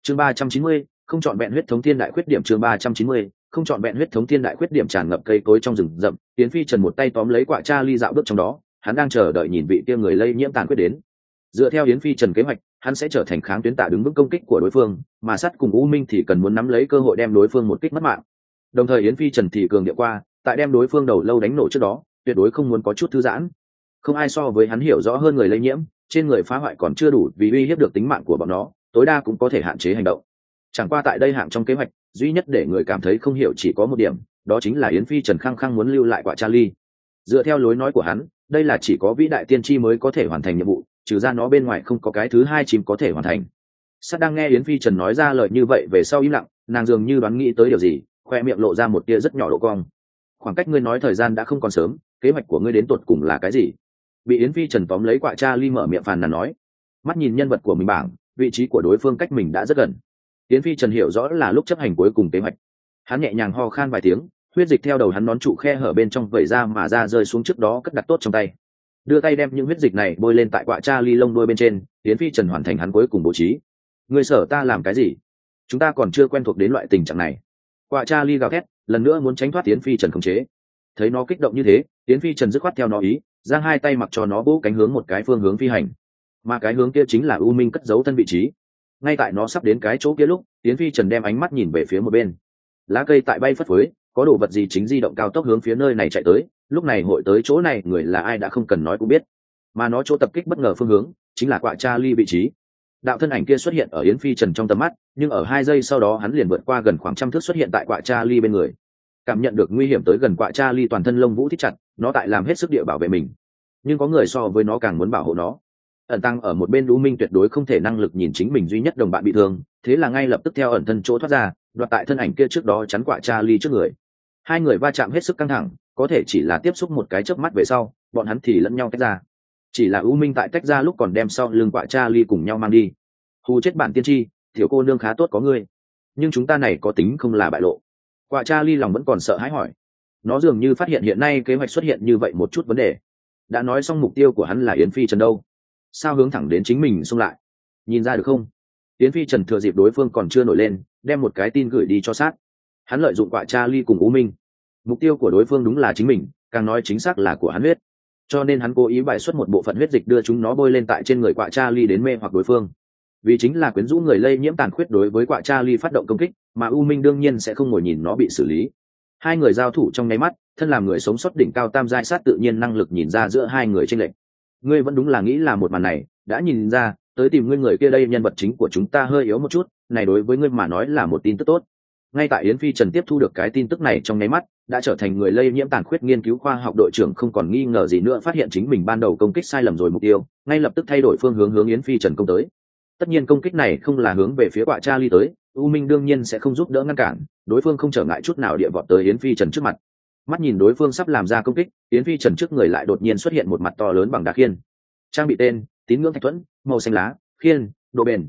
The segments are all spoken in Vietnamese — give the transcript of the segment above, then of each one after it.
chương 390, không chọn vẹn huyết thống thiên đại khuyết điểm. chương 390, không chọn vẹn huyết thống thiên đại khuyết điểm. Tràn ngập cây cối trong rừng rậm, Yến Phi Trần một tay tóm lấy quạ cha ly dạo bước trong đó, hắn đang chờ đợi nhìn vị kia người lây nhiễm tàn khuyết đến. Dựa theo Yến Phi Trần kế hoạch, hắn sẽ trở thành kháng tuyến tạ đứng vững công kích của đối phương, mà sắt cùng U Minh thì cần muốn nắm lấy cơ hội đem đối phương một kích mất mạng. Đồng thời Yến Phi Trần thì cường điệu qua, tại đem đối phương đầu lâu đánh nổ trước đó, tuyệt đối không muốn có chút thư giãn. Không ai so với hắn hiểu rõ hơn người lây nhiễm, trên người phá hoại còn chưa đủ vì uy hiếp được tính mạng của bọn nó, tối đa cũng có thể hạn chế hành động. Chẳng qua tại đây hạng trong kế hoạch, duy nhất để người cảm thấy không hiểu chỉ có một điểm, đó chính là Yến Phi Trần khăng khăng muốn lưu lại quả Charlie. Dựa theo lối nói của hắn, đây là chỉ có vĩ đại tiên tri mới có thể hoàn thành nhiệm vụ, trừ ra nó bên ngoài không có cái thứ hai chim có thể hoàn thành. Sát đang nghe Yến Phi Trần nói ra lời như vậy về sau im lặng, nàng dường như đoán nghĩ tới điều gì, khoe miệng lộ ra một tia rất nhỏ độ cong. Khoảng cách ngươi nói thời gian đã không còn sớm, kế hoạch của ngươi đến tột cùng là cái gì? Bị Yến Phi Trần tóm lấy quả Charlie mở miệng phàn nàn nói. Mắt nhìn nhân vật của mình bảng, vị trí của đối phương cách mình đã rất gần. Yến Phi Trần hiểu rõ là lúc chấp hành cuối cùng kế hoạch. Hắn nhẹ nhàng ho khan vài tiếng, huyết dịch theo đầu hắn nón trụ khe hở bên trong vẩy ra mà ra rơi xuống trước đó cất đặt tốt trong tay. Đưa tay đem những huyết dịch này bôi lên tại quạ Charlie lông đuôi bên trên, Yến Phi Trần hoàn thành hắn cuối cùng bố trí. Ngươi sở ta làm cái gì? Chúng ta còn chưa quen thuộc đến loại tình trạng này. Quạ Charlie gào thét, lần nữa muốn tránh thoát Yến Phi Trần khống chế. Thấy nó kích động như thế, Yến Phi Trần dứt khoát theo nó ý, giang hai tay mặc cho nó vỗ cánh hướng một cái phương hướng phi hành. Mà cái hướng kia chính là U Minh cất giấu thân vị trí. Ngay tại nó sắp đến cái chỗ kia lúc, Yến Phi Trần đem ánh mắt nhìn về phía một bên. Lá cây tại bay phất phới, có đồ vật gì chính di động cao tốc hướng phía nơi này chạy tới. Lúc này hội tới chỗ này người là ai đã không cần nói cũng biết, mà nó chỗ tập kích bất ngờ phương hướng chính là quạ Charlie vị trí. Đạo thân ảnh kia xuất hiện ở Yến Phi Trần trong tầm mắt, nhưng ở 2 giây sau đó hắn liền vượt qua gần khoảng trăm thước xuất hiện tại quạ Charlie bên người. Cảm nhận được nguy hiểm tới gần quạ Charlie toàn thân lông vũ thít chặt, nó tại làm hết sức địa bảo vệ mình, nhưng có người so với nó càng muốn bảo hộ nó. Ẩn tăng ở một bên U Minh tuyệt đối không thể năng lực nhìn chính mình duy nhất đồng bạn bị thương, thế là ngay lập tức theo ẩn thân chỗ thoát ra, đoạt tại thân ảnh kia trước đó chắn quạ Charlie trước người. Hai người va chạm hết sức căng thẳng, có thể chỉ là tiếp xúc một cái chớp mắt về sau, bọn hắn thì lẫn nhau tách ra. Chỉ là U Minh tại tách ra lúc còn đem sau lưng quạ Charlie cùng nhau mang đi. Hù chết bản tiên tri, tiểu cô nương khá tốt có ngươi, nhưng chúng ta này có tính không là bại lộ. Quạ Charlie lòng vẫn còn sợ hãi hỏi. Nó dường như phát hiện hiện nay kế hoạch xuất hiện như vậy một chút vấn đề. Đã nói xong mục tiêu của hắn là Yến Phi Trần đâu, sao hướng thẳng đến chính mình xung lại? Nhìn ra được không? Yến Phi Trần thừa dịp đối phương còn chưa nổi lên, đem một cái tin gửi đi cho sát. Hắn lợi dụng quạ Charlie cùng U Minh. Mục tiêu của đối phương đúng là chính mình, càng nói chính xác là của hắn huyết, cho nên hắn cố ý bài xuất một bộ phận huyết dịch đưa chúng nó bôi lên tại trên người quạ Charlie đến mê hoặc đối phương. Vì chính là quyến rũ người lây nhiễm tàn khuyết đối với quạ Charlie phát động công kích, mà U Minh đương nhiên sẽ không ngồi nhìn nó bị xử lý. Hai người giao thủ trong nháy mắt, thân làm người sống sót đỉnh cao tam giai sát tự nhiên năng lực nhìn ra giữa hai người chênh lệch. Ngươi vẫn đúng là nghĩ là một màn này, đã nhìn ra, tới tìm ngươi người kia đây nhân vật chính của chúng ta hơi yếu một chút, này đối với ngươi mà nói là một tin tức tốt. Ngay tại Yến Phi Trần tiếp thu được cái tin tức này trong nháy mắt, đã trở thành người lây nhiễm tàn khuyết nghiên cứu khoa học đội trưởng không còn nghi ngờ gì nữa phát hiện chính mình ban đầu công kích sai lầm rồi mục tiêu, ngay lập tức thay đổi phương hướng hướng Yến Phi Trần công tới. Tất nhiên công kích này không là hướng về phía quạ Charlie tới, U Minh đương nhiên sẽ không giúp đỡ ngăn cản, đối phương không trở ngại chút nào địa vọt tới Yến Phi Trần trước mặt. Mắt nhìn đối phương sắp làm ra công kích, Yến Phi Trần trước người lại đột nhiên xuất hiện một mặt to lớn bằng đá khiên. Trang bị tên: Tín ngưỡng thạch thuẫn, màu xanh lá, khiên, độ bền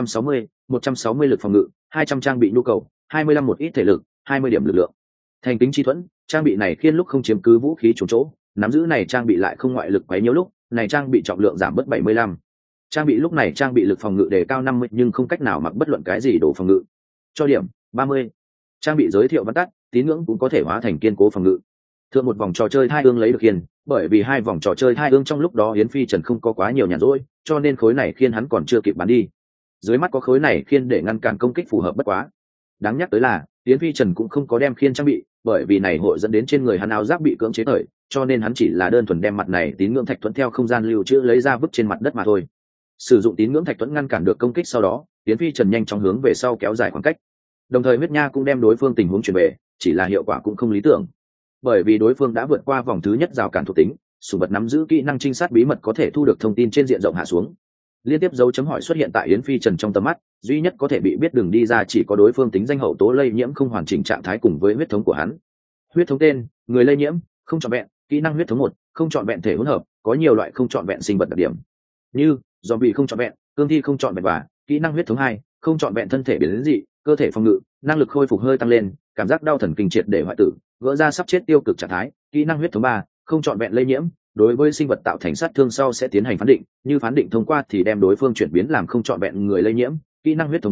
160 lực phòng ngự, 200 trang bị nhu cầu, 25 một ít thể lực, 20 điểm lực lượng. Thành kính chi thuẫn, trang bị này khiên lúc không chiếm cứ vũ khí trùng chỗ, nắm giữ này trang bị lại không ngoại lực quấy nhiễu lúc, này trang bị trọng lượng giảm bớt 75. Trang bị lúc này trang bị lực phòng ngự đề cao 50 nhưng không cách nào mặc bất luận cái gì đồ phòng ngự. Cho điểm 30. Trang bị giới thiệu văn tắt: tín ngưỡng cũng có thể hóa thành kiên cố phòng ngự. Thượng một vòng trò chơi thai ương lấy được khiên, bởi vì 2 vòng trò chơi thai ương trong lúc đó Yến Phi Trần không có quá nhiều nhàn rỗi, cho nên khối này khiên hắn còn chưa kịp bán đi. Dưới mắt có khối này khiên để ngăn cản công kích phù hợp bất quá. Đáng nhắc tới là Yến Phi Trần cũng không có đem khiên trang bị, bởi vì này hội dẫn đến trên người hắn áo giáp bị cưỡng chế thời, cho nên hắn chỉ là đơn thuần đem mặt này tín ngưỡng thạch thuẫn theo không gian lưu trữ lấy ra vứt trên mặt đất mà thôi. Sử dụng tín ngưỡng thạch thuẫn ngăn cản được công kích sau đó, Yến Phi Trần nhanh chóng hướng về sau kéo dài khoảng cách. Đồng thời huyết nha cũng đem đối phương tình huống chuyển về, chỉ là hiệu quả cũng không lý tưởng. Bởi vì đối phương đã vượt qua vòng thứ nhất rào cản thuộc tính, sủng vật nắm giữ kỹ năng trinh sát bí mật có thể thu được thông tin trên diện rộng hạ xuống. Liên tiếp dấu chấm hỏi xuất hiện tại Yến Phi Trần trong tầm mắt, duy nhất có thể bị biết đường đi ra chỉ có đối phương tính danh hậu tố lây nhiễm không hoàn chỉnh trạng thái cùng với huyết thống của hắn. Huyết thống tên: người lây nhiễm, không trọn vẹn, kỹ năng huyết thống 1, không trọn vẹn thể hỗn hợp, có nhiều loại không trọn vẹn sinh vật đặc điểm, như zombie không trọn vẹn, cương thi không trọn vẹn và kỹ năng huyết thống 2, không trọn vẹn thân thể biến dị, cơ thể phòng ngự, năng lực khôi phục hơi tăng lên, cảm giác đau thần kinh triệt để hoại tử, gỡ ra sắp chết tiêu cực trạng thái, kỹ năng huyết thống 3, không trọn vẹn lây nhiễm, đối với sinh vật tạo thành sát thương sau sẽ tiến hành phán định, như phán định thông qua thì đem đối phương chuyển biến làm không trọn vẹn người lây nhiễm, kỹ năng huyết thống 4,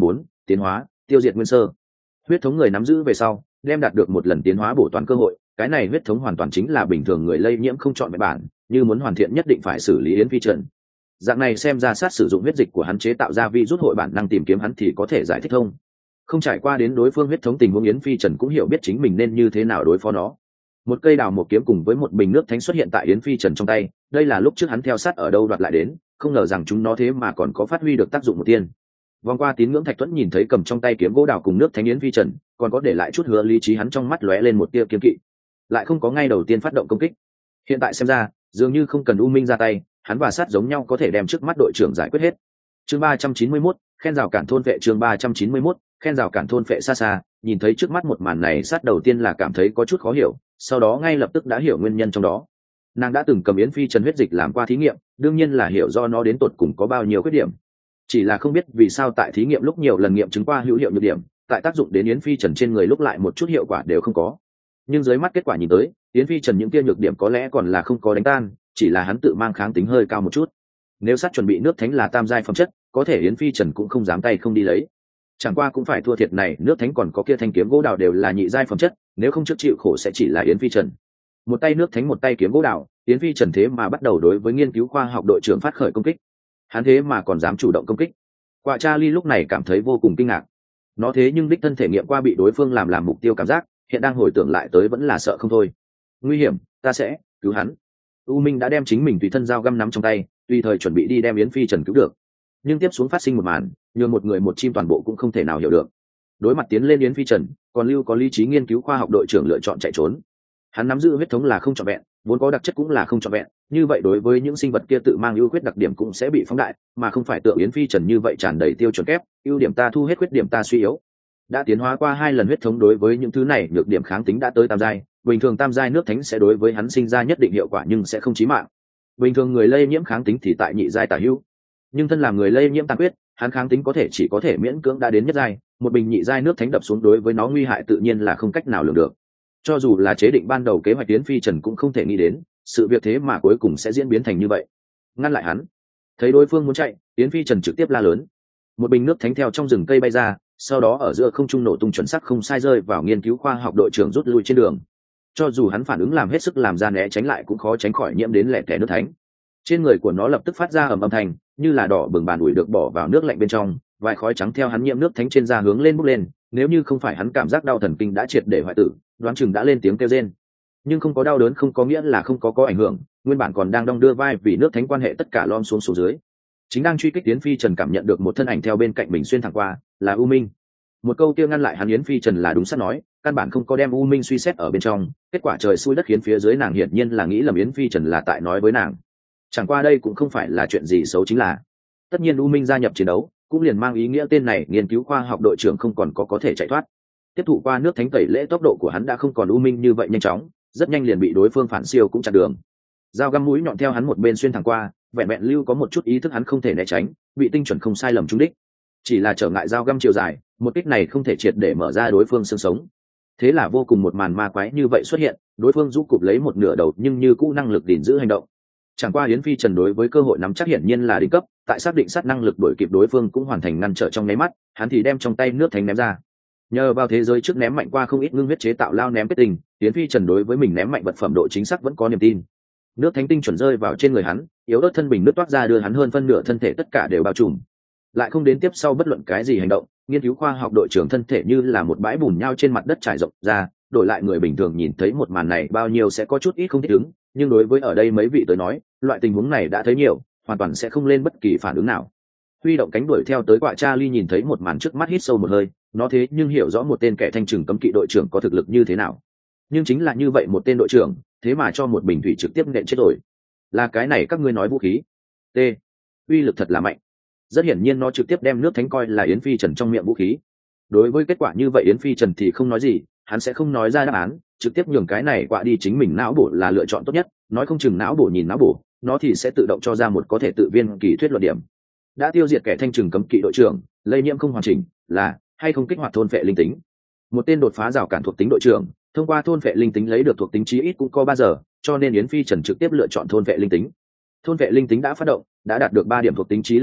tiến hóa, tiêu diệt nguyên sơ. Huyết thống người nắm giữ về sau đem đạt được một lần tiến hóa bổ toàn cơ hội. Cái này huyết thống hoàn toàn chính là bình thường người lây nhiễm không chọn vẹn bản, như muốn hoàn thiện nhất định phải xử lý yến phi trần. Dạng này xem ra sát sử dụng huyết dịch của hắn chế tạo ra vi rút hội bản năng tìm kiếm hắn thì có thể giải thích thông. Không trải qua đến đối phương huyết thống tình huống, yến phi trần cũng hiểu biết chính mình nên như thế nào đối phó nó. Một cây đào một kiếm cùng với một bình nước thánh xuất hiện tại yến phi trần trong tay, đây là lúc trước hắn theo sát ở đâu đoạt lại đến, không ngờ rằng chúng nó thế mà còn có phát huy được tác dụng một tiên. Vòng qua tín ngưỡng thạch thuẫn nhìn thấy cầm trong tay kiếm gỗ đào cùng nước thánh yến phi trần, còn có để lại chút hứa lý trí, hắn trong mắt lóe lên một tia kiên kỵ, lại không có ngay đầu tiên phát động công kích. Hiện tại xem ra dường như không cần U Minh ra tay, hắn và sát giống nhau có thể đem trước mắt đội trưởng giải quyết hết. Chương 391, khen rào cản thôn vệ. Chương 391, khen rào cản thôn vệ. Xa xa nhìn thấy trước mắt một màn này, sát đầu tiên là cảm thấy có chút khó hiểu, sau đó ngay lập tức đã hiểu nguyên nhân trong đó. Nàng đã từng cầm yến phi trần huyết dịch làm qua thí nghiệm, đương nhiên là hiểu do nó đến tột cùng có bao nhiêu khuyết điểm, chỉ là không biết vì sao tại thí nghiệm lúc nhiều lần nghiệm chứng qua hữu hiệu nhược điểm, tại tác dụng đến yến phi trần trên người lúc lại một chút hiệu quả đều không có. Nhưng dưới mắt kết quả nhìn tới, yến phi trần những kia nhược điểm có lẽ còn là không có đánh tan, chỉ là hắn tự mang kháng tính hơi cao một chút. Nếu sát chuẩn bị nước thánh là tam giai phẩm chất, có thể yến phi trần cũng không dám tay không đi lấy. Chẳng qua cũng phải thua thiệt này, nước thánh còn có kia thanh kiếm gỗ đào đều là nhị giai phẩm chất, nếu không trước chịu khổ sẽ chỉ là yến phi trần. Một tay nước thánh một tay kiếm gỗ đào, yến phi trần thế mà bắt đầu đối với nghiên cứu khoa học đội trưởng phát khởi công kích. Hắn thế mà còn dám chủ động công kích. Quả Charlie lúc này cảm thấy vô cùng kinh ngạc. Nó thế nhưng đích thân thể nghiệm qua bị đối phương làm mục tiêu cảm giác, hiện đang hồi tưởng lại tới vẫn là sợ không thôi. Nguy hiểm, ta sẽ cứu hắn. U Minh đã đem chính mình tùy thân dao găm nắm trong tay, tùy thời chuẩn bị đi đem yến phi trần cứu được. Nhưng tiếp xuống phát sinh một màn, nhường một người một chim toàn bộ cũng không thể nào hiểu được. Đối mặt tiến lên yến phi trần, còn lưu có lý trí nghiên cứu khoa học đội trưởng lựa chọn chạy trốn. Hắn nắm giữ huyết thống là không trọn vẹn, vốn có đặc chất cũng là không trọn vẹn, như vậy đối với những sinh vật kia tự mang ưu khuyết đặc điểm cũng sẽ bị phóng đại, mà không phải tượng yến phi trần như vậy tràn đầy tiêu chuẩn kép, ưu điểm ta thu hết, khuyết điểm ta suy yếu. Đã tiến hóa qua 2 lần huyết thống, đối với những thứ này nhược điểm kháng tính đã tới tam giai, bình thường tam giai nước thánh sẽ đối với hắn sinh ra nhất định hiệu quả nhưng sẽ không chí mạng. Bình thường người lây nhiễm kháng tính thì tại nhị giai tả hữu, nhưng thân làm người lây nhiễm tàn huyết, hắn kháng tính chỉ có thể miễn cưỡng đã đến nhất giai, một bình nhị giai nước thánh đập xuống đối với nó nguy hại tự nhiên là không cách nào lường được. Cho dù là chế định ban đầu kế hoạch, yến phi trần cũng không thể nghĩ đến sự việc thế mà cuối cùng sẽ diễn biến thành như vậy. Ngăn lại hắn. Thấy đối phương muốn chạy, yến phi trần trực tiếp la lớn. Một bình nước thánh theo trong rừng cây bay ra, sau đó ở giữa không trung nổ tung chuẩn xác không sai, rơi vào nghiên cứu khoa học đội trưởng rút lui trên đường. Cho dù hắn phản ứng làm hết sức làm ra né tránh lại cũng khó tránh khỏi nhiễm đến lẻ tẻ nước thánh. Trên người của nó lập tức phát ra ầm âm thanh, như là đỏ bừng bàn ủi được bỏ vào nước lạnh bên trong, vài khói trắng theo hắn nhiễm nước thánh trên da hướng lên bốc lên. Nếu như không phải hắn cảm giác đau thần kinh đã triệt để hoại tử, đoán chừng đã lên tiếng kêu rên. Nhưng không có đau đớn không có nghĩa là không có ảnh hưởng, nguyên bản còn đang đong đưa vai vì nước thánh quan hệ tất cả lom xuống dưới. Chính đang truy kích yến phi trần cảm nhận được một thân ảnh theo bên cạnh mình xuyên thẳng qua, là U Minh. Một câu kia ngăn lại hắn, yến phi trần là đúng sắp nói, căn bản không có đem U Minh suy xét ở bên trong, kết quả trời xui đất khiến phía dưới nàng hiển nhiên là nghĩ lầm yến phi trần là tại nói với nàng. Chẳng qua đây cũng không phải là chuyện gì xấu, chính là tất nhiên U Minh gia nhập chiến đấu cũng liền mang ý nghĩa tên này nghiên cứu khoa học đội trưởng không còn có thể chạy thoát. Tiếp thụ qua nước thánh tẩy lễ, tốc độ của hắn đã không còn U Minh như vậy nhanh chóng, rất nhanh liền bị đối phương phản siêu cũng chặn đường. Dao găm mũi nhọn theo hắn một bên xuyên thẳng qua, vẹn vẹn lưu có một chút ý thức hắn không thể né tránh, bị tinh chuẩn không sai lầm trúng đích. Chỉ là trở ngại dao găm chiều dài, một kích này không thể triệt để mở ra đối phương xương sống. Thế là vô cùng một màn ma quái như vậy xuất hiện, đối phương rũ cụp lấy một nửa đầu nhưng như cũ năng lực gìn giữ hành động. Chẳng qua yến phi trần đối với cơ hội nắm chắc hiển nhiên là đỉnh cấp, tại xác định sát năng lực đuổi kịp đối phương cũng hoàn thành ngăn trở trong nháy mắt, hắn thì đem trong tay nước thánh ném ra. Nhờ vào thế giới trước ném mạnh qua không ít ngưng huyết chế tạo lao ném kết tinh, yến phi trần đối với mình ném mạnh vật phẩm độ chính xác vẫn có niềm tin. Nước thánh tinh chuẩn rơi vào trên người hắn, yếu ớt thân bình nước toát ra đưa hắn hơn phân nửa thân thể tất cả đều bao trùm. Lại không đến tiếp sau bất luận cái gì hành động, nghiên cứu khoa học đội trưởng thân thể như là một bãi bùn nhau trên mặt đất trải rộng ra, đổi lại người bình thường nhìn thấy một màn này bao nhiêu sẽ có chút ít không thích ứng, nhưng đối với ở đây mấy vị tới nói, loại tình huống này đã thấy nhiều, hoàn toàn sẽ không lên bất kỳ phản ứng nào. Huy động cánh đuổi theo tới, Quả Charlie nhìn thấy một màn trước mắt hít sâu một hơi, nó thế nhưng hiểu rõ một tên kẻ thanh trừng cấm kỵ đội trưởng có thực lực như thế nào. Nhưng chính là như vậy một tên đội trưởng, thế mà cho một bình thủy trực tiếp nện chết rồi. Là cái này các ngươi nói vũ khí? T. Uy lực thật là mạnh. Rất hiển nhiên nó trực tiếp đem nước thánh coi là yến phi trần trong miệng vũ khí. Đối với kết quả như vậy yến phi trần thì không nói gì, hắn sẽ không nói ra đáp án, trực tiếp nhường cái này quạ đi chính mình não bổ là lựa chọn tốt nhất, nói không chừng não bổ nhìn não bổ, nó thì sẽ tự động cho ra một có thể tự viên kỳ thuyết luận điểm. Đã tiêu diệt kẻ thanh trừng cấm kỵ đội trưởng, lây nhiễm không hoàn chỉnh, là hay không kích hoạt thôn phệ linh tính. Một tên đột phá rào cản thuộc tính đội trưởng, thông qua thôn phệ linh tính lấy được thuộc tính chí ít cũng có 3 giờ, cho nên yến phi trần trực tiếp lựa chọn thôn phệ linh tính. Thôn phệ linh tính đã phát động, đã đạt được 3 điểm thuộc tính trí lực điểm,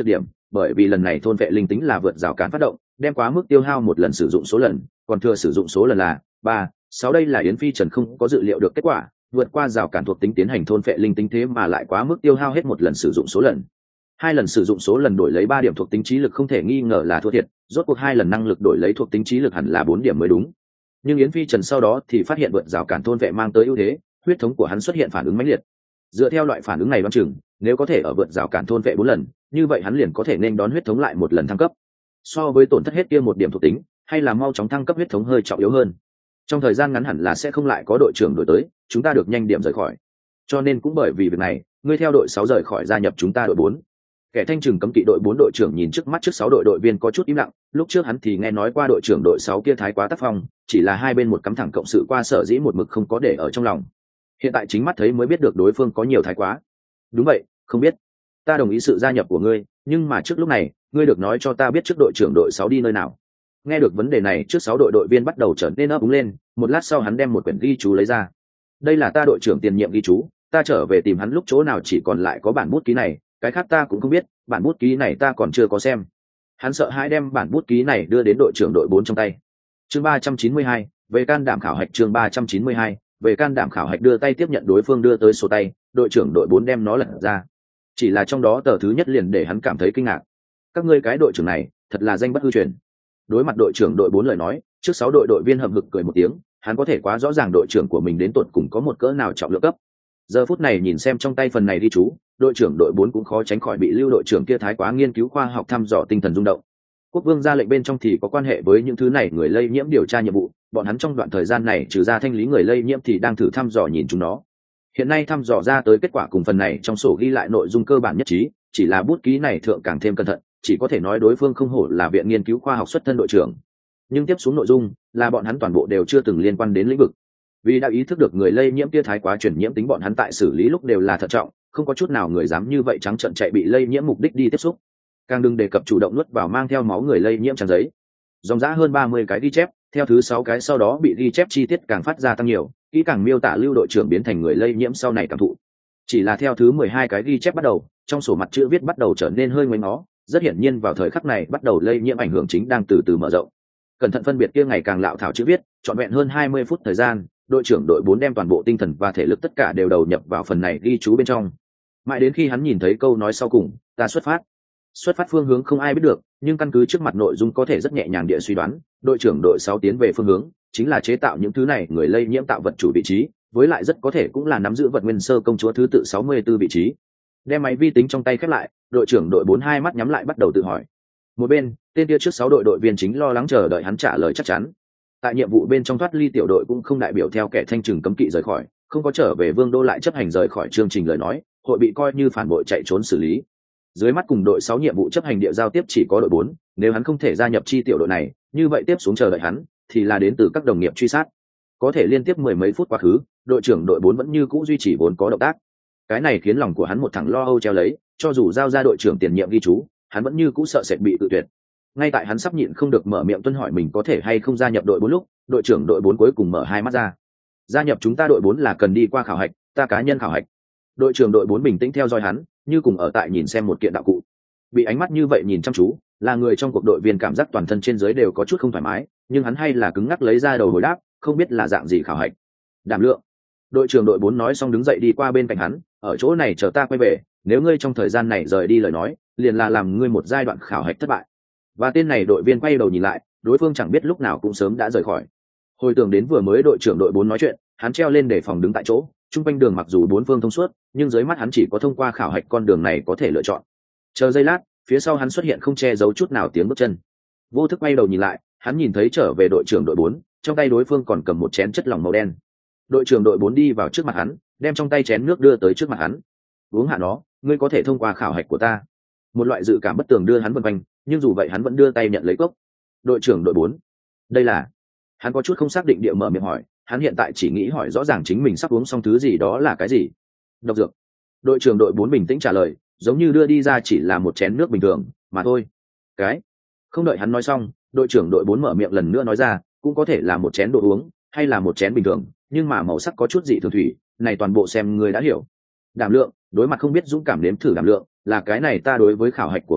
bởi vì lần này thôn vệ linh tính là vượt rào cản phát động, đem quá mức tiêu hao một lần sử dụng số lần, còn thừa sử dụng số lần là 3, 6. Đây là Yến Phi Trần không có dự liệu được kết quả, vượt qua rào cản thuộc tính tiến hành thôn vệ linh tính thế mà lại quá mức tiêu hao hết một lần sử dụng số lần. 2 lần sử dụng số lần đổi lấy 3 điểm thuộc tính trí lực không thể nghi ngờ là thua thiệt, rốt cuộc 2 lần năng lực đổi lấy thuộc tính trí lực hẳn là 4 điểm mới đúng. Nhưng Yến Phi Trần sau đó thì phát hiện vượt rào cản thôn vệ mang tới ưu thế, huyết thống của hắn xuất hiện phản ứng mãnh liệt. Dựa theo loại phản ứng này đoán chừng, nếu có thể ở vượt rào cản thôn vệ 4 lần, như vậy hắn liền có thể nên đón huyết thống lại một lần thăng cấp. So với tổn thất hết kia một điểm thuộc tính, hay là mau chóng thăng cấp huyết thống hơi trọng yếu hơn. Trong thời gian ngắn hẳn là sẽ không lại có đội trưởng đổi tới, chúng ta được nhanh điểm rời khỏi. Cho nên cũng bởi vì việc này, ngươi theo đội 6 rời khỏi gia nhập chúng ta đội 4. Kẻ thanh trừng cấm kỵ đội 4 đội trưởng nhìn trước mắt trước 6 đội viên có chút im lặng, lúc trước hắn thì nghe nói qua đội trưởng đội 6 kia thái quá tác phong, chỉ là hai bên một cắm thẳng cộng sự qua sở dĩ một mực không có để ở trong lòng. Hiện tại chính mắt thấy mới biết được đối phương có nhiều thái quá. Đúng vậy, không biết. Ta đồng ý sự gia nhập của ngươi, nhưng mà trước lúc này, ngươi được nói cho ta biết trước đội trưởng đội 6 đi nơi nào. Nghe được vấn đề này, trước 6 đội viên bắt đầu trở nên ấp úng lên, một lát sau hắn đem một quyển ghi chú lấy ra. Đây là ta đội trưởng tiền nhiệm ghi chú, ta trở về tìm hắn lúc chỗ nào chỉ còn lại có bản bút ký này, cái khác ta cũng không biết, bản bút ký này ta còn chưa có xem. Hắn sợ hãi đem bản bút ký này đưa đến đội trưởng đội 4 trong tay. Chương 392, về can đảm khảo hạch. Chương 392, về can đảm khảo hạch. Đưa tay tiếp nhận đối phương đưa tới sổ tay, đội trưởng đội 4 đem nó lật ra. Chỉ là trong đó tờ thứ nhất liền để hắn cảm thấy kinh ngạc. Các ngươi cái đội trưởng này, thật là danh bất hư truyền. Đối mặt đội trưởng đội 4 lời nói, trước 6 đội viên hậm hực cười một tiếng, hắn có thể quá rõ ràng đội trưởng của mình đến tột cùng có một cỡ nào trọng lượng cấp. Giờ phút này nhìn xem trong tay phần này ghi chú, đội trưởng đội 4 cũng khó tránh khỏi bị lưu đội trưởng kia thái quá nghiên cứu khoa học thăm dò tinh thần rung động. Quốc vương ra lệnh bên trong thì có quan hệ với những thứ này người lây nhiễm điều tra nhiệm vụ, bọn hắn trong đoạn thời gian này trừ ra thanh lý người lây nhiễm thì đang thử thăm dò nhìn chúng nó. Hiện nay thăm dò ra tới kết quả cùng phần này trong sổ ghi lại nội dung cơ bản nhất trí, chỉ là bút ký này thượng càng thêm cẩn thận, chỉ có thể nói đối phương không hổ là viện nghiên cứu khoa học xuất thân đội trưởng. Nhưng tiếp xuống nội dung là bọn hắn toàn bộ đều chưa từng liên quan đến lĩnh vực. Vì đã ý thức được người lây nhiễm kia thái quá truyền nhiễm tính, bọn hắn tại xử lý lúc đều là thận trọng, không có chút nào người dám như vậy trắng trợn chạy bị lây nhiễm mục đích đi tiếp xúc. Càng đừng đề cập chủ động nuốt vào mang theo máu người lây nhiễm trang giấy. Dòng dã hơn 30 cái ghi chép, theo thứ 6 cái sau đó bị ghi chép chi tiết càng phát ra tăng nhiều, kỹ càng miêu tả lưu đội trưởng biến thành người lây nhiễm sau này cảm thụ. Chỉ là theo thứ 12 cái ghi chép bắt đầu, trong sổ mặt chữ viết bắt đầu trở nên hơi ngoáy ngó, rất hiển nhiên vào thời khắc này bắt đầu lây nhiễm ảnh hưởng chính đang từ từ mở rộng. Cẩn thận phân biệt kia ngày càng lạo thảo chữ viết, trọn vẹn hơn 20 phút thời gian, đội trưởng đội 4 đem toàn bộ tinh thần và thể lực tất cả đều đầu nhập vào phần này ghi chú bên trong. Mãi đến khi hắn nhìn thấy câu nói sau cùng, ta xuất phát. Xuất phát phương hướng không ai biết được, nhưng căn cứ trước mặt nội dung có thể rất nhẹ nhàng địa suy đoán, đội trưởng đội 6 tiến về phương hướng chính là chế tạo những thứ này người lây nhiễm tạo vật chủ vị trí, với lại rất có thể cũng là nắm giữ vật nguyên sơ công chúa thứ tự 64 vị trí. Đem máy vi tính trong tay khép lại, đội trưởng đội 4 hai mắt nhắm lại bắt đầu tự hỏi. Một bên, tên kia trước 6 đội viên chính lo lắng chờ đợi hắn trả lời chắc chắn. Tại nhiệm vụ bên trong thoát ly tiểu đội cũng không đại biểu theo kẻ thanh trừng cấm kỵ rời khỏi, không có trở về Vương đô lại chấp hành rời khỏi chương trình lời nói, hội bị coi như phản bội chạy trốn xử lý. Dưới mắt cùng đội 6 nhiệm vụ chấp hành địa giao tiếp chỉ có đội 4, nếu hắn không thể gia nhập chi tiểu đội này, như vậy tiếp xuống chờ đợi hắn thì là đến từ các đồng nghiệp truy sát. Có thể liên tiếp mười mấy phút quá khứ, đội trưởng đội 4 vẫn như cũ duy trì vốn có động tác. Cái này khiến lòng của hắn một thằng lo âu treo lấy, cho dù giao ra đội trưởng tiền nhiệm ghi chú, hắn vẫn như cũ sợ sệt bị tự tuyệt. Ngay tại hắn sắp nhịn không được mở miệng tuân hỏi mình có thể hay không gia nhập đội 4 lúc, đội trưởng đội 4 cuối cùng mở hai mắt ra. Gia nhập chúng ta đội 4 là cần đi qua khảo hạch, ta cá nhân khảo hạch. Đội trưởng đội 4 bình tĩnh theo dõi hắn, như cùng ở tại nhìn xem một kiện đạo cụ. Bị ánh mắt như vậy nhìn chăm chú, là người trong cuộc đội viên cảm giác toàn thân trên dưới đều có chút không thoải mái, nhưng hắn hay là cứng ngắc lấy ra đầu hồi đáp, không biết là dạng gì khảo hạch. Đảm lượng. Đội trưởng đội 4 nói xong đứng dậy đi qua bên cạnh hắn, ở chỗ này chờ ta quay về, nếu ngươi trong thời gian này rời đi lời nói, liền là làm ngươi một giai đoạn khảo hạch thất bại. Và tên này đội viên quay đầu nhìn lại, đối phương chẳng biết lúc nào cũng sớm đã rời khỏi. Hồi tưởng đến vừa mới đội trưởng đội 4 nói chuyện, hắn treo lên để phòng đứng tại chỗ, trung quanh đường mặc dù bốn phương thông suốt, nhưng dưới mắt hắn chỉ có thông qua khảo hạch con đường này có thể lựa chọn. Chờ giây lát, phía sau hắn xuất hiện không che giấu chút nào tiếng bước chân. Vô thức quay đầu nhìn lại, hắn nhìn thấy trở về đội trưởng đội 4, trong tay đối phương còn cầm một chén chất lỏng màu đen. Đội trưởng đội 4 đi vào trước mặt hắn, đem trong tay chén nước đưa tới trước mặt hắn. Uống hạ nó, ngươi có thể thông qua khảo hạch của ta. Một loại dự cảm bất tường đưa hắn vần quanh, nhưng dù vậy hắn vẫn đưa tay nhận lấy cốc. Đội trưởng đội 4, đây là. Hắn có chút không xác định địa mở miệng hỏi, hắn hiện tại chỉ nghĩ hỏi rõ ràng chính mình sắp uống xong thứ gì đó là cái gì. Độc dược. Đội trưởng đội 4 bình tĩnh trả lời, giống như đưa đi ra chỉ là một chén nước bình thường mà thôi. Cái. Không đợi hắn nói xong, đội trưởng đội 4 mở miệng lần nữa nói ra, cũng có thể là một chén đồ uống hay là một chén bình thường, nhưng mà màu sắc có chút dị thường thủy, này toàn bộ xem ngươi đã hiểu. Đảm lượng, đối mặt không biết dũng cảm nếm thử đảm lượng, là cái này ta đối với khảo hạch của ngươi,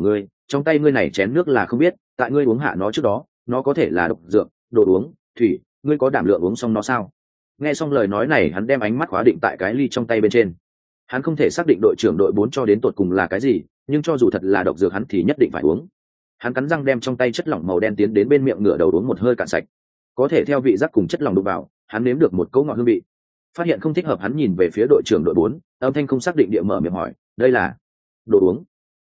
trong tay ngươi này chén nước là không biết, tại ngươi uống hạ nó trước đó nó có thể là độc dược, đồ uống, thủy, ngươi có đảm lượng uống xong nó sao? Nghe xong lời nói này, hắn đem ánh mắt khóa định tại cái ly trong tay bên trên. Hắn không thể xác định đội trưởng đội 4 cho đến tột cùng là cái gì, nhưng cho dù thật là độc dược hắn thì nhất định phải uống. Hắn cắn răng đem trong tay chất lỏng màu đen tiến đến bên miệng, ngửa đầu uống một hơi cạn sạch. Có thể theo vị giác cùng chất lỏng đụng vào, hắn nếm được một cỗ ngọt hương vị. Phát hiện không thích hợp, hắn nhìn về phía đội trưởng đội 4, âm thanh không xác định địa mở miệng hỏi, đây là đồ uống?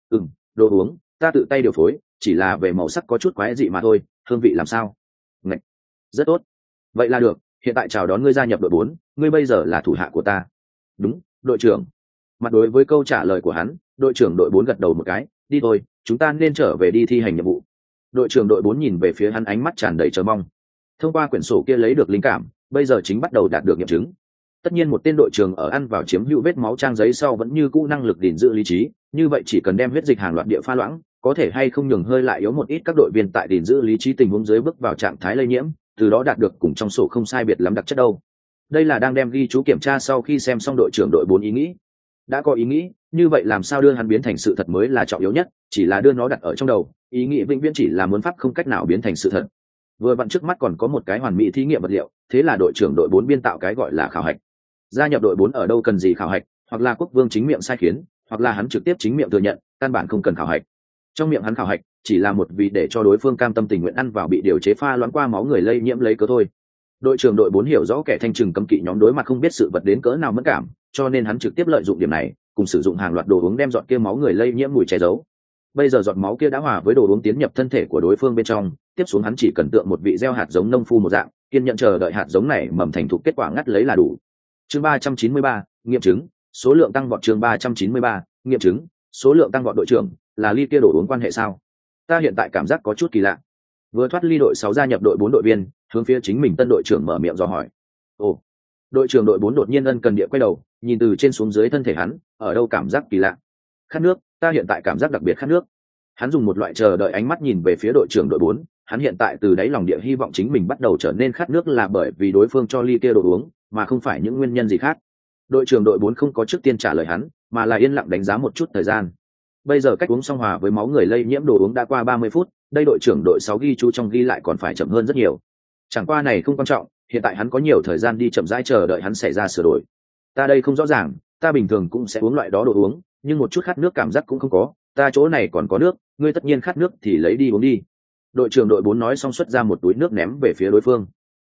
Đồ uống, ta tự tay điều phối, chỉ là về màu sắc có chút quái dị mà thôi, hương vị làm sao? Ngậy, rất tốt. Vậy là được, hiện tại chào đón ngươi gia nhập đội 4, ngươi bây giờ là thủ hạ của ta. Đúng, đội trưởng. Mặt đối với câu trả lời của hắn, đội trưởng đội 4 gật đầu một cái, đi thôi, chúng ta nên trở về đi thi hành nhiệm vụ. Đội trưởng đội 4 nhìn về phía hắn, ánh mắt tràn đầy chờ mong. Thông qua quyển sổ kia lấy được linh cảm, bây giờ chính bắt đầu đạt được nghiệm chứng. Tất nhiên một tên đội trưởng ở ăn vào chiếm hữu vết máu trang giấy sau vẫn như cũ năng lực gìn giữ lý trí, như vậy chỉ cần đem huyết dịch hàng loạt địa pha loãng, có thể hay không nhường hơi lại yếu một ít các đội viên tại gìn giữ lý trí tình huống dưới bước vào trạng thái lây nhiễm, từ đó đạt được cùng trong sổ không sai biệt lắm đặc chất đâu. Đây là đang đem ghi chú kiểm tra sau khi xem xong đội trưởng đội 4 ý nghĩ. Đã có ý nghĩ, như vậy làm sao đưa hắn biến thành sự thật mới là trọng yếu nhất, chỉ là đưa nó đặt ở trong đầu, ý nghĩ vĩnh viễn chỉ là muốn pháp không cách nào biến thành sự thật. Vừa vặn trước mắt còn có một cái hoàn mỹ thí nghiệm vật liệu, thế là đội trưởng đội 4 biên tạo cái gọi là khảo hạch. Gia nhập đội 4 ở đâu cần gì khảo hạch, hoặc là quốc vương chính miệng sai khiến, hoặc là hắn trực tiếp chính miệng thừa nhận, căn bản không cần khảo hạch. Trong miệng hắn khảo hạch chỉ là một vì để cho đối phương cam tâm tình nguyện ăn vào bị điều chế pha loãng qua máu người lây nhiễm lấy cớ thôi. Đội trưởng đội 4 hiểu rõ kẻ thanh trừng cấm kỵ nhóm đối mặt không biết sự vật đến cỡ nào mẫn cảm, cho nên hắn trực tiếp lợi dụng điểm này, cùng sử dụng hàng loạt đồ uống đem giọt kia máu người lây nhiễm mùi che giấu. Bây giờ giọt máu kia đã hòa với đồ uống tiến nhập thân thể của đối phương bên trong, tiếp xuống hắn chỉ cần tượng một vị gieo hạt giống nông phu một dạng, kiên nhẫn chờ đợi hạt giống này mầm thành thục, kết quả ngắt lấy là đủ. Chương 393, nghiệm chứng, số lượng tăng vọt. Chương 393, nghiệm chứng, số lượng tăng vọt. Đội trưởng, là ly kia đồ uống quan hệ sao? Ta hiện tại cảm giác có chút kỳ lạ. Vừa thoát ly đội 6 gia nhập đội 4 đội viên, hướng phía chính mình tân đội trưởng mở miệng dò hỏi. Ồ. Đội trưởng đội 4 đột nhiên ân cần địa quay đầu, nhìn từ trên xuống dưới thân thể hắn, ở đâu cảm giác kỳ lạ? Khát nước, ta hiện tại cảm giác đặc biệt khát nước. Hắn dùng một loại chờ đợi ánh mắt nhìn về phía đội trưởng đội 4, hắn hiện tại từ đáy lòng địa hy vọng chính mình bắt đầu trở nên khát nước là bởi vì đối phương cho ly kia đồ uống, mà không phải những nguyên nhân gì khác. Đội trưởng đội 4 không có trước tiên trả lời hắn, mà là yên lặng đánh giá một chút thời gian. Bây giờ cách uống xong hòa với máu người lây nhiễm đồ uống đã qua 30 phút, đây đội trưởng đội 6 ghi chú trong ghi lại còn phải chậm hơn rất nhiều. Chẳng qua này không quan trọng, hiện tại hắn có nhiều thời gian đi chậm rãi chờ đợi hắn xảy ra sửa đổi. Ta đây không rõ ràng, ta bình thường cũng sẽ uống loại đó đồ uống, nhưng một chút khát nước cảm giác cũng không có, ta chỗ này còn có nước, ngươi tất nhiên khát nước thì lấy đi uống đi. Đội trưởng đội 4 nói xong xuất ra một túi nước ném về phía đối phương.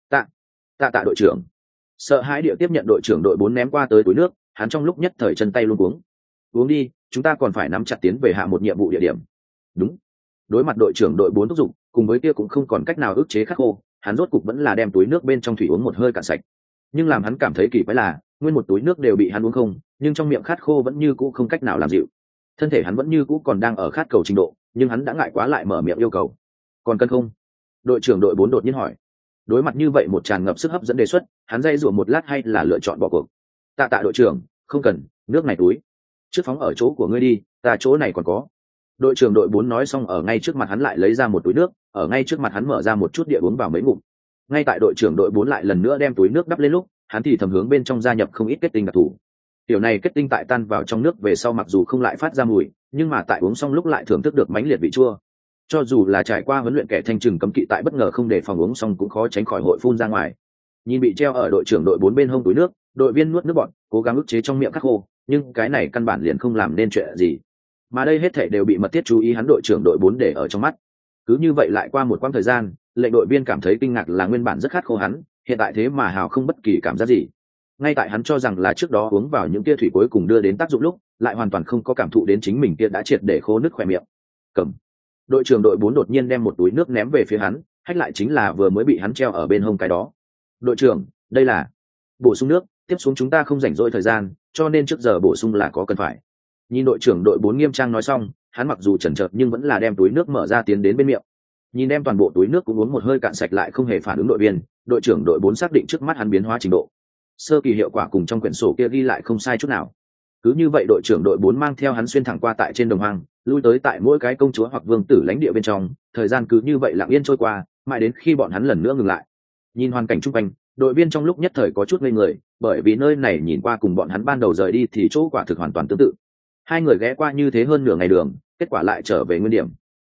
Tạ đội trưởng. Sợ hãi địa tiếp nhận đội trưởng đội 4 ném qua tới túi nước, hắn trong lúc nhất thời chân tay luống cuống. Uống đi, chúng ta còn phải nắm chặt tiến về hạ một nhiệm vụ địa điểm. Đúng. Đối mặt đội trưởng đội 4 thúc giục, cùng với kia cũng không còn cách nào ức chế khát khô, hắn rốt cục vẫn là đem túi nước bên trong thủy uống một hơi cạn sạch. Nhưng làm hắn cảm thấy kỳ quái là, nguyên một túi nước đều bị hắn uống không, nhưng trong miệng khát khô vẫn như cũ không cách nào làm dịu. Thân thể hắn vẫn như cũ còn đang ở khát cầu trình độ, nhưng hắn đã ngại quá lại mở miệng yêu cầu. Còn cần không? Đội trưởng đội 4 đột nhiên hỏi. Đối mặt như vậy một tràn ngập sức hấp dẫn đề xuất, hắn dây dùa một lát hay là lựa chọn bỏ cuộc. Tạ đội trưởng, không cần, nước này túi trước phóng ở chỗ của ngươi đi, ta chỗ này còn có. Đội trưởng đội 4 nói xong, ở ngay trước mặt hắn lại lấy ra một túi nước, ở ngay trước mặt hắn mở ra một chút địa uống vào mấy ngụm. Ngay tại đội trưởng đội 4 lại lần nữa đem túi nước đắp lên lúc, hắn thì thầm hướng bên trong gia nhập không ít kết tinh đặc thù. Tiểu này kết tinh tại tan vào trong nước về sau mặc dù không lại phát ra mùi, nhưng mà tại uống xong lúc lại thưởng thức được mãnh liệt vị chua. Cho dù là trải qua huấn luyện kẻ thanh trừng cấm kỵ tại bất ngờ không để phòng uống xong cũng khó tránh khỏi hội phun ra ngoài. Nhìn bị treo ở đội trưởng đội 4 bên hông túi nước, đội viên nuốt nước bọt, cố gắng ức chế trong miệng khát khô, nhưng cái này căn bản liền không làm nên chuyện gì. Mà đây hết thảy đều bị mật thiết chú ý hắn đội trưởng đội 4 để ở trong mắt. Cứ như vậy lại qua một quãng thời gian, lệnh đội viên cảm thấy kinh ngạc là nguyên bản rất khát khô hắn, hiện tại thế mà hào không bất kỳ cảm giác gì. Ngay tại hắn cho rằng là trước đó uống vào những tia thủy cuối cùng đưa đến tác dụng lúc, lại hoàn toàn không có cảm thụ đến chính mình kia đã triệt để khô nứt khỏe miệng. Cầm. Đội trưởng đội 4 đột nhiên đem một túi nước ném về phía hắn, hách lại chính là vừa mới bị hắn treo ở bên hông cái đó. Đội trưởng, đây là bổ sung nước, tiếp xuống chúng ta không rảnh rỗi thời gian, cho nên trước giờ bổ sung là có cần phải. Nhìn đội trưởng đội 4 nghiêm trang nói xong, hắn mặc dù chần chừ nhưng vẫn là đem túi nước mở ra tiến đến bên miệng. Nhìn đem toàn bộ túi nước cũng uống một hơi cạn sạch lại không hề phản ứng đội viên, đội trưởng đội 4 xác định trước mắt hắn biến hóa trình độ. Sơ kỳ hiệu quả cùng trong quyển sổ kia ghi lại không sai chút nào. Cứ như vậy đội trưởng đội 4 mang theo hắn xuyên thẳng qua tại trên đồng hoang, lui tới tại mỗi cái công chúa hoặc vương tử lãnh địa bên trong, thời gian cứ như vậy lặng yên trôi qua, mãi đến khi bọn hắn lần nữa ngừng lại. Nhìn hoàn cảnh chung quanh, đội viên trong lúc nhất thời có chút ngây người, bởi vì nơi này nhìn qua cùng bọn hắn ban đầu rời đi thì chỗ quả thực hoàn toàn tương tự. Hai người ghé qua như thế hơn nửa ngày đường, kết quả lại trở về nguyên điểm,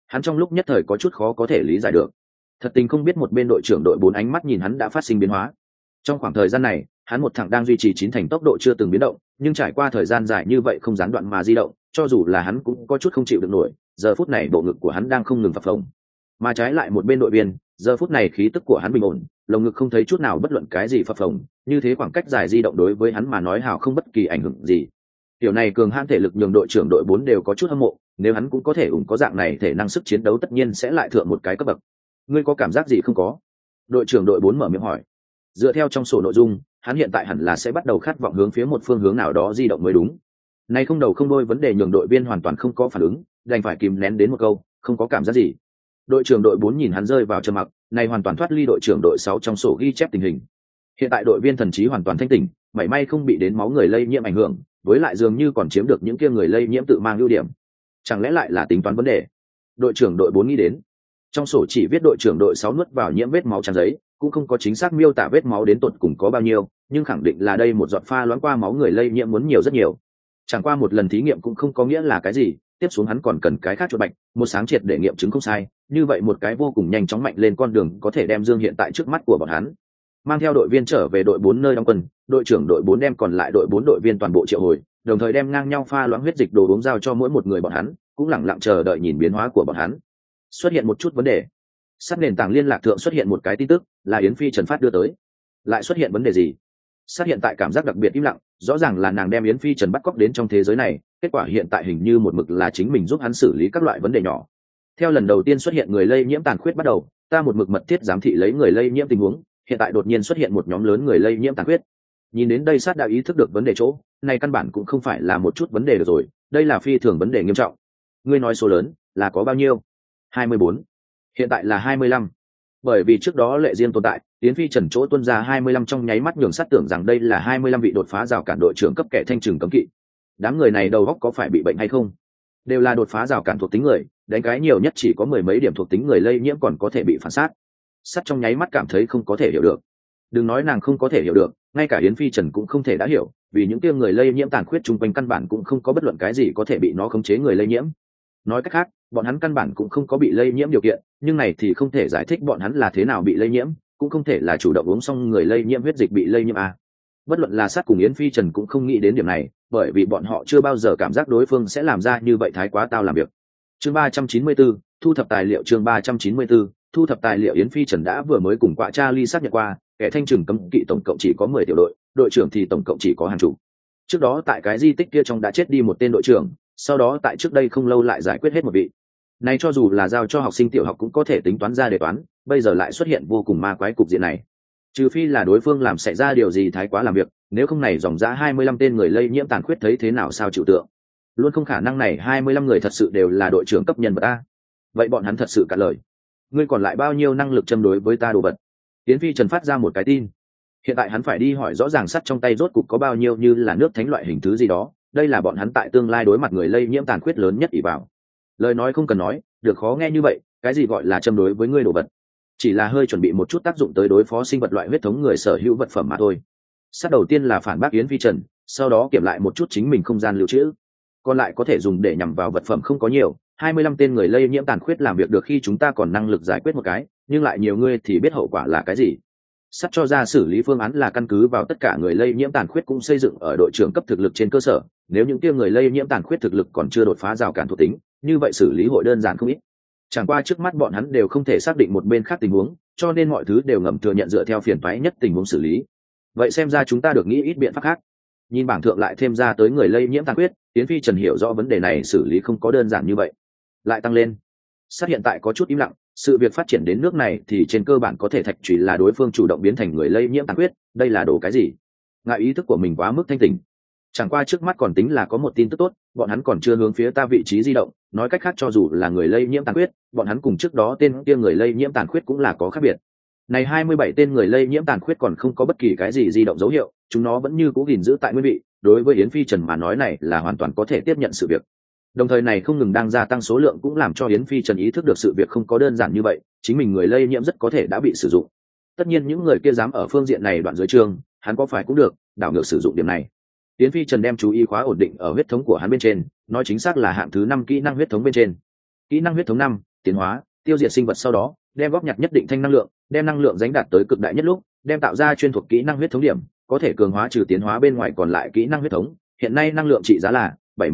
Hắn trong lúc nhất thời có chút khó có thể lý giải được. Thật tình không biết một bên đội trưởng đội 4 ánh mắt nhìn hắn đã phát sinh biến hóa. Trong khoảng thời gian này, hắn một thẳng đang duy trì chín thành tốc độ chưa từng biến động, nhưng trải qua thời gian dài như vậy không gián đoạn mà di động, cho dù là hắn cũng có chút không chịu được nổi. Giờ phút này bộ ngực của hắn đang không ngừng phập phồng. Mà trái lại một bên đội viên, giờ phút này khí tức của hắn bình ổn, lồng ngực không thấy chút nào bất luận cái gì phập phồng, như thế khoảng cách dài di động đối với hắn mà nói hào không bất kỳ ảnh hưởng gì. Điều này cường hãn thể lực nhường đội trưởng đội 4 đều có chút hâm mộ, nếu hắn cũng có thể ủng có dạng này thể năng sức chiến đấu tất nhiên sẽ lại thượng một cái cấp bậc. Ngươi có cảm giác gì không có? Đội trưởng đội 4 mở miệng hỏi. Dựa theo trong sổ nội dung, hắn hiện tại hẳn là sẽ bắt đầu khát vọng hướng phía một phương hướng nào đó di động mới đúng. Này không đầu không đuôi vấn đề nhường đội viên hoàn toàn không có phản ứng, đành phải kìm nén đến một câu, không có cảm giác gì. Đội trưởng đội 4 nhìn hắn rơi vào trầm mặc, này hoàn toàn thoát ly đội trưởng đội 6 trong sổ ghi chép tình hình. Hiện tại đội viên thần trí hoàn toàn thanh tỉnh, mảy may không bị đến máu người lây nhiễm ảnh hưởng, với lại dường như còn chiếm được những kia người lây nhiễm tự mang ưu điểm. Chẳng lẽ lại là tính toán vấn đề? Đội trưởng đội 4 nghĩ đến. Trong sổ chỉ viết đội trưởng đội 6 nuốt vào nhiễm vết máu trang giấy, cũng không có chính xác miêu tả vết máu đến tột cùng có bao nhiêu, nhưng khẳng định là đây một giọt pha loãng qua máu người lây nhiễm muốn nhiều rất nhiều. Chẳng qua một lần thí nghiệm cũng không có nghĩa là cái gì, tiếp xuống hắn còn cần cái khác chuột bạch, một sáng triệt để nghiệm chứng không sai, như vậy một cái vô cùng nhanh chóng mạnh lên con đường có thể đem Dương hiện tại trước mắt của bọn hắn. Mang theo đội viên trở về đội 4 nơi đóng quân, đội trưởng đội 4 đem còn lại đội 4 đội viên toàn bộ triệu hồi, đồng thời đem ngang nhau pha loãng huyết dịch đồ uống giao cho mỗi một người bọn hắn, cũng lẳng lặng chờ đợi nhìn biến hóa của bọn hắn. Xuất hiện một chút vấn đề. Sát nền tảng liên lạc thượng xuất hiện một cái tin tức, là Yến Phi Trần phát đưa tới. Lại xuất hiện vấn đề gì? Sát hiện tại cảm giác đặc biệt im lặng, rõ ràng là nàng đem Yến Phi Trần bắt cóc đến trong thế giới này, kết quả hiện tại hình như một mực là chính mình giúp hắn xử lý các loại vấn đề nhỏ. Theo lần đầu tiên xuất hiện người lây nhiễm tàn khuyết bắt đầu, ta một mực mật thiết giám thị lấy người lây nhiễm tình huống, hiện tại đột nhiên xuất hiện một nhóm lớn người lây nhiễm tàn khuyết. Nhìn đến đây Sát đã ý thức được vấn đề chỗ, này căn bản cũng không phải là một chút vấn đề được rồi, đây là phi thường vấn đề nghiêm trọng. Ngươi nói số lớn là có bao nhiêu? 24. Hiện tại là 25. Bởi vì trước đó lệ riêng tồn tại, Yến Phi Trần chỗ tuân ra 25 trong nháy mắt nhường Sát tưởng rằng đây là 25 vị đột phá rào cản đội trưởng cấp kẻ thanh trừng cấm kỵ. Đám người này đầu óc có phải bị bệnh hay không? Đều là đột phá rào cản thuộc tính người, đánh cái nhiều nhất chỉ có mười mấy điểm thuộc tính người lây nhiễm còn có thể bị phản sát. Sát trong nháy mắt cảm thấy không có thể hiểu được. Đừng nói nàng không có thể hiểu được, ngay cả Yến Phi Trần cũng không thể đã hiểu, vì những kia người lây nhiễm tàn khuyết chung quanh căn bản cũng không có bất luận cái gì có thể bị nó khống chế người lây nhiễm. Nói cách khác, bọn hắn căn bản cũng không có bị lây nhiễm điều kiện, nhưng này thì không thể giải thích bọn hắn là thế nào bị lây nhiễm, cũng không thể là chủ động uống xong người lây nhiễm huyết dịch bị lây nhiễm a. Bất luận là Sát cùng Yến Phi Trần cũng không nghĩ đến điểm này, bởi vì bọn họ chưa bao giờ cảm giác đối phương sẽ làm ra như vậy thái quá tao làm việc. Chương 394, thu thập tài liệu. Chương 394, thu thập tài liệu. Yến Phi Trần đã vừa mới cùng quạ Charlie xác nhận qua, kẻ thanh trừng cấm kỵ tổng cộng chỉ có 10 tiểu đội, đội trưởng thì tổng cộng chỉ có hàng chục. Trước đó tại cái di tích kia trong đã chết đi một tên đội trưởng, sau đó tại trước đây không lâu lại giải quyết hết một vị. Này cho dù là giao cho học sinh tiểu học cũng có thể tính toán ra đề toán, bây giờ lại xuất hiện vô cùng ma quái cục diện này. Trừ phi là đối phương làm xảy ra điều gì thái quá làm việc, nếu không này dòng dã 25 tên người lây nhiễm tàn khuyết thấy thế nào sao chịu tượng. Luôn không khả năng này 25 người thật sự đều là đội trưởng cấp nhân vật a. Vậy bọn hắn thật sự cạn lời. Ngươi còn lại bao nhiêu năng lực châm đối với ta đồ vật? Yến Phi Trần phát ra một cái tin. Hiện tại hắn phải đi hỏi rõ ràng sắt trong tay rốt cục có bao nhiêu như là nước thánh loại hình thứ gì đó, đây là bọn hắn tại tương lai đối mặt người lây nhiễm tàn khuyết lớn nhất ỷ vào. Lời nói không cần nói, được khó nghe như vậy, cái gì gọi là châm đối với ngươi đồ vật? Chỉ là hơi chuẩn bị một chút tác dụng tới đối phó sinh vật loại huyết thống người sở hữu vật phẩm mà thôi. Sát đầu tiên là phản bác Yến Phi Trần, sau đó kiểm lại một chút chính mình không gian lưu trữ. Còn lại có thể dùng để nhằm vào vật phẩm không có nhiều, 25 tên người lây nhiễm tàn khuyết làm việc được khi chúng ta còn năng lực giải quyết một cái, nhưng lại nhiều ngươi thì biết hậu quả là cái gì. Sắp cho ra xử lý phương án là căn cứ vào tất cả người lây nhiễm tàn khuyết cũng xây dựng ở đội trưởng cấp thực lực trên cơ sở, nếu những kia người lây nhiễm tàn khuyết thực lực còn chưa đột phá rào cản thuộc tính, như vậy xử lý hội đơn giản không ít. Chẳng qua trước mắt bọn hắn đều không thể xác định một bên khác tình huống, cho nên mọi thứ đều ngầm thừa nhận dựa theo phiền toái nhất tình huống xử lý. Vậy xem ra chúng ta được nghĩ ít biện pháp khác. Nhìn bảng thượng lại thêm ra tới người lây nhiễm tàn khuyết, Yến Phi Trần hiểu rõ vấn đề này xử lý không có đơn giản như vậy. Lại tăng lên. Sát hiện tại có chút im lặng, sự việc phát triển đến nước này thì trên cơ bản có thể thạch chùy là đối phương chủ động biến thành người lây nhiễm tàn khuyết, đây là đồ cái gì? Ngại ý thức của mình quá mức thanh tỉnh. Chẳng qua trước mắt còn tính là có một tin tức tốt, bọn hắn còn chưa hướng phía ta vị trí di động, nói cách khác cho dù là người lây nhiễm tàn khuyết, bọn hắn cùng trước đó tên kia người lây nhiễm tàn khuyết cũng là có khác biệt. Này 27 tên người lây nhiễm tàn khuyết còn không có bất kỳ cái gì di động dấu hiệu, chúng nó vẫn như cũ gìn giữ tại nguyên vị, đối với Yến Phi Trần mà nói này là hoàn toàn có thể tiếp nhận sự việc. Đồng thời này không ngừng đang gia tăng số lượng cũng làm cho Yến Phi Trần ý thức được sự việc không có đơn giản như vậy, chính mình người lây nhiễm rất có thể đã bị sử dụng. Tất nhiên những người kia dám ở phương diện này đoạn dưới trường, hắn có phải cũng được, đảo ngược sử dụng điểm này. Yến Phi Trần đem chú ý khóa ổn định ở huyết thống của hắn bên trên, nói chính xác là hạng thứ 5 kỹ năng huyết thống bên trên. Kỹ năng huyết thống 5, tiến hóa tiêu diệt sinh vật sau đó đem góp nhặt nhất định thanh năng lượng, đem năng lượng dánh đạt tới cực đại nhất lúc đem tạo ra chuyên thuộc kỹ năng huyết thống điểm, có thể cường hóa trừ tiến hóa bên ngoài còn lại kỹ năng huyết thống. Hiện nay năng lượng trị giá là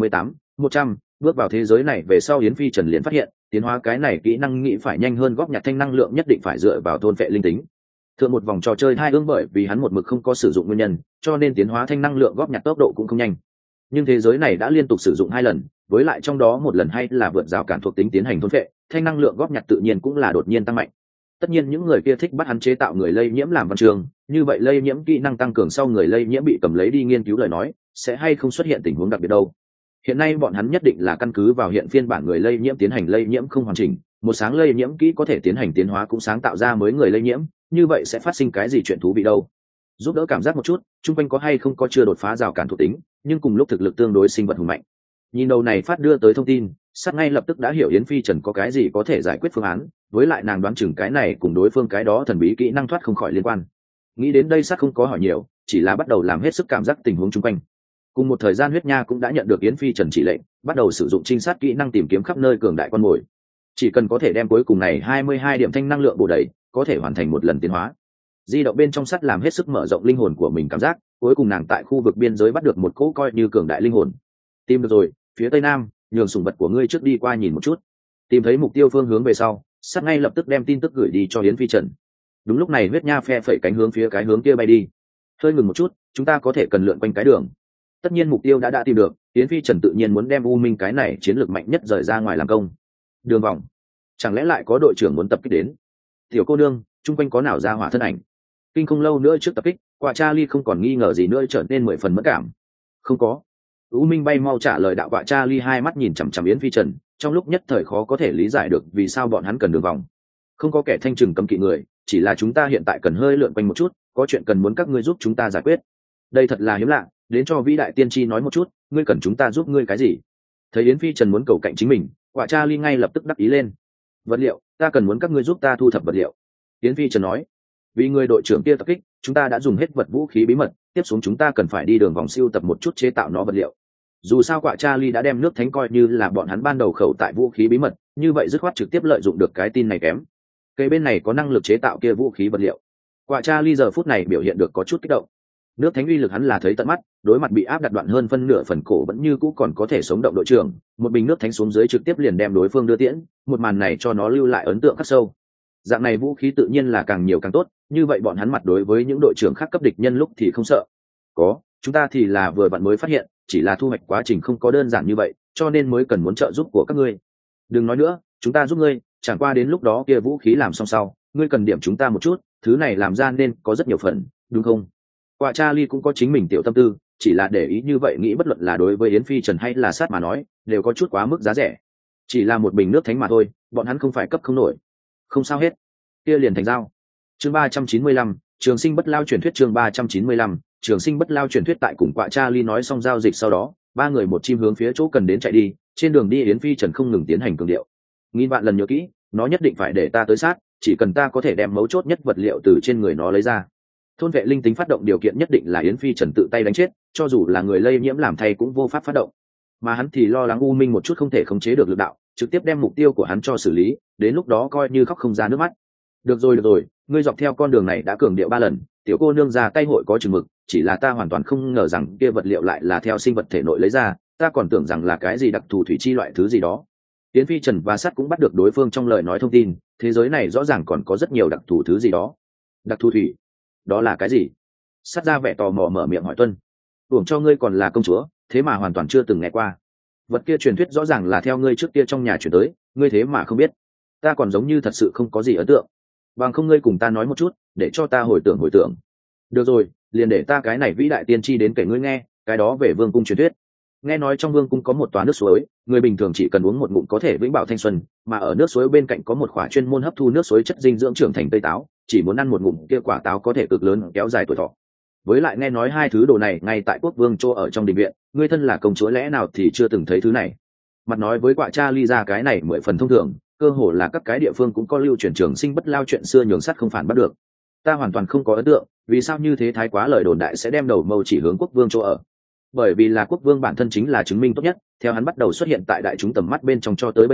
78-100. Bước vào thế giới này về sau, Yến Phi Trần liền phát hiện tiến hóa cái này kỹ năng nghĩ phải nhanh hơn góp nhặt thanh năng lượng nhất định phải dựa vào thôn phệ linh tính. Thượng một vòng trò chơi hai ương bởi vì hắn một mực không có sử dụng nguyên nhân, cho nên tiến hóa thanh năng lượng góp nhặt tốc độ cũng không nhanh. Nhưng thế giới này đã liên tục sử dụng 2 lần, với lại trong đó một lần hay là vượt rào cản thuộc tính tiến hành thôn phệ, thanh năng lượng góp nhặt tự nhiên cũng là đột nhiên tăng mạnh. Tất nhiên những người kia thích bắt hắn chế tạo người lây nhiễm làm văn trường, như vậy lây nhiễm kỹ năng tăng cường sau người lây nhiễm bị cầm lấy đi nghiên cứu lời nói, sẽ hay không xuất hiện tình huống đặc biệt đâu. Hiện nay bọn hắn nhất định là căn cứ vào hiện phiên bản người lây nhiễm tiến hành lây nhiễm không hoàn chỉnh, một sáng lây nhiễm kỹ có thể tiến hành tiến hóa cũng sáng tạo ra mới người lây nhiễm, như vậy sẽ phát sinh cái gì chuyện thú vị đâu. Giúp đỡ cảm giác một chút, chung quanh có hay không có chưa đột phá rào cản thuộc tính, nhưng cùng lúc thực lực tương đối sinh vật hùng mạnh. Nhìn đầu này phát đưa tới thông tin, sát ngay lập tức đã hiểu Yến Phi Trần có cái gì có thể giải quyết phương án, với lại nàng đoán chừng cái này cùng đối phương cái đó thần bí kỹ năng thoát không khỏi liên quan. Nghĩ đến đây sát không có hỏi nhiều, chỉ là bắt đầu làm hết sức cảm giác tình huống chung quanh. Cùng một thời gian huyết nha cũng đã nhận được Yến Phi Trần chỉ lệnh, bắt đầu sử dụng trinh sát kỹ năng tìm kiếm khắp nơi cường đại con mồi. Chỉ cần có thể đem cuối cùng này 22 điểm thanh năng lượng bổ đầy, có thể hoàn thành một lần tiến hóa. Di động bên trong sắt làm hết sức mở rộng linh hồn của mình cảm giác, cuối cùng nàng tại khu vực biên giới bắt được một cỗ coi như cường đại linh hồn. Tìm được rồi, phía tây nam, nhường sủng vật của ngươi trước đi qua nhìn một chút. Tìm thấy mục tiêu phương hướng về sau, sắt ngay lập tức đem tin tức gửi đi cho Yến Phi Trần. Đúng lúc này huyết nha phe phẩy cánh hướng phía cái hướng kia bay đi. Hơi ngừng một chút, chúng ta có thể cần lượn quanh cái đường. Tất nhiên mục tiêu đã tìm được, Yến Phi Trần tự nhiên muốn đem U Minh cái này chiến lược mạnh nhất rời ra ngoài làm công. Đường vòng, chẳng lẽ lại có đội trưởng muốn tập kích đến? Tiểu cô nương, chung quanh có nào ra hỏa thân ảnh? Kinh không lâu nữa trước tập kích, quả Charlie không còn nghi ngờ gì nữa trở nên 10 phần mất cảm. Không có. U Minh bay mau trả lời đạo. Quả Charlie hai mắt nhìn chằm chằm Yến Phi Trần, trong lúc nhất thời khó có thể lý giải được vì sao bọn hắn cần đường vòng. Không có kẻ thanh trừng cấm kỵ người, chỉ là chúng ta hiện tại cần hơi lượn quanh một chút, có chuyện cần muốn các ngươi giúp chúng ta giải quyết. Đây thật là hiếm lạ, đến cho vĩ đại tiên tri nói một chút, ngươi cần chúng ta giúp ngươi cái gì? Thấy Yến Phi Trần muốn cầu cạnh chính mình, Quả Charlie ngay lập tức đắc ý lên. Vật liệu, ta cần muốn các ngươi giúp ta thu thập vật liệu. Yến Phi Trần nói, vì người đội trưởng kia tập kích, chúng ta đã dùng hết vật vũ khí bí mật, tiếp xuống chúng ta cần phải đi đường vòng siêu tập một chút chế tạo nó vật liệu. Dù sao Quả Charlie đã đem nước thánh coi như là bọn hắn ban đầu khẩu tại vũ khí bí mật, như vậy dứt khoát trực tiếp lợi dụng được cái tin này kém. Cây bên này có năng lực chế tạo kia vũ khí vật liệu. Quả Charlie giờ phút này biểu hiện được có chút kích động. Nước thánh uy lực hắn là thấy tận mắt, đối mặt bị áp đặt đoạn hơn phân nửa phần cổ vẫn như cũ còn có thể sống động đội trưởng, một bình nước thánh xuống dưới trực tiếp liền đem đối phương đưa tiễn, một màn này cho nó lưu lại ấn tượng khắc sâu. Dạng này vũ khí tự nhiên là càng nhiều càng tốt, như vậy bọn hắn mặt đối với những đội trưởng khác cấp địch nhân lúc thì không sợ. Có, chúng ta thì là vừa vặn mới phát hiện, chỉ là thu hoạch quá trình không có đơn giản như vậy, cho nên mới cần muốn trợ giúp của các ngươi. Đừng nói nữa, chúng ta giúp ngươi, chẳng qua đến lúc đó kia vũ khí làm xong sau, ngươi cần điểm chúng ta một chút, thứ này làm ra nên có rất nhiều phần, đúng không? Quả Charlie cũng có chính mình tiểu tâm tư, chỉ là để ý như vậy nghĩ bất luận là đối với Yến Phi Trần hay là sát mà nói, đều có chút quá mức giá rẻ. Chỉ là một bình nước thánh mà thôi, bọn hắn không phải cấp không nổi. Không sao hết. Kia liền thành giao. Chương 395, Trường Sinh Bất Lao truyền thuyết. Chương 395, Trường Sinh Bất Lao truyền thuyết. Tại cùng Quả Charlie nói xong giao dịch sau đó, ba người một chim hướng phía chỗ cần đến chạy đi, trên đường đi Yến Phi Trần không ngừng tiến hành cường điệu. Nghìn vạn lần nhớ kỹ, nó nhất định phải để ta tới sát, chỉ cần ta có thể đem mấu chốt nhất vật liệu từ trên người nó lấy ra. Thôn vệ linh tính phát động điều kiện nhất định là Yến Phi Trần tự tay đánh chết, cho dù là người lây nhiễm làm thay cũng vô pháp phát động. Mà hắn thì lo lắng U Minh một chút không thể khống chế được lực đạo, trực tiếp đem mục tiêu của hắn cho xử lý, đến lúc đó coi như khóc không ra nước mắt. Được rồi, ngươi dọc theo con đường này đã cường điệu 3 lần, tiểu cô nương ra tay hội có chừng mực, chỉ là ta hoàn toàn không ngờ rằng kia vật liệu lại là theo sinh vật thể nội lấy ra, ta còn tưởng rằng là cái gì đặc thù thủy chi loại thứ gì đó. Yến Phi Trần và Sắt cũng bắt được đối phương trong lời nói thông tin, thế giới này rõ ràng còn có rất nhiều đặc thù thứ gì đó. Đặc thù thủy? Đó là cái gì? Sắt ra vẻ tò mò mở miệng hỏi Tuân. Tưởng cho ngươi còn là công chúa, thế mà hoàn toàn chưa từng nghe qua. Vật kia truyền thuyết rõ ràng là theo ngươi trước kia trong nhà chuyển tới, ngươi thế mà không biết. Ta còn giống như thật sự không có gì ấn tượng. Bằng không ngươi cùng ta nói một chút, để cho ta hồi tưởng. Được rồi, liền để ta cái này vĩ đại tiên tri đến kể ngươi nghe, cái đó về vương cung truyền thuyết. Nghe nói trong vương cung có một toa nước suối, người bình thường chỉ cần uống một ngụm có thể vĩnh bảo thanh xuân, mà ở nước suối bên cạnh có một khỏa chuyên môn hấp thu nước suối chất dinh dưỡng trưởng thành cây táo, chỉ muốn ăn một ngụm kia quả táo có thể cực lớn kéo dài tuổi thọ. Với lại nghe nói hai thứ đồ này ngay tại quốc vương chỗ ở trong đình viện, ngươi thân là công chúa lẽ nào thì chưa từng thấy thứ này. Mặt nói với Quả Charlie ra cái này 10 phần thông thường, cơ hồ là các cái địa phương cũng có lưu truyền trường sinh bất lao chuyện xưa nhường sắt không phản bắt được. Ta hoàn toàn không có ấn tượng, vì sao như thế thái quá lời đồn đại sẽ đem đầu mâu chỉ hướng quốc vương chỗ ở. Bởi vì là quốc vương bản thân chính là chứng minh tốt nhất, theo hắn bắt đầu xuất hiện tại đại chúng tầm mắt bên trong cho tới bây giờ,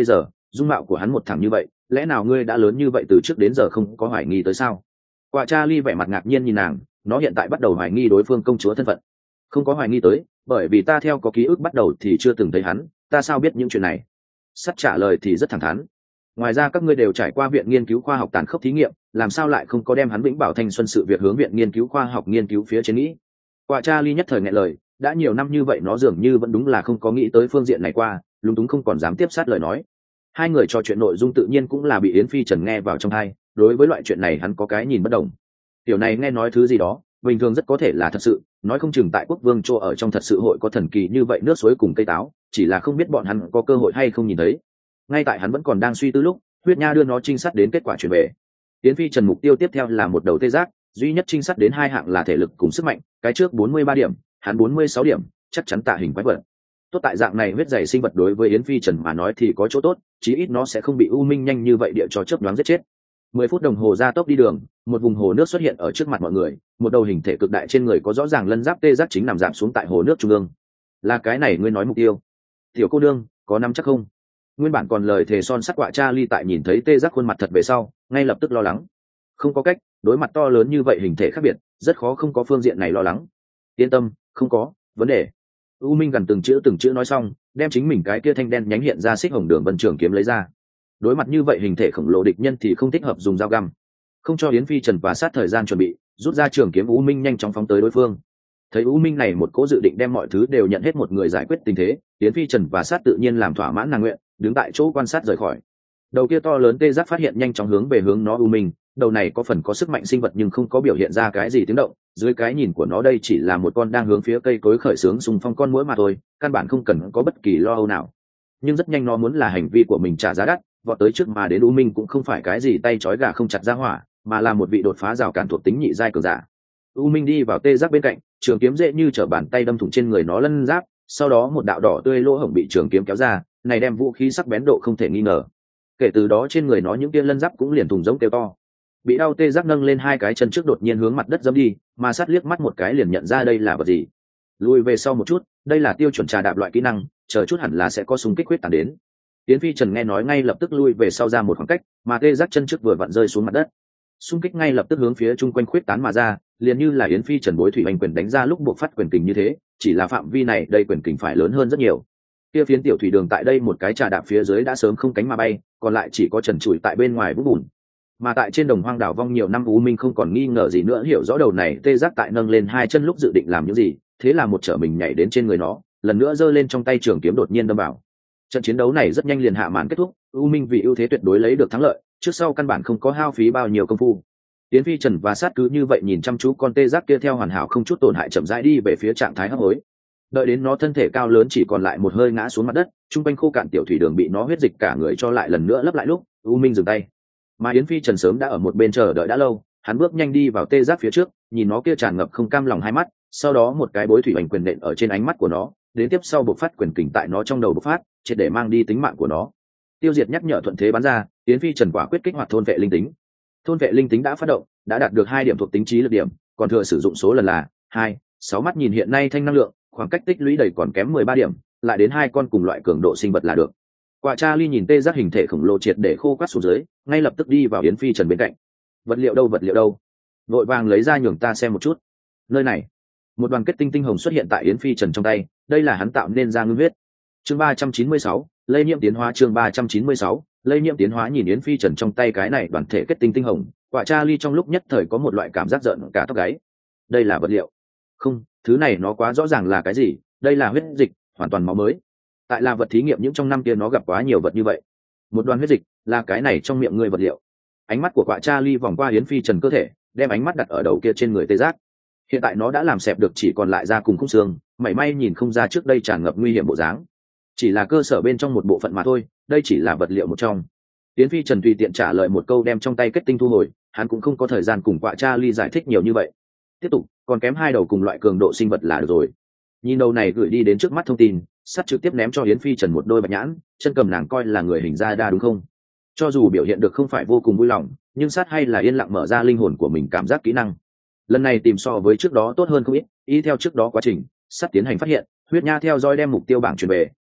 dung mạo của hắn một thẳng như vậy, lẽ nào ngươi đã lớn như vậy từ trước đến giờ không có hoài nghi tới sao? Quả Charlie vẻ mặt ngạc nhiên nhìn nàng, nó hiện tại bắt đầu hoài nghi đối phương công chúa thân phận. Không có hoài nghi tới, bởi vì ta theo có ký ức bắt đầu thì chưa từng thấy hắn, ta sao biết những chuyện này? Sắt trả lời thì rất thẳng thắn. Ngoài ra các ngươi đều trải qua viện nghiên cứu khoa học tàn khốc thí nghiệm, làm sao lại không có đem hắn vĩnh bảo thanh xuân sự việc hướng viện nghiên cứu khoa học nghiên cứu phía trên nghĩ? Quả Charlie nhất thời nghẹn lời, đã nhiều năm như vậy nó dường như vẫn đúng là không có nghĩ tới phương diện này qua, lúng túng không còn dám tiếp sát lời nói. Hai người trò chuyện nội dung tự nhiên cũng là bị Yến Phi Trần nghe vào trong tai, đối với loại chuyện này hắn có cái nhìn bất đồng. Tiểu này nghe nói thứ gì đó, bình thường rất có thể là thật sự, nói không chừng tại quốc vương chỗ ở trong thật sự hội có thần kỳ như vậy nước suối cùng cây táo, chỉ là không biết bọn hắn có cơ hội hay không nhìn thấy. Ngay tại hắn vẫn còn đang suy tư lúc, Huyết Nha đưa nó trinh sát đến kết quả chuyển về. Yến Phi Trần mục tiêu tiếp theo là một đầu tê giác, duy nhất trinh sát đến hai hạng là thể lực cùng sức mạnh, cái trước 43 điểm, hắn 46 điểm, chắc chắn tạ hình quái vật. Tốt tại dạng này huyết dày sinh vật đối với Yến Phi Trần mà nói thì có chỗ tốt, chí ít nó sẽ không bị U Minh nhanh như vậy địa cho chớp nhoáng giết chết. 10 phút đồng hồ ra tốc đi đường, một vùng hồ nước xuất hiện ở trước mặt mọi người, một đầu hình thể cực đại trên người có rõ ràng lân giáp tê giác chính nằm giảm xuống tại hồ nước trung ương. Là cái này ngươi nói mục tiêu? Tiểu cô nương, có nắm chắc không? Nguyên bản còn lời thề son sắt Quả Charlie tại nhìn thấy tê giác khuôn mặt thật về sau, ngay lập tức lo lắng. Không có cách, đối mặt to lớn như vậy hình thể khác biệt, rất khó không có phương diện này lo lắng. Yên tâm, không có vấn đề. U Minh gần từng chữ nói xong, đem chính mình cái kia thanh đen nhánh hiện ra xích hồng đường vân trường kiếm lấy ra. Đối mặt như vậy hình thể khổng lồ địch nhân thì không thích hợp dùng dao găm. Không cho Yến Phi Trần và sát thời gian chuẩn bị, rút ra trường kiếm U Minh nhanh chóng phóng tới đối phương. Thấy U Minh này một cố dự định đem mọi thứ đều nhận hết một người giải quyết tình thế, Yến Phi Trần và sát tự nhiên làm thỏa mãn nàng nguyện, đứng tại chỗ quan sát rời khỏi. Đầu kia to lớn tê giác phát hiện nhanh chóng hướng về hướng nó U Minh, đầu này có phần có sức mạnh sinh vật nhưng không có biểu hiện ra cái gì tiếng động, dưới cái nhìn của nó đây chỉ là một con đang hướng phía cây cối khởi xướng xung phong con muỗi mà thôi, căn bản không cần có bất kỳ lo âu nào. Nhưng rất nhanh nó muốn là hành vi của mình trả giá đắt, vọt tới trước mà đến U Minh cũng không phải cái gì tay trói gà không chặt ra hỏa, mà là một vị đột phá rào cản thuộc tính nhị giai cường giả. U Minh đi vào tê giác bên cạnh, trường kiếm dễ như trở bàn tay đâm thủng trên người nó lân giáp, sau đó một đạo đỏ tươi lỗ hổng bị trường kiếm kéo ra, này đem vũ khí sắc bén độ không thể nghi ngờ. Kể từ đó trên người nó những tia lân giáp cũng liền thùng giống kêu to. Bị đau tê giác nâng lên hai cái chân trước đột nhiên hướng mặt đất dẫm đi, mà sát liếc mắt một cái liền nhận ra đây là vật gì. Lùi về sau một chút, đây là tiêu chuẩn trà đạp loại kỹ năng, chờ chút hẳn là sẽ có xung kích huyết tàn đến. Yến Phi Trần nghe nói ngay lập tức lui về sau ra một khoảng cách, mà tê giác chân trước vừa vặn rơi xuống mặt đất. Xung kích ngay lập tức hướng phía chung quanh khuyết tán mà ra, liền như là Yến Phi Trần bối thủy hành quyền đánh ra lúc buộc phát quyền kình như thế, chỉ là phạm vi này đây quyền kình phải lớn hơn rất nhiều. Kia phiến tiểu thủy đường tại đây một cái trà đạp phía dưới đã sớm không cánh mà bay, còn lại chỉ có trần trụi tại bên ngoài vũng bùn. Mà tại trên đồng hoang đảo vong nhiều năm U Minh không còn nghi ngờ gì nữa hiểu rõ đầu này tê giác tại nâng lên hai chân lúc dự định làm những gì, thế là một trở mình nhảy đến trên người nó, lần nữa giơ lên trong tay trường kiếm đột nhiên đâm vào. Trận chiến đấu này rất nhanh liền hạ màn kết thúc, U Minh vì ưu thế tuyệt đối lấy được thắng lợi, trước sau căn bản không có hao phí bao nhiêu công phu. Yến Phi Trần và sát cứ như vậy nhìn chăm chú con tê giác kia theo hoàn hảo không chút tổn hại chậm rãi đi về phía trạng thái hấp hối. Đợi đến nó thân thể cao lớn chỉ còn lại một hơi ngã xuống mặt đất, trung quanh khô cạn tiểu thủy đường bị nó huyết dịch cả người cho lại lần nữa lấp lại lúc, U Minh dừng tay. Mà Yến Phi Trần sớm đã ở một bên chờ đợi đã lâu, hắn bước nhanh đi vào tê giác phía trước, nhìn nó kia tràn ngập không cam lòng hai mắt, sau đó một cái bối thủy hành quyền nện ở trên ánh mắt của nó, đến tiếp sau bộc phát quyền kình tại nó trong đầu bộc phát, triệt để mang đi tính mạng của nó. Tiêu diệt nhắc nhở thuận thế bắn ra, Yến Phi Trần quả quyết kích hoạt thôn vệ linh tính. Thôn vệ linh tính đã phát động, đã đạt được 2 điểm thuộc tính trí lực điểm, còn thừa sử dụng số lần là 2, 6 mắt nhìn hiện nay thanh năng lượng, khoảng cách tích lũy đầy còn kém 13 điểm, lại đến 2 con cùng loại cường độ sinh vật là được. Quả Charlie nhìn tê giác hình thể khổng lồ triệt để khô quắt xuống dưới, ngay lập tức đi vào Yến Phi Trần bên cạnh. Vật liệu đâu? Vội vàng lấy ra nhường ta xem một chút. Nơi này, một đoàn kết tinh tinh hồng xuất hiện tại Yến Phi Trần trong tay, đây là hắn tạo nên ra ngưng huyết. Chương 396, lây nhiễm tiến hóa. Chương 396, lây nhiễm tiến hóa. Nhìn Yến Phi Trần trong tay cái này đoàn thể kết tinh tinh hồng, Quả Charlie trong lúc nhất thời có một loại cảm giác giận cả tóc gáy. Đây là vật liệu? Không, thứ này nó quá rõ ràng là cái gì, đây là huyết dịch, hoàn toàn máu mới. Tại là vật thí nghiệm những trong năm kia nó gặp quá nhiều vật như vậy. Một đoàn huyết dịch, là cái này trong miệng ngươi vật liệu. Ánh mắt của Quả Charlie vòng qua Yến Phi Trần cơ thể, đem ánh mắt đặt ở đầu kia trên người tê giác. Hiện tại nó đã làm xẹp được chỉ còn lại da cùng khung xương, mảy may nhìn không ra trước đây tràn ngập nguy hiểm bộ dáng. Chỉ là cơ sở bên trong một bộ phận mà thôi, đây chỉ là vật liệu một trong. Yến Phi Trần tùy tiện trả lời một câu đem trong tay kết tinh thu hồi, hắn cũng không có thời gian cùng Quả Charlie giải thích nhiều như vậy. Tiếp tục, còn kém 2 đầu cùng loại cường độ sinh vật là được rồi. Nhìn đầu này gửi đi đến trước mắt thông tin, sắt trực tiếp ném cho Yến Phi Trần một đôi bạch nhãn, chân cầm nàng coi là người hình ra đa đúng không? Cho dù biểu hiện được không phải vô cùng vui lòng, nhưng sát hay là yên lặng mở ra linh hồn của mình cảm giác kỹ năng. Lần này tìm so với trước đó tốt hơn không ít, y theo trước đó quá trình, sắt tiến hành phát hiện, huyết nha theo dõi đem mục tiêu bảng truyền về,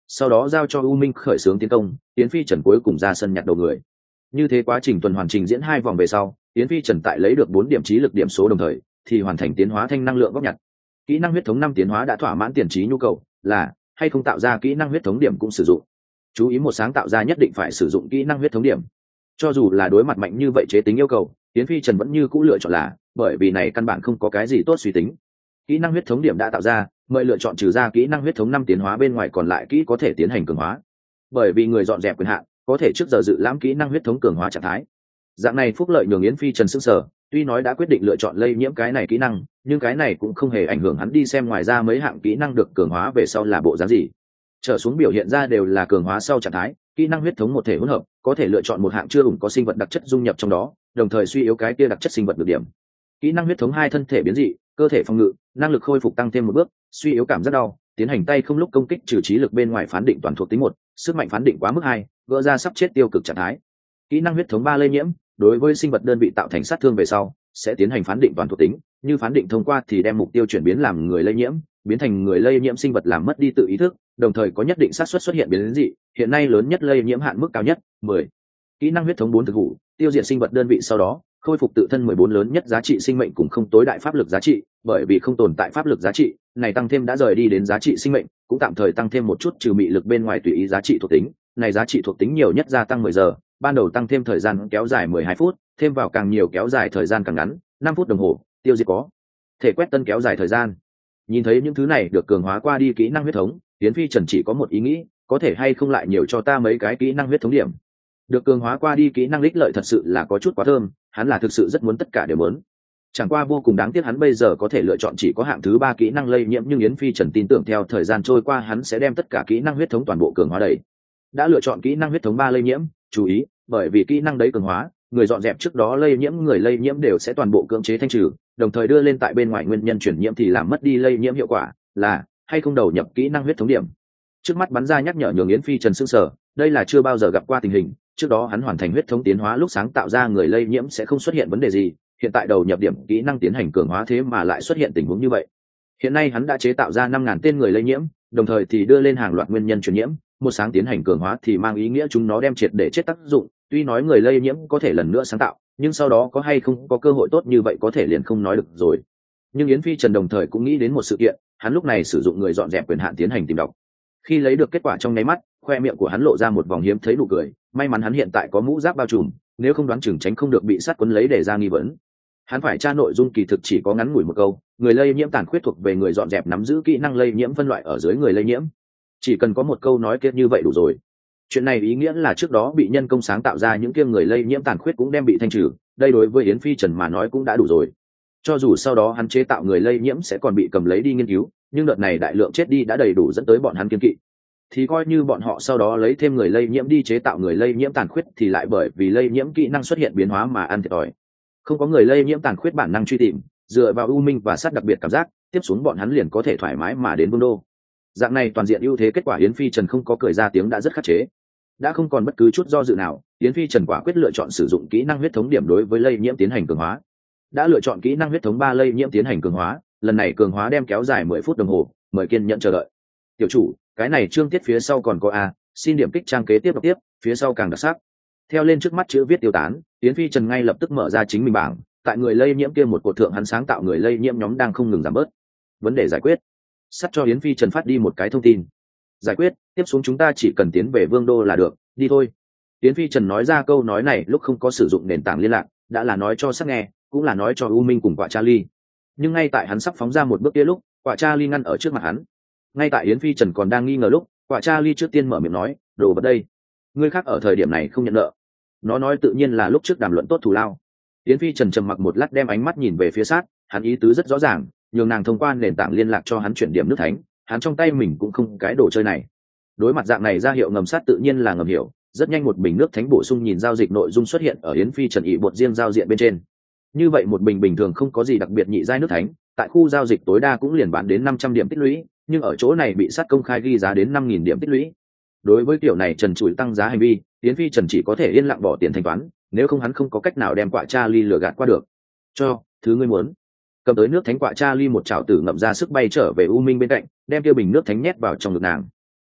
sau đó giao cho U Minh khởi xướng tiến công, Yến Phi Trần cuối cùng ra sân nhặt đầu người. Như thế quá trình tuần hoàn trình diễn 2 vòng về sau, Yến Phi Trần tại lấy được 4 điểm trí lực điểm số đồng thời thì hoàn thành tiến hóa thanh năng lượng góp nhặt. Kỹ năng huyết thống 5 tiến hóa đã thỏa mãn tiền trí nhu cầu, là hay không tạo ra kỹ năng huyết thống điểm cũng sử dụng. Chú ý một sáng tạo ra nhất định phải sử dụng kỹ năng huyết thống điểm. Cho dù là đối mặt mạnh như vậy chế tính yêu cầu, Yến Phi Trần vẫn như cũ lựa chọn là, bởi vì này căn bản không có cái gì tốt suy tính. Kỹ năng huyết thống điểm đã tạo ra, mời lựa chọn trừ ra kỹ năng huyết thống 5 tiến hóa bên ngoài còn lại kỹ có thể tiến hành cường hóa. Bởi vì người dọn dẹp quyền hạn, có thể trước giờ dự lãm kỹ năng huyết thống cường hóa trạng thái. Dạng này phúc lợi nhường Yến Phi Trần sững sờ, tuy nói đã quyết định lựa chọn lây nhiễm cái này kỹ năng, nhưng cái này cũng không hề ảnh hưởng hắn đi xem ngoài ra mấy hạng kỹ năng được cường hóa về sau là bộ dáng gì. Trở xuống biểu hiện ra đều là cường hóa sau trạng thái, kỹ năng huyết thống một thể hỗn hợp, có thể lựa chọn một hạng chưa ủng có sinh vật đặc chất dung nhập trong đó, đồng thời suy yếu cái kia đặc chất sinh vật được điểm. Kỹ năng huyết thống 2 thân thể biến dị, cơ thể phòng ngự, năng lực khôi phục tăng thêm một bước, suy yếu cảm giác đau, tiến hành tay không lúc công kích trừ trí lực bên ngoài phán định toàn thuộc tính 1, sức mạnh phán định quá mức 2, gỡ ra sắp chết tiêu cực trạng thái. Kỹ năng huyết thống 3 lây nhiễm, đối với sinh vật đơn vị tạo thành sát thương về sau sẽ tiến hành phán định toàn thuộc tính, như phán định thông qua thì đem mục tiêu chuyển biến làm người lây nhiễm, biến thành người lây nhiễm sinh vật làm mất đi tự ý thức, đồng thời có nhất định xác suất xuất hiện biến dị, hiện nay lớn nhất lây nhiễm hạn mức cao nhất 10. Kỹ năng huyết thống 4 thực hủ, tiêu diệt sinh vật đơn vị sau đó khôi phục tự thân 14 lớn nhất giá trị sinh mệnh cùng không tối đại pháp lực giá trị, bởi vì không tồn tại pháp lực giá trị này tăng thêm đã rời đi đến giá trị sinh mệnh, cũng tạm thời tăng thêm một chút trừ mị lực bên ngoài tùy ý giá trị thuộc tính, này giá trị thuộc tính nhiều nhất gia tăng 10 giờ, ban đầu tăng thêm thời gian kéo dài 12 phút, thêm vào càng nhiều kéo dài thời gian càng ngắn, 5 phút đồng hồ, tiêu diệt có thể quét tân kéo dài thời gian. Nhìn thấy những thứ này được cường hóa qua đi kỹ năng huyết thống, Yến Phi Trần chỉ có một ý nghĩ, có thể hay không lại nhiều cho ta mấy cái kỹ năng huyết thống điểm. Được cường hóa qua đi kỹ năng ích lợi thật sự là có chút quá thơm, hắn là thực sự rất muốn tất cả đều muốn. Chẳng qua vô cùng đáng tiếc hắn bây giờ có thể lựa chọn chỉ có hạng thứ 3 kỹ năng lây nhiễm, nhưng Yến Phi Trần tin tưởng theo thời gian trôi qua hắn sẽ đem tất cả kỹ năng huyết thống toàn bộ cường hóa đầy. Đã lựa chọn kỹ năng huyết thống 3 lây nhiễm, chú ý, bởi vì kỹ năng đấy cường hóa, người dọn dẹp trước đó lây nhiễm người lây nhiễm đều sẽ toàn bộ cưỡng chế thanh trừ, đồng thời đưa lên tại bên ngoài nguyên nhân chuyển nhiễm thì làm mất đi lây nhiễm hiệu quả, là hay không đầu nhập kỹ năng huyết thống điểm. Trước mắt bắn ra nhắc nhở nhường Yến Phi Trần sững sờ, đây là chưa bao giờ gặp qua tình hình, trước đó hắn hoàn thành huyết thống tiến hóa lúc sáng tạo ra người lây nhiễm sẽ không xuất hiện vấn đề gì, hiện tại đầu nhập điểm kỹ năng tiến hành cường hóa thế mà lại xuất hiện tình huống như vậy. Hiện nay hắn đã chế tạo ra 5.000 tên người lây nhiễm, đồng thời thì đưa lên hàng loạt nguyên nhân truyền nhiễm, một sáng tiến hành cường hóa thì mang ý nghĩa chúng nó đem triệt để chết tác dụng, tuy nói người lây nhiễm có thể lần nữa sáng tạo, nhưng sau đó có hay không có cơ hội tốt như vậy có thể liền không nói được rồi. Nhưng Yến Phi Trần đồng thời cũng nghĩ đến một sự kiện, hắn lúc này sử dụng người dọn dẹp quyền hạn tiến hành tìm đọc. Khi lấy được kết quả trong nháy mắt, khoe miệng của hắn lộ ra một vòng hiếm thấy nụ cười, may mắn hắn hiện tại có mũ giáp bao trùm, nếu không đoán chừng tránh không được bị sát quấn lấy để ra nghi vấn. Hắn phải tra nội dung kỳ thực chỉ có ngắn ngủi một câu, người lây nhiễm tàn khuyết thuộc về người dọn dẹp nắm giữ kỹ năng lây nhiễm phân loại ở dưới người lây nhiễm. Chỉ cần có một câu nói kia như vậy đủ rồi. Chuyện này ý nghĩa là trước đó bị nhân công sáng tạo ra những kia người lây nhiễm tàn khuyết cũng đem bị thanh trừ, đây đối với Yến Phi Trần mà nói cũng đã đủ rồi. Cho dù sau đó hắn chế tạo người lây nhiễm sẽ còn bị cầm lấy đi nghiên cứu, nhưng đợt này đại lượng chết đi đã đầy đủ dẫn tới bọn hắn kiên kỵ. Thì coi như bọn họ sau đó lấy thêm người lây nhiễm đi chế tạo người lây nhiễm tàn khuyết thì lại bởi vì lây nhiễm kỹ năng xuất hiện biến hóa mà ăn thiệt thòi. Không có người lây nhiễm tàn khuyết bản năng truy tìm, dựa vào u minh và sát đặc biệt cảm giác, tiếp xuống bọn hắn liền có thể thoải mái mà đến Vương đô. Dạng này toàn diện ưu thế kết quả Yến Phi Trần không có cười ra tiếng đã rất khắc chế. Đã không còn bất cứ chút do dự nào, Yến Phi Trần quả quyết lựa chọn sử dụng kỹ năng huyết thống điểm đối với lây nhiễm tiến hành cường hóa. Đã lựa chọn kỹ năng huyết thống 3 lây nhiễm tiến hành cường hóa, lần này cường hóa đem kéo dài 10 phút đồng hồ, mời kiên nhẫn chờ đợi. Tiểu chủ, cái này chương tiết phía sau còn có a, xin điểm kích trang kế tiếp đọc tiếp, phía sau càng đặc sắc. Theo lên trước mắt chữ viết tiêu tán, Yến Phi Trần ngay lập tức mở ra chính mình bảng, tại người lây nhiễm kia một cột thượng hắn sáng tạo người lây nhiễm nhóm đang không ngừng giảm bớt. Vấn đề giải quyết. Sắt cho Yến Phi Trần phát đi một cái thông tin. Giải quyết, tiếp xuống chúng ta chỉ cần tiến về Vương đô là được, đi thôi. Yến Phi Trần nói ra câu nói này lúc không có sử dụng nền tảng liên lạc, đã là nói cho sắc nghe, cũng là nói cho U Minh cùng quả Charlie. Nhưng ngay tại hắn sắp phóng ra một bước kia lúc, quả Charlie ngăn ở trước mặt hắn. Ngay tại Yến Phi Trần còn đang nghi ngờ lúc, quả Charlie trước tiên mở miệng nói, đồ vật đây, ngươi khác ở thời điểm này không nhận nợ. Nó nói tự nhiên là lúc trước đàm luận tốt thù lao. Yến Phi Trần trầm mặc một lát đem ánh mắt nhìn về phía sát, hắn ý tứ rất rõ ràng, nhường nàng thông qua nền tảng liên lạc cho hắn chuyển điểm nước thánh, hắn trong tay mình cũng không cái đồ chơi này. Đối mặt dạng này ra hiệu ngầm sát tự nhiên là ngầm hiểu, rất nhanh một bình nước thánh bổ sung nhìn giao dịch nội dung xuất hiện ở Yến Phi Trần ý bột riêng giao diện bên trên. Như vậy một bình bình thường không có gì đặc biệt nhị giai nước thánh, tại khu giao dịch tối đa cũng liền bán đến 500 điểm tích lũy, nhưng ở chỗ này bị sát công khai ghi giá đến 5.000 điểm tích lũy. Đối với kiểu này trần trụi tăng giá hành vi, Yến Phi Trần chỉ có thể yên lặng bỏ tiền thanh toán, nếu không hắn không có cách nào đem quả Charlie lừa gạt qua được. Cho, thứ ngươi muốn. Cầm tới nước thánh quả Charlie một chảo tử ngậm ra sức bay trở về U Minh bên cạnh, đem kia bình nước thánh nhét vào trong ngực nàng.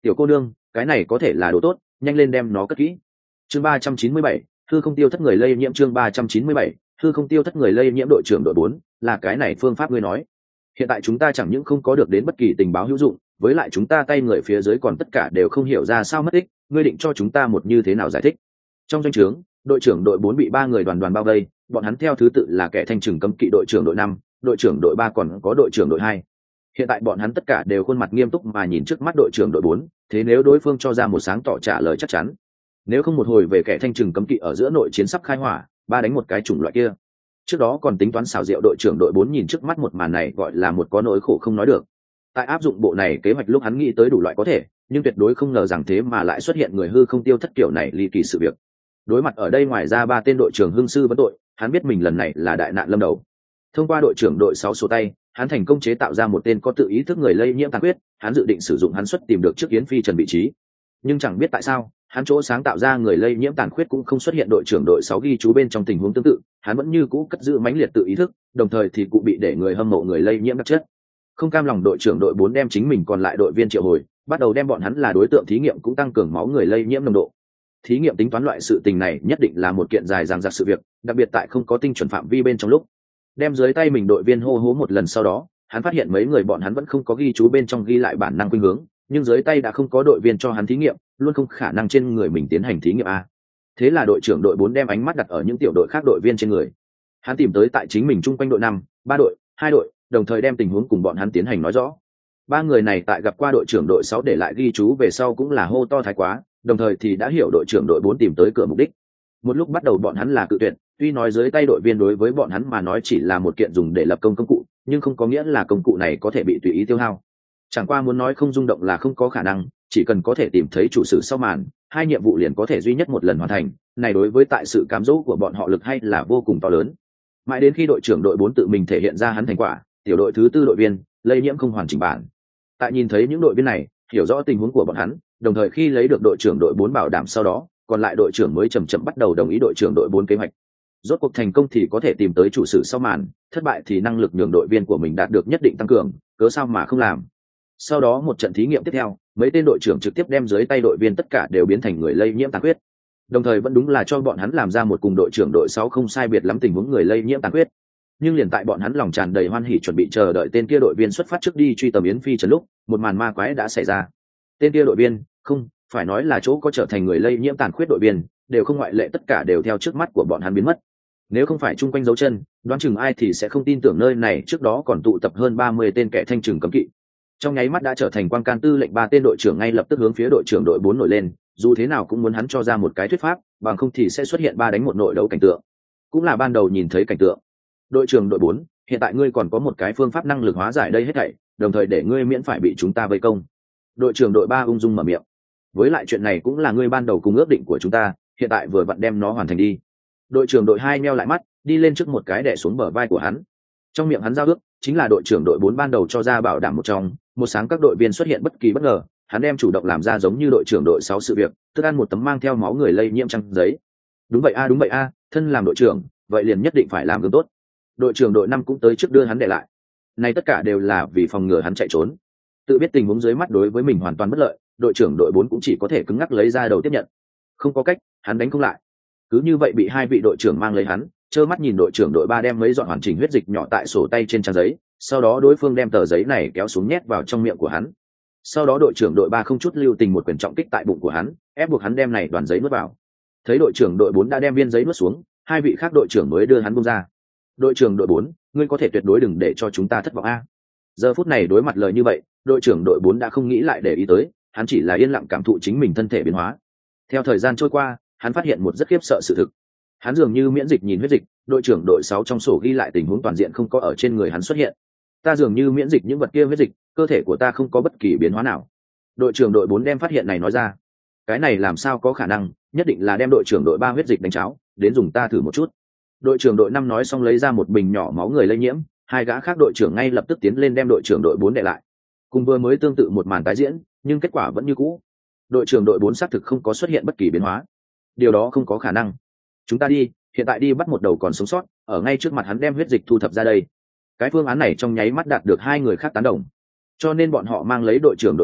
tiểu cô nương, cái này có thể là đồ tốt, nhanh lên đem nó cất kỹ. Chương 397, hư không tiêu thất người lây nhiễm. Chương 397, hư không tiêu thất người lây nhiễm. Đội trưởng đội 4, là cái này phương pháp ngươi nói. Hiện tại chúng ta chẳng những không có được đến bất kỳ tình báo hữu dụng, với lại chúng ta tay người phía dưới còn tất cả đều không hiểu ra sao mất tích, ngươi định cho chúng ta một như thế nào giải thích? Trong doanh trướng, đội trưởng đội 4 bị 3 người đoàn đoàn bao vây, bọn hắn theo thứ tự là kẻ thanh trừng cấm kỵ đội trưởng đội 5, đội trưởng đội 3 còn có đội trưởng đội 2. Hiện tại bọn hắn tất cả đều khuôn mặt nghiêm túc mà nhìn trước mắt đội trưởng đội 4, thế nếu đối phương cho ra một sáng tỏ trả lời chắc chắn, nếu không một hồi về kẻ thanh trừng cấm kỵ ở giữa nội chiến sắp khai hỏa, ba đánh một cái chủng loại kia. Trước đó còn tính toán xảo diệu đội trưởng đội 4 nhìn trước mắt một màn này gọi là một có nỗi khổ không nói được. Tại áp dụng bộ này kế hoạch lúc hắn nghĩ tới đủ loại có thể, nhưng tuyệt đối không ngờ rằng thế mà lại xuất hiện người hư không tiêu thất kiểu này ly kỳ sự việc. Đối mặt ở đây ngoài ra 3 tên đội trưởng hương sư vấn tội, hắn biết mình lần này là đại nạn lâm đầu. Thông qua đội trưởng đội 6 số tay, hắn thành công chế tạo ra một tên có tự ý thức người lây nhiễm tàn huyết, hắn dự định sử dụng hắn xuất tìm được trước Yến Phi Trần vị trí. Nhưng chẳng biết tại sao, hắn chỗ sáng tạo ra người lây nhiễm tàn khuyết cũng không xuất hiện đội trưởng đội 6 ghi chú bên trong tình huống tương tự, hắn vẫn như cũ cất giữ mãnh liệt tự ý thức, đồng thời thì cụ bị để người hâm mộ người lây nhiễm đặc chất. Không cam lòng đội trưởng đội 4 đem chính mình còn lại đội viên triệu hồi, bắt đầu đem bọn hắn là đối tượng thí nghiệm cũng tăng cường máu người lây nhiễm nồng độ. Thí nghiệm tính toán loại sự tình này nhất định là một kiện dài dằng dặc sự việc, đặc biệt tại không có tinh chuẩn phạm vi bên trong lúc. Đem dưới tay mình đội viên hô hố một lần sau đó, hắn phát hiện mấy người bọn hắn vẫn không có ghi chú bên trong ghi lại bản năng khuynh hướng, nhưng dưới tay đã không có đội viên cho hắn thí nghiệm, luôn không khả năng trên người mình tiến hành thí nghiệm a. Thế là đội trưởng đội 4 đem ánh mắt đặt ở những tiểu đội khác đội viên trên người. Hắn tìm tới tại chính mình chung quanh đội 5, 3 đội, 2 đội, đồng thời đem tình huống cùng bọn hắn tiến hành nói rõ. 3 người này tại gặp qua đội trưởng đội 6 để lại ghi chú về sau cũng là hô to thái quá, đồng thời thì đã hiểu đội trưởng đội 4 tìm tới cửa mục đích. Một lúc bắt đầu bọn hắn là cự tuyệt, tuy nói dưới tay đội viên đối với bọn hắn mà nói chỉ là một kiện dùng để lập công cụ, nhưng không có nghĩa là công cụ này có thể bị tùy ý tiêu hao. Chẳng qua muốn nói không rung động là không có khả năng, chỉ cần có thể tìm thấy chủ sử sau màn, 2 nhiệm vụ liền có thể duy nhất một lần hoàn thành, này đối với tại sự cám dỗ của bọn họ lực hay là vô cùng to lớn. Mãi đến khi đội trưởng đội 4 tự mình thể hiện ra hắn thành quả, tiểu đội thứ 4 đội viên lây nhiễm không hoàn chỉnh bản. Tại nhìn thấy những đội viên này, hiểu rõ tình huống của bọn hắn, đồng thời khi lấy được đội trưởng đội 4 bảo đảm sau đó, còn lại đội trưởng mới chậm chậm bắt đầu đồng ý đội trưởng đội 4 kế hoạch. Rốt cuộc thành công thì có thể tìm tới chủ sử sau màn, thất bại thì năng lực nhường đội viên của mình đạt được nhất định tăng cường, cớ sao mà không làm. Sau đó một trận thí nghiệm tiếp theo, mấy tên đội trưởng trực tiếp đem dưới tay đội viên tất cả đều biến thành người lây nhiễm tàn huyết. Đồng thời vẫn đúng là cho bọn hắn làm ra một cùng đội trưởng đội 6 không sai biệt lắm tình huống người lây nhiễm tàn huyết. Nhưng liền tại bọn hắn lòng tràn đầy hoan hỉ chuẩn bị chờ đợi tên kia đội viên xuất phát trước đi truy tầm Yến Phi Trần lúc, một màn ma quái đã xảy ra. Tên kia đội viên, không, phải nói là chỗ có trở thành người lây nhiễm tàn huyết đội viên, đều không ngoại lệ tất cả đều theo trước mắt của bọn hắn biến mất. Nếu không phải chung quanh dấu chân, đoán chừng ai thì sẽ không tin tưởng nơi này trước đó còn tụ tập hơn 30 tên kẻ thanh trừng cấm kỵ. Trong nháy mắt đã trở thành quan can tư lệnh 3 tên đội trưởng ngay lập tức hướng phía đội trưởng đội 4 nổi lên, dù thế nào cũng muốn hắn cho ra một cái thuyết pháp, bằng không thì sẽ xuất hiện 3 đánh 1 nội đấu cảnh tượng. Cũng là ban đầu nhìn thấy cảnh tượng. Đội trưởng đội 4, hiện tại ngươi còn có một cái phương pháp năng lực hóa giải đây hết thảy, đồng thời để ngươi miễn phải bị chúng ta vây công. Đội trưởng đội 3 ung dung mở miệng. Với lại chuyện này cũng là ngươi ban đầu cùng ước định của chúng ta, hiện tại vừa vặn đem nó hoàn thành đi. Đội trưởng đội 2 meo lại mắt, đi lên trước một cái đè xuống bờ vai của hắn. Trong miệng hắn giao ước, chính là đội trưởng đội 4 ban đầu cho ra bảo đảm một trong, một sáng các đội viên xuất hiện bất kỳ bất ngờ, hắn đem chủ động làm ra giống như đội trưởng đội 6 sự việc, tức ăn một tấm mang theo máu người lây nhiễm trang giấy. Đúng vậy a, thân làm đội trưởng, vậy liền nhất định phải làm gương tốt. Đội trưởng đội 5 cũng tới trước đưa hắn để lại. Này tất cả đều là vì phòng ngừa hắn chạy trốn. Tự biết tình huống dưới mắt đối với mình hoàn toàn bất lợi, đội trưởng đội 4 cũng chỉ có thể cứng ngắc lấy ra đầu tiếp nhận. Không có cách, hắn đánh không lại. Cứ như vậy bị 2 vị đội trưởng mang lấy hắn, trơ mắt nhìn đội trưởng đội 3 đem mấy dọn hoàn chỉnh huyết dịch nhỏ tại sổ tay trên trang giấy, sau đó đối phương đem tờ giấy này kéo xuống nhét vào trong miệng của hắn. Sau đó đội trưởng đội 3 không chút lưu tình một quyền trọng kích tại bụng của hắn, ép buộc hắn đem này đoàn giấy nuốt vào. Thấy đội trưởng đội 4 đã đem viên giấy nuốt xuống, 2 vị khác đội trưởng mới đưa hắn buông ra. Đội trưởng đội 4, ngươi có thể tuyệt đối đừng để cho chúng ta thất vọng a. Giờ phút này đối mặt lời như vậy, đội trưởng đội 4 đã không nghĩ lại để ý tới, hắn chỉ là yên lặng cảm thụ chính mình thân thể biến hóa. Theo thời gian trôi qua, hắn phát hiện một rất khiếp sợ sự thực. Hắn dường như miễn dịch nhìn huyết dịch, đội trưởng đội 6 trong sổ ghi lại tình huống toàn diện không có ở trên người hắn xuất hiện. Ta dường như miễn dịch những vật kia huyết dịch, cơ thể của ta không có bất kỳ biến hóa nào. Đội trưởng đội 4 đem phát hiện này nói ra. Cái này làm sao có khả năng, nhất định là đem đội trưởng đội 3 huyết dịch đánh cháo, đến dùng ta thử một chút. Đội trưởng đội 5 nói xong lấy ra một bình nhỏ máu người lây nhiễm, 2 gã khác đội trưởng ngay lập tức tiến lên đem đội trưởng đội 4 để lại. Cùng vừa mới tương tự một màn tái diễn, nhưng kết quả vẫn như cũ. Đội trưởng đội 4 xác thực không có xuất hiện bất kỳ biến hóa. Điều đó không có khả năng. Chúng ta đi, hiện tại đi bắt một đầu còn sống sót, ở ngay trước mặt hắn đem huyết dịch thu thập ra đây. Cái phương án này trong nháy mắt đạt được 2 người khác tán đồng. Cho nên bọn họ mang lấy đội trưởng đội 4,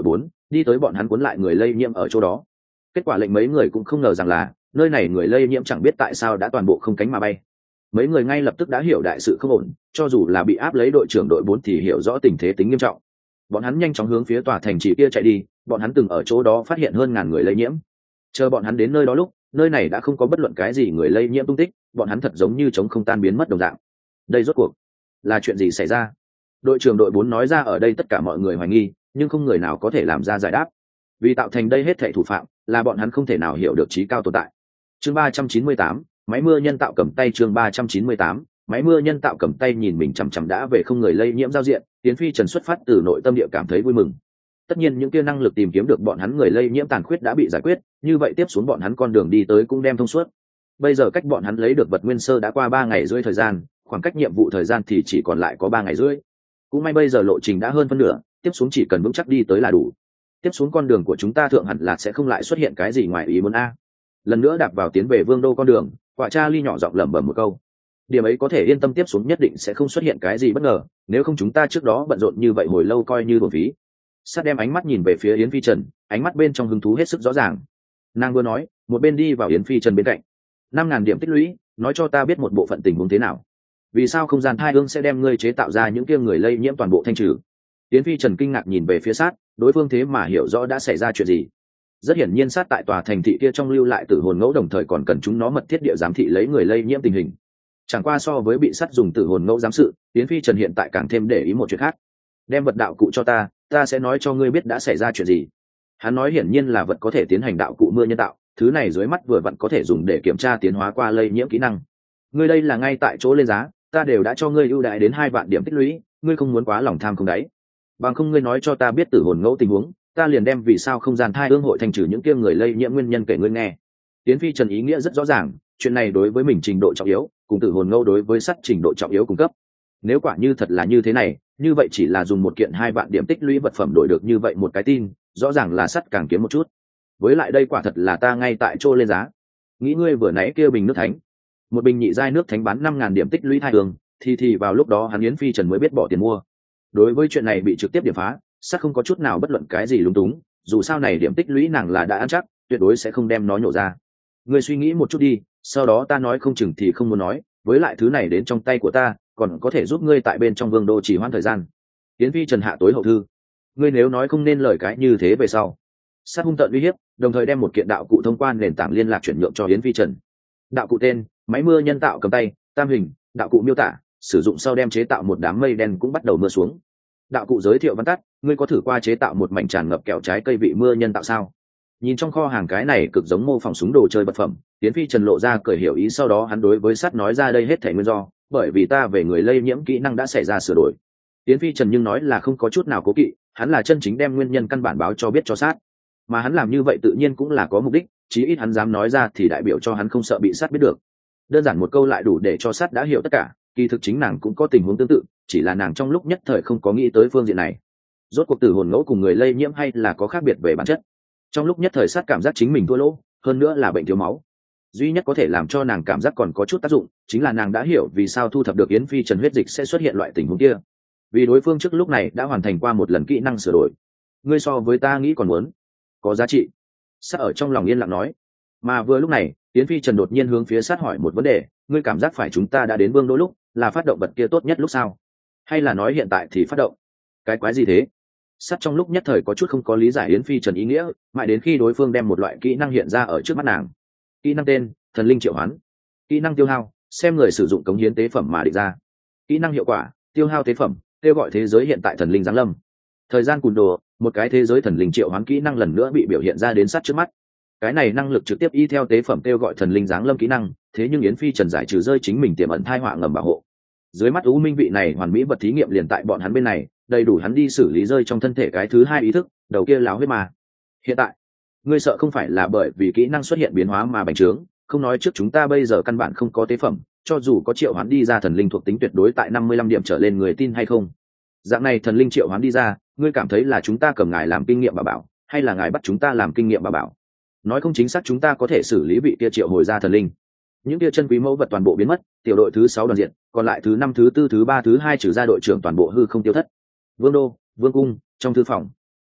đi tới bọn hắn cuốn lại người lây nhiễm ở chỗ đó. Kết quả lệnh mấy người cũng không ngờ rằng là nơi này người lây nhiễm chẳng biết tại sao đã toàn bộ không cánh mà bay. Mấy người ngay lập tức đã hiểu đại sự không ổn, cho dù là bị áp lấy đội trưởng đội 4 thì hiểu rõ tình thế tính nghiêm trọng. Bọn hắn nhanh chóng hướng phía tòa thành trì kia chạy đi, bọn hắn từng ở chỗ đó phát hiện hơn ngàn người lây nhiễm. Chờ bọn hắn đến nơi đó lúc, nơi này đã không có bất luận cái gì người lây nhiễm tung tích, bọn hắn thật giống như trống không tan biến mất đồng dạng. Đây rốt cuộc là chuyện gì xảy ra? Đội trưởng đội 4 nói ra ở đây tất cả mọi người hoài nghi, nhưng không người nào có thể làm ra giải đáp. Vì tạo thành đây hết thảy thủ phạm, là bọn hắn không thể nào hiểu được trí cao tồn tại. Chương 398, máy mưa nhân tạo cầm tay. Chương 398, máy mưa nhân tạo cầm tay. Nhìn mình chằm chằm đã về không người lây nhiễm giao diện, Tiến Phi Trần xuất phát từ nội tâm địa cảm thấy vui mừng. Tất nhiên những kia năng lực tìm kiếm được bọn hắn người lây nhiễm tàn khuyết đã bị giải quyết, như vậy tiếp xuống bọn hắn con đường đi tới cũng đem thông suốt. Bây giờ cách bọn hắn lấy được vật nguyên sơ đã qua 3 ngày rưỡi thời gian, khoảng cách nhiệm vụ thời gian thì chỉ còn lại có 3 ngày rưỡi. Cũng may bây giờ lộ trình đã hơn phân nửa, tiếp xuống chỉ cần vững chắc đi tới là đủ. Tiếp xuống con đường của chúng ta thượng hẳn là sẽ không lại xuất hiện cái gì ngoài ý muốn a. Lần nữa đạp vào tiến về Vương đô con đường, quả cha ly nhỏ giọng lẩm bẩm một câu. Điểm ấy có thể yên tâm, tiếp xuống nhất định sẽ không xuất hiện cái gì bất ngờ, nếu không chúng ta trước đó bận rộn như vậy hồi lâu coi như uổng phí. Sát đem ánh mắt nhìn về phía Yến Phi Trần, ánh mắt bên trong hứng thú hết sức rõ ràng. Nàng vừa nói, một bên đi vào Yến Phi Trần bên cạnh. 5.000 điểm tích lũy, nói cho ta biết một bộ phận tình huống thế nào. Vì sao không gian thai ương sẽ đem ngươi chế tạo ra những kia người lây nhiễm toàn bộ thanh trừ? Yến Phi Trần kinh ngạc nhìn về phía Sát, đối phương thế mà hiểu rõ đã xảy ra chuyện gì. Rất hiển nhiên Sát tại tòa thành thị kia trong lưu lại tử hồn ngẫu, đồng thời còn cần chúng nó mật thiết địa giám thị lấy người lây nhiễm tình hình. Chẳng qua so với bị Sát dùng tử hồn ngẫu giám sự, Yến Phi Trần hiện tại càng thêm để ý một chuyện khác. Đem vật đạo cụ cho ta sẽ nói cho ngươi biết đã xảy ra chuyện gì. Hắn nói hiển nhiên là vật có thể tiến hành đạo cụ mưa nhân tạo, thứ này dưới mắt vừa vặn có thể dùng để kiểm tra tiến hóa qua lây nhiễm kỹ năng. Ngươi đây là ngay tại chỗ lên giá, ta đều đã cho ngươi ưu đãi đến 2 vạn điểm tích lũy, ngươi không muốn quá lòng tham không đáy. Bằng không ngươi nói cho ta biết tử hồn ngẫu tình huống, ta liền đem vì sao không gian thai ương hội thành trừ những kia người lây nhiễm nguyên nhân kể ngươi nghe. Tiến Phi Trần ý nghĩa rất rõ ràng, chuyện này đối với mình trình độ trọng yếu, cùng tử hồn ngẫu đối với Sắt trình độ trọng yếu cung cấp. Nếu quả như thật là như thế này, như vậy chỉ là dùng một kiện 2 vạn điểm tích lũy vật phẩm đổi được như vậy một cái tin, rõ ràng là Sắt càng kiếm một chút. Với lại đây quả thật là ta ngay tại chỗ lên giá. Nghĩ ngươi vừa nãy kia bình nước thánh, một bình nhị giai nước thánh bán 5.000 điểm tích lũy thai ương, thì vào lúc đó hắn Yến Phi Trần mới biết bỏ tiền mua. Đối với chuyện này bị trực tiếp điểm phá, Sắt không có chút nào bất luận cái gì lúng túng, dù sao này điểm tích lũy nàng là đã ăn chắc, tuyệt đối sẽ không đem nó nhổ ra. Ngươi suy nghĩ một chút đi, sau đó ta nói không chừng thì không muốn nói, với lại thứ này đến trong tay của ta, còn có thể giúp ngươi tại bên trong Vương đô chỉ hoãn thời gian. Yến Phi Trần hạ tối hậu thư. Ngươi nếu nói không nên lời cái như thế về sau. Sát hung tợn uy hiếp, đồng thời đem một kiện đạo cụ thông qua nền tảng liên lạc chuyển nhượng cho Yến Phi Trần. Đạo cụ tên: máy mưa nhân tạo cầm tay, tam hình. Đạo cụ miêu tả: sử dụng sau đem chế tạo một đám mây đen cũng bắt đầu mưa xuống. Đạo cụ giới thiệu văn tắt: ngươi có thử qua chế tạo một mảnh tràn ngập kẹo trái cây vị mưa nhân tạo sao? Nhìn trong kho hàng cái này cực giống mô phỏng súng đồ chơi vật phẩm, Yến Phi Trần lộ ra cười hiểu ý, sau đó hắn đối với Sát nói ra đây hết thảy nguyên do, bởi vì ta về người lây nhiễm kỹ năng đã xảy ra sửa đổi. Yến Phi Trần nhưng nói là không có chút nào cố kỵ, hắn là chân chính đem nguyên nhân căn bản báo cho biết cho Sát. Mà hắn làm như vậy tự nhiên cũng là có mục đích, chí ít hắn dám nói ra thì đại biểu cho hắn không sợ bị Sát biết được. Đơn giản một câu lại đủ để cho Sát đã hiểu tất cả, kỳ thực chính nàng cũng có tình huống tương tự, chỉ là nàng trong lúc nhất thời không có nghĩ tới phương diện này. Rốt cuộc tử hồn ngẫu cùng người lây nhiễm hay là có khác biệt về bản chất. Trong lúc nhất thời Sát cảm giác chính mình thua lỗ, hơn nữa là bệnh thiếu máu. Duy nhất có thể làm cho nàng cảm giác còn có chút tác dụng, chính là nàng đã hiểu vì sao thu thập được Yến Phi Trần huyết dịch sẽ xuất hiện loại tình huống kia. Vì đối phương trước lúc này đã hoàn thành qua một lần kỹ năng sửa đổi. Ngươi so với ta nghĩ còn muốn có giá trị. Sát ở trong lòng yên lặng nói. Mà vừa lúc này, Yến Phi Trần đột nhiên hướng phía Sát hỏi một vấn đề: ngươi cảm giác phải chúng ta đã đến Vương đô lúc, là phát động vật kia tốt nhất lúc sao? Hay là nói hiện tại thì phát động? Cái quái gì thế? Sát trong lúc nhất thời có chút không có lý giải Yến Phi Trần ý nghĩa, mãi đến khi đối phương đem một loại kỹ năng hiện ra ở trước mắt nàng. Kỹ năng tên: thần linh triệu hoán. Kỹ năng tiêu hao: xem người sử dụng cống hiến tế phẩm mà định ra. Kỹ năng hiệu quả: tiêu hao tế phẩm, kêu gọi thế giới hiện tại thần linh giáng lâm. Thời gian cùn đồ: một cái thế giới thần linh triệu hoán kỹ năng lần nữa bị biểu hiện ra đến Sát trước mắt. Cái này năng lực trực tiếp y theo tế phẩm kêu gọi thần linh giáng lâm kỹ năng, thế nhưng Yến Phi Trần giải trừ rơi chính mình tiềm ẩn thai họa ngầm bảo hộ. Dưới mắt U Minh vị này hoàn mỹ vật thí nghiệm liền tại bọn hắn bên này, đầy đủ hắn đi xử lý rơi trong thân thể cái thứ hai ý thức, đầu kia láo huyết mà. Hiện tại, ngươi sợ không phải là bởi vì kỹ năng xuất hiện biến hóa mà bành trướng, không nói trước chúng ta bây giờ căn bản không có tế phẩm, cho dù có triệu hoán đi ra thần linh thuộc tính tuyệt đối tại 55 điểm trở lên, người tin hay không? Dạng này thần linh triệu hoán đi ra, ngươi cảm thấy là chúng ta cầm ngài làm kinh nghiệm bà bảo, hay là ngài bắt chúng ta làm kinh nghiệm bà bảo? Nói không chính xác chúng ta có thể xử lý vị kia triệu hồi ra thần linh. Những kia chân quý mẫu vật toàn bộ biến mất, tiểu đội thứ 6 đoàn diện, còn lại thứ 5, thứ 4, thứ 3, thứ 2 trừ ra đội trưởng toàn bộ hư không tiêu thất. Vương đô, vương cung, trong thư phòng.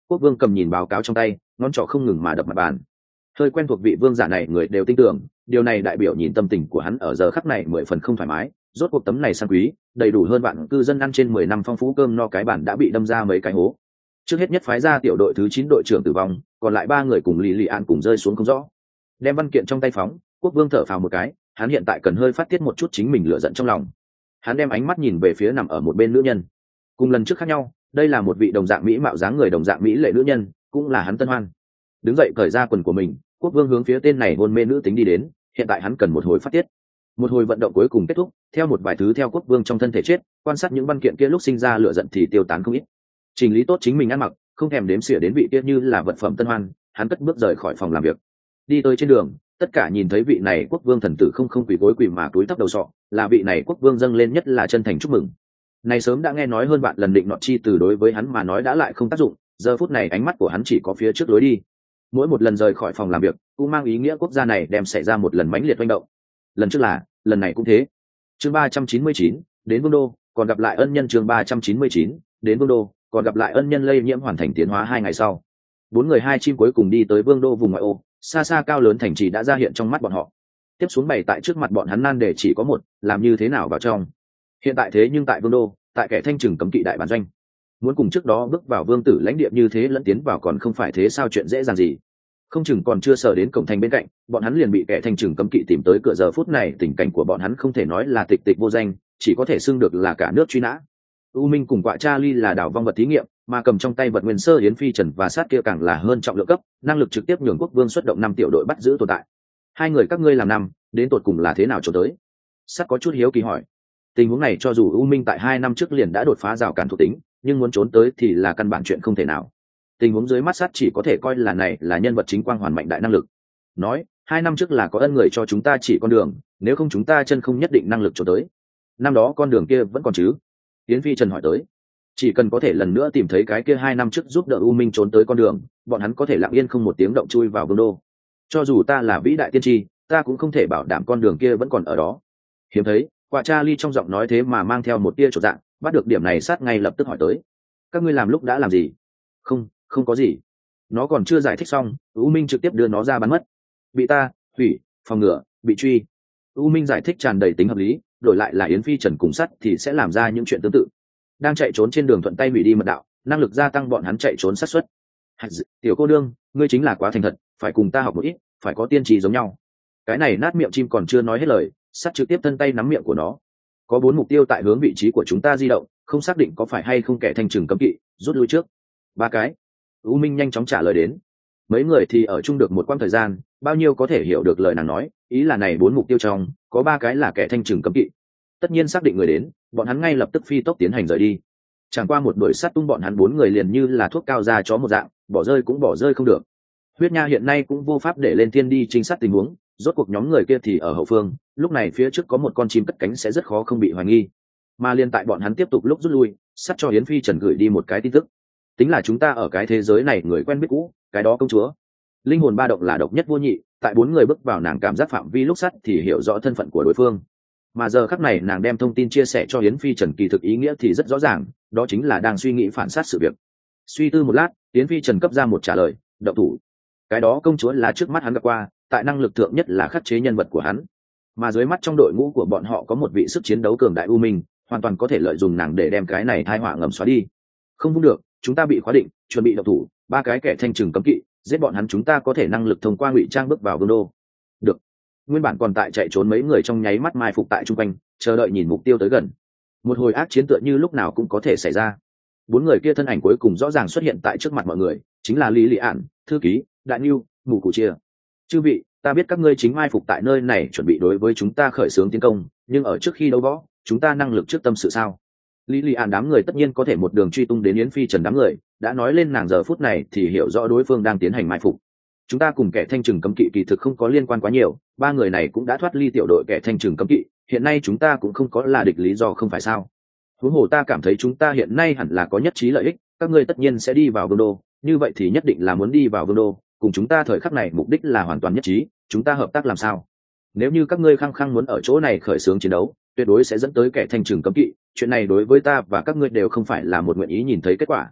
Quốc vương cầm nhìn báo cáo trong tay, ngón trỏ không ngừng mà đập mặt bàn. Hơi quen thuộc vị vương giả này người đều tin tưởng, điều này đại biểu nhìn tâm tình của hắn ở giờ khắc này 10 phần không thoải mái. Rốt cuộc tấm này sang quý, đầy đủ hơn vạn cư dân ăn trên 10 năm phong phú cơm no cái bản đã bị đâm ra mấy cái hố. Trước hết nhất phái ra tiểu đội thứ 9 đội trưởng tử vong, còn lại 3 người cùng Lý An cùng rơi xuống không rõ. Đem văn kiện trong tay phóng, Quốc vương thở phào một cái, hắn hiện tại cần hơi phát tiết một chút chính mình lửa giận trong lòng. Hắn đem ánh mắt nhìn về phía nằm ở một bên nữ nhân. Cùng lần trước khác nhau, đây là một vị đồng dạng mỹ mạo dáng người đồng dạng mỹ lệ nữ nhân, cũng là hắn tân hoan. Đứng dậy cởi ra quần của mình, Quốc vương hướng phía tên này hôn mê nữ tính đi đến, hiện tại hắn cần một hồi phát tiết. Một hồi vận động cuối cùng kết thúc, theo một vài thứ theo Quốc vương trong thân thể chết, quan sát những văn kiện kia lúc sinh ra lửa giận thì tiêu tán không ít. Chỉnh lý tốt chính mình ăn mặc, không thèm đếm xỉa đến vị kia như là vật phẩm tân hoan, hắn cất bước rời khỏi phòng làm việc. Đi tới trên đường, tất cả nhìn thấy vị này quốc vương thần tử không quỳ gối quỳ mà túi thấp đầu sọ, là vị này quốc vương dâng lên nhất là chân thành chúc mừng. Này sớm đã nghe nói hơn bạn lần định nọ chi từ đối với hắn mà nói đã lại không tác dụng, giờ phút này ánh mắt của hắn chỉ có phía trước lối đi. Mỗi một lần rời khỏi phòng làm việc cũng mang ý nghĩa quốc gia này đem xảy ra một lần mãnh liệt manh động. Lần trước là, lần này cũng thế. Chương 399, đến vương đô, còn gặp lại ân nhân. Chương 399, đến vương đô, còn gặp lại ân nhân. Lây nhiễm hoàn thành tiến hóa 2 ngày sau, 4 người 2 chim cuối cùng đi tới vương đô vùng ngoại ô. Xa xa cao lớn thành trì đã ra hiện trong mắt bọn họ. Tiếp xuống bày tại trước mặt bọn hắn nan đề chỉ có một, làm như thế nào vào trong. Hiện tại thế nhưng tại vương đô, tại kẻ thanh trừng cấm kỵ đại bản doanh, muốn cùng trước đó bước vào vương tử lãnh địa như thế lẫn tiến vào còn không phải thế sao, chuyện dễ dàng gì. Không chừng còn chưa sờ đến cổng thành bên cạnh, bọn hắn liền bị kẻ thanh trừng cấm kỵ tìm tới cửa. Giờ phút này tình cảnh của bọn hắn không thể nói là tịch tịch vô danh, chỉ có thể xưng được là cả nước truy nã. U Minh cùng quạ Charlie là đảo vong vật thí nghiệm, mà cầm trong tay vật nguyên sơ Yến Phi Trần và sát kia càng là hơn trọng lượng cấp, năng lực trực tiếp nhường quốc vương xuất động 5 tiểu đội bắt giữ tồn tại. Hai người các ngươi làm năm, đến tột cùng là thế nào trốn tới? Sát có chút hiếu kỳ hỏi. Tình huống này cho dù U Minh tại 2 năm trước liền đã đột phá rào cản thuộc tính, nhưng muốn trốn tới thì là căn bản chuyện không thể nào. Tình huống dưới mắt Sát chỉ có thể coi là này là nhân vật chính quang hoàn mạnh đại năng lực. Nói, 2 năm trước là có ân người cho chúng ta chỉ con đường, nếu không chúng ta chân không nhất định năng lực trốn tới. Năm đó con đường kia vẫn còn chứ? Yến Phi Trần hỏi tới. Chỉ cần có thể lần nữa tìm thấy cái kia 2 năm trước giúp đỡ U Minh trốn tới con đường, bọn hắn có thể lặng yên không một tiếng động chui vào vương đô. Cho dù ta là vĩ đại tiên tri, ta cũng không thể bảo đảm con đường kia vẫn còn ở đó. Hiếm thấy, quả Charlie trong giọng nói thế mà mang theo một tia chột dạng, bắt được điểm này Sát ngay lập tức hỏi tới. Các ngươi làm lúc đã làm gì? Không có gì. Nó còn chưa giải thích xong, U Minh trực tiếp đưa nó ra bắn mất. Bị ta, hủy, phòng ngừa, bị truy. U Minh giải thích tràn đầy tính hợp lý, đổi lại là Yến Phi Trần cùng Sắt thì sẽ làm ra những chuyện tương tự. Đang chạy trốn trên đường thuận tay hủy đi mật đạo, năng lực gia tăng bọn hắn chạy trốn xác suất. Tiểu cô đương, ngươi chính là quá thành thật, phải cùng ta học một ít, phải có tiên trì giống nhau. Cái này nát miệng chim còn chưa nói hết lời, Sắt trực tiếp thân tay nắm miệng của nó. Có 4 mục tiêu tại hướng vị trí của chúng ta di động, không xác định có phải hay không kẻ thanh trừng cấm kỵ, rút lui trước. 3 cái. U Minh nhanh chóng trả lời đến. Mấy người thì ở chung được một quãng thời gian, bao nhiêu có thể hiểu được lời nàng nói, ý là này 4 mục tiêu trong, có 3 cái là kẻ thanh trừng cấm kỵ. Tất nhiên xác định người đến, bọn hắn ngay lập tức phi tốc tiến hành rời đi. Chẳng qua một đuổi sát tung bọn hắn 4 người liền như là thuốc cao ra chó một dạng, bỏ rơi cũng bỏ rơi không được. Huyết Nha hiện nay cũng vô pháp để lên thiên đi trinh sát tình huống, rốt cuộc nhóm người kia thì ở hậu phương, lúc này phía trước có một con chim cất cánh sẽ rất khó không bị hoài nghi. Mà liên tại bọn hắn tiếp tục lúc rút lui, Sắt cho Yến Phi Trần gửi đi một cái tin tức. Tính là chúng ta ở cái thế giới này người quen biết cũ, cái đó công chúa. Linh hồn ba động là độc nhất vô nhị, tại 4 người bước vào nàng cảm giác phạm vi lúc Sắt thì hiểu rõ thân phận của đối phương. Mà giờ khắc này nàng đem thông tin chia sẻ cho Yến Phi Trần, kỳ thực ý nghĩa thì rất rõ ràng, đó chính là đang suy nghĩ phản sát sự việc. Suy tư một lát, Yến Phi Trần cấp ra một trả lời, động thủ. Cái đó công chúa là trước mắt hắn gặp qua, tại năng lực thượng nhất là khắc chế nhân vật của hắn. Mà dưới mắt trong đội ngũ của bọn họ có một vị sức chiến đấu cường đại U Minh, hoàn toàn có thể lợi dụng nàng để đem cái này tai họa ngầm xóa đi. Không vung được, chúng ta bị khóa định, chuẩn bị động thủ, 3 cái kẻ thanh trừng cấm kỵ, giết bọn hắn chúng ta có thể năng lực thông qua ngụy trang bước vào vương đô. Được. Nguyên bản còn tại chạy trốn mấy người trong nháy mắt mai phục tại trung quanh, chờ đợi nhìn mục tiêu tới gần. Một hồi ác chiến tựa như lúc nào cũng có thể xảy ra. 4 người kia thân ảnh cuối cùng rõ ràng xuất hiện tại trước mặt mọi người, chính là Lý Lị Ản, thư ký, Đại Nưu, Mù Cụ Chia. Chư vị, ta biết các ngươi chính mai phục tại nơi này chuẩn bị đối với chúng ta khởi xướng tiến công, nhưng ở trước khi đấu võ, chúng ta năng lực trước tâm sự sao? Lý Lị Ản đám người tất nhiên có thể một đường truy tung đến Yến Phi Trần đám người, đã nói lên nàng giờ phút này thì hiểu rõ đối phương đang tiến hành mai phục. Chúng ta cùng kẻ thanh trừng cấm kỵ kỳ thực không có liên quan quá nhiều, 3 người này cũng đã thoát ly tiểu đội kẻ thanh trừng cấm kỵ, hiện nay chúng ta cũng không có là địch lý do không phải sao? Huống hồ ta cảm thấy chúng ta hiện nay hẳn là có nhất trí lợi ích, các ngươi tất nhiên sẽ đi vào vương đô, như vậy thì nhất định là muốn đi vào vương đô, cùng chúng ta thời khắc này mục đích là hoàn toàn nhất trí, chúng ta hợp tác làm sao? Nếu như các ngươi khăng khăng muốn ở chỗ này khởi xướng chiến đấu, tuyệt đối sẽ dẫn tới kẻ thanh trừng cấm kỵ, chuyện này đối với ta và các ngươi đều không phải là một nguyện ý nhìn thấy kết quả.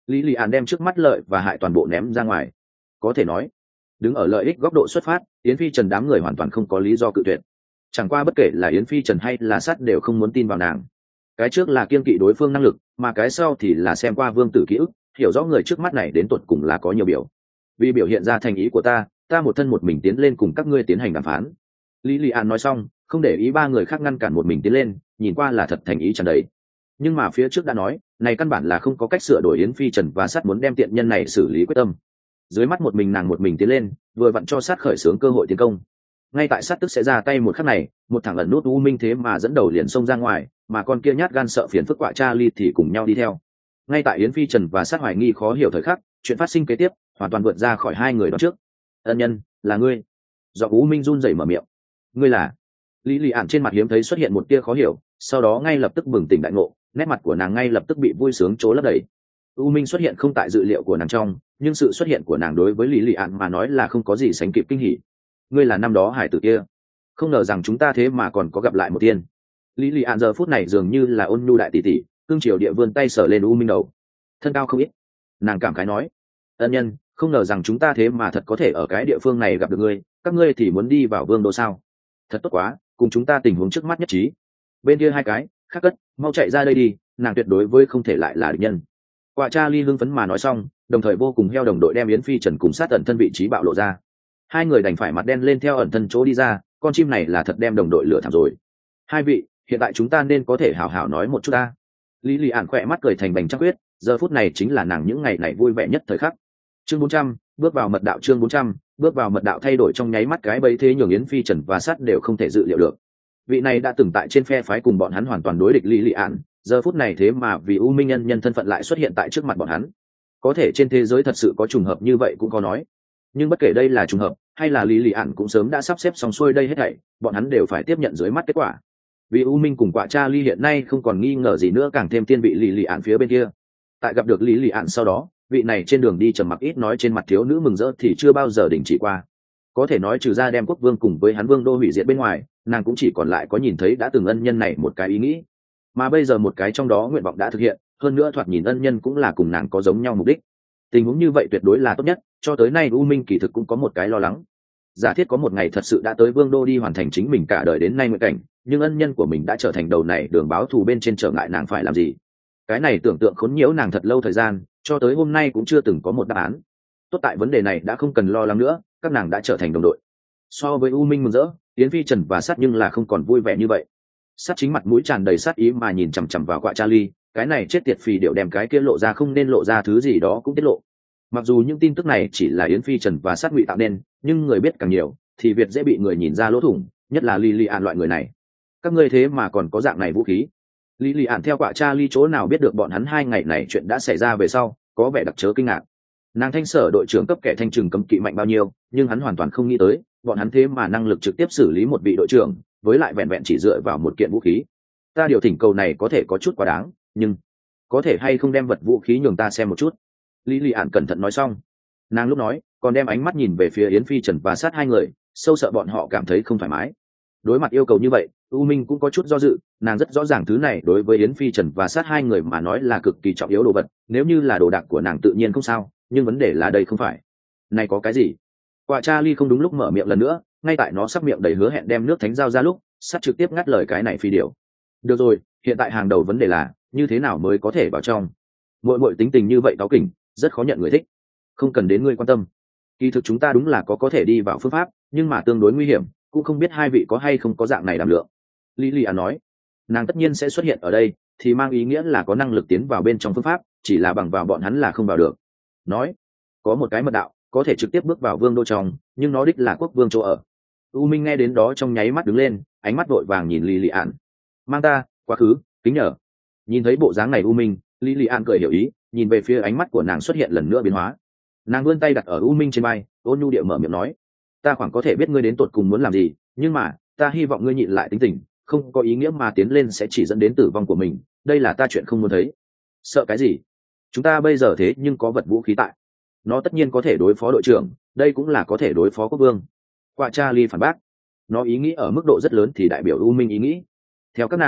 lý lì ạn đem trước mắt lợi và hại toàn bộ ném ra ngoài. Có thể nói, đứng ở lợi ích góc độ xuất phát, Yến Phi Trần đám người hoàn toàn không có lý do cự tuyệt. Chẳng qua bất kể là Yến Phi Trần hay là Sắt đều không muốn tin vào nàng. Cái trước là kiên kỵ đối phương năng lực, mà cái sau thì là xem qua vương tử ký ức, hiểu rõ người trước mắt này đến tuột cùng là có nhiều biểu. Vì biểu hiện ra thành ý của ta một thân một mình tiến lên cùng các ngươi tiến hành đàm phán. Lý Lị An nói xong, không để ý ba người khác ngăn cản một mình tiến lên, nhìn qua là thật thành ý tràn đầy. Nhưng mà phía trước đã nói, này căn bản là không có cách sửa đổi Yến Phi Trần và Sắt muốn đem tiện nhân này xử lý quyết tâm. Dưới mắt một mình nàng một mình tiến lên, vừa vặn cho Sắt khởi xướng cơ hội tiến công. Ngay tại Sắt tức sẽ ra tay một khắc này, một thằng ẩn nút u minh thế mà dẫn đầu liền xông ra ngoài, mà con kia nhát gan sợ phiền phức quạ Charlie thì cùng nhau đi theo. Ngay tại Yến Phi Trần và Sắt hoài nghi khó hiểu thời khắc, chuyện phát sinh kế tiếp hoàn toàn vượt ra khỏi hai người đó trước. Ân nhân, là ngươi. Do u minh run rẩy mở miệng. Ngươi là? Lý Lị Ản trên mặt hiếm thấy xuất hiện một tia khó hiểu, sau đó ngay lập tức bừng tỉnh đại ngộ, nét mặt của nàng ngay lập tức bị vui sướng trố lấp đầy. U minh xuất hiện không tại dự liệu của nàng trong, nhưng sự xuất hiện của nàng đối với Lý Lị Ản mà nói là không có gì sánh kịp kinh hỉ. Ngươi là năm đó hải tử kia, không ngờ rằng chúng ta thế mà còn có gặp lại một tiên. Lý Lị Ản giờ phút này dường như là ôn nhu đại tỷ tỷ, cương triều địa vươn tay sờ lên u minh đầu. Thân cao không ít, nàng cảm khái nói. Ân nhân, không ngờ rằng chúng ta thế mà thật có thể ở cái địa phương này gặp được ngươi, các ngươi thì muốn đi vào vương đô sao? Thật tốt quá, cùng chúng ta tình huống trước mắt nhất trí. Bên kia hai cái khác cất, mau chạy ra đây đi, nàng tuyệt đối với không thể lại là địch nhân. Quạ Charlie hưng phấn mà nói xong, đồng thời vô cùng heo đồng đội đem Yến Phi Trần cùng sát ẩn thân vị trí bạo lộ ra. Hai người đành phải mặt đen lên theo ẩn thân chỗ đi ra, con chim này là thật đem đồng đội lửa thảm rồi. Hai vị, hiện tại chúng ta nên có thể hảo hảo nói một chút ta. Lý Lị Ản khỏe mắt cười thành bành trắc huyết, giờ phút này chính là nàng những ngày này vui vẻ nhất thời khắc. Chương 400, bước vào mật đạo. Chương 400, bước vào mật đạo thay đổi trong nháy mắt, cái bấy thế nhường Yến Phi Trần và Sát đều không thể dự liệu được. Vị này đã từng tại trên phe phái cùng bọn hắn hoàn toàn đối địch Lý Lị Ản, giờ phút này thế mà vì U Minh nhân thân phận lại xuất hiện tại trước mặt bọn hắn. Có thể trên thế giới thật sự có trùng hợp như vậy cũng có nói. Nhưng bất kể đây là trùng hợp hay là Lý Lị Ản cũng sớm đã sắp xếp xong xuôi đây hết thảy, bọn hắn đều phải tiếp nhận dưới mắt kết quả. Vì U Minh cùng quạ Charlie hiện nay không còn nghi ngờ gì nữa, càng thêm thiên vị Lý Lị Ản phía bên kia. Tại gặp được Lý Lị Ản sau đó, vị này trên đường đi trầm mặc ít nói trên mặt thiếu nữ mừng rỡ thì chưa bao giờ đình chỉ qua. Có thể nói trừ ra đem quốc vương cùng với hắn vương đô hủy diệt bên ngoài, nàng cũng chỉ còn lại có nhìn thấy đã từng ân nhân này một cái ý nghĩ, mà bây giờ một cái trong đó nguyện vọng đã thực hiện, hơn nữa thoạt nhìn ân nhân cũng là cùng nàng có giống nhau mục đích. Tình huống như vậy tuyệt đối là tốt nhất. Cho tới nay U Minh kỳ thực cũng có một cái lo lắng, giả thiết có một ngày thật sự đã tới vương đô đi hoàn thành chính mình cả đời đến nay nguyện cảnh, nhưng ân nhân của mình đã trở thành đầu này đường báo thù bên trên, trở ngại nàng phải làm gì? Cái này tưởng tượng khốn nhiễu nàng thật lâu thời gian, cho tới hôm nay cũng chưa từng có một đáp án. Tốt tại vấn đề này đã không cần lo lắng nữa, các nàng đã trở thành đồng đội. So với U Minh mừng rỡ, Yến Phi Trần và Sát nhưng là không còn vui vẻ như vậy. Sát chính mặt mũi tràn đầy sát ý mà nhìn chằm chằm vào quạ Charlie, cái này chết tiệt phì điệu đem cái kia lộ ra không nên lộ ra thứ gì đó cũng tiết lộ. Mặc dù những tin tức này chỉ là Yến Phi Trần và Sát ngụy tạo nên, nhưng người biết càng nhiều thì việc dễ bị người nhìn ra lỗ thủng, nhất là Lý Lị Ản loại người này. Các ngươi thế mà còn có dạng này vũ khí? Lý Lị Ản theo quạ Charlie chỗ nào biết được bọn hắn hai ngày này chuyện đã xảy ra về sau, có vẻ đặc chớ kinh ngạc. Nàng thanh sở đội trưởng cấp kẻ thanh trừng cấm kỵ mạnh bao nhiêu, nhưng hắn hoàn toàn không nghĩ tới bọn hắn thế mà năng lực trực tiếp xử lý một vị đội trưởng, với lại vẹn vẹn chỉ dựa vào một kiện vũ khí. Ta điều thỉnh cầu này có thể có chút quá đáng, nhưng có thể hay không đem vật vũ khí nhường ta xem một chút? Lý Lị Ản cẩn thận nói xong, nàng lúc nói còn đem ánh mắt nhìn về phía Yến Phi Trần và Sát hai người, sâu sợ bọn họ cảm thấy không thoải mái. Đối mặt yêu cầu như vậy, U Minh cũng có chút do dự, nàng rất rõ ràng thứ này đối với Yến Phi Trần và Sát hai người mà nói là cực kỳ trọng yếu đồ vật, nếu như là đồ đạc của nàng tự nhiên không sao, nhưng vấn đề là đây không phải. Này có cái gì? Quạ Charlie không đúng lúc mở miệng lần nữa, ngay tại nó sắp miệng đầy hứa hẹn đem nước thánh giao ra lúc, Sát trực tiếp ngắt lời cái này phi điều. Được rồi, hiện tại hàng đầu vấn đề là như thế nào mới có thể vào trong. Muội tính tình như vậy cáu kỉnh, rất khó nhận người thích. Không cần đến ngươi quan tâm. Kỳ thực chúng ta đúng là có thể đi vào phương pháp, nhưng mà tương đối nguy hiểm, cũng không biết hai vị có hay không có dạng này đảm lượng. Lý Lị Ản nói, nàng tất nhiên sẽ xuất hiện ở đây, thì mang ý nghĩa là có năng lực tiến vào bên trong phương pháp, chỉ là bằng vào bọn hắn là không vào được. Nói, có một cái mật đạo có thể trực tiếp bước vào vương đô trong, nhưng nó đích là quốc vương chỗ ở. U Minh nghe đến đó trong nháy mắt đứng lên, ánh mắt vội vàng nhìn Lý Lị Ản. Mang ta quá khứ, kính nhờ. Nhìn thấy bộ dáng này U Minh, Lý Lị Ản cười hiểu ý, nhìn về phía ánh mắt của nàng xuất hiện lần nữa biến hóa. Nàng vươn tay đặt ở U Minh trên vai, ôn nhu điệu mở miệng nói, ta khoảng có thể biết ngươi đến tột cùng muốn làm gì, nhưng mà ta hy vọng ngươi nhịn lại tính tình, không có ý nghĩa mà tiến lên sẽ chỉ dẫn đến tử vong của mình, đây là ta chuyện không muốn thấy. Sợ cái gì? Chúng ta bây giờ thế nhưng có vật vũ khí tại, nó tất nhiên có thể đối phó đội trưởng, đây cũng là có thể đối phó quốc vương. Quạ Charlie phản bác, nó ý nghĩ ở mức độ rất lớn thì đại biểu U Minh ý nghĩ. Theo các nàng,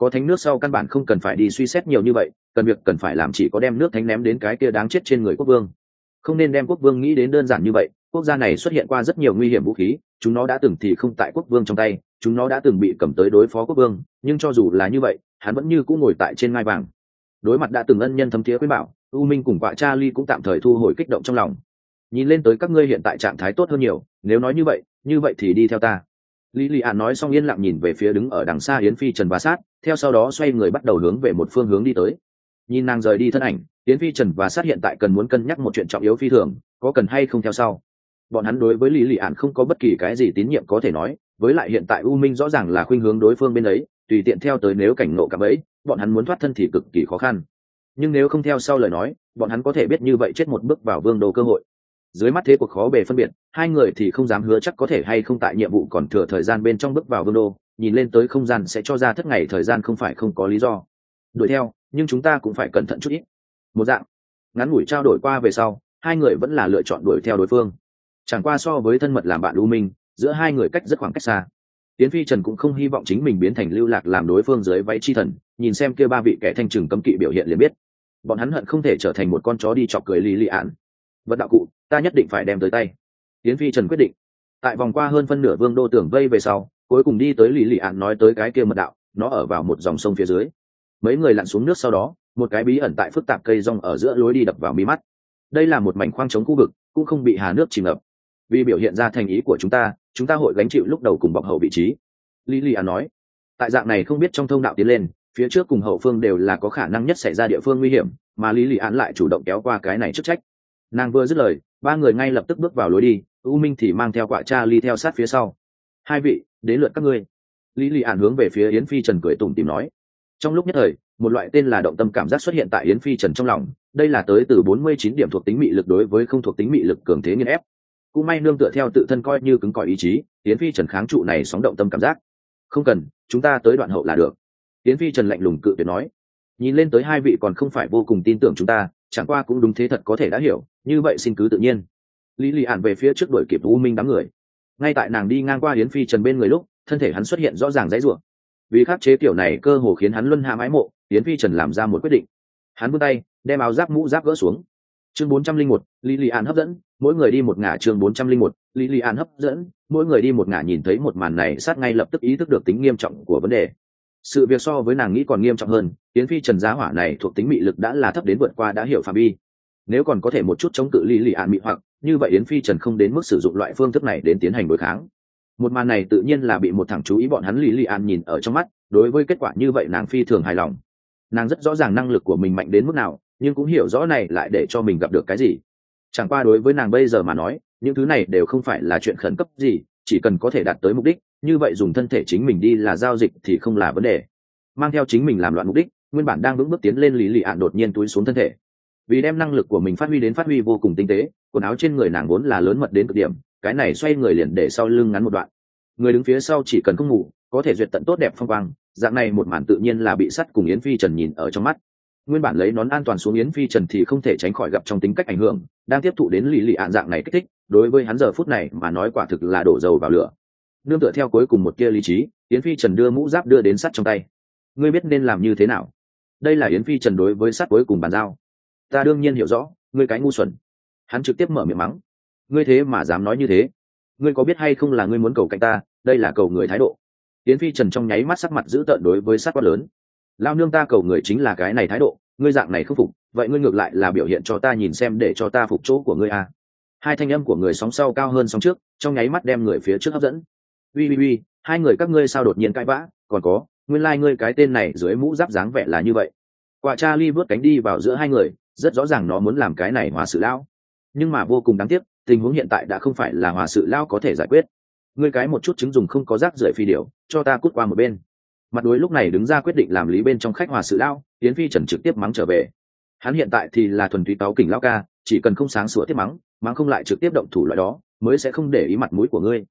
có thánh nước sau căn bản không cần phải đi suy xét nhiều như vậy, cần phải làm chỉ có đem nước thánh ném đến cái kia đáng chết trên người quốc vương. Không nên đem quốc vương nghĩ đến đơn giản như vậy, quốc gia này xuất hiện qua rất nhiều nguy hiểm vũ khí, chúng nó đã từng thì không tại quốc vương trong tay, chúng nó đã từng bị cầm tới đối phó quốc vương, nhưng cho dù là như vậy hắn vẫn như cũ ngồi tại trên ngai vàng. Đối mặt đã từng ân nhân thấm thía khuyên bảo, U Minh cùng Quạ Cha Ly cũng tạm thời thu hồi kích động trong lòng. Nhìn lên tới các ngươi hiện tại trạng thái tốt hơn nhiều, nếu nói như vậy thì đi theo ta. Lý Lị Ản nói xong yên lặng nhìn về phía đứng ở đằng xa Yến Phi Trần và Sát, theo sau đó xoay người bắt đầu hướng về một phương hướng đi tới. Nhìn nàng rời đi thân ảnh, Yến Phi Trần và Sát hiện tại cần muốn cân nhắc một chuyện trọng yếu phi thường, có cần hay không theo sau. Bọn hắn đối với Lý Lị Ản không có bất kỳ cái gì tín nhiệm có thể nói, với lại hiện tại U Minh rõ ràng là khuynh hướng đối phương bên ấy, tùy tiện theo tới nếu cảnh ngộ cả bẫy, bọn hắn muốn thoát thân thì cực kỳ khó khăn. Nhưng nếu không theo sau lời nói, bọn hắn có thể biết như vậy chết một bước vào vương đô cơ hội. Dưới mắt thế cuộc khó bề phân biệt, hai người thì không dám hứa chắc có thể hay không tại nhiệm vụ còn thừa thời gian bên trong bước vào vương đô, nhìn lên tới không gian sẽ cho ra thất ngày thời gian không phải không có lý do. Đuổi theo, nhưng chúng ta cũng phải cẩn thận chút ít. Một dạng ngắn ngủi trao đổi qua về sau, hai người vẫn là lựa chọn đuổi theo đối phương. Chẳng qua so với thân mật làm bạn U Minh, giữa hai người cách rất khoảng cách xa. Tiến Phi Trần cũng không hy vọng chính mình biến thành lưu lạc làm đối phương dưới váy chi thần, nhìn xem kia ba vị kẻ thanh trừng cấm kỵ biểu hiện liền biết, bọn hắn hận không thể trở thành một con chó đi chọc cười Lý Lị Ản. Vật đạo cụ, ta nhất định phải đem tới tay. Tiến Phi Trần quyết định. Tại vòng qua hơn phân nửa vương đô tường vây về sau, cuối cùng đi tới Lý Lị Ản nói tới cái kia mật đạo, nó ở vào một dòng sông phía dưới. Mấy người lặn xuống nước sau đó, một cái bí ẩn tại phức tạp cây rong ở giữa lối đi đập vào mi mắt. Đây là một mảnh khoang trống khu vực, cũng không bị hà nước chìm ngập. Vì biểu hiện ra thành ý của chúng ta hội gánh chịu lúc đầu cùng bọc hậu vị trí. Lý Lị Ản nói. Tại dạng này không biết trong thông đạo tiến lên, phía trước cùng hậu phương đều là có khả năng nhất xảy ra địa phương nguy hiểm, mà Lý Lị Ản lại chủ động kéo qua cái này chức trách. Nàng vừa dứt lời, ba người ngay lập tức bước vào lối đi, U Minh thì mang theo Quạ Cha Ly theo sát phía sau. Hai vị, đến lượt các ngươi. Lý Lị Ản hướng về phía Yến Phi Trần cười tủm tỉm nói. Trong lúc nhất thời, một loại tên là động tâm cảm giác xuất hiện tại Yến Phi Trần trong lòng, đây là tới từ 49 điểm thuộc tính mị lực đối với không thuộc tính mị lực cường thế nghiền ép. Cũng may nương tựa theo tự thân coi như cứng cỏi ý chí, Yến Phi Trần kháng trụ này sóng động tâm cảm giác. Không cần, chúng ta tới đoạn hậu là được. Yến Phi Trần lạnh lùng cự tuyệt nói. Nhìn lên tới hai vị còn không phải vô cùng tin tưởng chúng ta, chẳng qua cũng đúng thế thật có thể đã hiểu, như vậy xin cứ tự nhiên. Lý Lị Ản về phía trước đuổi kịp U Minh đám người. Ngay tại nàng đi ngang qua Yến Phi Trần bên người lúc, thân thể hắn xuất hiện rõ ràng dãy rủa. Vì khắc chế kiểu này cơ hồ khiến hắn luân hạ mái mộ, Yến Phi Trần làm ra một quyết định. Hắn vươn tay, đem áo giáp mũ giáp gỡ xuống. Chương 401, Lý Lị Ản hấp dẫn, mỗi người đi một ngả. Chương 401, Lý Lị Ản hấp dẫn, mỗi người đi một ngả. Nhìn thấy một màn này, Sát ngay lập tức ý thức được tính nghiêm trọng của vấn đề. Sự việc so với nàng nghĩ còn nghiêm trọng hơn, Yến Phi Trần giá hỏa này thuộc tính mị lực đã là thấp đến vượt qua đã hiểu phạm vi. Nếu còn có thể một chút chống cự Lý Lị Ản mị hoặc, như vậy Yến Phi Trần không đến mức sử dụng loại phương thức này đến tiến hành đối kháng. Một màn này tự nhiên là bị một thằng chú ý bọn hắn Lý Lị Ản nhìn ở trong mắt, đối với kết quả như vậy nàng phi thường hài lòng. Nàng rất rõ ràng năng lực của mình mạnh đến mức nào, nhưng cũng hiểu rõ này lại để cho mình gặp được cái gì. Chẳng qua đối với nàng bây giờ mà nói, những thứ này đều không phải là chuyện khẩn cấp gì, chỉ cần có thể đạt tới mục đích, như vậy dùng thân thể chính mình đi là giao dịch thì không là vấn đề. Mang theo chính mình làm loạn mục đích, nguyên bản đang vững bước tiến lên Lý Lị Ản đột nhiên túi xuống thân thể. Vì đem năng lực của mình phát huy vô cùng tinh tế, quần áo trên người nàng vốn là lớn mật đến cực điểm, cái này xoay người liền để sau lưng ngắn một đoạn. Người đứng phía sau chỉ cần không ngủ, có thể duyệt tận tốt đẹp phong quang, dạng này một màn tự nhiên là bị Sắt cùng Yến Phi Trần nhìn ở trong mắt. Nguyên bản lấy nón an toàn xuống Yến Phi Trần thì không thể tránh khỏi gặp trong tính cách ảnh hưởng, đang tiếp thụ đến Lý Lị Ản dạng này kích thích, đối với hắn giờ phút này mà nói quả thực là đổ dầu vào lửa. Nương tựa theo cuối cùng một tia lý trí, Yến Phi Trần đưa mũ giáp đưa đến Sắt trong tay. Ngươi biết nên làm như thế nào? Đây là Yến Phi Trần đối với Sắt cuối cùng bàn giao. Ta đương nhiên hiểu rõ, ngươi cái ngu xuẩn. Hắn trực tiếp mở miệng mắng. Ngươi thế mà dám nói như thế? Ngươi có biết hay không là ngươi muốn cầu cạnh ta, đây là cầu người thái độ. Yến Phi Trần trong nháy mắt sắc mặt dữ tợn đối với Sắt quát lớn. Lao nương ta cầu người chính là cái này thái độ, ngươi dạng này không phục, vậy ngươi ngược lại là biểu hiện cho ta nhìn xem để cho ta phục chỗ của ngươi à. Hai thanh âm của người sóng sau cao hơn sóng trước, trong nháy mắt đem người phía trước hấp dẫn. Uy, hai người các ngươi sao đột nhiên cãi vã, còn có, nguyên lai ngươi cái tên này dưới mũ giáp dáng vẻ là như vậy. Quạ Cha Ly vớt cánh đi vào giữa hai người, rất rõ ràng nó muốn làm cái này hòa sự lão. Nhưng mà vô cùng đáng tiếc, tình huống hiện tại đã không phải là hòa sự lão có thể giải quyết. Ngươi cái một chút chứng dùng không có rác rưởi phi điều, cho ta cút qua một bên. Mặt đối lúc này đứng ra quyết định làm lý bên trong khách hòa sự lão, Yến Phi Trần trực tiếp mắng trở về. Hắn hiện tại thì là thuần túy táo kỉnh lão ca, chỉ cần không sáng sủa tiếp mắng không lại trực tiếp động thủ loại đó, mới sẽ không để ý mặt mũi của ngươi.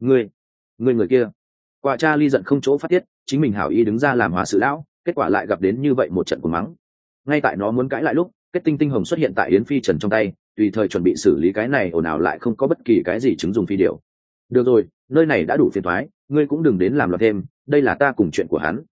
Người kia. Quạ Cha Ly giận không chỗ phát tiết, chính mình hảo ý đứng ra làm hòa sự lão, kết quả lại gặp đến như vậy một trận của mắng. Ngay tại nó muốn cãi lại lúc, kết tinh hồng xuất hiện tại Yến Phi Trần trong tay, tùy thời chuẩn bị xử lý cái này ồn ào lại không có bất kỳ cái gì chứng dùng phi điều. Được rồi, nơi này đã đủ phiền toái, ngươi cũng đừng đến làm loạn thêm, đây là ta cùng chuyện của hắn.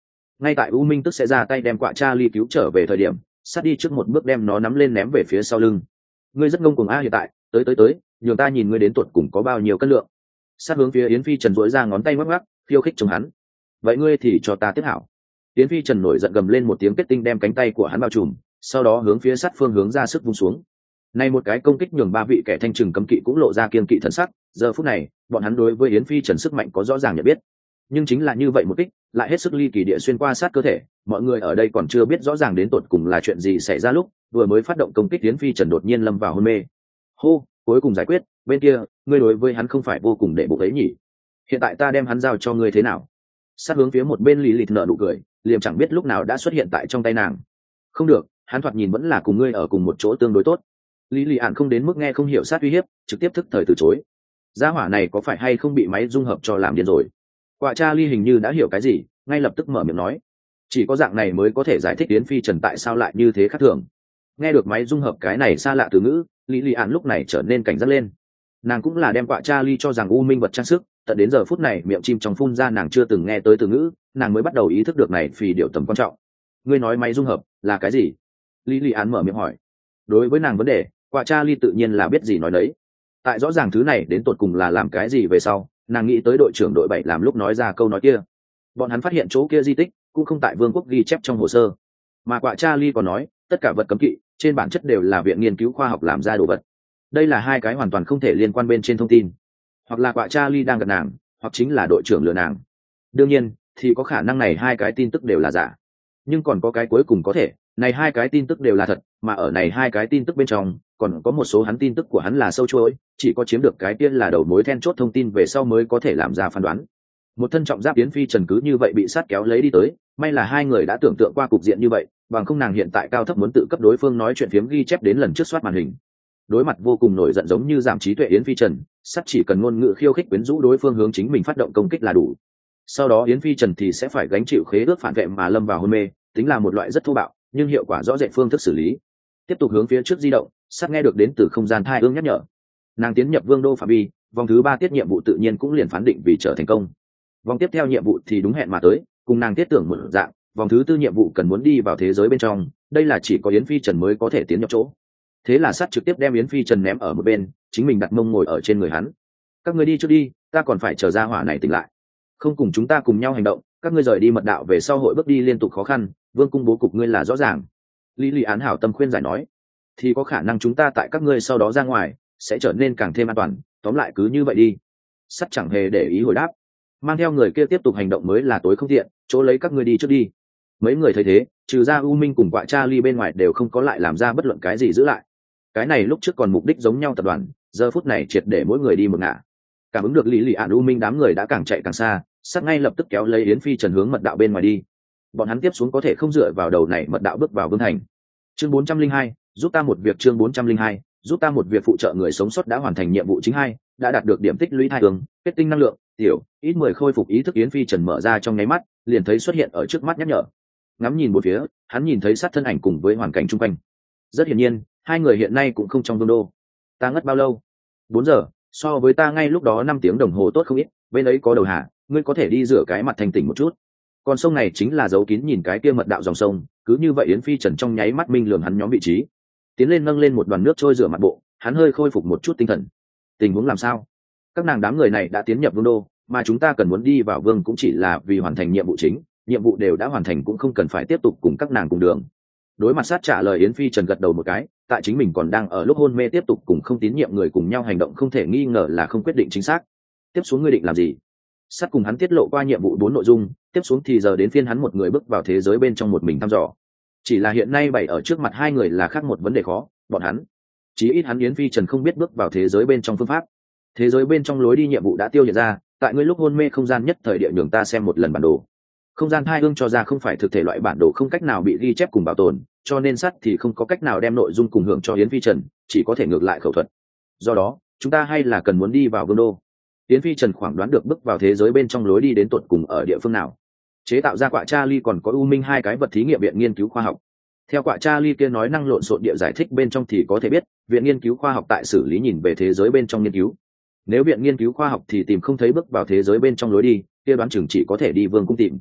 ngay tại u minh tức sẽ ra tay đem quạ Charlie cứu trở về thời điểm, sát đi trước một bước đem nó nắm lên ném về phía sau lưng. Ngươi rất ngông cuồng a, hiện tại tới nhường ta nhìn ngươi đến tuột cùng có bao nhiêu cân lượng. Sát hướng phía Yến Phi Trần duỗi ra ngón tay ngoắc ngoắc, khiêu khích chống hắn. Vậy ngươi thì cho ta tiếp hảo. Yến Phi Trần nổi giận gầm lên một tiếng, kết tinh đem cánh tay của hắn bao trùm, sau đó hướng phía sát phương hướng ra sức vung xuống. Này một cái công kích nhường ba vị kẻ thanh trừng cấm kỵ cũng lộ ra kiên kỵ thần sắc. Giờ phút này, bọn hắn đối với Yến Phi Trần sức mạnh có rõ ràng nhận biết. Nhưng chính là như vậy một kích, lại hết sức ly kỳ địa xuyên qua sát cơ thể. Mọi người ở đây còn chưa biết rõ ràng đến tột cùng là chuyện gì xảy ra lúc vừa mới phát động công kích, Yến Phi Trần đột nhiên lâm vào hôn mê. Hô, cuối cùng giải quyết. Bên kia, ngươi đối với hắn không phải vô cùng để bụng ấy nhỉ? Hiện tại ta đem hắn giao cho ngươi thế nào? Sát hướng phía một bên Lý Lịch nở nụ cười, liềm chẳng biết lúc nào đã xuất hiện tại trong tay nàng. Không được, hắn thoạt nhìn vẫn là cùng ngươi ở cùng một chỗ tương đối tốt. Lý Lị Ản không đến mức nghe không hiểu sát uy hiếp, trực tiếp thức thời từ chối. Gia hỏa này có phải hay không bị máy dung hợp cho làm điên rồi? Quả Charlie hình như đã hiểu cái gì, ngay lập tức mở miệng nói. Chỉ có dạng này mới có thể giải thích Yến Phi Trần tại sao lại như thế khác thường. Nghe được máy dung hợp cái này xa lạ từ ngữ, Lý Lị Ản lúc này trở nên cảnh giác lên. Nàng cũng là đem quả Charlie cho rằng u minh vật trang sức, tận đến giờ phút này miệng chim trong phun ra nàng chưa từng nghe tới từ ngữ, nàng mới bắt đầu ý thức được này vì điều tầm quan trọng. Ngươi nói máy dung hợp là cái gì? Lý Lị Ản mở miệng hỏi. Đối với nàng vấn đề, quả Charlie tự nhiên là biết gì nói đấy. Tại rõ ràng thứ này đến tột cùng là làm cái gì về sau, nàng nghĩ tới đội trưởng đội 7 làm lúc nói ra câu nói kia. Bọn hắn phát hiện chỗ kia di tích cũng không tại vương quốc ghi chép trong hồ sơ, mà quả Charlie còn nói tất cả vật cấm kỵ trên bản chất đều là viện nghiên cứu khoa học làm ra đồ vật. Đây là hai cái hoàn toàn không thể liên quan bên trên thông tin, hoặc là quả Charlie đang gạt nàng, hoặc chính là đội trưởng lừa nàng. Đương nhiên thì có khả năng này hai cái tin tức đều là giả, nhưng còn có cái cuối cùng có thể, này hai cái tin tức đều là thật, mà ở này hai cái tin tức bên trong còn có một số hắn tin tức của hắn là sâu chuỗi, chỉ có chiếm được cái tiên là đầu mối then chốt thông tin về sau mới có thể làm ra phán đoán. Một thân trọng giáp Yến Phi Trần cứ như vậy bị sát kéo lấy đi tới, may là hai người đã tưởng tượng qua cục diện như vậy, bằng không nàng hiện tại cao thấp muốn tự cấp đối phương nói chuyện phiếm ghi chép đến lần trước soát màn hình. Đối mặt vô cùng nổi giận giống như giảm trí tuệ Yến Phi Trần, sắt chỉ cần ngôn ngữ khiêu khích quyến rũ đối phương hướng chính mình phát động công kích là đủ. Sau đó Yến Phi Trần thì sẽ phải gánh chịu khế ước phản vệ mà lâm vào hôn mê, tính là một loại rất thô bạo nhưng hiệu quả rõ rệt phương thức xử lý. Tiếp tục hướng phía trước di động, sắt nghe được đến từ không gian thai ương nhắc nhở. Nàng tiến nhập vương đô phạm vi, vòng thứ 3 tiết nhiệm vụ tự nhiên cũng liền phán định vì trở thành công. Vòng tiếp theo nhiệm vụ thì đúng hẹn mà tới, cùng nàng tiết tưởng một dạng, vòng thứ 4 nhiệm vụ cần muốn đi vào thế giới bên trong, đây là chỉ có Yến Phi Trần mới có thể tiến nhập chỗ. Thế là sắt trực tiếp đem Yến Phi Trần ném ở một bên, chính mình đặt mông ngồi ở trên người hắn. Các ngươi đi trước đi, ta còn phải chờ ra hỏa này tỉnh lại. Không cùng chúng ta cùng nhau hành động, các ngươi rời đi mật đạo về sau hội bước đi liên tục khó khăn, vương cung bố cục ngươi là rõ ràng. Lý Lý Án hảo tâm khuyên giải nói, thì có khả năng chúng ta tại các ngươi sau đó ra ngoài sẽ trở nên càng thêm an toàn, tóm lại cứ như vậy đi. Sắt chẳng hề để ý hồi đáp, mang theo người kia tiếp tục hành động mới là tối không tiện, chỗ lấy các ngươi đi trước đi. Mấy người thấy thế, trừ ra U Minh cùng quạ Charlie bên ngoài đều không có lại làm ra bất luận cái gì giữ lại. Cái này lúc trước còn mục đích giống nhau tập đoàn, giờ phút này triệt để mỗi người đi một ngả. Cảm ứng được Lý Lý Án U Minh đám người đã càng chạy càng xa, sắt ngay lập tức kéo lấy Yến Phi Trần hướng mật đạo bên ngoài đi. Bọn hắn tiếp xuống có thể không dựa vào đầu này mật đạo bước vào vương thành. Chương 402, giúp ta một việc. Chương 402, giúp ta một việc. Phụ trợ người sống sót đã hoàn thành nhiệm vụ chính 2, đã đạt được điểm tích lũy thai hướng, kết tinh năng lượng tiểu ít 10 khôi phục ý thức. Yến Phi Trần mở ra trong nháy mắt, liền thấy xuất hiện ở trước mắt nhắc nhở. Ngắm nhìn một phía, hắn nhìn thấy sát thân ảnh cùng với hoàn cảnh chung quanh. Rất hiển nhiên, hai người hiện nay cũng không trong vương đô. Ta ngất bao lâu? 4 giờ, so với ta ngay lúc đó 5 tiếng đồng hồ tốt không ít. Bên ấy có đầu hạ, ngươi có thể đi rửa cái mặt thành tỉnh một chút. Con sông này chính là dấu kín nhìn cái kia mật đạo dòng sông, cứ như vậy Yến Phi Trần trong nháy mắt minh lường hắn nhóm vị trí, tiến lên nâng lên một đoàn nước trôi rửa mặt bộ, hắn hơi khôi phục một chút tinh thần. Tình huống làm sao? Các nàng đám người này đã tiến nhập vương đô, mà chúng ta cần muốn đi vào vương cũng chỉ là vì hoàn thành nhiệm vụ chính, nhiệm vụ đều đã hoàn thành cũng không cần phải tiếp tục cùng các nàng cùng đường. Đối mặt sát trả lời Yến Phi Trần gật đầu một cái, tại chính mình còn đang ở lúc hôn mê tiếp tục cùng không tín nhiệm người cùng nhau hành động không thể nghi ngờ là không quyết định chính xác. Tiếp xuống ngươi định làm gì? Sát cùng hắn tiết lộ qua nhiệm vụ 4 nội dung, tiếp xuống thì giờ đến phiên hắn một người bước vào thế giới bên trong một mình thăm dò. Chỉ là hiện nay bày ở trước mặt hai người là khác một vấn đề khó, bọn hắn chí ít hắn Yến Phi Trần không biết bước vào thế giới bên trong phương pháp. Thế giới bên trong lối đi nhiệm vụ đã tiêu hiện ra, tại ngươi lúc hôn mê không gian nhất thời địa nhường ta xem một lần bản đồ. Không gian thai ương cho ra không phải thực thể loại bản đồ không cách nào bị ghi chép cùng bảo tồn, cho nên sát thì không có cách nào đem nội dung cùng hưởng cho Yến Phi Trần, chỉ có thể ngược lại khẩu thuật. Do đó, chúng ta hay là cần muốn đi vào vương đô. Yến Phi Trần khoảng đoán được bước vào thế giới bên trong lối đi đến tột cùng ở địa phương nào. Chế tạo ra quạ Charlie còn có U Minh hai cái vật thí nghiệm viện nghiên cứu khoa học. Theo quạ Charlie kia nói năng lộn xộn địa giải thích bên trong thì có thể biết, viện nghiên cứu khoa học tại xử lý nhìn về thế giới bên trong nghiên cứu. Nếu viện nghiên cứu khoa học thì tìm không thấy bước vào thế giới bên trong lối đi, kia đoán chừng chỉ có thể đi vương cung tìm.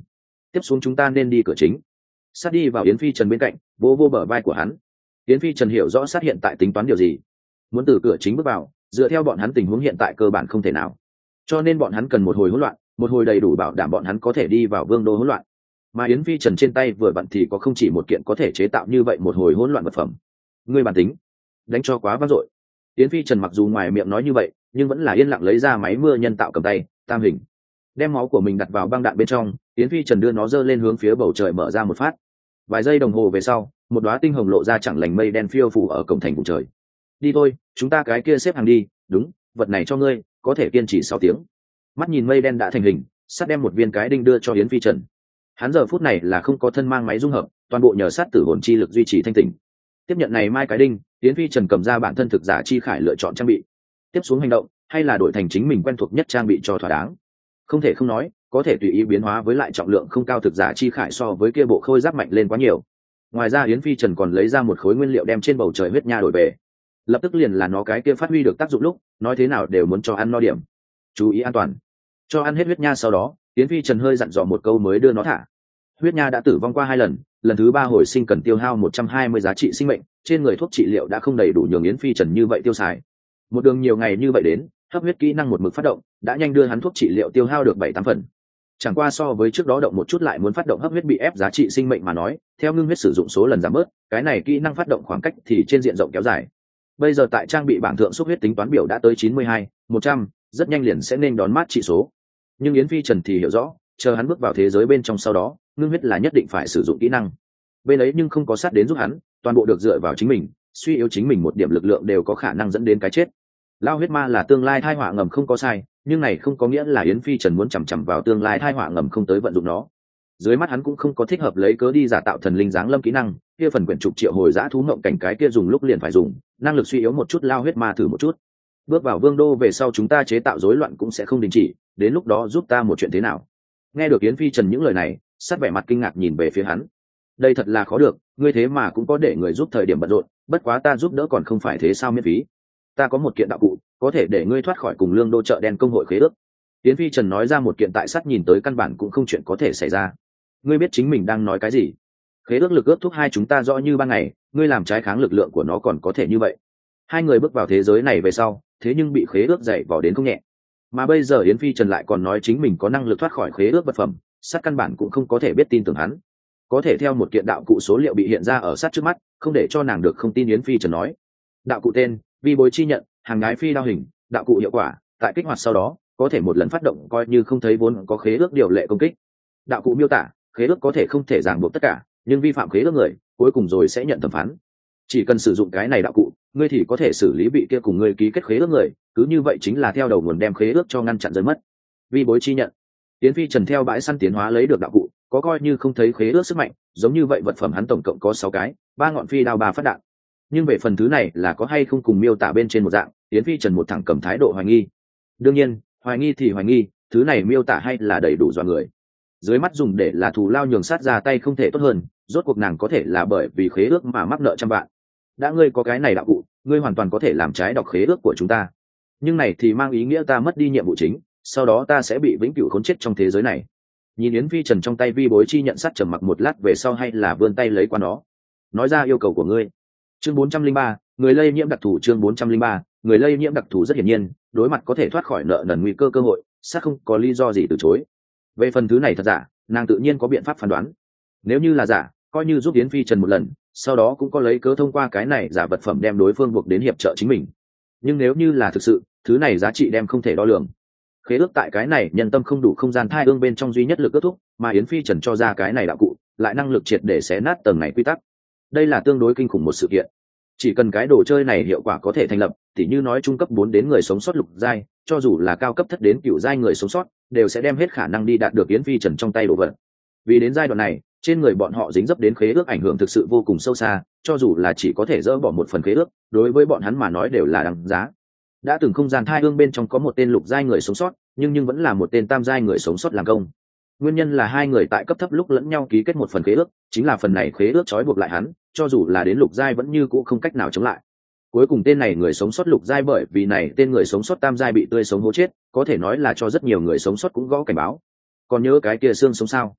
tiếp xuống chúng ta nên đi cửa chính. Sát đi vào Yến Phi Trần bên cạnh, vô vô bờ vai của hắn. Yến Phi Trần hiểu rõ Sát hiện tại tính toán điều gì. Muốn từ cửa chính bước vào, dựa theo bọn hắn tình huống hiện tại cơ bản không thể nào. Cho nên bọn hắn cần một hồi hỗn loạn, một hồi đầy đủ bảo đảm bọn hắn có thể đi vào vương đô hỗn loạn. Mà Yến Phi Trần trên tay vừa vặn thì có không chỉ một kiện có thể chế tạo như vậy một hồi hỗn loạn vật phẩm. Ngươi bản tính, đánh cho quá vang dội. Yến Phi Trần mặc dù ngoài miệng nói như vậy, nhưng vẫn là yên lặng lấy ra máy mưa nhân tạo cầm tay, tam hình. Đem máu của mình đặt vào băng đạn bên trong, Yến Phi Trần đưa nó giơ lên hướng phía bầu trời mở ra một phát. Vài giây đồng hồ về sau, một đóa tinh hồng lộ ra chẳng lành mây đen phiêu phù ở cổng thành vùng trời. Đi thôi, chúng ta cái kia xếp hàng đi, đúng, vật này cho ngươi, có thể kiên trì 6 tiếng. Mắt nhìn mây đen đã thành hình, Sắt đem một viên cái đinh đưa cho Yến Phi Trần. Hắn giờ phút này là không có thân mang máy dung hợp, toàn bộ nhờ Sắt tử hồn chi lực duy trì thanh tỉnh. Tiếp nhận này mai cái đinh, Yến Phi Trần cầm ra bản thân thực giả chi khải lựa chọn trang bị. Tiếp xuống hành động, hay là đổi thành chính mình quen thuộc nhất trang bị cho thỏa đáng. Không thể không nói, có thể tùy ý biến hóa với lại trọng lượng không cao thực giả chi khải so với kia bộ khôi giáp mạnh lên quá nhiều. Ngoài ra Yến Phi Trần còn lấy ra một khối nguyên liệu đem trên bầu trời huyết nha đổi về. Lập tức liền là nó cái kia phát huy được tác dụng lúc, nói thế nào đều muốn cho ăn no điểm. Chú ý an toàn. Cho ăn hết huyết nha sau đó, Yến Phi Trần hơi dặn dò một câu mới đưa nó thả. Huyết nha đã tử vong qua 2 lần, lần thứ 3 hồi sinh cần tiêu hao 120 giá trị sinh mệnh, trên người thuốc trị liệu đã không đầy đủ nhường Yến Phi Trần như vậy tiêu xài. Một đường nhiều ngày như vậy đến, hấp huyết kỹ năng một mực phát động, đã nhanh đưa hắn thuốc trị liệu tiêu hao được 7-8 phần. Chẳng qua so với trước đó động một chút lại muốn phát động hấp huyết bị ép giá trị sinh mệnh mà nói, theo ngưng huyết sử dụng số lần giảm bớt, cái này kỹ năng phát động khoảng cách thì trên diện rộng kéo dài. Bây giờ tại trang bị bảng thượng xúc huyết tính toán biểu đã tới 92, 100, rất nhanh liền sẽ nên đón mát trị số. Nhưng Yến Phi Trần thì hiểu rõ, chờ hắn bước vào thế giới bên trong sau đó, ngưng huyết là nhất định phải sử dụng kỹ năng. Bên ấy nhưng không có sát đến giúp hắn, toàn bộ được dựa vào chính mình, suy yếu chính mình một điểm lực lượng đều có khả năng dẫn đến cái chết. Lao huyết ma là tương lai tai họa ngầm không có sai, nhưng này không có nghĩa là Yến Phi Trần muốn chằm chằm vào tương lai tai họa ngầm không tới vận dụng nó. Dưới mắt hắn cũng không có thích hợp lấy cớ đi giả tạo thần linh dáng lâm kỹ năng, kia phần quyển trục triệu hồi dã thú ngộng cảnh cái kia dùng lúc liền phải dùng, năng lực suy yếu một chút lao huyết ma thử một chút. Bước vào vương đô về sau chúng ta chế tạo rối loạn cũng sẽ không đình chỉ, đến lúc đó giúp ta một chuyện thế nào? Nghe được Yến Phi Trần những lời này, sát vẻ mặt kinh ngạc nhìn về phía hắn. Đây thật là khó được, ngươi thế mà cũng có để người giúp thời điểm bận rộn, bất quá ta giúp đỡ còn không phải thế sao miễn phí. Ta có một kiện đạo cụ, có thể để ngươi thoát khỏi cùng lương đô chợ đen công hội khế ước. Yến Phi Trần nói ra một kiện tại sát nhìn tới căn bản cũng không chuyện có thể xảy ra. Ngươi biết chính mình đang nói cái gì? Khế ước lực ước thúc hai chúng ta rõ như ban ngày, ngươi làm trái kháng lực lượng của nó còn có thể như vậy. Hai người bước vào thế giới này về sau, thế nhưng bị khế ước dạy vào đến không nhẹ. Mà bây giờ Yến Phi Trần lại còn nói chính mình có năng lực thoát khỏi khế ước vật phẩm, sát căn bản cũng không có thể biết tin tưởng hắn. Có thể theo một kiện đạo cụ số liệu bị hiện ra ở sát trước mắt, không để cho nàng được không tin Yến Phi Trần nói. Đạo cụ tên: vi bối chi nhận, hàng nhái phi đao hình. Đạo cụ hiệu quả: tại kích hoạt sau đó, có thể một lần phát động coi như không thấy vốn có khế ước điều lệ công kích. Đạo cụ miêu tả: khế ước có thể không thể ràng buộc tất cả, nhưng vi phạm khế ước người cuối cùng rồi sẽ nhận thẩm phán. Chỉ cần sử dụng cái này đạo cụ, ngươi thì có thể xử lý bị kia cùng ngươi ký kết khế ước người, cứ như vậy chính là theo đầu nguồn đem khế ước cho ngăn chặn rơi mất. Vi bối chi nhận. Yến Phi Trần theo bãi săn tiến hóa lấy được đạo cụ, có coi như không thấy khế ước sức mạnh, giống như vậy vật phẩm hắn tổng cộng có 6 cái, 3 ngọn phi đao 3 phát đạn. Nhưng về phần thứ này là có hay không cùng miêu tả bên trên một dạng, Yến Phi Trần một thẳng cầm thái độ hoài nghi. Đương nhiên, hoài nghi thì hoài nghi, thứ này miêu tả hay là đầy đủ dọa người. Dưới mắt dùng để là thù lao nhường sát ra tay không thể tốt hơn, rốt cuộc nàng có thể là bởi vì khế ước mà mắc nợ trăm vạn. Đã ngươi có cái này đạo cụ, ngươi hoàn toàn có thể làm trái đọc khế ước của chúng ta. Nhưng này thì mang ý nghĩa ta mất đi nhiệm vụ chính, sau đó ta sẽ bị vĩnh cửu khốn chết trong thế giới này. Nhìn Yến Phi Trần trong tay vi bối chi nhận sát trầm mặc một lát về sau hay là vươn tay lấy qua nó. Nói ra yêu cầu của ngươi. Chương 403, người lây nhiễm đặc thù. Chương 403, người lây nhiễm đặc thù rất hiển nhiên, đối mặt có thể thoát khỏi nợ nần nguy cơ cơ hội, sát không có lý do gì từ chối. Về phần thứ này thật giả, nàng tự nhiên có biện pháp phán đoán. Nếu như là giả, coi như giúp Yến Phi Trần một lần, sau đó cũng có lấy cớ thông qua cái này giả vật phẩm đem đối phương buộc đến hiệp trợ chính mình. Nhưng nếu như là thực sự, thứ này giá trị đem không thể đo lường. Khế ước tại cái này nhân tâm không đủ không gian thai ương bên trong duy nhất lực ước thúc, mà Yến Phi Trần cho ra cái này đạo cụ, lại năng lực triệt để xé nát tầng này quy tắc. Đây là tương đối kinh khủng một sự kiện. Chỉ cần cái đồ chơi này hiệu quả có thể thành lập, tỉ như nói trung cấp 4 đến người sống sót lục giai, cho dù là cao cấp thất đến cửu giai người sống sót, đều sẽ đem hết khả năng đi đạt được Yến Phi Trần trong tay đồ vật. Vì đến giai đoạn này, trên người bọn họ dính dấp đến khế ước ảnh hưởng thực sự vô cùng sâu xa, cho dù là chỉ có thể dỡ bỏ một phần khế ước, đối với bọn hắn mà nói đều là đáng giá. Đã từng không gian thai ương bên trong có một tên lục giai người sống sót, nhưng vẫn là một tên tam giai người sống sót làm công. Nguyên nhân là hai người tại cấp thấp lúc lẫn nhau ký kết một phần khế ước, chính là phần này khế ước trói buộc lại hắn, cho dù là đến lục giai vẫn như cũ không cách nào chống lại. Cuối cùng tên này người sống sót lục giai bởi vì này tên người sống sót tam giai bị tươi sống hố chết, có thể nói là cho rất nhiều người sống sót cũng gõ cảnh báo. Còn nhớ cái kia xương sống sao?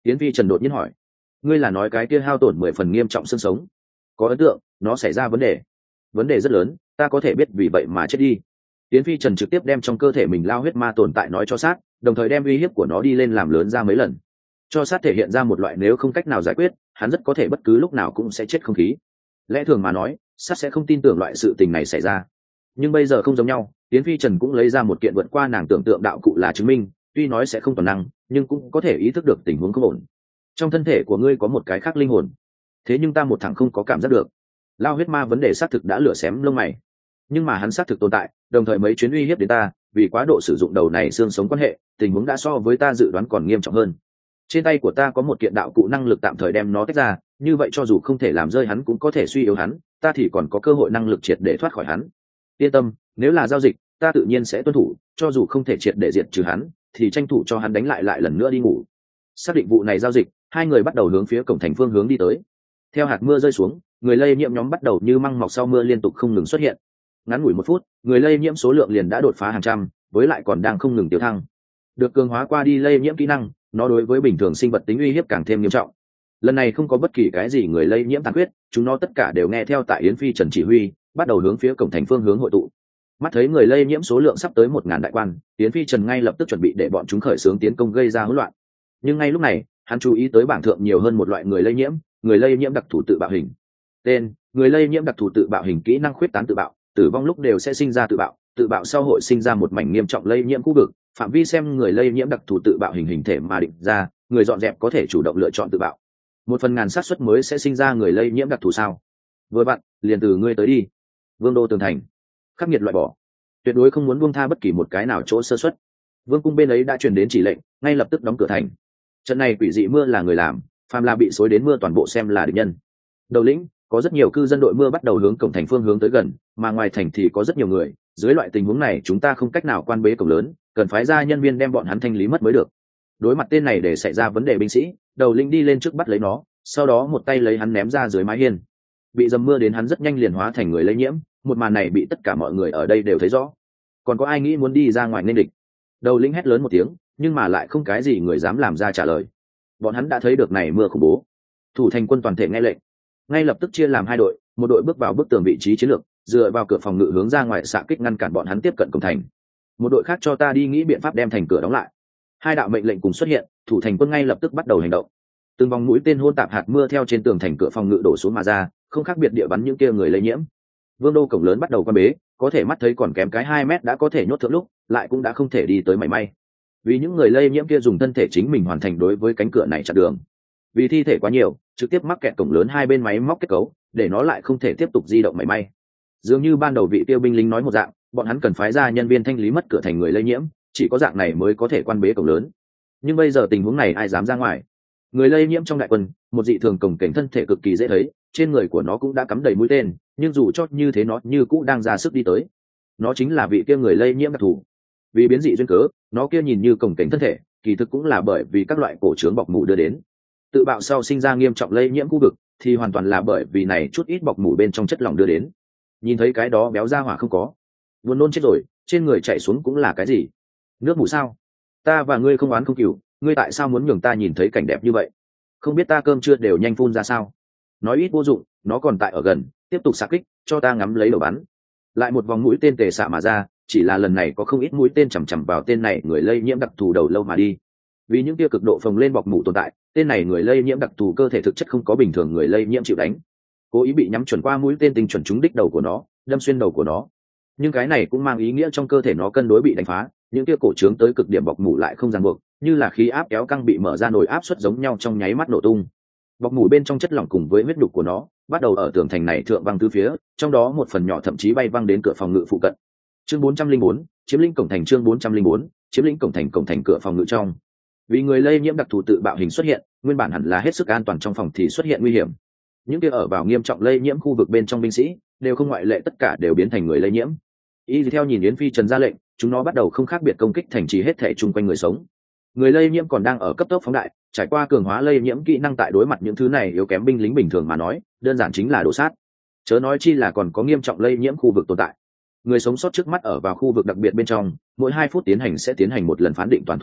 Yến Phi Trần đột nhiên hỏi, ngươi là nói cái kia hao tổn 10 phần nghiêm trọng xương sống? Có ấn tượng, nó xảy ra vấn đề rất lớn, ta có thể biết vì vậy mà chết đi. Yến Phi Trần trực tiếp đem trong cơ thể mình lao huyết ma tồn tại nói cho sát, đồng thời đem uy hiếp của nó đi lên làm lớn ra mấy lần. Cho sát thể hiện ra một loại nếu không cách nào giải quyết, hắn rất có thể bất cứ lúc nào cũng sẽ chết không khí. Lẽ thường mà nói, sát sẽ không tin tưởng loại sự tình này xảy ra. Nhưng bây giờ không giống nhau, Yến Phi Trần cũng lấy ra một kiện vượt qua nàng tưởng tượng đạo cụ là chứng minh, tuy nói sẽ không toàn năng, nhưng cũng có thể ý thức được tình huống không ổn. Trong thân thể của ngươi có một cái khác linh hồn, thế nhưng ta một thằng không có cảm giác được. Lao huyết ma vấn đề xác thực đã lửa xém lông mày, nhưng mà hắn xác thực tồn tại, đồng thời mấy chuyến uy hiếp đến ta, vì quá độ sử dụng đầu này xương sống quan hệ, tình huống đã so với ta dự đoán còn nghiêm trọng hơn. Trên tay của ta có một kiện đạo cụ năng lực tạm thời đem nó tách ra, như vậy cho dù không thể làm rơi hắn cũng có thể suy yếu hắn, ta thì còn có cơ hội năng lực triệt để thoát khỏi hắn. Yên tâm, nếu là giao dịch, ta tự nhiên sẽ tuân thủ, cho dù không thể triệt để diệt trừ hắn, thì tranh thủ cho hắn đánh lại lần nữa đi ngủ. Xác định vụ này giao dịch, hai người bắt đầu hướng phía cổng thành phương hướng đi tới. Theo hạt mưa rơi xuống, người lây nhiễm nhóm bắt đầu như măng mọc sau mưa liên tục không ngừng xuất hiện. Ngắn ngủi 1 phút, người lây nhiễm số lượng liền đã đột phá hàng trăm, với lại còn đang không ngừng tiêu thăng. Được cường hóa qua đi lây nhiễm kỹ năng, nó đối với bình thường sinh vật tính uy hiếp càng thêm nghiêm trọng. Lần này không có bất kỳ cái gì người lây nhiễm tàn huyết, chúng nó tất cả đều nghe theo tại Yến Phi Trần chỉ huy, bắt đầu hướng phía cổng thành phương hướng hội tụ. Mắt thấy người lây nhiễm số lượng sắp tới 1000 đại quan, Yến Phi Trần ngay lập tức chuẩn bị để bọn chúng khởi xướng tiến công gây ra hỗn loạn. Nhưng ngay lúc này, hắn chú ý tới bảng thượng nhiều hơn một loại người lây nhiễm đặc thù tự bạo hình. Tên: người lây nhiễm đặc thù tự bạo hình, kỹ năng khuyết tán tự bạo, tử vong lúc đều sẽ sinh ra tự bạo sau hội sinh ra một mảnh nghiêm trọng lây nhiễm khu vực, phạm vi xem người lây nhiễm đặc thù tự bạo hình hình thể mà định ra, người dọn dẹp có thể chủ động lựa chọn tự bạo. 1/1000 xác suất mới sẽ sinh ra người lây nhiễm đặc thù sao? Vừa bạn, liền từ ngươi tới đi. Vương đô tường thành, khắc nghiệt loại bỏ, tuyệt đối không muốn buông tha bất kỳ một cái nào chỗ sơ suất. Vương cung bên ấy đã truyền đến chỉ lệnh, ngay lập tức đóng cửa thành. Trận này quỷ dị mưa là người làm, phàm là bị xối đến mưa toàn bộ xem là địch nhân. Đầu lĩnh, có rất nhiều cư dân đội mưa bắt đầu hướng cổng thành phương hướng tới gần, mà ngoài thành thì có rất nhiều người, dưới loại tình huống này chúng ta không cách nào quan bế cổng lớn, cần phái ra nhân viên đem bọn hắn thanh lý mất mới được. Đối mặt tên này để xảy ra vấn đề binh sĩ, đầu lĩnh đi lên trước bắt lấy nó, sau đó một tay lấy hắn ném ra dưới mái hiên. Bị dầm mưa đến hắn rất nhanh liền hóa thành người lây nhiễm, một màn này bị tất cả mọi người ở đây đều thấy rõ. Còn có ai nghĩ muốn đi ra ngoài nên địch? Đầu lĩnh hét lớn một tiếng, nhưng mà lại không cái gì người dám làm ra trả lời. Bọn hắn đã thấy được này mưa khủng bố. Thủ thành quân toàn thể nghe lệnh, ngay lập tức chia làm 2 đội, một đội bước vào bức tường vị trí chiến lược, dựa vào cửa phòng ngự hướng ra ngoài xạ kích ngăn cản bọn hắn tiếp cận cổng thành. Một đội khác cho ta đi nghĩ biện pháp đem thành cửa đóng lại. 2 đạo mệnh lệnh cùng xuất hiện, thủ thành quân ngay lập tức bắt đầu hành động. Từng vòng mũi tên hôn tạp hạt mưa theo trên tường thành cửa phòng ngự đổ xuống mà ra, không khác biệt địa bắn những kia người lây nhiễm. Vương đô cổng lớn bắt đầu quan bế, có thể mắt thấy còn kém cái 2 mét đã có thể nhốt thượng lúc, lại cũng đã không thể đi tới mảy may. Vì những người lây nhiễm kia dùng thân thể chính mình hoàn thành đối với cánh cửa này chặn đường. Vì thi thể quá nhiều, trực tiếp mắc kẹt cổng lớn 2 bên máy móc kết cấu, để nó lại không thể tiếp tục di động mảy may. Dường như ban đầu vị tiêu binh lính nói một dạng, bọn hắn cần phái ra nhân viên thanh lý mất cửa thành người lây nhiễm, chỉ có dạng này mới có thể quan bế cổng lớn. Nhưng bây giờ tình huống này ai dám ra ngoài? Người lây nhiễm trong đại quân, một dị thường cồng kềnh thân thể cực kỳ dễ thấy, trên người của nó cũng đã cắm đầy mũi tên, nhưng dù cho như thế nó như cũ đang ra sức đi tới. Nó chính là vị kia người lây nhiễm đặc thù. Vì biến dị duyên cớ, nó kia nhìn như cồng kềnh thân thể, kỳ thực cũng là bởi vì các loại cổ trướng bọc mủ đưa đến. Tự bạo sau sinh ra nghiêm trọng lây nhiễm khu vực, thì hoàn toàn là bởi vì này chút ít bọc mủ bên trong chất lỏng đưa đến. Nhìn thấy cái đó béo ra hỏa không có, buồn nôn chết rồi, trên người chảy xuống cũng là cái gì? Nước mủ sao? Ta và ngươi không oán không cừu, ngươi tại sao muốn nhường ta nhìn thấy cảnh đẹp như vậy? Không biết ta cơm chưa đều nhanh phun ra sao? Nói ít vô dụng, nó còn tại ở gần, tiếp tục xạ kích, cho ta ngắm lấy đầu bắn. Lại một vòng mũi tên tề xạ mà ra, chỉ là lần này có không ít mũi tên chằm chằm vào tên này người lây nhiễm đặc thù đầu lâu mà đi. Vì những tia cực độ phồng lên bọc mủ tồn tại, tên này người lây nhiễm đặc thù cơ thể thực chất không có bình thường người lây nhiễm chịu đánh. Cố ý bị nhắm chuẩn qua mũi tên tinh chuẩn trúng đích đầu của nó, đâm xuyên đầu của nó. Nhưng cái này cũng mang ý nghĩa trong cơ thể nó cân đối bị đánh phá, những tia cổ trướng tới cực điểm bọc mủ lại không ràng buộc, như là khí áp kéo căng bị mở ra nồi áp suất giống nhau trong nháy mắt nổ tung. Bọc mủ bên trong chất lỏng cùng với huyết đục của nó bắt đầu ở tường thành này thượng văng tứ phía, trong đó một phần nhỏ thậm chí bay văng đến cửa phòng ngự phụ cận. Chương 404, chiếm lĩnh cổng thành. Chương 404, chiếm lĩnh cổng thành cửa phòng ngự trong. Vì người lây nhiễm đặc thù tự bạo hình xuất hiện, nguyên bản hẳn là hết sức an toàn trong phòng thì xuất hiện nguy hiểm. Những kia ở vào nghiêm trọng lây nhiễm khu vực bên trong binh sĩ đều không ngoại lệ, tất cả đều biến thành người lây nhiễm. Y theo nhìn Yến Phi Trần ra lệnh, chúng nó bắt đầu không khác biệt công kích thành trì hết thể chung quanh người sống. Người lây nhiễm còn đang ở cấp tốc phóng đại, trải qua cường hóa lây nhiễm kỹ năng tại đối mặt những thứ này yếu kém binh lính bình thường mà nói, đơn giản chính là đổ sát. Chớ nói chi là còn có nghiêm trọng lây nhiễm khu vực tồn tại. Người sống sót trước mắt ở vào khu vực đặc biệt bên trong, mỗi 2 phút sẽ tiến hành một lần phán định toàn thuộc tính,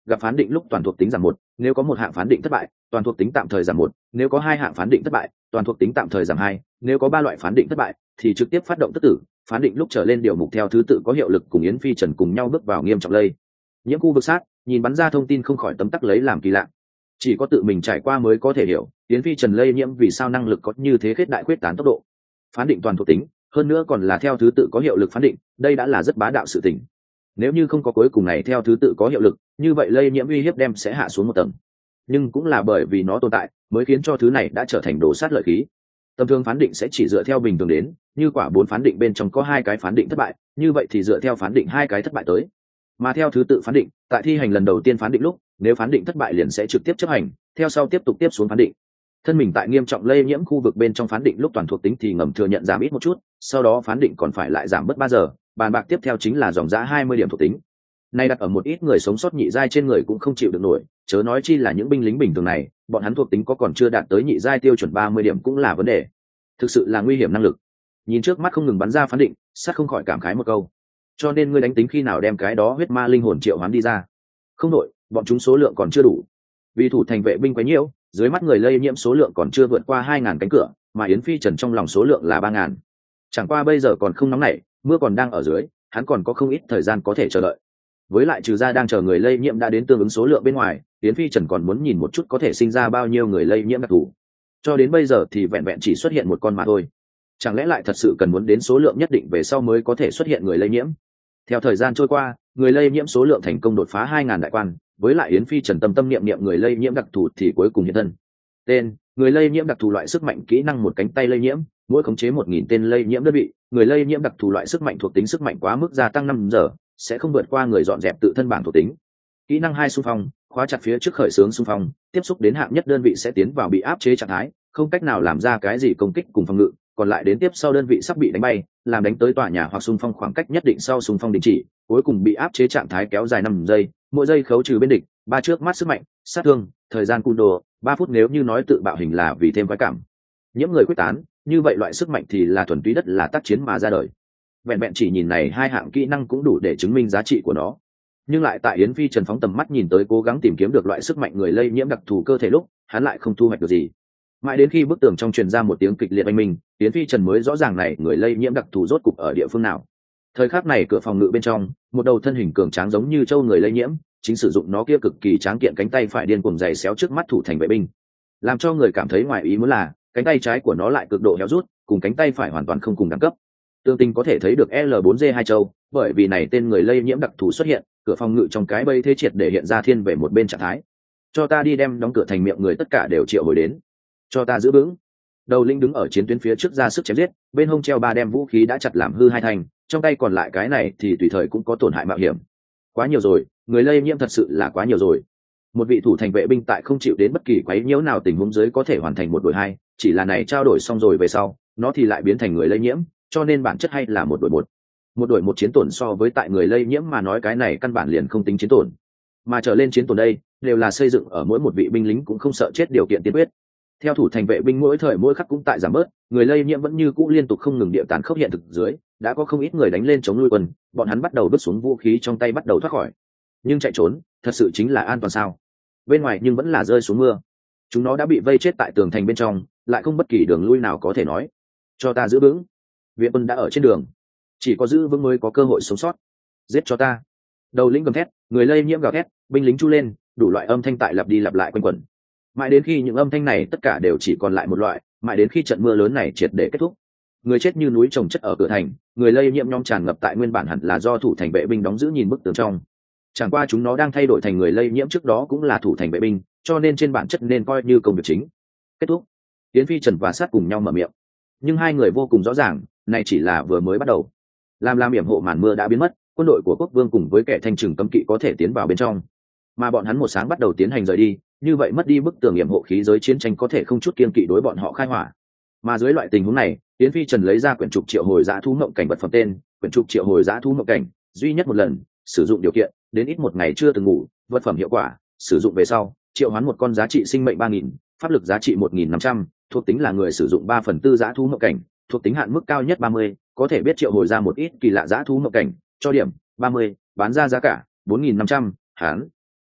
gặp phán định lúc toàn thuộc tính giảm 1, nếu có một hạng phán định thất bại toàn thuộc tính tạm thời giảm 1, nếu có hai hạng phán định thất bại toàn thuộc tính tạm thời giảm 2, nếu có ba loại phán định thất bại thì trực tiếp phát động tức tử. Phán định lúc trở lên điều mục theo thứ tự có hiệu lực cùng Yến Phi Trần cùng nhau bước vào nghiêm trọng lây nhiễm khu vực sát, nhìn bắn ra thông tin không khỏi tấm tắc lấy làm kỳ lạ. Chỉ có tự mình trải qua mới có thể hiểu Yến Phi Trần lây nhiễm vì sao năng lực có như thế khuyết đại khuyết tán tốc độ. Phán định toàn thuộc tính, hơn nữa còn là theo thứ tự có hiệu lực phán định, đây đã là rất bá đạo sự tình. Nếu như không có cuối cùng này theo thứ tự có hiệu lực, như vậy lây nhiễm uy hiếp đem sẽ hạ xuống một tầng. Nhưng cũng là bởi vì nó tồn tại, mới khiến cho thứ này đã trở thành đồ sát lợi khí. Tầm thường phán định sẽ chỉ dựa theo bình thường đến, như quả 4 phán định bên trong có 2 cái phán định thất bại, như vậy thì dựa theo phán định 2 cái thất bại tới. Mà theo thứ tự phán định, tại thi hành lần đầu tiên phán định lúc, nếu phán định thất bại liền sẽ trực tiếp chấp hành, theo sau tiếp tục tiếp xuống phán định. Thân mình tại nghiêm trọng lây nhiễm khu vực bên trong phán định lúc toàn thuộc tính thì ngầm thừa nhận giảm ít một chút, sau đó phán định còn phải lại giảm bớt 3 giờ, bàn bạc tiếp theo chính là dòng giá 20 điểm thuộc tính. Nay đặt ở một ít người sống sót nhị giai trên người cũng không chịu được nổi, chớ nói chi là những binh lính bình thường này, bọn hắn thuộc tính có còn chưa đạt tới nhị giai tiêu chuẩn 30 điểm cũng là vấn đề. Thực sự là nguy hiểm năng lực. Nhìn trước mắt không ngừng bắn ra phán định, sát không khỏi cảm khái một câu. Cho nên ngươi đánh tính khi nào đem cái đó huyết ma linh hồn triệu hoán đi ra? Không đổi, bọn chúng số lượng còn chưa đủ. Vì thủ thành vệ binh quá nhiều, dưới mắt người lây nhiễm số lượng còn chưa vượt qua 2000 cánh cửa, mà Yến Phi Trần trong lòng số lượng là 3000. Chẳng qua bây giờ còn không nóng nảy, mưa còn đang ở dưới, hắn còn có không ít thời gian có thể chờ đợi. Với lại trừ ra đang chờ người lây nhiễm đã đến tương ứng số lượng bên ngoài, Yến Phi Trần còn muốn nhìn một chút có thể sinh ra bao nhiêu người lây nhiễm đặc thù. Cho đến bây giờ thì vẹn vẹn chỉ xuất hiện một con mà thôi. Chẳng lẽ lại thật sự cần muốn đến số lượng nhất định về sau mới có thể xuất hiện người lây nhiễm? Theo thời gian trôi qua, người lây nhiễm số lượng thành công đột phá 2000 đại quan, với lại Yến Phi Trần tâm niệm niệm người lây nhiễm đặc thù thì cuối cùng hiện thân. Tên: người lây nhiễm đặc thù loại sức mạnh kỹ năng một cánh tay lây nhiễm, mỗi khống chế 1000 tên lây nhiễm đơn vị, người lây nhiễm đặc thù loại sức mạnh thuộc tính sức mạnh quá mức gia tăng 5 giờ, sẽ không vượt qua người dọn dẹp tự thân bảng thuộc tính. Kỹ năng 2 xung phong, khóa chặt phía trước khởi xướng xung phong, tiếp xúc đến hạng nhất đơn vị sẽ tiến vào bị áp chế trạng thái, không cách nào làm ra cái gì công kích cùng phòng ngự, còn lại đến tiếp sau đơn vị sắp bị đánh bay, làm đánh tới tòa nhà hoặc xung phong khoảng cách nhất định sau xung phong đình chỉ, cuối cùng bị áp chế trạng thái kéo dài 5 giây, mỗi giây khấu trừ bên địch 3 trước mắt sức mạnh, sát thương, thời gian cung đồ 3 phút. Nếu như nói tự bạo hình là vì thêm khoái cảm, nhiễm người quyết tán, như vậy loại sức mạnh thì là thuần túy đất là tác chiến mà ra đời. Vẹn vẹn chỉ nhìn này hai hạng kỹ năng cũng đủ để chứng minh giá trị của nó. Nhưng lại tại Yến Phi Trần phóng tầm mắt nhìn tới cố gắng tìm kiếm được loại sức mạnh người lây nhiễm đặc thù cơ thể lúc, hắn lại không thu hoạch được gì. Mãi đến khi bức tường trong truyền ra một tiếng kịch liệt oanh minh, Yến Phi Trần mới rõ ràng này người lây nhiễm đặc thù rốt cục ở địa phương nào. Thời khắc này cửa phòng ngự bên trong, một đầu thân hình cường tráng giống như châu người lây nhiễm, chính sử dụng nó kia cực kỳ tráng kiện cánh tay phải điên cuồng giày xéo trước mắt thủ thành vệ binh. Làm cho người cảm thấy ngoài ý muốn là, cánh tay trái của nó lại cực độ héo rút, cùng cánh tay phải hoàn toàn không cùng đẳng cấp. Tương tình có thể thấy được L4G2 châu, bởi vì này tên người lây nhiễm đặc thù xuất hiện, cửa phòng ngự trong cái bây thế triệt để hiện ra thiên về một bên trạng thái. Cho ta đi đem đóng cửa thành miệng người tất cả đều triệu hồi đến. Cho ta giữ vững. Đầu linh đứng ở chiến tuyến phía trước ra sức chém giết, bên hông treo 3 đem vũ khí đã chặt làm hư 2 thành, trong tay còn lại cái này thì tùy thời cũng có tổn hại mạo hiểm. Quá nhiều rồi, người lây nhiễm thật sự là quá nhiều rồi. Một vị thủ thành vệ binh tại không chịu đến bất kỳ quấy nhiễu nào tình huống dưới có thể hoàn thành 1 đội 2, chỉ là này trao đổi xong rồi về sau, nó thì lại biến thành người lây nhiễm, cho nên bản chất hay là 1 đội 1. 1 đội 1 chiến tổn so với tại người lây nhiễm mà nói cái này căn bản liền không tính chiến tổn. Mà trở lên chiến tổn đây, đều là xây dựng ở mỗi một vị binh lính cũng không sợ chết điều kiện tiên quyết. Theo thủ thành vệ binh mỗi thời mỗi khắc cũng tại giảm bớt, người lây nhiễm vẫn như cũ liên tục không ngừng địa tàn khốc hiện thực dưới, đã có không ít người đánh lên chống nuôi quân, bọn hắn bắt đầu vứt xuống vũ khí trong tay bắt đầu thoát khỏi. Nhưng chạy trốn, thật sự chính là an toàn sao? Bên ngoài nhưng vẫn là rơi xuống mưa. Chúng nó đã bị vây chết tại tường thành bên trong, lại không bất kỳ đường lui nào có thể nói. Cho ta giữ vững. Viện quân đã ở trên đường, chỉ có giữ vững mới có cơ hội sống sót. Giết cho ta. Đầu lĩnh gầm thét, người lây nhiễm gào thét, binh lính chu lên, đủ loại âm thanh tại lặp đi lặp lại quanh quẩn. Mãi đến khi những âm thanh này tất cả đều chỉ còn lại một loại, mãi đến khi trận mưa lớn này triệt để kết thúc, người chết như núi chồng chất ở cửa thành, người lây nhiễm nhóm tràn ngập tại nguyên bản hẳn là do thủ thành vệ binh đóng giữ nhìn bức tường trong. Chẳng qua chúng nó đang thay đổi thành người lây nhiễm trước đó cũng là thủ thành vệ binh, cho nên trên bản chất nên coi như công việc chính. Kết thúc. Yến Phi Trần và Sát cùng nhau mở miệng, nhưng hai người vô cùng rõ ràng, này chỉ là vừa mới bắt đầu. Làm yểm hộ màn mưa đã biến mất, quân đội của quốc vương cùng với kẻ thanh trừng cấm kỵ có thể tiến vào bên trong, mà bọn hắn một sáng bắt đầu tiến hành rời đi, như vậy mất đi bức tường yểm hộ khí giới chiến tranh có thể không chút kiêng kỵ đối bọn họ khai hỏa. Mà dưới loại tình huống này, Yến Phi Trần lấy ra quyển trục triệu hồi dã thú mộng cảnh vật phẩm tên, quyển trục triệu hồi dã thú mộng cảnh, duy nhất một lần, sử dụng điều kiện, đến ít 1 ngày chưa từng ngủ, vật phẩm hiệu quả, sử dụng về sau, triệu hoán một con giá trị sinh mệnh 3000, pháp lực giá trị 1500, thuộc tính là người sử dụng 3/4 dã thú mộng cảnh, thuộc tính hạn mức cao nhất 30, có thể biết triệu hồi ra một ít kỳ lạ dã thú mộng cảnh, cho điểm 30, bán ra giá cả 4500, hán.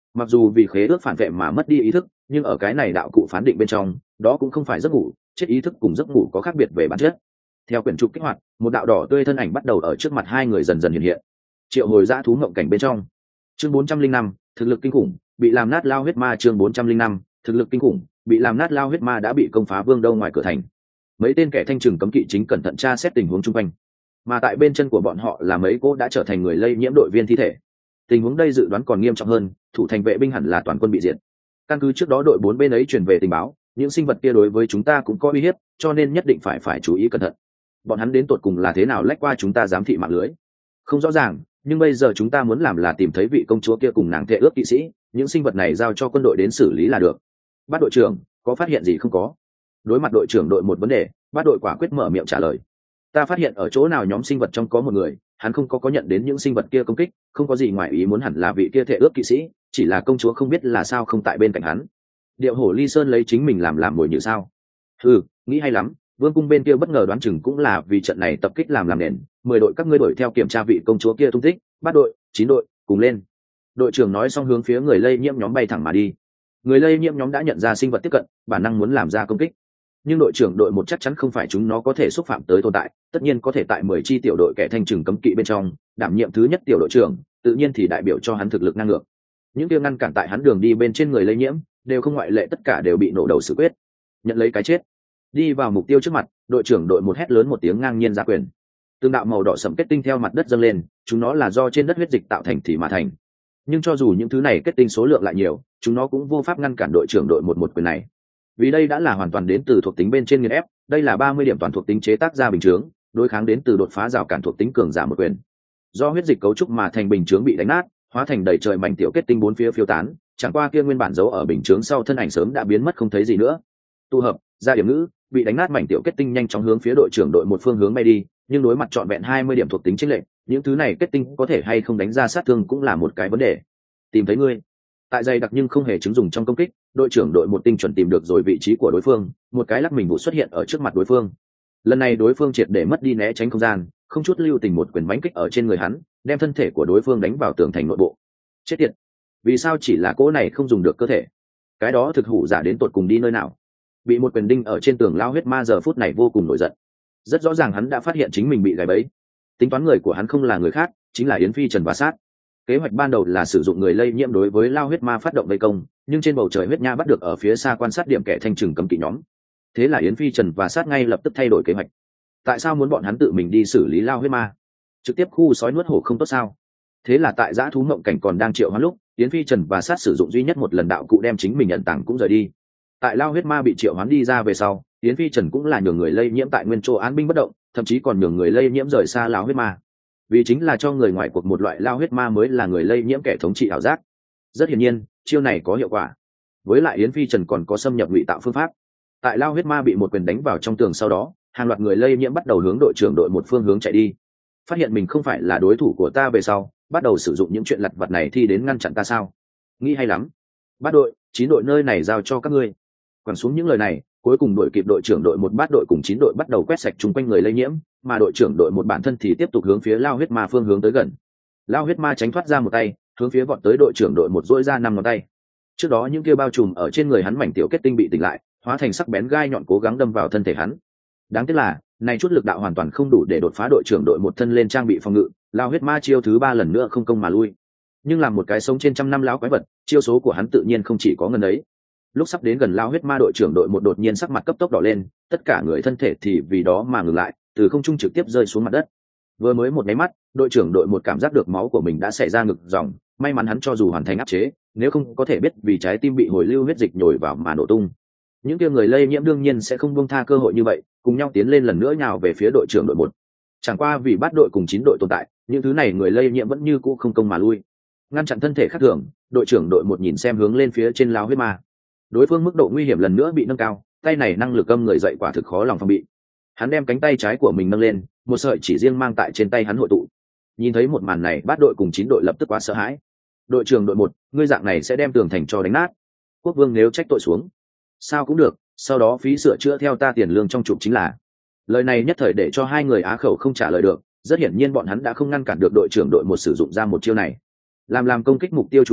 mặc dù vì khế ước phản vệ mà mất đi ý thức, nhưng ở cái này đạo cụ phán định bên trong, đó cũng không phải giấc ngủ, chết ý thức cùng giấc ngủ có khác biệt về bản chất. Theo quyển trục kích hoạt, một đạo đỏ tươi thân ảnh bắt đầu ở trước mặt hai người dần dần hiện hiện. Triệu hồi dã thú ngộng cảnh bên trong. Chương 405, thực lực kinh khủng, bị làm nát lao huyết ma. Chương 405, thực lực kinh khủng, bị làm nát lao huyết ma đã bị công phá vương đâu ngoài cửa thành. Mấy tên kẻ thanh trừng cấm kỵ chính cẩn thận tra xét tình huống xung quanh, mà tại bên chân của bọn họ là mấy cô đã trở thành người lây nhiễm đội viên thi thể. Tình huống đây dự đoán còn nghiêm trọng hơn, thủ thành vệ binh hẳn là toàn quân bị diệt. Căn cứ trước đó đội 4 bên ấy truyền về tình báo, những sinh vật kia đối với chúng ta cũng có uy hiếp, cho nên nhất định phải chú ý cẩn thận. Bọn hắn đến tột cùng là thế nào lách qua chúng ta giám thị mạng lưới, không rõ ràng, nhưng bây giờ chúng ta muốn làm là tìm thấy vị công chúa kia cùng nàng thệ ước kỵ sĩ, những sinh vật này giao cho quân đội đến xử lý là được. Bát đội trưởng, có phát hiện gì không có? Đối mặt đội trưởng đội một vấn đề, bát đội quả quyết mở miệng trả lời. Ta phát hiện ở chỗ nào nhóm sinh vật trong có một người, hắn không có nhận đến những sinh vật kia công kích, không có gì ngoài ý muốn, hẳn là vị kia thệ ước kỵ sĩ, chỉ là công chúa không biết là sao không tại bên cạnh hắn. Điệu hổ ly sơn lấy chính mình làm mồi nhử sao? Nghĩ hay lắm, vương cung bên kia bất ngờ đoán chừng cũng là vì trận này tập kích làm nền. 10 đội các ngươi đuổi theo kiểm tra vị công chúa kia tung tích, 8 đội 9 đội cùng lên. Đội trưởng nói xong hướng phía người lây nhiễm nhóm bay thẳng mà đi. Người lây nhiễm nhóm đã nhận ra sinh vật tiếp cận, bản năng muốn làm ra công kích, nhưng đội trưởng đội một chắc chắn không phải chúng nó có thể xúc phạm tới tồn tại, tất nhiên có thể tại 10 chi tiểu đội kẻ thanh trừng cấm kỵ bên trong đảm nhiệm thứ nhất tiểu đội trưởng, tự nhiên thì đại biểu cho hắn thực lực năng lượng. Những kia ngăn cản tại hắn đường đi bên trên người lây nhiễm đều không ngoại lệ, tất cả đều bị nổ đầu xử quyết, nhận lấy cái chết. Đi vào mục tiêu trước mặt, đội trưởng đội một hét lớn một tiếng ngang nhiên ra quyền. Tương đạo màu đỏ sẫm kết tinh theo mặt đất dâng lên, chúng nó là do trên đất huyết dịch tạo thành thì mà thành. Nhưng cho dù những thứ này kết tinh số lượng lại nhiều, chúng nó cũng vô pháp ngăn cản đội trưởng đội một quyền này. Vì đây đã là hoàn toàn đến từ thuộc tính bên trên nghiền ép, đây là 30 điểm toàn thuộc tính chế tác ra bình chướng, đối kháng đến từ đột phá rào cản thuộc tính cường giả một quyền. Do huyết dịch cấu trúc mà thành bình chướng bị đánh nát, hóa thành đầy trời mảnh tiểu kết tinh bốn phía phiêu tán, chẳng qua kia nguyên bản giấu ở bình chướng sau thân ảnh sớm đã biến mất không thấy gì nữa. Tụ hợp, ra điểm ngữ, bị đánh nát mảnh tiểu kết tinh nhanh chóng hướng phía đội trưởng đội một phương hướng bay đi, nhưng đối mặt trọn vẹn 20 điểm thuộc tính chênh lệch, những thứ này kết tinh có thể hay không đánh ra sát thương cũng là một cái vấn đề. Tìm thấy ngươi. Tại dày đặc nhưng không hề chứng dùng trong công kích, đội trưởng đội một tinh chuẩn tìm được rồi vị trí của đối phương, một cái lắc mình vụ xuất hiện ở trước mặt đối phương. Lần này đối phương triệt để mất đi né tránh không gian, không chút lưu tình một quyền mãnh kích ở trên người hắn, đem thân thể của đối phương đánh vào tường thành nội bộ. Chết tiệt, vì sao chỉ là cỗ này không dùng được cơ thể? Cái đó thực hủ giả đến tột cùng đi nơi nào? Bị một quyền đinh ở trên tường lao huyết ma giờ phút này vô cùng nổi giận. Rất rõ ràng hắn đã phát hiện chính mình bị gài bẫy. Tính toán người của hắn không là người khác, chính là Yến Phi Trần và Sát. Kế hoạch ban đầu là sử dụng người lây nhiễm đối với lao huyết ma phát động vây công, nhưng trên bầu trời huyết nha bắt được ở phía xa quan sát điểm kẻ thanh trừng cấm kỵ nhóm. Thế là Yến Phi Trần và Sát ngay lập tức thay đổi kế hoạch. Tại sao muốn bọn hắn tự mình đi xử lý lao huyết ma? Trực tiếp khu sói nuốt hổ không tốt sao? Thế là tại dã thú ngộng cảnh còn đang triệu hoán lúc, Yến Phi Trần và Sát sử dụng duy nhất một lần đạo cụ đem chính mình nhận tảng cũng rời đi. Tại lao huyết ma bị triệu hoán đi ra về sau, Yến Phi Trần cũng là nhường người lây nhiễm tại nguyên chỗ án binh bất động, thậm chí còn nhường người lây nhiễm rời xa lao huyết ma. Vì chính là cho người ngoài cuộc một loại lao huyết ma mới là người lây nhiễm kẻ thống trị ảo giác. Rất hiển nhiên, chiêu này có hiệu quả. Với lại Yến Phi Trần còn có xâm nhập ngụy tạo phương pháp. Tại lao huyết ma bị một quyền đánh vào trong tường sau đó, hàng loạt người lây nhiễm bắt đầu hướng đội trưởng đội một phương hướng chạy đi. Phát hiện mình không phải là đối thủ của ta về sau, bắt đầu sử dụng những chuyện lặt vặt này thì đến ngăn chặn ta sao? Nghĩ hay lắm. 8 đội 9 đội nơi này giao cho các ngươi. Quẳng xuống những lời này, cuối cùng đội kịp đội trưởng đội một 8 đội cùng 9 đội bắt đầu quét sạch chung quanh người lây nhiễm, mà đội trưởng đội một bản thân thì tiếp tục hướng phía lao huyết ma phương hướng tới gần. Lao huyết ma tránh thoát ra một tay, hướng phía vọt tới đội trưởng đội một duỗi ra 5 ngón tay. Trước đó những kia bao trùm ở trên người hắn mảnh tiểu kết tinh bị tỉnh lại, hóa thành sắc bén gai nhọn cố gắng đâm vào thân thể hắn. Đáng tiếc là, này chút lực đạo hoàn toàn không đủ để đột phá đội trưởng đội một thân lên trang bị phòng ngự, lao huyết ma chiêu thứ 3 lần nữa không công mà lui. Nhưng làm một cái sống trên trăm năm lão quái vật, chiêu số của hắn tự nhiên không chỉ có ngần ấy. Lúc sắp đến gần lao huyết ma, đội trưởng đội một đột nhiên sắc mặt cấp tốc đỏ lên, tất cả người thân thể thì vì đó mà ngừng lại, từ không trung trực tiếp rơi xuống mặt đất. Vừa mới một cái mắt, đội trưởng đội một cảm giác được máu của mình đã xảy ra ngực dòng, may mắn hắn cho dù hoàn thành áp chế, nếu không có thể biết vì trái tim bị hồi lưu huyết dịch nhồi vào mà nổ tung. Những kia người lây nhiễm đương nhiên sẽ không buông tha cơ hội như vậy, cùng nhau tiến lên lần nữa nhào về phía đội trưởng đội một. Chẳng qua vì 8 đội cùng 9 đội tồn tại, những thứ này người lây nhiễm vẫn như cũ không công mà lui. Ngăn chặn thân thể khác thường, đội trưởng đội một nhìn xem hướng lên phía trên lao huyết ma. Đối phương mức độ nguy hiểm lần nữa bị nâng cao, tay này năng lực âm người dậy quả thực khó lòng phòng bị. Hắn đem cánh tay trái của mình nâng lên, một sợi chỉ riêng mang tại trên tay hắn hội tụ. Nhìn thấy một màn này, 8 đội cùng 9 đội lập tức quá sợ hãi. Đội trưởng đội một, ngươi dạng này sẽ đem tường thành cho đánh nát. Quốc vương nếu trách tội xuống, sao cũng được, sau đó phí sửa chữa theo ta tiền lương trong chụp chính là. Lời này nhất thời để cho hai người á khẩu không trả lời được, rất hiển nhiên bọn hắn đã không ngăn cản được đội trưởng đội một sử dụng ra một chiêu này. Làm công kích mục tiêu chủ yếu,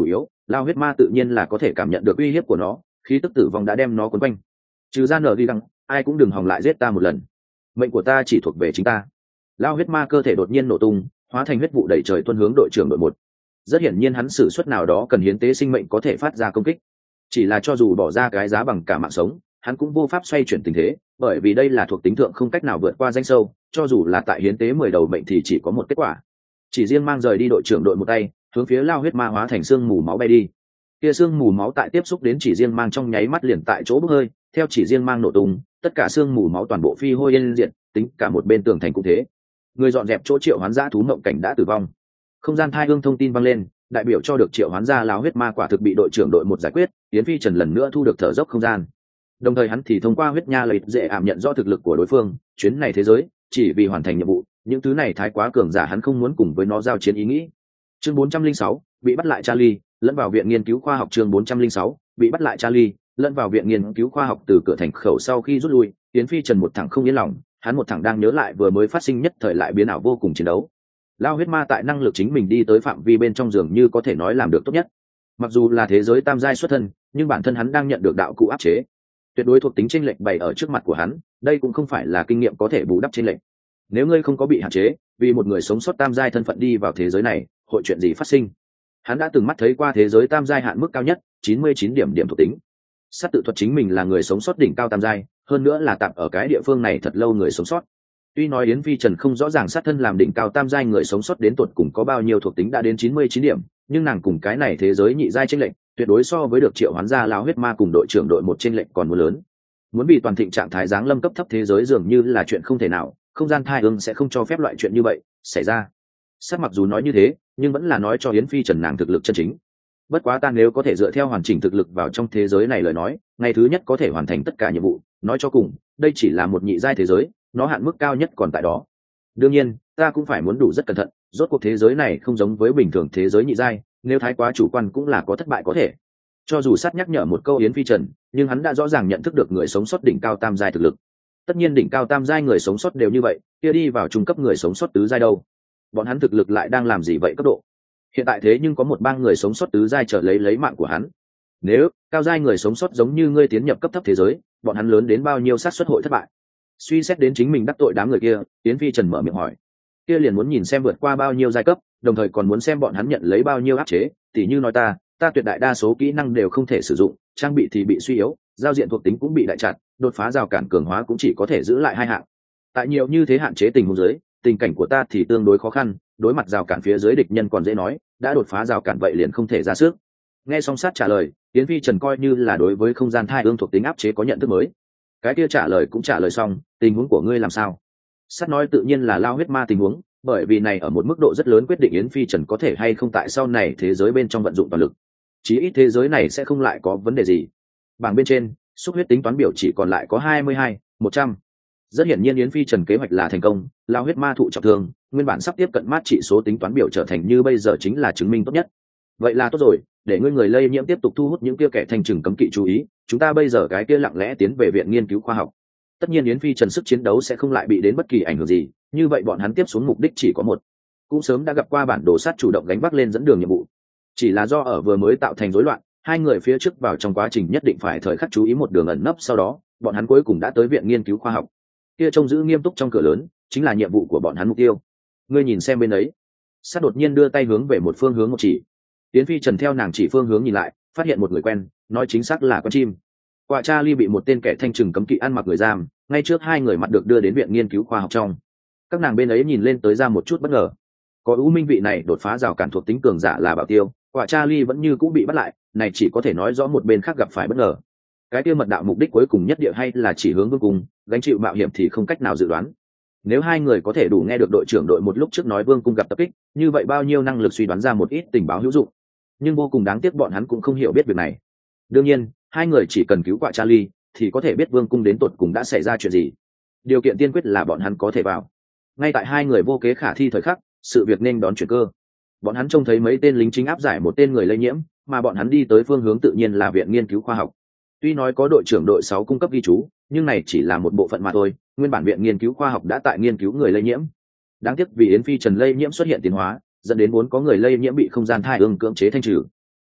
lao huyết ma tự nhiên là có thể cảm nhận được uy hiếp của nó, khí tức tử vong đã đem nó quấn quanh. Trừ ra nở đi găng, ai cũng đừng hòng lại giết ta một lần, mệnh của ta chỉ thuộc về chính ta. Lao huyết ma cơ thể đột nhiên nổ tung, hóa thành huyết vụ đẩy trời tuôn hướng đội trưởng đội 1. Rất hiển nhiên hắn sử suất nào đó cần hiến tế sinh mệnh có thể phát ra công kích, chỉ là cho dù bỏ ra cái giá bằng cả mạng sống, hắn cũng vô pháp xoay chuyển tình thế, bởi vì đây là thuộc tính thượng không cách nào vượt qua danh sâu, cho dù là tại hiến tế 10 đầu mệnh thì chỉ có một kết quả. Chỉ riêng mang rời đi đội trưởng đội một tay, hướng phía lao huyết ma hóa thành xương mù máu bay đi. Kia xương mù máu tại tiếp xúc đến chỉ riêng mang trong nháy mắt liền tại chỗ bốc hơi, theo chỉ riêng mang nổ tung, tất cả xương mù máu toàn bộ phi hôi yên diệt, tính cả một bên tường thành cũng thế. Người dọn dẹp chỗ triệu hoán dã thú mộng cảnh đã tử vong. Không gian thai ương thông tin vang lên, đại biểu cho được triệu hoán ra lao huyết ma quả thực bị đội trưởng đội 1 giải quyết, Yến Phi Trần lần nữa thu được thở dốc không gian. Đồng thời hắn thì thông qua huyết nha lợi dễ ảm nhận rõ thực lực của đối phương, chuyến này thế giới chỉ vì hoàn thành nhiệm vụ, những thứ này thái quá cường giả hắn không muốn cùng với nó giao chiến ý nghĩ. Chương 406, bị bắt lại Charlie, lẫn vào viện nghiên cứu khoa học. Chương 406, bị bắt lại Charlie, lẫn vào viện nghiên cứu khoa học. Từ cửa thành khẩu sau khi rút lui, Yến Phi Trần một thẳng không yên lòng, hắn một thẳng đang nhớ lại vừa mới phát sinh nhất thời lại biến ảo vô cùng chiến đấu. Lao huyết ma tại năng lực chính mình đi tới phạm vi bên trong giường như có thể nói làm được tốt nhất. Mặc dù là thế giới tam giai xuất thân, nhưng bản thân hắn đang nhận được đạo cụ áp chế, tuyệt đối thuộc tính chênh lệch bày ở trước mặt của hắn, đây cũng không phải là kinh nghiệm có thể bù đắp chênh lệch. Nếu ngươi không có bị hạn chế, vì một người sống sót tam giai thân phận đi vào thế giới này, hội chuyện gì phát sinh? Hắn đã từng mắt thấy qua thế giới tam giai hạn mức cao nhất, 99 điểm thuộc tính. Sát tự thuật chính mình là người sống sót đỉnh cao tam giai, hơn nữa là tạm ở cái địa phương này thật lâu người sống sót. Tuy nói Yến Phi Trần không rõ ràng sát thân làm đỉnh cao tam giai người sống sót đến tuột cùng có bao nhiêu thuộc tính đã đến 99 điểm, nhưng nàng cùng cái này thế giới nhị giai chênh lệch, tuyệt đối so với được triệu hoán gia lao huyết ma cùng đội trưởng đội 1 chênh lệch còn muốn lớn. Muốn bị toàn thịnh trạng thái giáng lâm cấp thấp thế giới dường như là chuyện không thể nào, không gian thai ương sẽ không cho phép loại chuyện như vậy xảy ra. Sát mặc dù nói như thế, nhưng vẫn là nói cho Yến Phi Trần nàng thực lực chân chính. Bất quá ta nếu có thể dựa theo hoàn chỉnh thực lực vào trong thế giới này lời nói, ngày thứ nhất có thể hoàn thành tất cả nhiệm vụ, nói cho cùng, đây chỉ là một nhị giai thế giới, nó hạn mức cao nhất còn tại đó. Đương nhiên, ta cũng phải muốn đủ rất cẩn thận, rốt cuộc thế giới này không giống với bình thường thế giới nhị giai, nếu thái quá chủ quan cũng là có thất bại có thể. Cho dù Sát nhắc nhở một câu Yến Phi Trần, nhưng hắn đã rõ ràng nhận thức được người sống sót đỉnh cao tam giai thực lực. Tất nhiên đỉnh cao tam giai người sống sót đều như vậy, kia đi vào trung cấp người sống sót tứ giai đâu? Bọn hắn thực lực lại đang làm gì vậy cấp độ? Hiện tại thế nhưng có một bang người sống sót tứ giai trở lấy mạng của hắn. Nếu cao giai người sống sót giống như ngươi tiến nhập cấp thấp thế giới, bọn hắn lớn đến bao nhiêu xác suất hội thất bại? Suy xét đến chính mình đắc tội đám người kia, Yến Phi Trần mở miệng hỏi. Kia liền muốn nhìn xem vượt qua bao nhiêu giai cấp, đồng thời còn muốn xem bọn hắn nhận lấy bao nhiêu áp chế, tỉ như nói ta tuyệt đại đa số kỹ năng đều không thể sử dụng, trang bị thì bị suy yếu, giao diện thuộc tính cũng bị đại chặt, đột phá rào cản cường hóa cũng chỉ có thể giữ lại 2 hạng. Tại nhiều như thế hạn chế tình huống dưới, tình cảnh của ta thì tương đối khó khăn, đối mặt rào cản phía dưới địch nhân còn dễ nói, đã đột phá rào cản vậy liền không thể ra sức. Nghe xong Sát trả lời, Yến Phi Trần coi như là đối với không gian thai ương thuộc tính áp chế có nhận thức mới. Cái kia trả lời cũng trả lời xong, tình huống của ngươi làm sao? Sát nói tự nhiên là lao huyết ma tình huống, bởi vì này ở một mức độ rất lớn quyết định Yến Phi Trần có thể hay không tại sau này thế giới bên trong vận dụng toàn lực. Chí ít thế giới này sẽ không lại có vấn đề gì. Bảng bên trên, xúc huyết tính toán biểu chỉ còn lại có 22, 100. Rất hiển nhiên Yến Phi Trần kế hoạch là thành công, lao huyết ma thụ trọng thương, nguyên bản sắp tiếp cận mát trị số tính toán biểu trở thành như bây giờ chính là chứng minh tốt nhất. Vậy là tốt rồi, để ngươi người lây nhiễm tiếp tục thu hút những kia kẻ thành trừng cấm kỵ chú ý, chúng ta bây giờ cái kia lặng lẽ tiến về viện nghiên cứu khoa học. Tất nhiên Yến Phi Trần sức chiến đấu sẽ không lại bị đến bất kỳ ảnh hưởng gì, như vậy bọn hắn tiếp xuống mục đích chỉ có một. Cũng sớm đã gặp qua bản đồ sát chủ động gánh vác lên dẫn đường nhiệm vụ. Chỉ là do ở vừa mới tạo thành rối loạn, hai người phía trước vào trong quá trình nhất định phải thời khắc chú ý một đường ẩn nấp, sau đó, bọn hắn cuối cùng đã tới viện nghiên cứu khoa học. Kia trông giữ nghiêm túc trong cửa lớn, chính là nhiệm vụ của bọn hắn mục tiêu. Ngươi nhìn xem bên ấy. Sát đột nhiên đưa tay hướng về một phương hướng một chỉ. Yến Phi Trần theo nàng chỉ phương hướng nhìn lại, phát hiện một người quen, nói chính xác là con chim. Quả Charlie bị một tên kẻ thanh trừng cấm kỵ ăn mặc người giam, ngay trước hai người mặt được đưa đến viện nghiên cứu khoa học trong. Các nàng bên ấy nhìn lên tới ra một chút bất ngờ. Có ưu minh vị này đột phá rào cản thuộc tính cường giả là Bảo Tiêu, Quả Charlie vẫn như cũng bị bắt lại, này chỉ có thể nói rõ một bên khác gặp phải bất ngờ. Cái kia mật đạo mục đích cuối cùng nhất địa hay là chỉ hướng vương cung, gánh chịu mạo hiểm thì không cách nào dự đoán. Nếu hai người có thể đủ nghe được đội trưởng đội một lúc trước nói vương cung gặp tập kích, như vậy bao nhiêu năng lực suy đoán ra một ít tình báo hữu dụng. Nhưng vô cùng đáng tiếc bọn hắn cũng không hiểu biết việc này. Đương nhiên, hai người chỉ cần cứu Quả Charlie thì có thể biết vương cung đến tột cùng đã xảy ra chuyện gì. Điều kiện tiên quyết là bọn hắn có thể vào. Ngay tại hai người vô kế khả thi thời khắc, sự việc nên đón chuyển cơ. Bọn hắn trông thấy mấy tên lính chính áp giải một tên người lây nhiễm, mà bọn hắn đi tới phương hướng tự nhiên là viện nghiên cứu khoa học. Tuy nói có đội trưởng đội 6 cung cấp ghi chú, nhưng này chỉ là một bộ phận mà thôi, nguyên bản viện nghiên cứu khoa học đã tại nghiên cứu người lây nhiễm. Đáng tiếc vì Yến Phi Trần lây nhiễm xuất hiện tiến hóa, dẫn đến vốn có người lây nhiễm bị không gian thai ương cưỡng chế thanh trừ.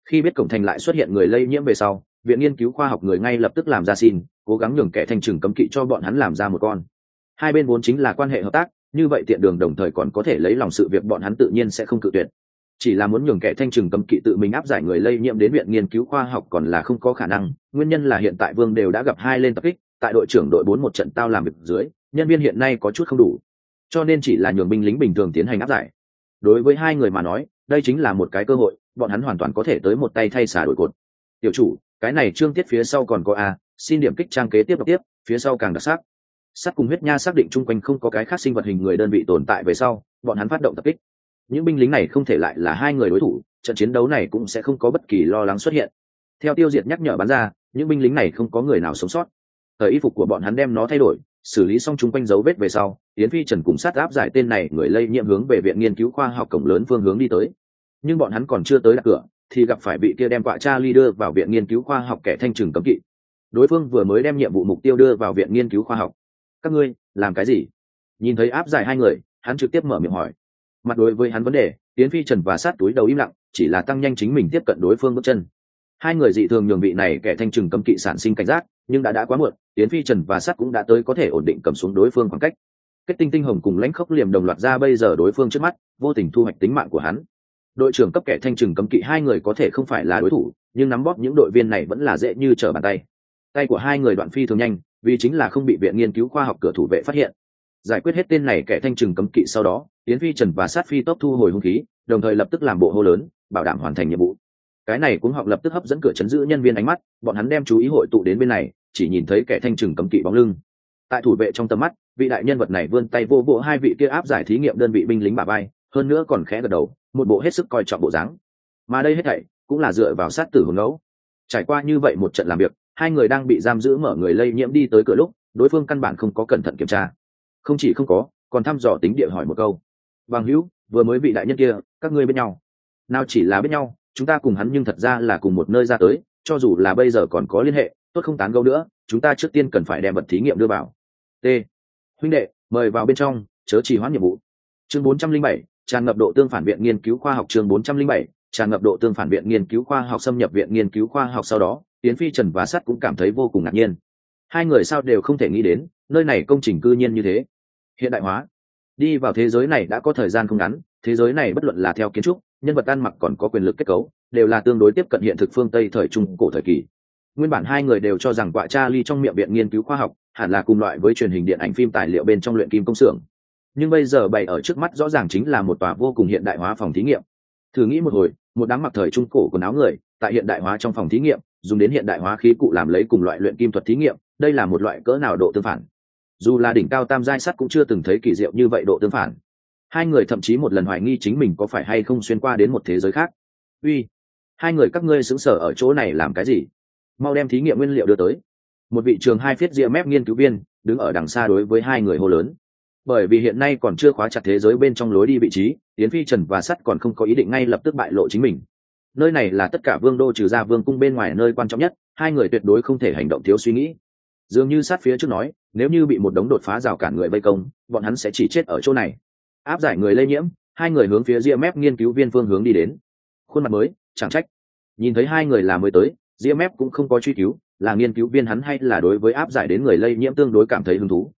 Khi biết cổng thành lại xuất hiện người lây nhiễm về sau, viện nghiên cứu khoa học người ngay lập tức làm ra xin, cố gắng nhường kẻ thanh trừng cấm kỵ cho bọn hắn làm ra một con. Hai bên vốn chính là quan hệ hợp tác, như vậy tiện đường đồng thời còn có thể lấy lòng sự việc, bọn hắn tự nhiên sẽ không cự tuyệt. Chỉ là muốn nhường kẻ thanh trừng cấm kỵ tự mình áp giải người lây nhiễm đến viện nghiên cứu khoa học còn là không có khả năng, nguyên nhân là hiện tại Vương đều đã gặp hai lên tập kích, tại đội trưởng đội 4 một trận tao làm việc dưới, nhân viên hiện nay có chút không đủ, cho nên chỉ là nhường binh lính bình thường tiến hành áp giải. Đối với hai người mà nói, đây chính là một cái cơ hội, bọn hắn hoàn toàn có thể tới một tay thay xả đổi cột. Tiểu chủ, cái này chương tiết phía sau còn có a, xin điểm kích trang kế tiếp đọc tiếp, phía sau càng đặc sắc. Sắt cùng huyết nha xác định chung quanh không có cái khác sinh vật hình người đơn vị tồn tại về sau, bọn hắn phát động tập kích. Những binh lính này không thể lại là hai người đối thủ, trận chiến đấu này cũng sẽ không có bất kỳ lo lắng xuất hiện. Theo Tiêu Diệt nhắc nhở bắn ra, những binh lính này không có người nào sống sót. Thời y phục của bọn hắn đem nó thay đổi, xử lý xong chung quanh dấu vết về sau, Yến Phi Trần cùng sát áp giải tên này người lây nhiễm hướng về viện nghiên cứu khoa học cổng lớn phương hướng đi tới. Nhưng bọn hắn còn chưa tới đặt cửa, thì gặp phải bị kia đem quạ Charlie đưa vào viện nghiên cứu khoa học kẻ thanh trừng cấm kỵ. Đối phương vừa mới đem nhiệm vụ mục tiêu đưa vào viện nghiên cứu khoa học. Các ngươi làm cái gì? Nhìn thấy áp giải hai người, hắn trực tiếp mở miệng hỏi. Mặt đối với hắn vấn đề, Yến Phi Trần và sát túi đầu im lặng, chỉ là tăng nhanh chính mình tiếp cận đối phương bước chân. Hai người dị thường nhường vị này kẻ thanh trừng cấm kỵ sản sinh cảnh giác, nhưng đã quá muộn, Yến Phi Trần và sát cũng đã tới có thể ổn định cầm xuống đối phương khoảng cách. Kết tinh tinh hồng cùng lãnh khốc liềm đồng loạt ra, bây giờ đối phương trước mắt, vô tình thu hoạch tính mạng của hắn. Đội trưởng cấp kẻ thanh trừng cấm kỵ hai người có thể không phải là đối thủ, nhưng nắm bóp những đội viên này vẫn là dễ như trở bàn tay. Tay của hai người đoạn phi thường nhanh, vì chính là không bị viện nghiên cứu khoa học cửa thủ vệ phát hiện. Giải quyết hết tên này kẻ thanh trừng cấm kỵ sau đó, Yến Phi Trần và sát phi tốc thu hồi hung khí, đồng thời lập tức làm bộ hô lớn, bảo đảm hoàn thành nhiệm vụ. Cái này cũng họng lập tức hấp dẫn cửa trấn giữ nhân viên ánh mắt, bọn hắn đem chú ý hội tụ đến bên này, chỉ nhìn thấy kẻ thanh trừng cấm kỵ bóng lưng. Tại thủ vệ trong tầm mắt, vị đại nhân vật này vươn tay vô vỗ hai vị kia áp giải thí nghiệm đơn vị binh lính bả vai, hơn nữa còn khẽ gật đầu, một bộ hết sức coi trọng bộ dáng. Mà đây hết thảy cũng là dựa vào sát tử hồn ngẫu. Trải qua như vậy một trận làm việc, hai người đang bị giam giữ mở người lây nhiễm đi tới cửa lúc, đối phương căn bản không có cẩn thận kiểm tra. Không chỉ không có, còn thăm dò tính địa hỏi một câu. Bằng hữu, vừa mới vị đại nhân kia, các ngươi bên nhau? Nào chỉ là bên nhau, chúng ta cùng hắn nhưng thật ra là cùng một nơi ra tới, cho dù là bây giờ còn có liên hệ, tốt không tán gẫu nữa, chúng ta trước tiên cần phải đem vật thí nghiệm đưa vào. T. Huynh đệ, mời vào bên trong, chớ trì hoãn nhiệm vụ. Chương 407, tràn ngập độ tương phản viện nghiên cứu khoa học. Chương 407, tràn ngập độ tương phản viện nghiên cứu khoa học. Xâm nhập viện nghiên cứu khoa học sau đó, Yến Phi Trần và Sắt cũng cảm thấy vô cùng ngạc nhiên. Hai người sao đều không thể nghĩ đến, nơi này công trình cư nhiên như thế hiện đại hóa. Đi vào thế giới này đã có thời gian không ngắn, thế giới này bất luận là theo kiến trúc, nhân vật ăn mặc còn có quyền lực kết cấu, đều là tương đối tiếp cận hiện thực phương Tây thời trung cổ thời kỳ. Nguyên bản hai người đều cho rằng quạ Charlie trong miệng viện nghiên cứu khoa học hẳn là cùng loại với truyền hình điện ảnh phim tài liệu bên trong luyện kim công xưởng, nhưng bây giờ bày ở trước mắt rõ ràng chính là một tòa vô cùng hiện đại hóa phòng thí nghiệm. Thử nghĩ một hồi, một đám mặc thời trung cổ quần áo người tại hiện đại hóa trong phòng thí nghiệm, dùng đến hiện đại hóa khí cụ làm lấy cùng loại luyện kim thuật thí nghiệm, đây là một loại cỡ nào độ tương phản. Dù là đỉnh cao tam giai sắt cũng chưa từng thấy kỳ diệu như vậy độ tương phản. Hai người thậm chí một lần hoài nghi chính mình có phải hay không xuyên qua đến một thế giới khác. Uy, hai người các ngươi xứng sở ở chỗ này làm cái gì? Mau đem thí nghiệm nguyên liệu đưa tới. Một vị trường 2 feet ria mép nghiên cứu viên đứng ở đằng xa đối với hai người hô lớn. Bởi vì hiện nay còn chưa khóa chặt thế giới bên trong lối đi vị trí, Yến Phi Trần và Sắt còn không có ý định ngay lập tức bại lộ chính mình. Nơi này là tất cả vương đô trừ ra vương cung bên ngoài nơi quan trọng nhất, hai người tuyệt đối không thể hành động thiếu suy nghĩ. Dường như Sắt phía trước nói, nếu như bị một đống đột phá rào cản người vây công, bọn hắn sẽ chỉ chết ở chỗ này. Áp giải người lây nhiễm, hai người hướng phía ria mép nghiên cứu viên phương hướng đi đến. Khuôn mặt mới, chẳng trách. Nhìn thấy hai người là mới tới, ria mép cũng không có truy cứu, là nghiên cứu viên hắn hay là đối với áp giải đến người lây nhiễm tương đối cảm thấy hứng thú.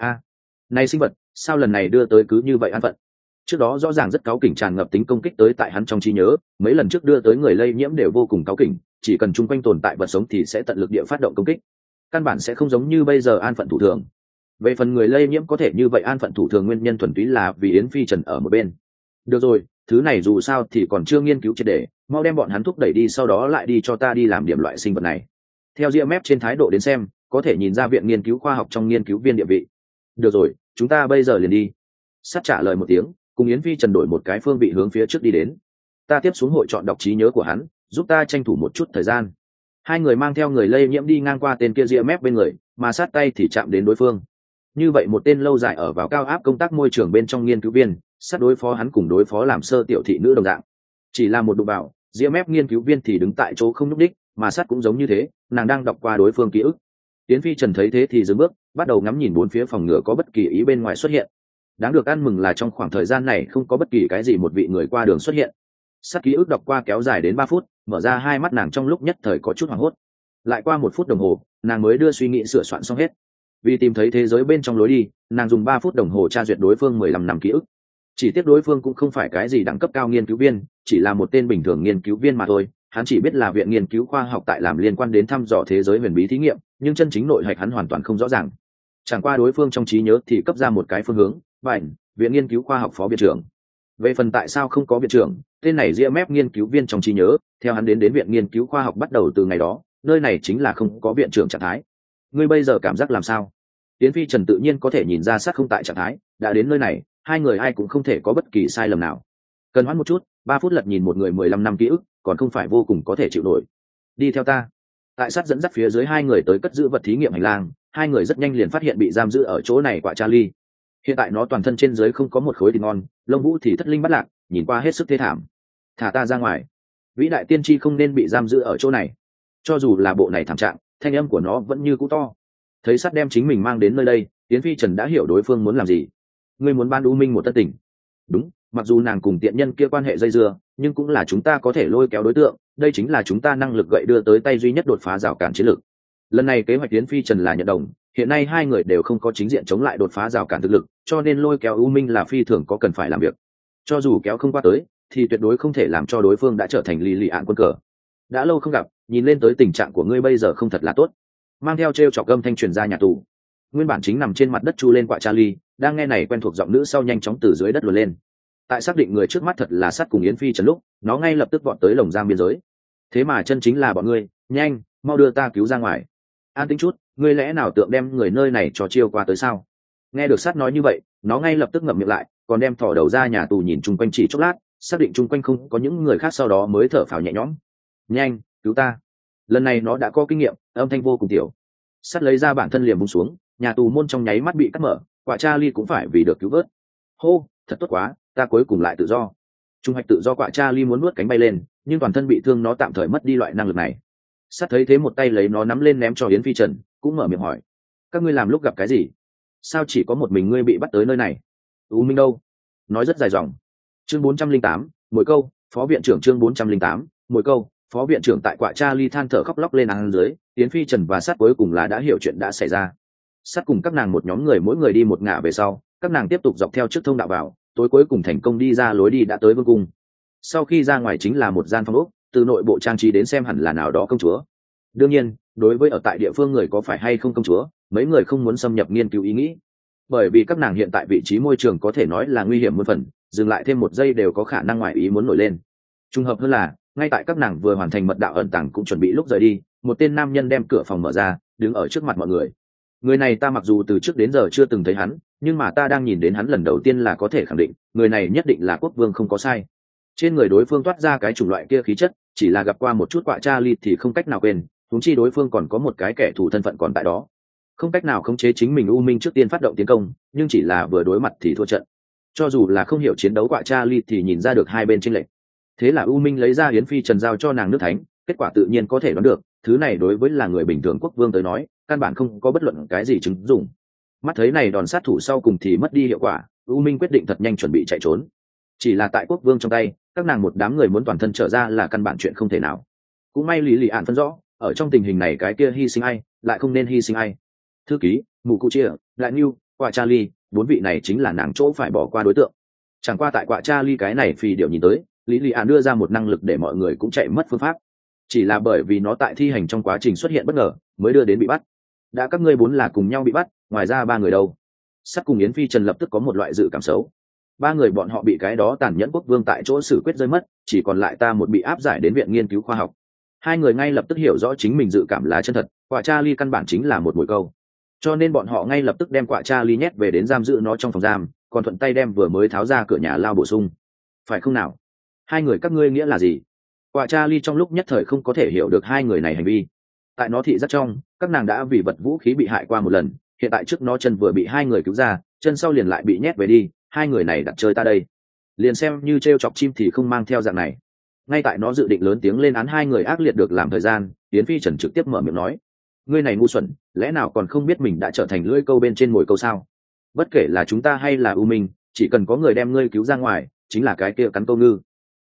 Này sinh vật, sao lần này đưa tới cứ như vậy an phận? Trước đó rõ ràng rất cáu kỉnh tràn ngập tính công kích tới tại hắn trong trí nhớ, mấy lần trước đưa tới người lây nhiễm đều vô cùng cáu kỉnh, chỉ cần chung quanh tồn tại vật sống thì sẽ tận lực địa phát động công kích. Căn bản sẽ không giống như bây giờ an phận thủ thường. Về phần người lây nhiễm có thể như vậy an phận thủ thường, nguyên nhân thuần túy là vì Yến Phi Trần ở một bên. Được rồi, thứ này dù sao thì còn chưa nghiên cứu triệt để, mau đem bọn hắn thúc đẩy đi, sau đó lại đi cho ta đi làm điểm loại sinh vật này. Theo GMF trên thái độ đến xem, có thể nhìn ra viện nghiên cứu khoa học trong nghiên cứu viên địa vị. Được rồi, chúng ta bây giờ liền đi. Sắt trả lời một tiếng, cùng Yến Phi Trần đổi một cái phương vị hướng phía trước đi đến. Ta tiếp xuống hội chọn đọc trí nhớ của hắn, giúp ta tranh thủ một chút thời gian. Hai người mang theo người lây nhiễm đi ngang qua tên kia GMF bên người, mà sát tay thì chạm đến đối phương. Như vậy một tên lâu dài ở vào cao áp công tác môi trường bên trong nghiên cứu viên, sát đối phó hắn cùng đối phó làm sơ tiểu thị nữ đồng dạng. Chỉ là một đụng vào, GMF nghiên cứu viên thì đứng tại chỗ không nhúc đích, mà sát cũng giống như thế, nàng đang đọc qua đối phương ký ức. Yến Phi Trần thấy thế thì dừng bước, bắt đầu ngắm nhìn bốn phía phòng ngừa có bất kỳ ý bên ngoài xuất hiện. Đáng được ăn mừng là trong khoảng thời gian này không có bất kỳ cái gì một vị người qua đường xuất hiện. Sát ký ức đọc qua kéo dài đến 3 phút, mở ra hai mắt nàng trong lúc nhất thời có chút hoảng hốt. Lại qua 1 phút đồng hồ, nàng mới đưa suy nghĩ sửa soạn xong hết. Vì tìm thấy thế giới bên trong lối đi, nàng dùng 3 phút đồng hồ tra duyệt đối phương 15 năm ký ức. Chỉ tiếc đối phương cũng không phải cái gì đẳng cấp cao nghiên cứu viên, chỉ là một tên bình thường nghiên cứu viên mà thôi. Hắn chỉ biết là viện nghiên cứu khoa học tại làm liên quan đến thăm dò thế giới huyền bí thí nghiệm, nhưng chân chính nội hạch hắn hoàn toàn không rõ ràng. Chẳng qua đối phương trong trí nhớ thì cấp ra một cái phương hướng, bệnh viện nghiên cứu khoa học phó viện trưởng. Về phần tại sao không có viện trưởng, tên này ria mép nghiên cứu viên trong trí nhớ, theo hắn đến viện nghiên cứu khoa học bắt đầu từ ngày đó, nơi này chính là không có viện trưởng trạng thái. Ngươi bây giờ cảm giác làm sao? Tiến Phi Trần tự nhiên có thể nhìn ra sát không tại trạng thái, đã đến nơi này, hai người ai cũng không thể có bất kỳ sai lầm nào. Cần hoãn một chút, 3 phút lật nhìn một người 15 năm ký ức, còn không phải vô cùng có thể chịu nổi. Đi theo ta. Tại sát dẫn dắt phía dưới hai người tới cất giữ vật thí nghiệm hành lang, hai người rất nhanh liền phát hiện bị giam giữ ở chỗ này quả Charlie. Hiện tại nó toàn thân trên dưới không có một khối thịt ngon, lông vũ thì thất linh bắt lạc, nhìn qua hết sức thê thảm. Thả ta ra ngoài. Vĩ đại tiên tri không nên bị giam giữ ở chỗ này. Cho dù là bộ này thảm trạng, thanh âm của nó vẫn như cũ to. Thấy sát đem chính mình mang đến nơi đây, Tiến Phi Trần đã hiểu đối phương muốn làm gì. Ngươi muốn ban U Minh một tân tình. Đúng, mặc dù nàng cùng tiện nhân kia quan hệ dây dưa, nhưng cũng là chúng ta có thể lôi kéo đối tượng, đây chính là chúng ta năng lực gậy đưa tới tay duy nhất đột phá rào cản chiến lược. Lần này kế hoạch Tiến Phi Trần là nhận đồng, hiện nay hai người đều không có chính diện chống lại đột phá rào cản thực lực, cho nên lôi kéo U Minh là phi thường có cần phải làm việc. Cho dù kéo không qua tới, thì tuyệt đối không thể làm cho đối phương đã trở thành lì lì ạn quân cờ. Đã lâu không gặp, nhìn lên tới tình trạng của ngươi bây giờ không thật là tốt. Mang theo treo chọc âm thanh truyền ra nhà tù. Nguyên bản chính nằm trên mặt đất chu lên quạ Charlie, đang nghe này quen thuộc giọng nữ sau nhanh chóng từ dưới đất luồn lên. Tại xác định người trước mắt thật là sát cùng Yến Phi Trần lúc, nó ngay lập tức vọt tới lồng giam biên giới. Thế mà chân chính là bọn ngươi, nhanh, mau đưa ta cứu ra ngoài. An tĩnh chút, ngươi lẽ nào tượng đem người nơi này cho chiêu qua tới sao? Nghe được sát nói như vậy, nó ngay lập tức ngậm miệng lại, còn đem thò đầu ra nhà tù nhìn chung quanh chỉ chốc lát, xác định chung quanh không có những người khác sau đó mới thở phào nhẹ nhõm. Nhanh, cứu ta. Lần này nó đã có kinh nghiệm, âm thanh vô cùng tiểu. Sát lấy ra bản thân liềm bung xuống, nhà tù môn trong nháy mắt bị cắt mở, quả Charlie cũng phải vì được cứu vớt. Hô, thật tốt quá, ta cuối cùng lại tự do. Trung hoạch tự do quả Charlie muốn nuốt cánh bay lên, nhưng toàn thân bị thương nó tạm thời mất đi loại năng lực này. Sát thấy thế một tay lấy nó nắm lên ném cho Yến Phi Trần, cũng mở miệng hỏi: các ngươi làm lúc gặp cái gì? Sao chỉ có một mình ngươi bị bắt tới nơi này? U Minh đâu? Nói rất dài dòng. Chương 408, mỗi câu, phó viện trưởng chương 408, mỗi câu, phó viện trưởng tại quả Charlie than thở khóc lóc lên ăn dưới, Yến Phi Trần và Sát cuối cùng là đã hiểu chuyện đã xảy ra. Sát cùng các nàng một nhóm người mỗi người đi một ngả về sau, các nàng tiếp tục dọc theo trước thông đạo vào, tối cuối cùng thành công đi ra lối đi đã tới vương cung. Sau khi ra ngoài chính là một gian phòng ốc, từ nội bộ trang trí đến xem hẳn là nào đó công chúa. Đương nhiên, đối với ở tại địa phương người có phải hay không công chúa, mấy người không muốn xâm nhập nghiên cứu ý nghĩ, bởi vì các nàng hiện tại vị trí môi trường có thể nói là nguy hiểm muôn phần, dừng lại thêm 1 giây đều có khả năng ngoại ý muốn nổi lên. Trùng hợp hơn là ngay tại các nàng vừa hoàn thành mật đạo ẩn tàng cũng chuẩn bị lúc rời đi, một tên nam nhân đem cửa phòng mở ra, đứng ở trước mặt mọi người. Người này ta mặc dù từ trước đến giờ chưa từng thấy hắn, nhưng mà ta đang nhìn đến hắn lần đầu tiên là có thể khẳng định người này nhất định là quốc vương không có sai. Trên người đối phương toát ra cái chủng loại kia khí chất, chỉ là gặp qua một chút quạ Charlie thì không cách nào quên, huống chi đối phương còn có một cái kẻ thù thân phận còn tại đó, không cách nào khống chế chính mình. U Minh trước tiên phát động tiến công, nhưng chỉ là vừa đối mặt thì thua trận. Cho dù là không hiểu chiến đấu quạ Charlie thì nhìn ra được hai bên chênh lệch. Thế là U Minh lấy ra Yến Phi Trần giao cho nàng nước thánh, kết quả tự nhiên có thể đoán được, thứ này đối với là người bình thường quốc vương tới nói, căn bản không có bất luận cái gì chứng dụng. Mắt thấy này đòn sát thủ sau cùng thì mất đi hiệu quả, U Minh quyết định thật nhanh chuẩn bị chạy trốn. Chỉ là tại quốc vương trong tay, các nàng một đám người muốn toàn thân trở ra là căn bản chuyện không thể nào. Cũng may Lý Lị Ạn phân rõ, ở trong tình hình này cái kia hy sinh ai, lại không nên hy sinh ai. Thư ký, mù cụ chia, lại Nưu, quả Charlie, 4 vị này chính là nàng chỗ phải bỏ qua đối tượng. Chẳng qua tại quả Charlie cái này phì điệu nhìn tới, Lý Lị Ạn đưa ra một năng lực để mọi người cũng chạy mất phương pháp. Chỉ là bởi vì nó tại thi hành trong quá trình xuất hiện bất ngờ, mới đưa đến bị bắt. Đã các ngươi 4 là cùng nhau bị bắt, ngoài ra 3 người đâu? Sắt cùng Yến Phi Trần lập tức có một loại dự cảm xấu. 3 người bọn họ bị cái đó tàn nhẫn quốc vương tại chỗ xử quyết rơi mất, chỉ còn lại ta một bị áp giải đến viện nghiên cứu khoa học. 2 người ngay lập tức hiểu rõ chính mình dự cảm là chân thật, quả Charlie căn bản chính là một mồi câu. Cho nên bọn họ ngay lập tức đem quả Charlie nhét về đến giam giữ nó trong phòng giam, còn thuận tay đem vừa mới tháo ra cửa nhà lao bổ sung. Phải không nào? 2 người các ngươi nghĩa là gì? Quả Charlie trong lúc nhất thời không có thể hiểu được 2 người này hành vi. Tại nó thị rất trong, các nàng đã vì vật vũ khí bị hại qua một lần, hiện tại trước nó chân vừa bị 2 người cứu ra, chân sau liền lại bị nhét về đi, 2 người này đặt chơi ta đây. Liền xem như trêu chọc chim thì không mang theo dạng này. Ngay tại nó dự định lớn tiếng lên án 2 người ác liệt được làm thời gian, Yến Phi Trần trực tiếp mở miệng nói: ngươi này ngu xuẩn, lẽ nào còn không biết mình đã trở thành lưỡi câu bên trên mồi câu sao? Bất kể là chúng ta hay là U Minh, chỉ cần có người đem ngươi cứu ra ngoài, chính là cái kia cắn câu ngư.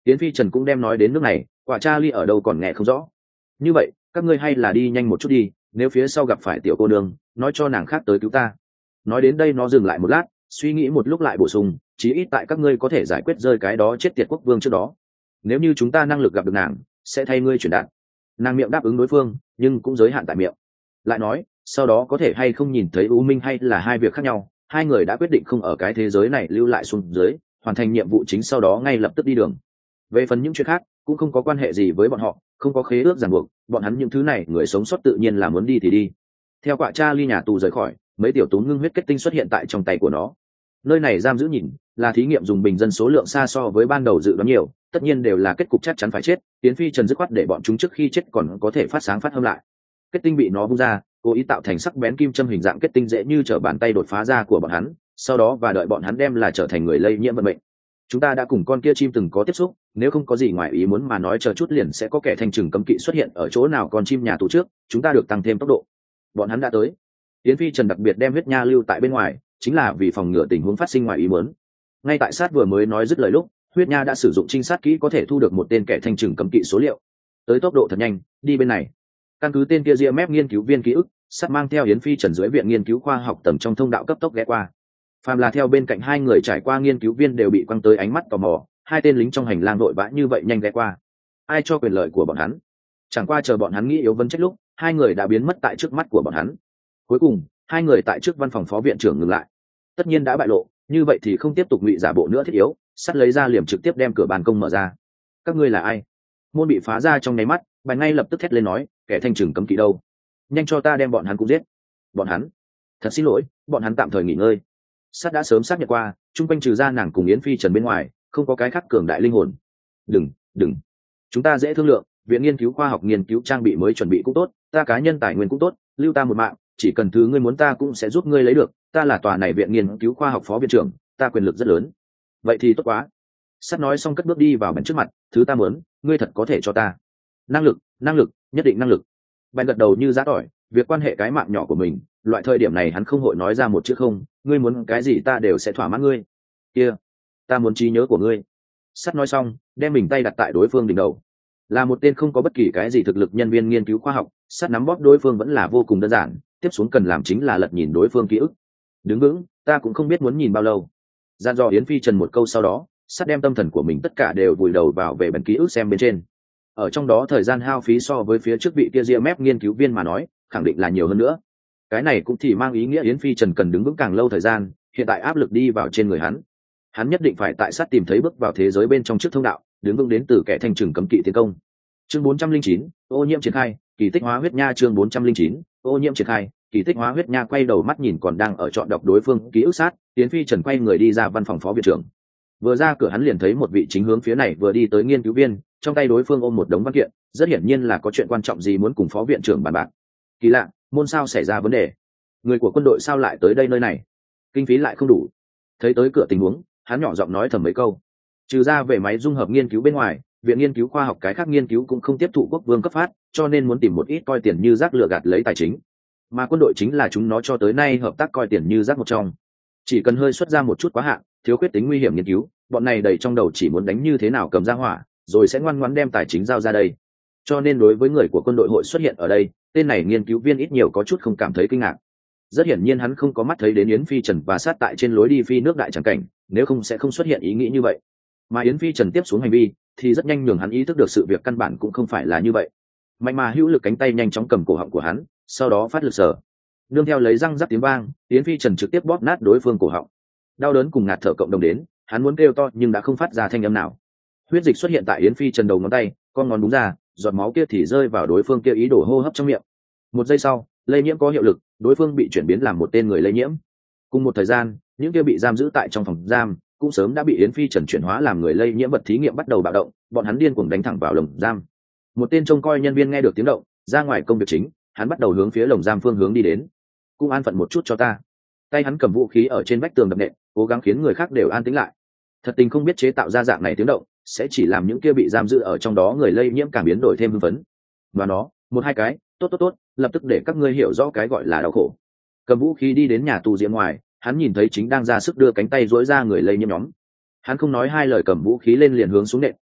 Yến Phi Trần cũng đem nói đến nước này, quả Charlie ở đâu còn nghe không rõ. Như vậy các ngươi hay là đi nhanh một chút đi, nếu phía sau gặp phải tiểu cô nương nói cho nàng khác tới cứu ta. Nói đến đây nó dừng lại một lát, suy nghĩ một lúc lại bổ sung, chí ít tại các ngươi có thể giải quyết rơi cái đó chết tiệt quốc vương trước đó. Nếu như chúng ta năng lực gặp được nàng, sẽ thay ngươi chuyển đạt. Nàng miệng đáp ứng đối phương, nhưng cũng giới hạn tại miệng. Lại nói, sau đó có thể hay không nhìn thấy U Minh hay là hai việc khác nhau, hai người đã quyết định không ở cái thế giới này lưu lại xuống dưới, hoàn thành nhiệm vụ chính sau đó ngay lập tức đi đường. Về phần những chuyện khác cũng không có quan hệ gì với bọn họ, không có khế ước ràng buộc, bọn hắn những thứ này người sống sót tự nhiên là muốn đi thì đi. Theo quả Charlie nhà tù rời khỏi, mấy tiểu tú ngưng huyết kết tinh xuất hiện tại trong tay của nó. Nơi này giam giữ nhìn là thí nghiệm dùng bình dân số lượng xa so với ban đầu dự đoán nhiều, tất nhiên đều là kết cục chắc chắn phải chết. Tiến Phi Trần dứt khoát để bọn chúng trước khi chết còn có thể phát sáng phát hâm lại. Kết tinh bị nó vung ra, cố ý tạo thành sắc bén kim châm hình dạng kết tinh dễ như trở bàn tay đột phá ra của bọn hắn, sau đó và đợi bọn hắn đem là trở thành người lây nhiễm vận mệnh. Chúng ta đã cùng con kia chim từng có tiếp xúc, nếu không có gì ngoài ý muốn mà nói chờ chút liền sẽ có kẻ thanh trừng cấm kỵ xuất hiện ở chỗ nào con chim nhà tù trước, chúng ta được tăng thêm tốc độ. Bọn hắn đã tới. Yến Phi Trần đặc biệt đem huyết nha lưu tại bên ngoài, chính là vì phòng ngừa tình huống phát sinh ngoài ý muốn. Ngay tại sát vừa mới nói dứt lời lúc, huyết nha đã sử dụng trinh sát kỹ có thể thu được một tên kẻ thanh trừng cấm kỵ số liệu. Tới tốc độ thật nhanh, đi bên này. Căn cứ tên kia ria mép nghiên cứu viên ký ức, sát mang theo Yến Phi Trần dưới viện nghiên cứu khoa học tầng trong thông đạo cấp tốc ghé qua. Phàm là theo bên cạnh hai người trải qua nghiên cứu viên đều bị quăng tới ánh mắt tò mò, hai tên lính trong hành lang vội vã như vậy nhanh ghé qua. Ai cho quyền lợi của bọn hắn? Chẳng qua chờ bọn hắn nghĩ yếu vấn trách lúc, hai người đã biến mất tại trước mắt của bọn hắn. Cuối cùng, hai người tại trước văn phòng phó viện trưởng ngừng lại. Tất nhiên đã bại lộ, như vậy thì không tiếp tục ngụy giả bộ nữa thiết yếu, sắt lấy ra liềm trực tiếp đem cửa ban công mở ra. Các ngươi là ai? Môn bị phá ra trong nháy mắt, Bạch ngay lập tức thét lên nói, kẻ thanh trừng cấm kỵ đâu? Nhanh cho ta đem bọn hắn cũng giết. Bọn hắn? Thật xin lỗi, bọn hắn tạm thời nghỉ ngơi. Sắt đã sớm xác nhận qua, chung quanh trừ ra nàng cùng Yến Phi Trần bên ngoài, không có cái khác cường đại linh hồn. Đừng, chúng ta dễ thương lượng, viện nghiên cứu khoa học nghiên cứu trang bị mới chuẩn bị cũng tốt, ta cá nhân tài nguyên cũng tốt, lưu ta một mạng, chỉ cần thứ ngươi muốn ta cũng sẽ giúp ngươi lấy được, ta là tòa này viện nghiên cứu khoa học phó viện trưởng, ta quyền lực rất lớn. Vậy thì tốt quá. Sắt nói xong cất bước đi vào bèn trước mặt, thứ ta muốn, ngươi thật có thể cho ta. Năng lực, nhất định năng lực. Bèn gật đầu như giá tỏi, việc quan hệ cái mạng nhỏ của mình, loại thời điểm này hắn không hội nói ra một chữ không, ngươi muốn cái gì ta đều sẽ thỏa mãn ngươi. Kia, ta muốn trí nhớ của ngươi. Sắt nói xong, đem mình tay đặt tại đối phương đỉnh đầu. Là một tên không có bất kỳ cái gì thực lực nhân viên nghiên cứu khoa học, Sắt nắm bóp đối phương vẫn là vô cùng đơn giản, tiếp xuống cần làm chính là lật nhìn đối phương ký ức. Đứng vững, ta cũng không biết muốn nhìn bao lâu. Gian dò Yến Phi Trần một câu sau đó, Sắt đem tâm thần của mình tất cả đều vùi đầu vào về bản ký ức xem bên trên. Ở trong đó thời gian hao phí so với phía trước vị kia ria mép nghiên cứu viên mà nói, khẳng định là nhiều hơn nữa. Cái này cũng thì mang ý nghĩa Yến Phi Trần cần đứng vững càng lâu thời gian, hiện tại áp lực đi vào trên người hắn nhất định phải tại sát tìm thấy bước vào thế giới bên trong trước thông đạo, đứng vững đến từ kẻ thanh trừng cấm kỵ tiến công. Chương 409, ô nhiễm triển khai, kỳ tích hóa huyết nha. Chương 409, ô nhiễm triển khai, kỳ tích hóa huyết nha. Quay đầu mắt nhìn còn đang ở chọn đọc đối phương ký ức sát, Yến Phi Trần quay người đi ra văn phòng phó viện trưởng. Vừa ra cửa hắn liền thấy một vị chính hướng phía này vừa đi tới nghiên cứu viên, trong tay đối phương ôm một đống văn kiện, rất hiển nhiên là có chuyện quan trọng gì muốn cùng phó viện trưởng bàn bạc. Kỳ lạ, môn sao xảy ra vấn đề? Người của quân đội sao lại tới đây nơi này? Kinh phí lại không đủ. Thấy tới cửa tình huống, hắn nhỏ giọng nói thầm mấy câu. Trừ ra về máy dung hợp nghiên cứu bên ngoài, viện nghiên cứu khoa học cái khác nghiên cứu cũng không tiếp thụ quốc vương cấp phát, cho nên muốn tìm một ít coi tiền như rác lừa gạt lấy tài chính. Mà quân đội chính là chúng nó cho tới nay hợp tác coi tiền như rác một trong. Chỉ cần hơi xuất ra một chút quá hạn, thiếu khuyết tính nguy hiểm nghiên cứu, bọn này đầy trong đầu chỉ muốn đánh như thế nào cầm ra hỏa, rồi sẽ ngoan ngoãn đem tài chính giao ra đây. Cho nên đối với người của quân đội hội xuất hiện ở đây, tên này nghiên cứu viên ít nhiều có chút không cảm thấy kinh ngạc. Rất hiển nhiên hắn không có mắt thấy đến Yến Phi Trần và sát tại trên lối đi phi nước đại tràng cảnh, nếu không sẽ không xuất hiện ý nghĩ như vậy. Mà Yến Phi Trần tiếp xuống hành vi thì rất nhanh nhường hắn ý thức được sự việc căn bản cũng không phải là như vậy. Mạnh mà hữu lực cánh tay nhanh chóng cầm cổ họng của hắn, sau đó phát lực sở. Nương theo lấy răng rắc tiếng vang, Yến Phi Trần trực tiếp bóp nát đối phương cổ họng. Đau đớn cùng ngạt thở cộng đồng đến, hắn muốn kêu to nhưng đã không phát ra thanh âm nào. Huyết dịch xuất hiện tại Yến Phi Trần đầu ngón tay, con ngón đúng ra, giọt máu kia thì rơi vào đối phương kia ý đồ hô hấp trong miệng. Một giây sau, lây nhiễm có hiệu lực, đối phương bị chuyển biến làm một tên người lây nhiễm. Cùng một thời gian, những kia bị giam giữ tại trong phòng giam cũng sớm đã bị Yến Phi Trần chuyển hóa làm người lây nhiễm vật thí nghiệm bắt đầu bạo động, bọn hắn điên cuồng đánh thẳng vào lồng giam. Một tên trông coi nhân viên nghe được tiếng động, ra ngoài công việc chính, hắn bắt đầu hướng phía lồng giam phương hướng đi đến. Cũng an phận một chút cho ta. Tay hắn cầm vũ khí ở trên vách tường đập nện, cố gắng khiến người khác đều an tĩnh lại. Thật tình không biết chế tạo ra dạng này tiếng động, sẽ chỉ làm những kia bị giam giữ ở trong đó người lây nhiễm càng biến đổi thêm hưng phấn. Và nó, một hai cái, tốt, lập tức để các ngươi hiểu rõ cái gọi là đau khổ. Cầm vũ khí đi đến nhà tù diệm ngoài, hắn nhìn thấy chính đang ra sức đưa cánh tay duỗi ra người lây nhiễm nhóm. Hắn không nói hai lời cầm vũ khí lên liền hướng xuống nện,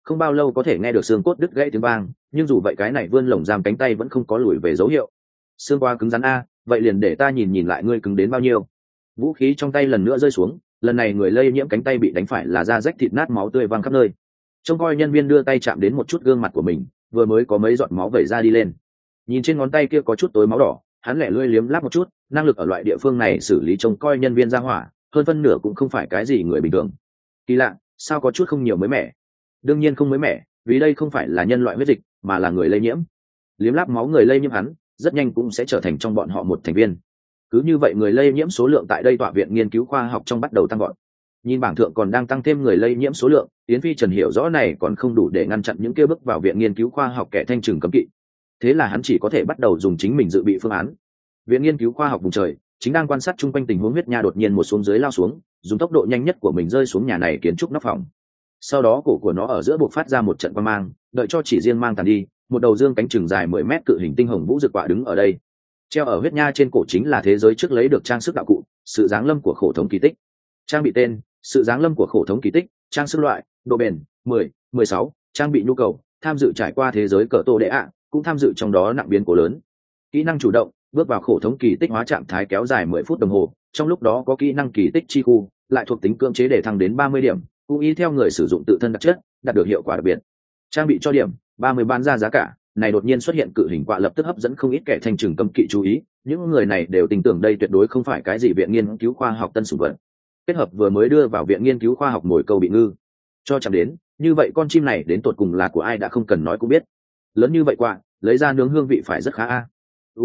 không bao lâu có thể nghe được xương cốt đứt gãy tiếng vang, nhưng dù vậy cái này vươn lồng giam cánh tay vẫn không có lùi về dấu hiệu. Xương qua cứng rắn a, vậy liền để ta nhìn nhìn lại ngươi cứng đến bao nhiêu. Vũ khí trong tay lần nữa rơi xuống, lần này người lây nhiễm cánh tay bị đánh phải là da rách thịt nát, máu tươi văng khắp nơi. Trông coi nhân viên đưa tay chạm đến một chút gương mặt của mình, vừa mới có mấy giọt máu vẩy ra đi lên. Nhìn trên ngón tay kia có chút tối máu đỏ, hắn lẻ lươi liếm láp một chút, năng lực ở loại địa phương này xử lý trông coi nhân viên ra hỏa, hơn phân nửa cũng không phải cái gì người bình thường. Kỳ lạ, sao có chút không nhiều mới mẻ? Đương nhiên không mới mẻ, vì đây không phải là nhân loại huyết dịch, mà là người lây nhiễm. Liếm láp máu người lây nhiễm hắn, rất nhanh cũng sẽ trở thành trong bọn họ một thành viên. Cứ như vậy người lây nhiễm số lượng tại đây tọa viện nghiên cứu khoa học trong bắt đầu tăng gọn. Nhìn bảng thượng còn đang tăng thêm người lây nhiễm số lượng, Yến Phi Trần hiểu rõ này còn không đủ để ngăn chặn những kia bước vào viện nghiên cứu khoa học kẻ thanh trừng cấm kỵ. Thế là hắn chỉ có thể bắt đầu dùng chính mình dự bị phương án. Viện nghiên cứu khoa học vùng trời chính đang quan sát chung quanh tình huống huyết nha đột nhiên một xuống dưới lao xuống, dùng tốc độ nhanh nhất của mình rơi xuống nhà này kiến trúc nóc phòng. Sau đó cổ của nó ở giữa buộc phát ra một trận quang mang, đợi cho chỉ riêng mang tàn đi, một đầu dương cánh chừng dài 10 mét cự hình tinh hồng vũ rực quả đứng ở đây. Treo ở huyết nha trên cổ chính là thế giới trước lấy được trang sức đạo cụ, sự giáng lâm của khổ thống kỳ tích. Trang bị tên: sự giáng lâm của khổ thống kỳ tích, trang sức loại: độ bền 10, 16, trang bị nhu cầu: tham dự trải qua thế giới cỡ tổ đệ ạ, cũng tham dự trong đó nặng biến cố lớn. Kỹ năng chủ động: bước vào khổ thống kỳ tích hóa trạng thái kéo dài 10 phút đồng hồ, trong lúc đó có kỹ năng kỳ tích chi khu, lại thuộc tính cưỡng chế để thăng đến 30 điểm, cũng y theo người sử dụng tự thân đặc chất đạt được hiệu quả đặc biệt. Trang bị cho điểm 30 bán ra giá cả. Này đột nhiên xuất hiện cự hình quạ lập tức hấp dẫn không ít kẻ thanh trừng cấm kỵ chú ý, những người này đều tin tưởng đây tuyệt đối không phải cái gì viện nghiên cứu khoa học tân sủng vật. Kết hợp vừa mới đưa vào viện nghiên cứu khoa học mồi câu bị ngư cho chẳng đến, như vậy con chim này đến tột cùng là của ai đã không cần nói cũng biết. Lớn như vậy quạ, lấy ra nướng hương vị phải rất khá a.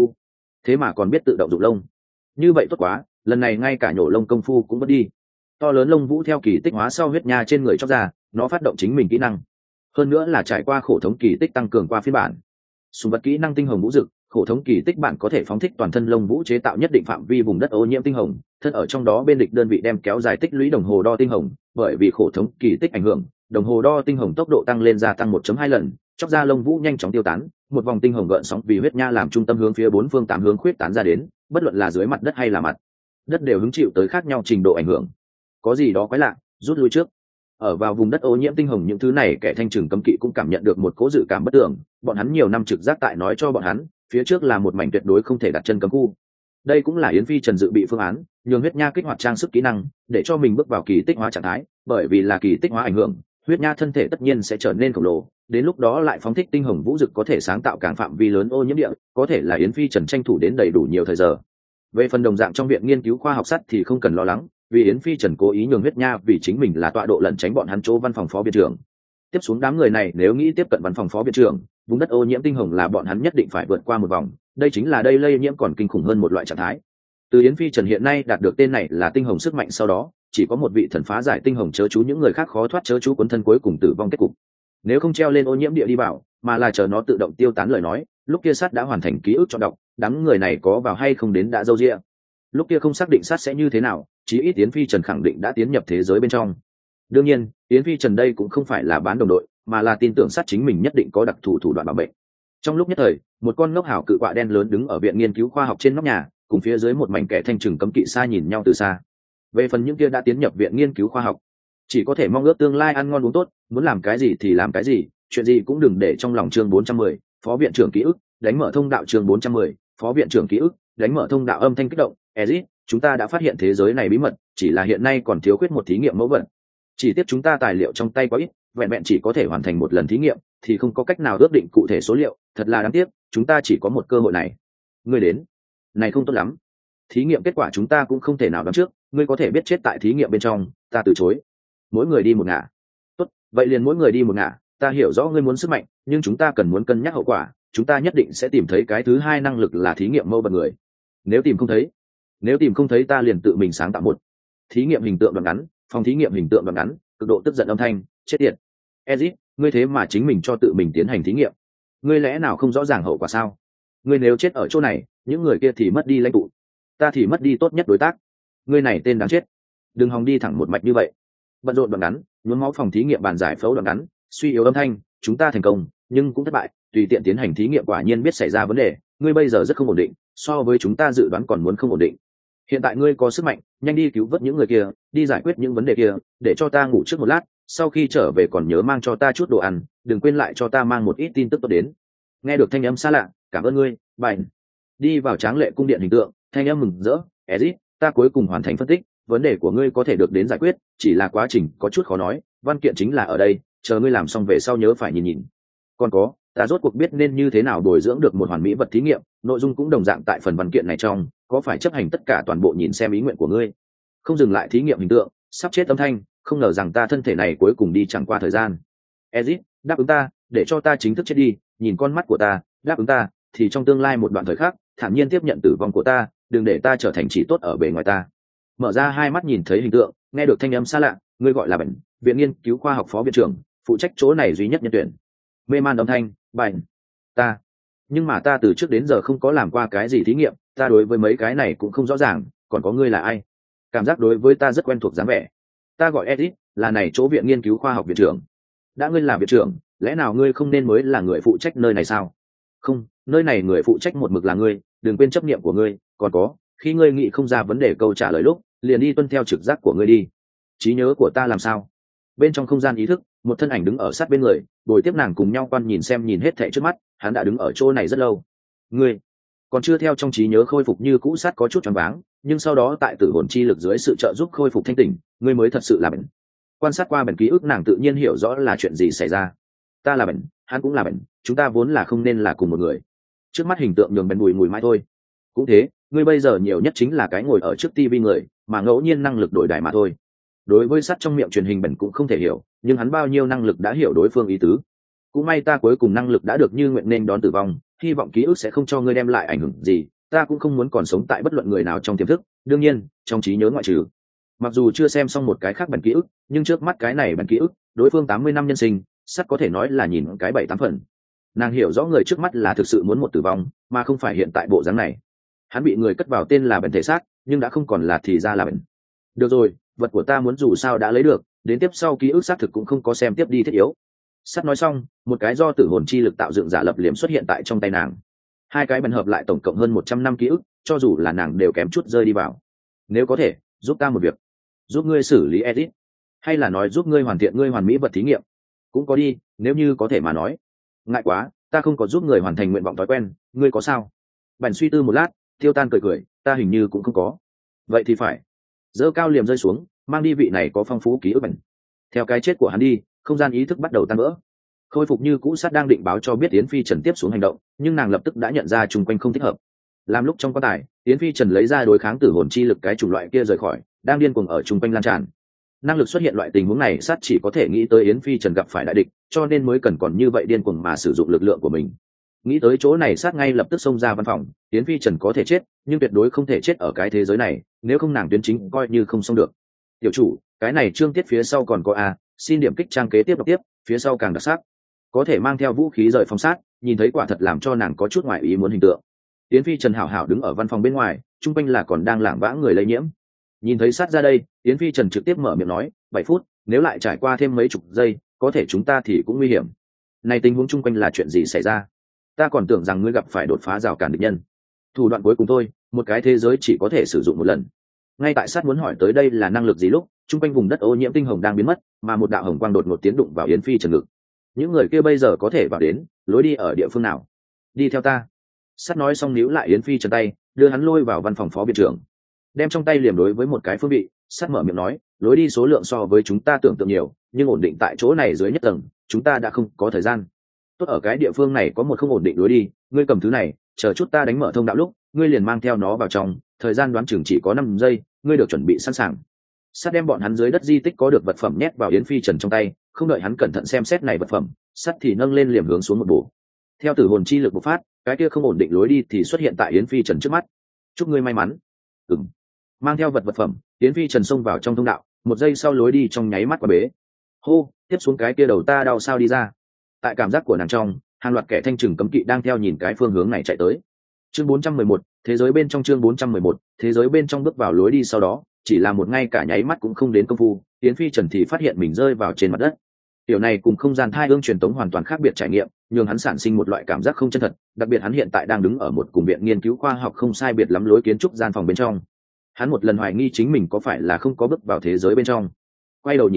Thế mà còn biết tự động dụng lông, như vậy tốt quá, lần này ngay cả nhổ lông công phu cũng mất đi. To lớn lông vũ theo kỳ tích hóa sau huyết nha trên người chóc ra, nó phát động chính mình kỹ năng, hơn nữa là trải qua khổ thống kỳ tích tăng cường qua phiên bản. Sùng vật kỹ năng tinh hồng vũ dực, khổ thống kỳ tích bản có thể phóng thích toàn thân lông vũ chế tạo nhất định phạm vi vùng đất ô nhiễm tinh hồng, thân ở trong đó bên địch đơn vị đem kéo dài tích lũy đồng hồ đo tinh hồng, bởi vì khổ thống kỳ tích ảnh hưởng, đồng hồ đo tinh hồng tốc độ tăng lên gia tăng 1.2 lần, chóc ra lông vũ nhanh chóng tiêu tán, một vòng tinh hồng gợn sóng vì huyết nha làm trung tâm hướng phía bốn phương tám hướng khuyết tán ra đến, bất luận là dưới mặt đất hay là mặt đất đều hứng chịu tới khác nhau trình độ ảnh hưởng. Có gì đó quái lạ, rút lui trước. Ở vào vùng đất ô nhiễm tinh hồng, những thứ này kẻ thanh trừng cấm kỵ cũng cảm nhận được một cố dự cảm bất tưởng, bọn hắn nhiều năm trực giác tại nói cho bọn hắn, phía trước là một mảnh tuyệt đối không thể đặt chân cấm khu. Đây cũng là Yến Phi Trần dự bị phương án, nhường huyết nha kích hoạt trang sức kỹ năng, để cho mình bước vào kỳ tích hóa trạng thái, bởi vì là kỳ tích hóa ảnh hưởng, huyết nha thân thể tất nhiên sẽ trở nên khổng lồ, đến lúc đó lại phóng thích tinh hồng vũ dực có thể sáng tạo càng phạm vi lớn ô nhiễm địa, có thể là Yến Phi Trần tranh thủ đến đầy đủ nhiều thời giờ. Về phần đồng dạng trong viện nghiên cứu khoa học sắt thì không cần lo lắng, vì Yến Phi Trần cố ý nhường huyết nha vì chính mình là tọa độ lẩn tránh bọn hắn chỗ văn phòng phó viện trưởng. Tiếp xuống đám người này nếu nghĩ tiếp cận văn phòng phó viện trưởng, vùng đất ô nhiễm tinh hồng là bọn hắn nhất định phải vượt qua một vòng, đây chính là đây lây nhiễm còn kinh khủng hơn một loại trạng thái. Từ Yến Phi Trần hiện nay đạt được tên này là tinh hồng sức mạnh sau đó, chỉ có một vị thần phá giải tinh hồng chớ chú, những người khác khó thoát chớ chú cuốn thân cuối cùng tử vong kết cục. Nếu không treo lên ô nhiễm địa đi vào, mà là chờ nó tự động tiêu tán lời nói, lúc kia sát đã hoàn thành ký ức cho đọc, đám người này có vào hay không đến đã dâu dịa. Lúc kia không xác định sát sẽ như thế nào, chí ít Yến Phi Trần khẳng định đã tiến nhập thế giới bên trong. Đương nhiên, Yến Phi Trần đây cũng không phải là bán đồng đội, mà là tin tưởng sát chính mình nhất định có đặc thù thủ đoạn bảo mệnh. Trong lúc nhất thời, một con ngốc hảo cự quạ đen lớn đứng ở viện nghiên cứu khoa học trên nóc nhà, cùng phía dưới một mảnh kẻ thanh trừng cấm kỵ xa nhìn nhau từ xa. Về phần những kia đã tiến nhập viện nghiên cứu khoa học, chỉ có thể mong ước tương lai ăn ngon uống tốt, muốn làm cái gì thì làm cái gì, chuyện gì cũng đừng để trong lòng. Chương 410, phó viện trưởng ký ức, đánh mở thông đạo. Chương 410, phó viện trưởng ký ức, đánh mở thông đạo. Âm thanh kích động: Ezit, chúng ta đã phát hiện thế giới này bí mật, chỉ là hiện nay còn thiếu khuyết một thí nghiệm mẫu vật. Chỉ tiếc chúng ta tài liệu trong tay quá ít, vẹn vẹn chỉ có thể hoàn thành một lần thí nghiệm, thì không có cách nào ước định cụ thể số liệu, thật là đáng tiếc, chúng ta chỉ có một cơ hội này. Ngươi đến, này không tốt lắm. Thí nghiệm kết quả chúng ta cũng không thể nào đoán trước, ngươi có thể biết chết tại thí nghiệm bên trong, ta từ chối. Mỗi người đi một ngả. Tốt, vậy liền mỗi người đi một ngả, ta hiểu rõ ngươi muốn sức mạnh, nhưng chúng ta cần muốn cân nhắc hậu quả, chúng ta nhất định sẽ tìm thấy cái thứ hai năng lực là thí nghiệm mẫu vật người. Nếu tìm không thấy ta liền tự mình sáng tạo một thí nghiệm hình tượng đoạn ngắn, phòng thí nghiệm hình tượng đoạn ngắn, cực độ tức giận âm thanh: chết tiệt. Ezit, ngươi thế mà chính mình cho tự mình tiến hành thí nghiệm, ngươi lẽ nào không rõ ràng hậu quả sao? Ngươi nếu chết ở chỗ này, những người kia thì mất đi lãnh tụ, ta thì mất đi tốt nhất đối tác. Ngươi này tên đáng chết, đừng hòng đi thẳng một mạch như vậy. Bận rộn đoạn ngắn, nhuốm máu phòng thí nghiệm bàn giải phẫu đoạn ngắn, suy yếu âm thanh: chúng ta thành công nhưng cũng thất bại, tùy tiện tiến hành thí nghiệm quả nhiên biết xảy ra vấn đề, ngươi bây giờ rất không ổn định, so với chúng ta dự đoán còn muốn không ổn định. Hiện tại ngươi có sức mạnh, nhanh đi cứu vớt những người kia, đi giải quyết những vấn đề kia, để cho ta ngủ trước một lát, sau khi trở về còn nhớ mang cho ta chút đồ ăn, đừng quên lại cho ta mang một ít tin tức tốt đến. Nghe được thanh âm xa lạ, cảm ơn ngươi, Bành. Đi vào tráng lệ cung điện hình tượng, thanh âm mừng rỡ, Ezit, ta cuối cùng hoàn thành phân tích, vấn đề của ngươi có thể được đến giải quyết, chỉ là quá trình có chút khó nói, văn kiện chính là ở đây, chờ ngươi làm xong về sau nhớ phải nhìn nhìn. Còn có, ta rốt cuộc biết nên như thế nào bồi dưỡng được một hoàn mỹ vật thí nghiệm, nội dung cũng đồng dạng tại phần văn kiện này trong, có phải chấp hành tất cả toàn bộ nhìn xem ý nguyện của ngươi. Không dừng lại thí nghiệm hình tượng, sắp chết âm thanh, không ngờ rằng ta thân thể này cuối cùng đi chẳng qua thời gian. Ezit, đáp ứng ta, để cho ta chính thức chết đi, nhìn con mắt của ta, đáp ứng ta, thì trong tương lai một đoạn thời khắc, thản nhiên tiếp nhận tử vong của ta, đừng để ta trở thành chỉ tốt ở bề ngoài ta. Mở ra hai mắt nhìn thấy hình tượng, nghe được thanh âm xa lạ, ngươi gọi là Bành, viện nghiên cứu khoa học phó viện trưởng, phụ trách chỗ này duy nhất nhân tuyển. Mê man âm thanh, Bành, ta. Nhưng mà ta từ trước đến giờ không có làm qua cái gì thí nghiệm, ta đối với mấy cái này cũng không rõ ràng, còn có ngươi là ai? Cảm giác đối với ta rất quen thuộc dáng vẻ. Ta gọi Edith, là này chỗ viện nghiên cứu khoa học viện trưởng. Đã ngươi là viện trưởng, lẽ nào ngươi không nên mới là người phụ trách nơi này sao? Không, nơi này người phụ trách một mực là ngươi, đừng quên chấp niệm của ngươi, còn có, khi ngươi nghĩ không ra vấn đề câu trả lời lúc, liền đi tuân theo trực giác của ngươi đi. Trí nhớ của ta làm sao? Bên trong không gian ý thức, một thân ảnh đứng ở sát bên người, bồi tiếp nàng cùng nhau quan nhìn xem nhìn hết thảy trước mắt, hắn đã đứng ở chỗ này rất lâu. Ngươi còn chưa theo trong trí nhớ khôi phục như cũ, sát có chút choáng váng, nhưng sau đó tại tử hồn chi lực dưới sự trợ giúp khôi phục thanh tỉnh, ngươi mới thật sự là Bành. Quan sát qua bản ký ức, nàng tự nhiên hiểu rõ là chuyện gì xảy ra. Ta là Bành, hắn cũng là Bành, chúng ta vốn là không nên là cùng một người. Trước mắt hình tượng nhường Bành mùi mùi mãi thôi. Cũng thế, ngươi bây giờ nhiều nhất chính là cái ngồi ở trước tivi người, mà ngẫu nhiên năng lực đổi đài mà thôi. Đối với sắt trong miệng truyền hình Bành cũng không thể hiểu, nhưng hắn bao nhiêu năng lực đã hiểu đối phương ý tứ. Cũng may ta cuối cùng năng lực đã được như nguyện nên đón tử vong, hy vọng ký ức sẽ không cho ngươi đem lại ảnh hưởng gì, ta cũng không muốn còn sống tại bất luận người nào trong tiềm thức, đương nhiên trong trí nhớ ngoại trừ. Mặc dù chưa xem xong một cái khác bản ký ức, nhưng trước mắt cái này bản ký ức, đối phương 80 năm nhân sinh, sắt có thể nói là nhìn cái 7-8 phần. Nàng hiểu rõ người trước mắt là thực sự muốn một tử vong, mà không phải hiện tại bộ dáng này. Hắn bị người cất vào tên là Bành thể xác, nhưng đã không còn là thì ra là Bành. Được rồi, vật của ta muốn dù sao đã lấy được, đến tiếp sau ký ức xác thực cũng không có xem tiếp đi thiết yếu. Sắt nói xong, một cái do tử hồn chi lực tạo dựng giả lập liềm xuất hiện tại trong tay nàng. Hai cái bần hợp lại tổng cộng hơn 100 năm ký ức, cho dù là nàng đều kém chút rơi đi vào. Nếu có thể, giúp ta một việc, giúp ngươi xử lý edit, hay là nói giúp ngươi hoàn thiện ngươi hoàn mỹ vật thí nghiệm, cũng có đi, nếu như có thể mà nói. Ngại quá, ta không có giúp người hoàn thành nguyện vọng thói quen, ngươi có sao? Bành suy tư một lát, tiêu tan cười cười, ta hình như cũng không có. Vậy thì phải. Dơ cao liềm rơi xuống, mang đi vị này có phong phú ký ức Bành. Theo cái chết của hắn đi, không gian ý thức bắt đầu tan vỡ. Khôi phục như cũ, sát đang định báo cho biết Yến Phi Trần tiếp xuống hành động, nhưng nàng lập tức đã nhận ra chung quanh không thích hợp. Làm lúc trong quan tài, Yến Phi Trần lấy ra đối kháng tử hồn chi lực cái chủng loại kia rời khỏi, đang điên cuồng ở chung quanh lan tràn. Năng lực xuất hiện loại tình huống này, sát chỉ có thể nghĩ tới Yến Phi Trần gặp phải đại địch, cho nên mới cần còn như vậy điên cuồng mà sử dụng lực lượng của mình. Nghĩ tới chỗ này, sát ngay lập tức xông ra văn phòng. Yến Phi Trần có thể chết, nhưng tuyệt đối không thể chết ở cái thế giới này, nếu không nàng tuyến chính coi như không xong được. Tiểu chủ, cái này chương tiết phía sau còn có a, xin điểm kích trang kế tiếp đọc tiếp, phía sau càng đặc sắc. Có thể mang theo vũ khí rời phòng sát, nhìn thấy quả thật làm cho nàng có chút ngoại ý muốn hình tượng. Yến Phi Trần hảo hảo đứng ở văn phòng bên ngoài, chung quanh là còn đang lảng vãng người lây nhiễm. Nhìn thấy sát ra đây, Yến Phi Trần trực tiếp mở miệng nói, 7 phút, nếu lại trải qua thêm mấy chục giây, có thể chúng ta thì cũng nguy hiểm. Này tình huống chung quanh là chuyện gì xảy ra? Ta còn tưởng rằng ngươi gặp phải đột phá rào cản địch nhân. Thủ đoạn cuối cùng thôi, một cái thế giới chỉ có thể sử dụng một lần. Ngay tại sát muốn hỏi tới đây là năng lực gì lúc, chung quanh vùng đất ô nhiễm tinh hồng đang biến mất, mà một đạo hồng quang đột ngột tiến đụng vào Yến Phi Trần ngực. Những người kia bây giờ có thể vào đến, lối đi ở địa phương nào? Đi theo ta. Sát nói xong níu lại Yến Phi Trần tay, đưa hắn lôi vào văn phòng phó viện trưởng. Đem trong tay liềm đối với một cái phương vị, Sát mở miệng nói, lối đi số lượng so với chúng ta tưởng tượng nhiều, nhưng ổn định tại chỗ này dưới nhất tầng, chúng ta đã không có thời gian. Tốt ở cái địa phương này có một không ổn định lối đi, ngươi cầm thứ này, chờ chút ta đánh mở thông đạo lúc, ngươi liền mang theo nó vào trong, thời gian đoán chừng chỉ có 5 giây, ngươi được chuẩn bị sẵn sàng. Sát đem bọn hắn dưới đất di tích có được vật phẩm nhét vào Yến Phi Trần trong tay, không đợi hắn cẩn thận xem xét này vật phẩm, Sát thì nâng lên liềm hướng xuống một bổ. Theo tử hồn chi lực bộc phát, cái kia không ổn định lối đi thì xuất hiện tại Yến Phi Trần trước mắt. Chúc ngươi may mắn. Mang theo vật phẩm, Yến Phi Trần xông vào trong thông đạo, một giây sau lối đi trong nháy mắt qua bế. Hô, tiếp xuống cái kia đầu ta đau sao đi ra. Tại cảm giác của nàng trong, hàng loạt kẻ thanh trừng cấm kỵ đang theo nhìn cái phương hướng này chạy tới. Chương 411, thế giới bên trong chương 411, thế giới bên trong bước vào lối đi sau đó, chỉ là một ngay cả nháy mắt cũng không đến công phu, Yến Phi Trần thì phát hiện mình rơi vào trên mặt đất. Điều này cùng không gian thai ương truyền tống hoàn toàn khác biệt trải nghiệm, nhưng hắn sản sinh một loại cảm giác không chân thật, đặc biệt hắn hiện tại đang đứng ở một cùng viện nghiên cứu khoa học không sai biệt lắm lối kiến trúc gian phòng bên trong. Hắn một lần hoài nghi chính mình có phải là không có bước vào thế giới bên trong. Quay đầu nhìn lại,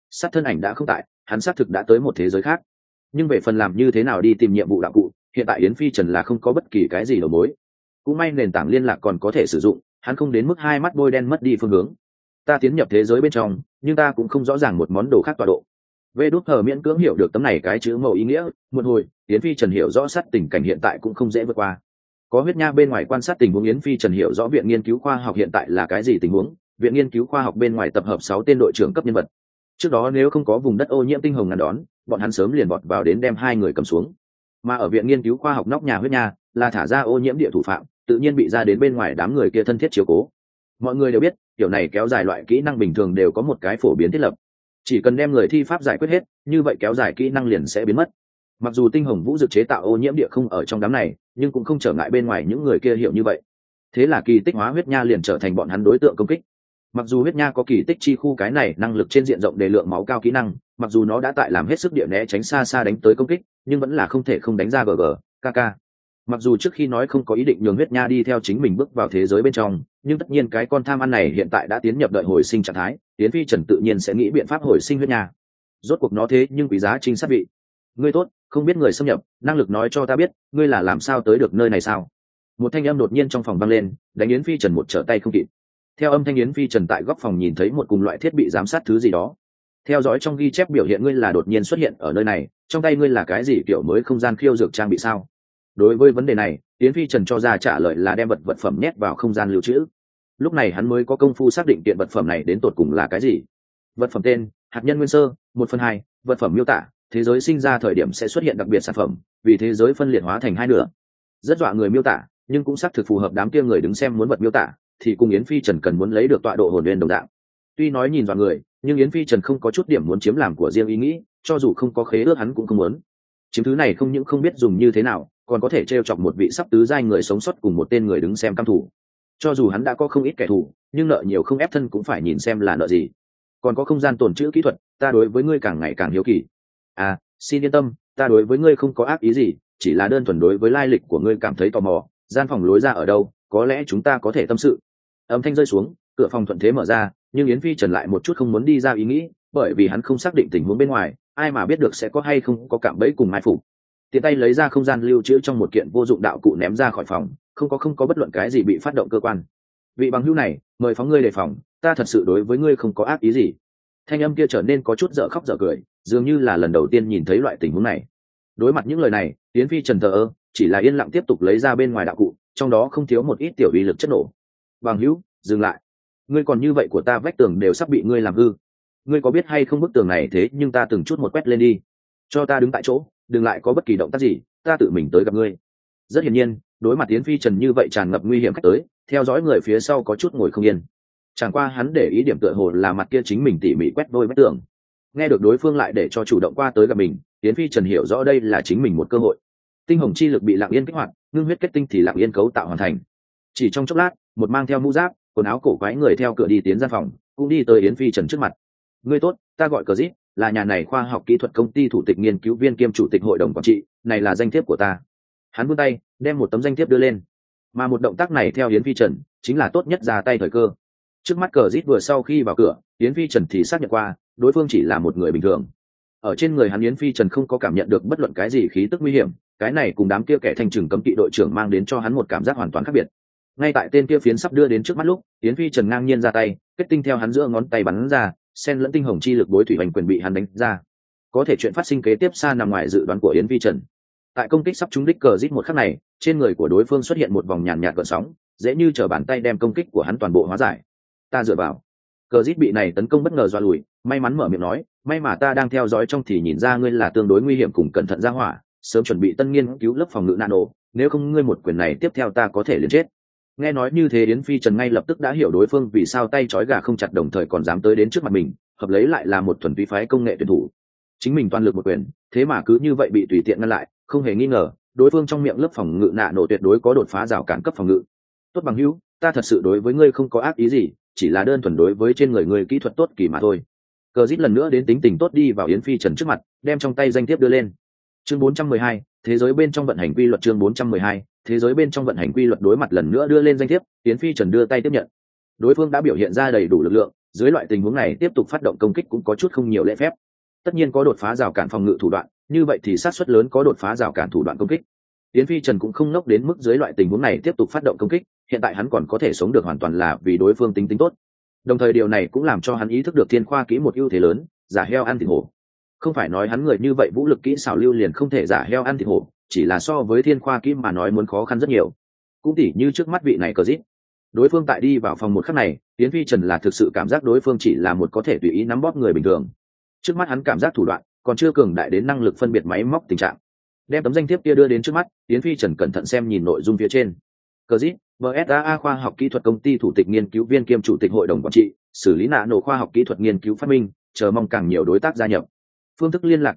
Sát thân ảnh đã không tại, hắn xác thực đã tới một thế giới khác. Nhưng về phần làm như thế nào đi tìm nhiệm vụ đạo cụ, hiện tại Yến Phi Trần là không có bất kỳ cái gì đầu mối. Cũng may nền tảng liên lạc còn có thể sử dụng, hắn không đến mức hai mắt bôi đen mất đi phương hướng. Ta tiến nhập thế giới bên trong, nhưng ta cũng không rõ ràng một món đồ khác tọa độ. Vê đút hờ miễn cưỡng hiểu được tấm này cái chữ màu ý nghĩa, một hồi, Yến Phi Trần hiểu rõ sát tình cảnh hiện tại cũng không dễ vượt qua. Có huyết nha bên ngoài quan sát tình huống, Yến Phi Trần hiểu rõ viện nghiên cứu khoa học hiện tại là cái gì tình huống. Viện nghiên cứu khoa học bên ngoài tập hợp 6 tên đội trưởng cấp nhân vật. Trước đó nếu không có vùng đất ô nhiễm tinh hồng ngăn đón, bọn hắn sớm liền vọt vào đến đem hai người cầm xuống. Mà ở viện nghiên cứu khoa học nóc nhà huyết nha là thả ra ô nhiễm địa thủ phạm, tự nhiên bị ra đến bên ngoài đám người kia thân thiết chiếu cố. Mọi người đều biết, kiểu này kéo dài loại kỹ năng bình thường đều có một cái phổ biến thiết lập, chỉ cần đem người thi pháp giải quyết hết, như vậy kéo dài kỹ năng liền sẽ biến mất. Mặc dù tinh hồng vũ dực chế tạo ô nhiễm địa không ở trong đám này, nhưng cũng không trở ngại bên ngoài những người kia hiểu như vậy. Thế là kỳ tích hóa huyết nha liền trở thành bọn hắn đối tượng công kích. Mặc dù huyết nha có kỳ tích chi khu cái này năng lực trên diện rộng đề lượng máu cao kỹ năng, mặc dù nó đã tại làm hết sức địa né tránh xa xa đánh tới công kích, nhưng vẫn là không thể không đánh ra gg kk. Mặc dù trước khi nói không có ý định nhường huyết nha đi theo chính mình bước vào thế giới bên trong, nhưng tất nhiên cái con tham ăn này hiện tại đã tiến nhập đợi hồi sinh trạng thái, Yến Phi Trần tự nhiên sẽ nghĩ biện pháp hồi sinh huyết nha. Rốt cuộc nó thế nhưng quý giá trinh sát vị. Ngươi tốt, không biết người xâm nhập, năng lực nói cho ta biết, ngươi là làm sao tới được nơi này sao? Một thanh âm đột nhiên trong phòng vang lên, đánh Yến Phi Trần một trở tay không kịp. Theo âm thanh, Yến Phi Trần tại góc phòng nhìn thấy một cùng loại thiết bị giám sát thứ gì đó. Theo dõi trong ghi chép biểu hiện ngươi là đột nhiên xuất hiện ở nơi này, trong tay ngươi là cái gì kiểu mới không gian khiêu dược trang bị sao? Đối với vấn đề này, Yến Phi Trần cho ra trả lời là đem vật phẩm nhét vào không gian lưu trữ. Lúc này hắn mới có công phu xác định kiện vật phẩm này đến tột cùng là cái gì. Vật phẩm tên: hạt nhân nguyên sơ, 1/2. Vật phẩm miêu tả: thế giới sinh ra thời điểm sẽ xuất hiện đặc biệt sản phẩm, vì thế giới phân liệt hóa thành hai nửa. Rất dọa người miêu tả, nhưng cũng xác thực phù hợp đám kia người đứng xem muốn vật miêu tả, thì cùng Yến Phi Trần cần muốn lấy được tọa độ hồn nguyên đồng dạng. Tuy nói nhìn dọa người, nhưng Yến Phi Trần không có chút điểm muốn chiếm làm của riêng ý nghĩ, cho dù không có khế ước hắn cũng không muốn. Chiếm thứ này không những không biết dùng như thế nào, còn có thể trêu chọc một vị sắp tứ giai người sống sót cùng một tên người đứng xem cam thủ. Cho dù hắn đã có không ít kẻ thù, nhưng nợ nhiều không ép thân cũng phải nhìn xem là nợ gì. Còn có không gian tồn trữ kỹ thuật, ta đối với ngươi càng ngày càng hiếu kỳ. À, xin yên tâm, ta đối với ngươi không có ác ý gì, chỉ là đơn thuần đối với lai lịch của ngươi cảm thấy tò mò. Gian phòng lối ra ở đâu, có lẽ chúng ta có thể tâm sự. Âm thanh rơi xuống, cửa phòng thuận thế mở ra, nhưng Yến Phi Trần lại một chút không muốn đi ra ý nghĩ, bởi vì hắn không xác định tình huống bên ngoài, ai mà biết được sẽ có hay không có cạm bẫy cùng mai phục. Tiện tay lấy ra không gian lưu trữ trong một kiện vô dụng đạo cụ ném ra khỏi phòng, không có bất luận cái gì bị phát động cơ quan. Vị bằng hữu này, mời phóng ngươi đề phòng, ta thật sự đối với ngươi không có ác ý gì. Thanh âm kia trở nên có chút dở khóc dở cười, dường như là lần đầu tiên nhìn thấy loại tình huống này. Đối mặt những lời này, Yến Phi Trần thờ ơ, chỉ là yên lặng tiếp tục lấy ra bên ngoài đạo cụ, trong đó không thiếu một ít tiểu uy lực chất nổ. Bằng hữu, dừng lại, ngươi còn như vậy của ta vách tường đều sắp bị ngươi làm hư. Ngươi có biết hay không bức tường này thế nhưng ta từng chút một quét lên đi. Cho ta đứng tại chỗ, đừng lại có bất kỳ động tác gì, ta tự mình tới gặp ngươi. Rất hiển nhiên, đối mặt Yến Phi Trần như vậy tràn ngập nguy hiểm khách tới, theo dõi người phía sau có chút ngồi không yên. Chẳng qua hắn để ý điểm tựa hồ là mặt kia chính mình tỉ mỉ quét đôi vách tường. Nghe được đối phương lại để cho chủ động qua tới gặp mình, Yến Phi Trần hiểu rõ đây là chính mình một cơ hội. Tinh hồng chi lực bị lặng yên kích hoạt, ngưng huyết kết tinh thì lặng yên cấu tạo hoàn thành. Chỉ trong chốc lát, một mang theo mũ giáp, quần áo cổ quái người theo cửa đi tiến gian phòng, cũng đi tới Yến Phi Trần trước mặt. Ngươi tốt, ta gọi Cờ Dít, là nhà này khoa học kỹ thuật công ty thủ tịch nghiên cứu viên kiêm chủ tịch hội đồng quản trị, này là danh thiếp của ta. Hắn vươn tay, đem một tấm danh thiếp đưa lên. Mà một động tác này theo Yến Phi Trần, chính là tốt nhất ra tay thời cơ. Trước mắt Cờ Dít vừa sau khi vào cửa, Yến Phi Trần thì xác nhận qua, đối phương chỉ là một người bình thường. Ở trên người hắn Yến Phi Trần không có cảm nhận được bất luận cái gì khí tức nguy hiểm, cái này cùng đám kia kẻ thanh trừng cấm kỵ đội trưởng mang đến cho hắn một cảm giác hoàn toàn khác biệt. Ngay tại tên kia phiến sắp đưa đến trước mắt lúc, Yến Phi Trần ngang nhiên ra tay, kết tinh theo hắn giữa ngón tay bắn ra, xen lẫn tinh hồng chi lực bối thủy hành quyền bị hắn đánh ra. Có thể chuyện phát sinh kế tiếp xa nằm ngoài dự đoán của Yến Phi Trần. Tại công kích sắp trúng đích Cờ Dít một khắc này, trên người của đối phương xuất hiện một vòng nhàn nhạt gợn sóng, dễ như trở bàn tay đem công kích của hắn toàn bộ hóa giải. Ta dựa vào. Cờ Dít bị này tấn công bất ngờ dọa lùi, may mắn mở miệng nói, may mà ta đang theo dõi trong thì nhìn ra ngươi là tương đối nguy hiểm cùng cẩn thận ra hỏa, sớm chuẩn bị tân nghiên cứu lớp phòng ngự nano, nếu không ngươi một quyền này tiếp theo ta có thể liền chết. Nghe nói như thế Yến Phi Trần ngay lập tức đã hiểu đối phương vì sao tay trói gà không chặt đồng thời còn dám tới đến trước mặt mình, hợp lấy lại là một thuần túy phái công nghệ tuyển thủ. Chính mình toàn lực một quyền, thế mà cứ như vậy bị tùy tiện ngăn lại, không hề nghi ngờ, đối phương trong miệng lớp phòng ngự nano tuyệt đối có đột phá rào cản cấp phòng ngự. Tốt bằng hữu, ta thật sự đối với ngươi không có ác ý gì, chỉ là đơn thuần đối với trên người ngươi kỹ thuật tốt kỳ mà thôi. Cờ Dít lần nữa đến tính tình tốt đi vào Yến Phi Trần trước mặt, đem trong tay danh thiếp đưa lên. Chương 412, thế giới bên trong vận hành quy luật. Chương 412, thế giới bên trong vận hành quy luật. Đối mặt lần nữa đưa lên danh thiếp, Yến Phi Trần đưa tay tiếp nhận. Đối phương đã biểu hiện ra đầy đủ lực lượng, dưới loại tình huống này tiếp tục phát động công kích cũng có chút không nhiều lễ phép. Tất nhiên có đột phá rào cản phòng ngự thủ đoạn, như vậy thì xác suất lớn có đột phá rào cản thủ đoạn công kích. Yến Phi Trần cũng không ngốc đến mức dưới loại tình huống này tiếp tục phát động công kích, hiện tại hắn còn có thể sống được hoàn toàn là vì đối phương tính tốt. Đồng thời điều này cũng làm cho hắn ý thức được thiên khoa kỹ một ưu thế lớn, giả heo ăn thịt hổ. Không phải nói hắn người như vậy vũ lực kỹ xảo lưu liền không thể giả heo ăn thịt hổ, chỉ là so với thiên khoa kỹ mà nói muốn khó khăn rất nhiều. Cũng tỉ như trước mắt vị này cờ dít, đối phương tại đi vào phòng một khắc này, Yến Phi Trần là thực sự cảm giác đối phương chỉ là một có thể tùy ý nắm bóp người bình thường. Trước mắt hắn cảm giác thủ đoạn còn chưa cường đại đến năng lực phân biệt máy móc tình trạng. Đem tấm danh thiếp kia đưa đến trước mắt, Yến Phi Trần cẩn thận xem nhìn nội dung phía trên. Cờ dít, BSAA khoa học kỹ thuật công ty thủ tịch nghiên cứu viên kiêm chủ tịch hội đồng quản trị, xử lý nano khoa học kỹ thuật nghiên cứu phát minh, chờ mong càng nhiều đối tác gia nhập. Phương thức liên lạc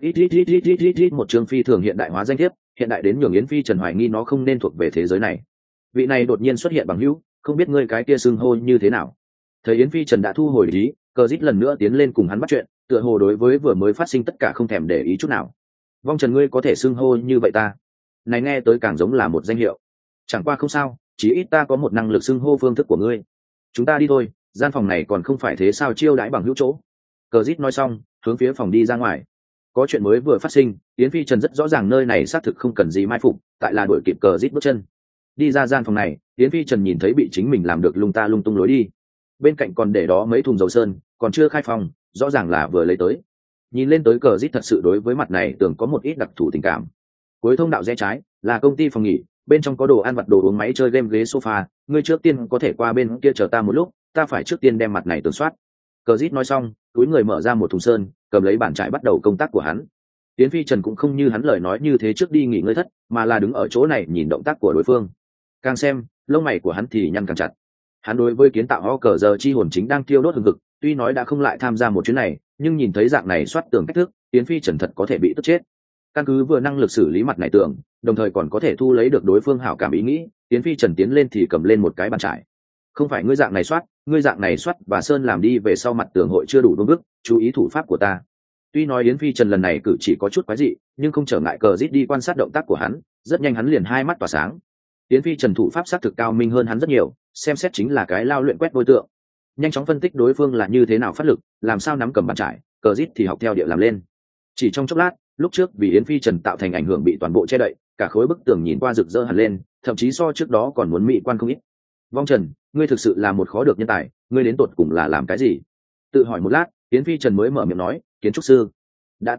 ít một chương phi thường hiện đại hóa danh thiếp, hiện đại đến nhường Yến Phi Trần hoài nghi nó không nên thuộc về thế giới này. Vị này đột nhiên xuất hiện bằng hữu, không biết ngươi cái kia xưng hô như thế nào. Thấy Yến Phi Trần đã thu hồi ý, cờ dít lần nữa tiến lên cùng hắn bắt chuyện, tựa hồ đối với vừa mới phát sinh tất cả không thèm để ý chút nào. Vong Trần, ngươi có thể xưng hô như vậy ta? Này nghe tới càng giống là một danh hiệu. Chẳng qua không sao, chỉ ít ta có một năng lực xưng hô phương thức của ngươi. Chúng ta đi thôi, gian phòng này còn không phải thế sao chiêu đãi bằng hữu chỗ. Cờ dít nói xong, hướng phía phòng đi ra ngoài. Có chuyện mới vừa phát sinh, Yến Phi Trần rất rõ ràng nơi này xác thực không cần gì mai phục, tại là đuổi kịp cờ dít bước chân. Đi ra gian phòng này, Yến Phi Trần nhìn thấy bị chính mình làm được lung ta lung tung lối đi. Bên cạnh còn để đó mấy thùng dầu sơn, còn chưa khai phòng, rõ ràng là vừa lấy tới. Nhìn lên tới cờ dít thật sự đối với mặt này tưởng có một ít đặc thù tình cảm. Cuối thông đạo rẽ trái là công ty phòng nghỉ, bên trong có đồ ăn vặt, đồ uống, máy chơi game, ghế sofa. Ngươi trước tiên có thể qua bên kia chờ ta một lúc, ta phải trước tiên đem mặt này tường soát. Cờ dít nói xong, túi người mở ra một thùng sơn, cầm lấy bàn trải bắt đầu công tác của hắn. Yến Phi Trần cũng không như hắn lời nói như thế trước đi nghỉ ngơi thất, mà là đứng ở chỗ này nhìn động tác của đối phương. Càng xem, lông mày của hắn thì nhăn càng chặt. Hắn đối với kiến tạo ho cờ giờ chi hồn chính đang tiêu đốt hừng hực, tuy nói đã không lại tham gia một chuyến này, nhưng nhìn thấy dạng này soát tường cách thức, Yến Phi Trần thật có thể bị tức chết. Căn cứ vừa năng lực xử lý mặt này tường, đồng thời còn có thể thu lấy được đối phương hảo cảm ý nghĩ, Yến Phi Trần tiến lên thì cầm lên một cái bàn trải. Không phải ngươi dạng này soát, ngươi dạng này soát và sơn làm đi về sau mặt tường hội chưa đủ đúng bước, chú ý thủ pháp của ta. Tuy nói Yến Phi Trần lần này cử chỉ có chút quái dị, nhưng không trở ngại cờ rít đi quan sát động tác của hắn, rất nhanh hắn liền hai mắt tỏa sáng. Yến Phi Trần thủ pháp xác thực cao minh hơn hắn rất nhiều, xem xét chính là cái lao luyện quét đối tượng. Nhanh chóng phân tích đối phương là như thế nào phát lực, làm sao nắm cầm bàn trải, cờ rít thì học theo địa làm lên. Chỉ trong chốc lát, lúc trước vì Yến Phi Trần tạo thành ảnh hưởng bị toàn bộ che đậy, cả khối bức tường nhìn qua rực rỡ hẳn lên, thậm chí so trước đó còn muốn mỹ quan không ít. Vong Trần, ngươi thực sự là một khó được nhân tài, ngươi đến tột cùng là làm cái gì? Tự hỏi một lát, Yến Phi Trần mới mở miệng nói, kiến trúc sư. Đã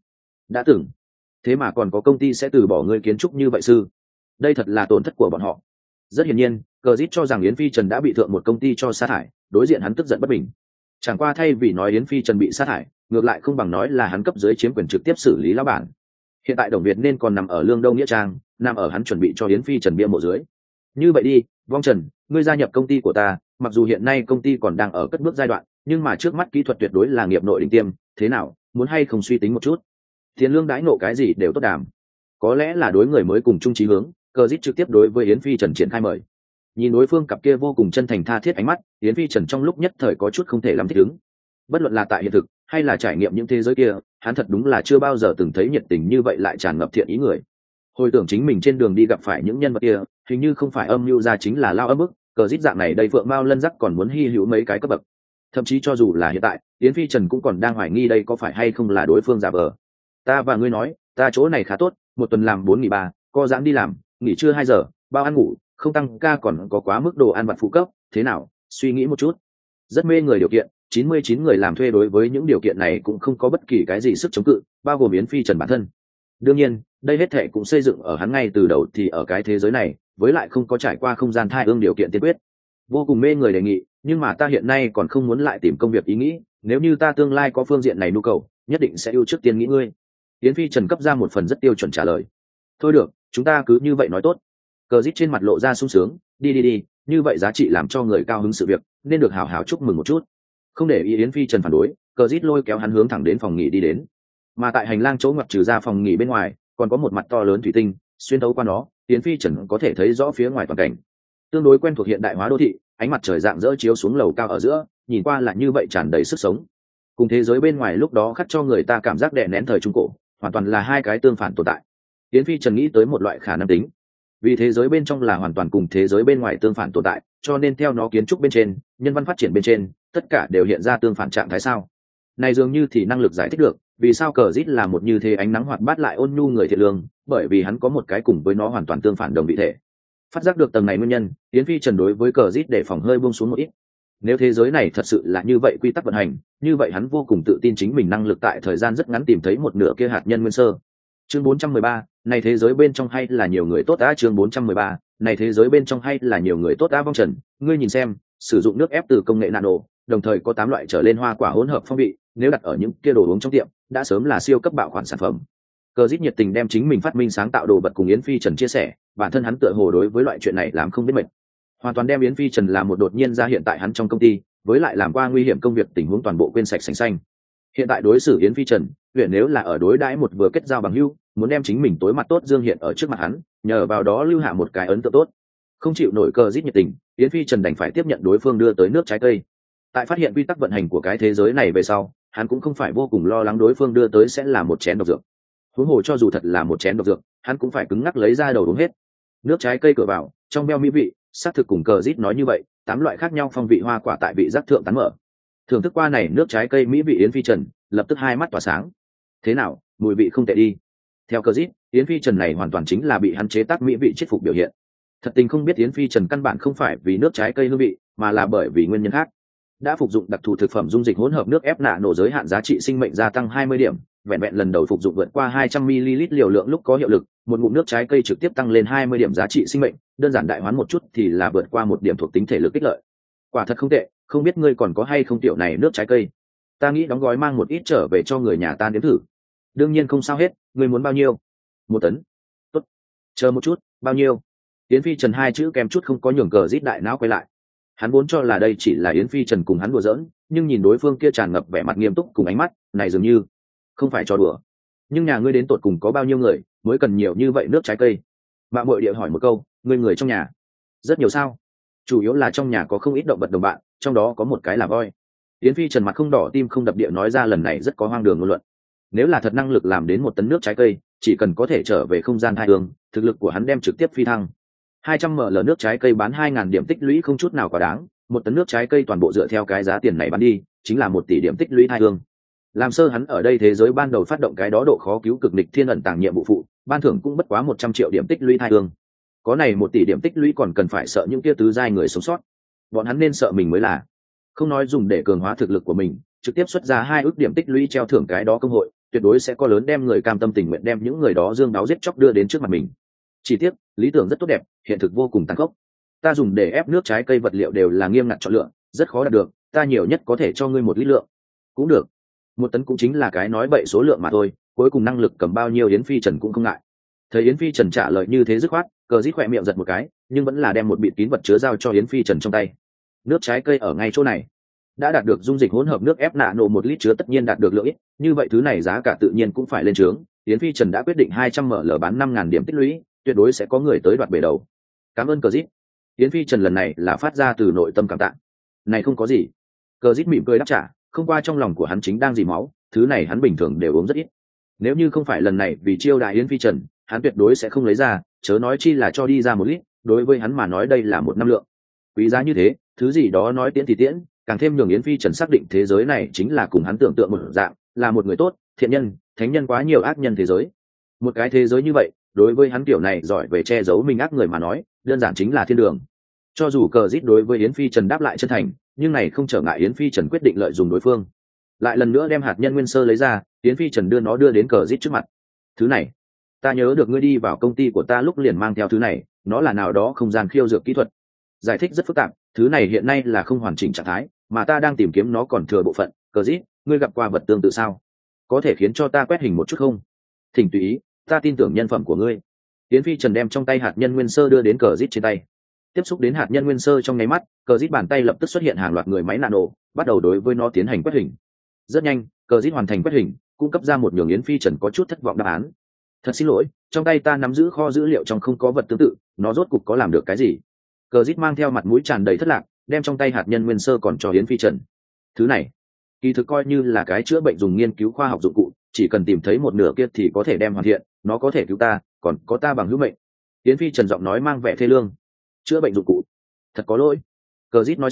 từng. Thế mà còn có công ty sẽ từ bỏ ngươi kiến trúc như vậy sư? Đây thật là tổn thất của bọn họ. Rất hiển nhiên, cờ dít cho rằng Yến Phi Trần đã bị thượng một công ty cho sa thải, đối diện hắn tức giận bất bình. Chẳng qua thay vì nói Yến Phi Trần bị sa thải, ngược lại không bằng nói là hắn cấp dưới chiếm quyền trực tiếp xử lý lão bản. Hiện tại Đồng Việt nên còn nằm ở Lương Đông Nghĩa Trang, nằm ở hắn chuẩn bị cho Yến Phi Trần bia mộ dưới. Như vậy đi, Vong Trần, ngươi gia nhập công ty của ta, mặc dù hiện nay công ty còn đang ở cất bước giai đoạn, nhưng mà trước mắt kỹ thuật tuyệt đối là nghiệp nội đỉnh tiêm, thế nào, muốn hay không suy tính một chút? Tiền lương đãi nộ cái gì đều tốt đàm. Có lẽ là đối người mới cùng chung chí hướng, cờ dít trực tiếp đối với Yến Phi Trần triển khai mời. Nhìn đối phương cặp kia vô cùng chân thành tha thiết ánh mắt, Yến Phi Trần trong lúc nhất thời có chút không thể làm thích ứng. Bất luận là tại hiện thực hay là trải nghiệm những thế giới kia, hắn thật đúng là chưa bao giờ từng thấy nhiệt tình như vậy lại tràn ngập thiện ý người. Hồi tưởng chính mình trên đường đi gặp phải những nhân vật kia, hình như không phải âm mưu ra chính là lao âm ức, cờ dít dạng này đầy phượng mao lân rắc còn muốn hy hữu mấy cái cấp bậc. Thậm chí cho dù là hiện tại, Yến Phi Trần cũng còn đang hoài nghi đây có phải hay không là đối phương giả vờ. Ta và ngươi nói, ta chỗ này khá tốt, một tuần làm 4 nghỉ 3, co giãn đi làm, nghỉ trưa 2 giờ, bao ăn ngủ, không tăng ca còn có quá mức đồ ăn vặt phụ cấp, thế nào, suy nghĩ một chút. Rất mê người điều kiện, 99 người làm thuê đối với những điều kiện này cũng không có bất kỳ cái gì sức chống cự, bao gồm Yến Phi Trần bản thân. Đương nhiên, đây hết thệ cũng xây dựng ở hắn ngay từ đầu thì ở cái thế giới này, với lại không có trải qua không gian thai ương điều kiện tiên quyết. Vô cùng mê người đề nghị, nhưng mà ta hiện nay còn không muốn lại tìm công việc ý nghĩ, nếu như ta tương lai có phương diện này nhu cầu, nhất định sẽ ưu trước tiên nghĩ ngươi. Yến Phi Trần cấp ra một phần rất tiêu chuẩn trả lời. Thôi được, chúng ta cứ như vậy nói tốt. Cờ dít trên mặt lộ ra sung sướng, đi, như vậy giá trị làm cho người cao hứng sự việc, nên được hào hào chúc mừng một chút. Không để ý Yến Phi Trần phản đối, cờ dít lôi kéo hắn hướng thẳng đến phòng nghỉ đi đến. Mà tại hành lang chỗ ngoặt trừ ra phòng nghỉ bên ngoài, còn có một mặt to lớn thủy tinh, xuyên thấu qua nó, Yến Phi Trần có thể thấy rõ phía ngoài toàn cảnh. Tương đối quen thuộc hiện đại hóa đô thị, ánh mặt trời rạng rỡ chiếu xuống lầu cao ở giữa, nhìn qua là như vậy tràn đầy sức sống. Cùng thế giới bên ngoài lúc đó khắc cho người ta cảm giác đè nén thời trung cổ, hoàn toàn là hai cái tương phản tồn tại. Yến Phi Trần nghĩ tới một loại khả năng tính, vì thế giới bên trong là hoàn toàn cùng thế giới bên ngoài tương phản tồn tại, cho nên theo nó kiến trúc bên trên, nhân văn phát triển bên trên, tất cả đều hiện ra tương phản trạng thái sao? Này dường như thì năng lực giải thích được vì sao cờ rít là một như thế ánh nắng hoạt bát lại ôn nhu người thiện lương, bởi vì hắn có một cái cùng với nó hoàn toàn tương phản đồng vị thể. Phát giác được tầng này nguyên nhân, Yến Phi Trần đối với cờ rít để phòng hơi buông xuống một ít. Nếu thế giới này thật sự là như vậy quy tắc vận hành, như vậy hắn vô cùng tự tin chính mình năng lực tại thời gian rất ngắn tìm thấy một nửa kia hạt nhân nguyên sơ. Chương 413, này thế giới bên trong hay là nhiều người tốt á? Chương 413, này thế giới bên trong hay là nhiều người tốt á? Vong Trần, ngươi nhìn xem, sử dụng nước ép từ công nghệ nano, đồng thời có 8 loại trở lên hoa quả hỗn hợp phong vị, nếu đặt ở những kia đồ uống trong tiệm, đã sớm là siêu cấp bạo khoản sản phẩm. Cờ Dít nhiệt tình đem chính mình phát minh sáng tạo đồ vật cùng Yến Phi Trần chia sẻ, bản thân hắn tựa hồ đối với loại chuyện này làm không biết mệt. Hoàn toàn đem Yến Phi Trần làm một đột nhiên ra hiện tại hắn trong công ty, với lại làm qua nguy hiểm công việc tình huống toàn bộ quên sạch sành xanh. Hiện tại đối xử Yến Phi Trần, huyện nếu là ở đối đãi một vừa kết giao bằng hữu, muốn đem chính mình tối mặt tốt dương hiện ở trước mặt hắn, nhờ vào đó lưu hạ một cái ấn tượng tốt. Không chịu nổi Cờ Dít nhiệt tình, Yến Phi Trần đành phải tiếp nhận đối phương đưa tới nước trái cây. Tại phát hiện quy tắc vận hành của cái thế giới này về sau, hắn cũng không phải vô cùng lo lắng đối phương đưa tới sẽ là một chén độc dược. Huống hồ cho dù thật là một chén độc dược, hắn cũng phải cứng ngắc lấy ra đầu uống hết. Nước trái cây cửa vào, trong beo mỹ vị, xác thực cùng Cờ Dít nói như vậy, 8 loại khác nhau phong vị hoa quả tại vị giác thượng tán mở. Thưởng thức qua này nước trái cây mỹ vị Yến Phi Trần, lập tức hai mắt tỏa sáng. Thế nào, mùi vị không tệ đi. Theo Cờ Dít, Yến Phi Trần này hoàn toàn chính là bị hắn chế tác mỹ vị chết phục biểu hiện. Thật tình không biết Yến Phi Trần căn bản không phải vì nước trái cây hương vị, mà là bởi vì nguyên nhân khác. Đã phục dụng đặc thù thực phẩm dung dịch hỗn hợp nước ép nạ nổ giới hạn giá trị sinh mệnh gia tăng 20 điểm, vẹn vẹn lần đầu phục dụng vượt qua 200 ml liều lượng lúc có hiệu lực, một ngụm nước trái cây trực tiếp tăng lên 20 điểm giá trị sinh mệnh, đơn giản đại hoán một chút thì là vượt qua một điểm thuộc tính thể lực ích lợi. Quả thật không tệ, không biết ngươi còn có hay không tiểu này nước trái cây. Ta nghĩ đóng gói mang một ít trở về cho người nhà ta nếm thử. Đương nhiên không sao hết, ngươi muốn bao nhiêu? 1 tấn. Tốt. Chờ một chút, bao nhiêu? Yến Phi Trần hai chữ kèm chút không có nhường Cờ Dít đại não quay lại. Hắn vốn cho là đây chỉ là Yến Phi Trần cùng hắn đùa giỡn, nhưng nhìn đối phương kia tràn ngập vẻ mặt nghiêm túc cùng ánh mắt, này dường như không phải trò đùa. Nhưng nhà ngươi đến tột cùng có bao nhiêu người mới cần nhiều như vậy nước trái cây? Mạng Muội địa hỏi một câu, ngươi người trong nhà rất nhiều sao? Chủ yếu là trong nhà có không ít động vật đồng bạn, trong đó có một cái là voi. Yến Phi Trần mặt không đỏ tim không đập địa nói ra lần này rất có hoang đường ngôn luận. Nếu là thật năng lực làm đến 1 tấn nước trái cây, chỉ cần có thể trở về không gian hai hướng, thực lực của hắn đem trực tiếp phi thăng. 200 ml nước trái cây bán 2000 điểm tích lũy không chút nào quá đáng, 1 tấn nước trái cây toàn bộ dựa theo cái giá tiền này bán đi, chính là 1 tỷ điểm tích lũy hai hương. Làm sơ hắn ở đây thế giới ban đầu phát động cái đó độ khó cứu cực địch thiên ẩn tàng nhiệm vụ phụ, ban thưởng cũng bất quá 100 triệu điểm tích lũy hai hương. Có này 1 tỷ điểm tích lũy còn cần phải sợ những kia tứ giai người sống sót. Bọn hắn nên sợ mình mới là. Không nói dùng để cường hóa thực lực của mình, trực tiếp xuất ra 2 ức điểm tích lũy treo thưởng cái đó công hội, tuyệt đối sẽ có lớn đem người cam tâm tình nguyện đem những người đó dương đáo giết chóc đưa đến trước mặt mình. Chỉ tiếc, lý tưởng rất tốt đẹp, hiện thực vô cùng tàn khốc. Ta dùng để ép nước trái cây vật liệu đều là nghiêm ngặt chọn lựa, rất khó đạt được, ta nhiều nhất có thể cho ngươi 1 lít lượng. Cũng được. 1 tấn cũng chính là cái nói bậy số lượng mà thôi, cuối cùng năng lực cầm bao nhiêu Yến Phi Trần cũng không ngại. Thấy Yến Phi Trần trả lời như thế dứt khoát, Cờ Dít khỏe miệng giật một cái, nhưng vẫn là đem một bịt kín vật chứa giao cho Yến Phi Trần trong tay. Nước trái cây ở ngay chỗ này. Đã đạt được dung dịch hỗn hợp nước ép nạ nổ 1 lít chứa tất nhiên đạt được lượng ít, như vậy thứ này giá cả tự nhiên cũng phải lên trướng. Yến Phi Trần đã quyết định 200 ml bán 5000 điểm tích lũy, tuyệt đối sẽ có người tới đoạt bể đầu. Cảm ơn Cờ Dít. Yến Phi Trần lần này là phát ra từ nội tâm cảm tạ. Này không có gì. Cờ Dít mỉm cười đáp trả, không qua trong lòng của hắn chính đang dì máu, thứ này hắn bình thường đều uống rất ít. Nếu như không phải lần này vì chiêu đại Yến Phi Trần, hắn tuyệt đối sẽ không lấy ra, chớ nói chi là cho đi ra 1 lít, đối với hắn mà nói đây là 1 năm lượng. Quý giá như thế, thứ gì đó nói tiễn thì tiễn, càng thêm nhường Yến Phi Trần xác định thế giới này chính là cùng hắn tưởng tượng một dạng, là một người tốt, thiện nhân, thánh nhân quá nhiều ác nhân thế giới. Một cái thế giới như vậy, đối với hắn kiểu này giỏi về che giấu mình ác người mà nói, đơn giản chính là thiên đường. Cho dù Cờ Dít đối với Yến Phi Trần đáp lại chân thành, nhưng này không trở ngại Yến Phi Trần quyết định lợi dụng đối phương. Lại lần nữa đem hạt nhân nguyên sơ lấy ra, Yến Phi Trần đưa đến Cờ Dít trước mặt. Thứ này, ta nhớ được ngươi đi vào công ty của ta lúc liền mang theo thứ này, nó là nào đó không gian khiêu dược kỹ thuật. Giải thích rất phức tạp, thứ này hiện nay là không hoàn chỉnh trạng thái, mà ta đang tìm kiếm nó còn thừa bộ phận. Cờ Dít, ngươi gặp qua vật tương tự sao? Có thể khiến cho ta quét hình một chút không? Thỉnh tùy ý, ta tin tưởng nhân phẩm của ngươi. Yến Phi Trần đem trong tay hạt nhân nguyên sơ đưa đến Cờ Dít trên tay. Tiếp xúc đến hạt nhân nguyên sơ trong nháy mắt, Cờ Dít bàn tay lập tức xuất hiện hàng loạt người máy nano, bắt đầu đối với nó tiến hành quét hình. Rất nhanh, Cờ Dít hoàn thành quét hình, cung cấp ra một nhường Yến Phi Trần có chút thất vọng đáp án. Thật xin lỗi, trong tay ta nắm giữ kho dữ liệu trong không có vật tương tự, nó rốt cục có làm được cái gì? Cờ Dít mang theo mặt mũi tràn đầy thất lạc, đem trong tay hạt nhân nguyên sơ còn cho Yến Phi Trần. Thứ này, kỳ thực coi như là cái chữa bệnh dùng nghiên cứu khoa học dụng cụ, chỉ cần tìm thấy một nửa kia thì có thể đem hoàn thiện, nó có thể cứu ta, còn có ta bằng hữu mệnh. Yến Phi Trần giọng nói mang vẻ thê lương. Chữa bệnh dụng cụ? Thật có lỗi. Cờ Dít nói xong,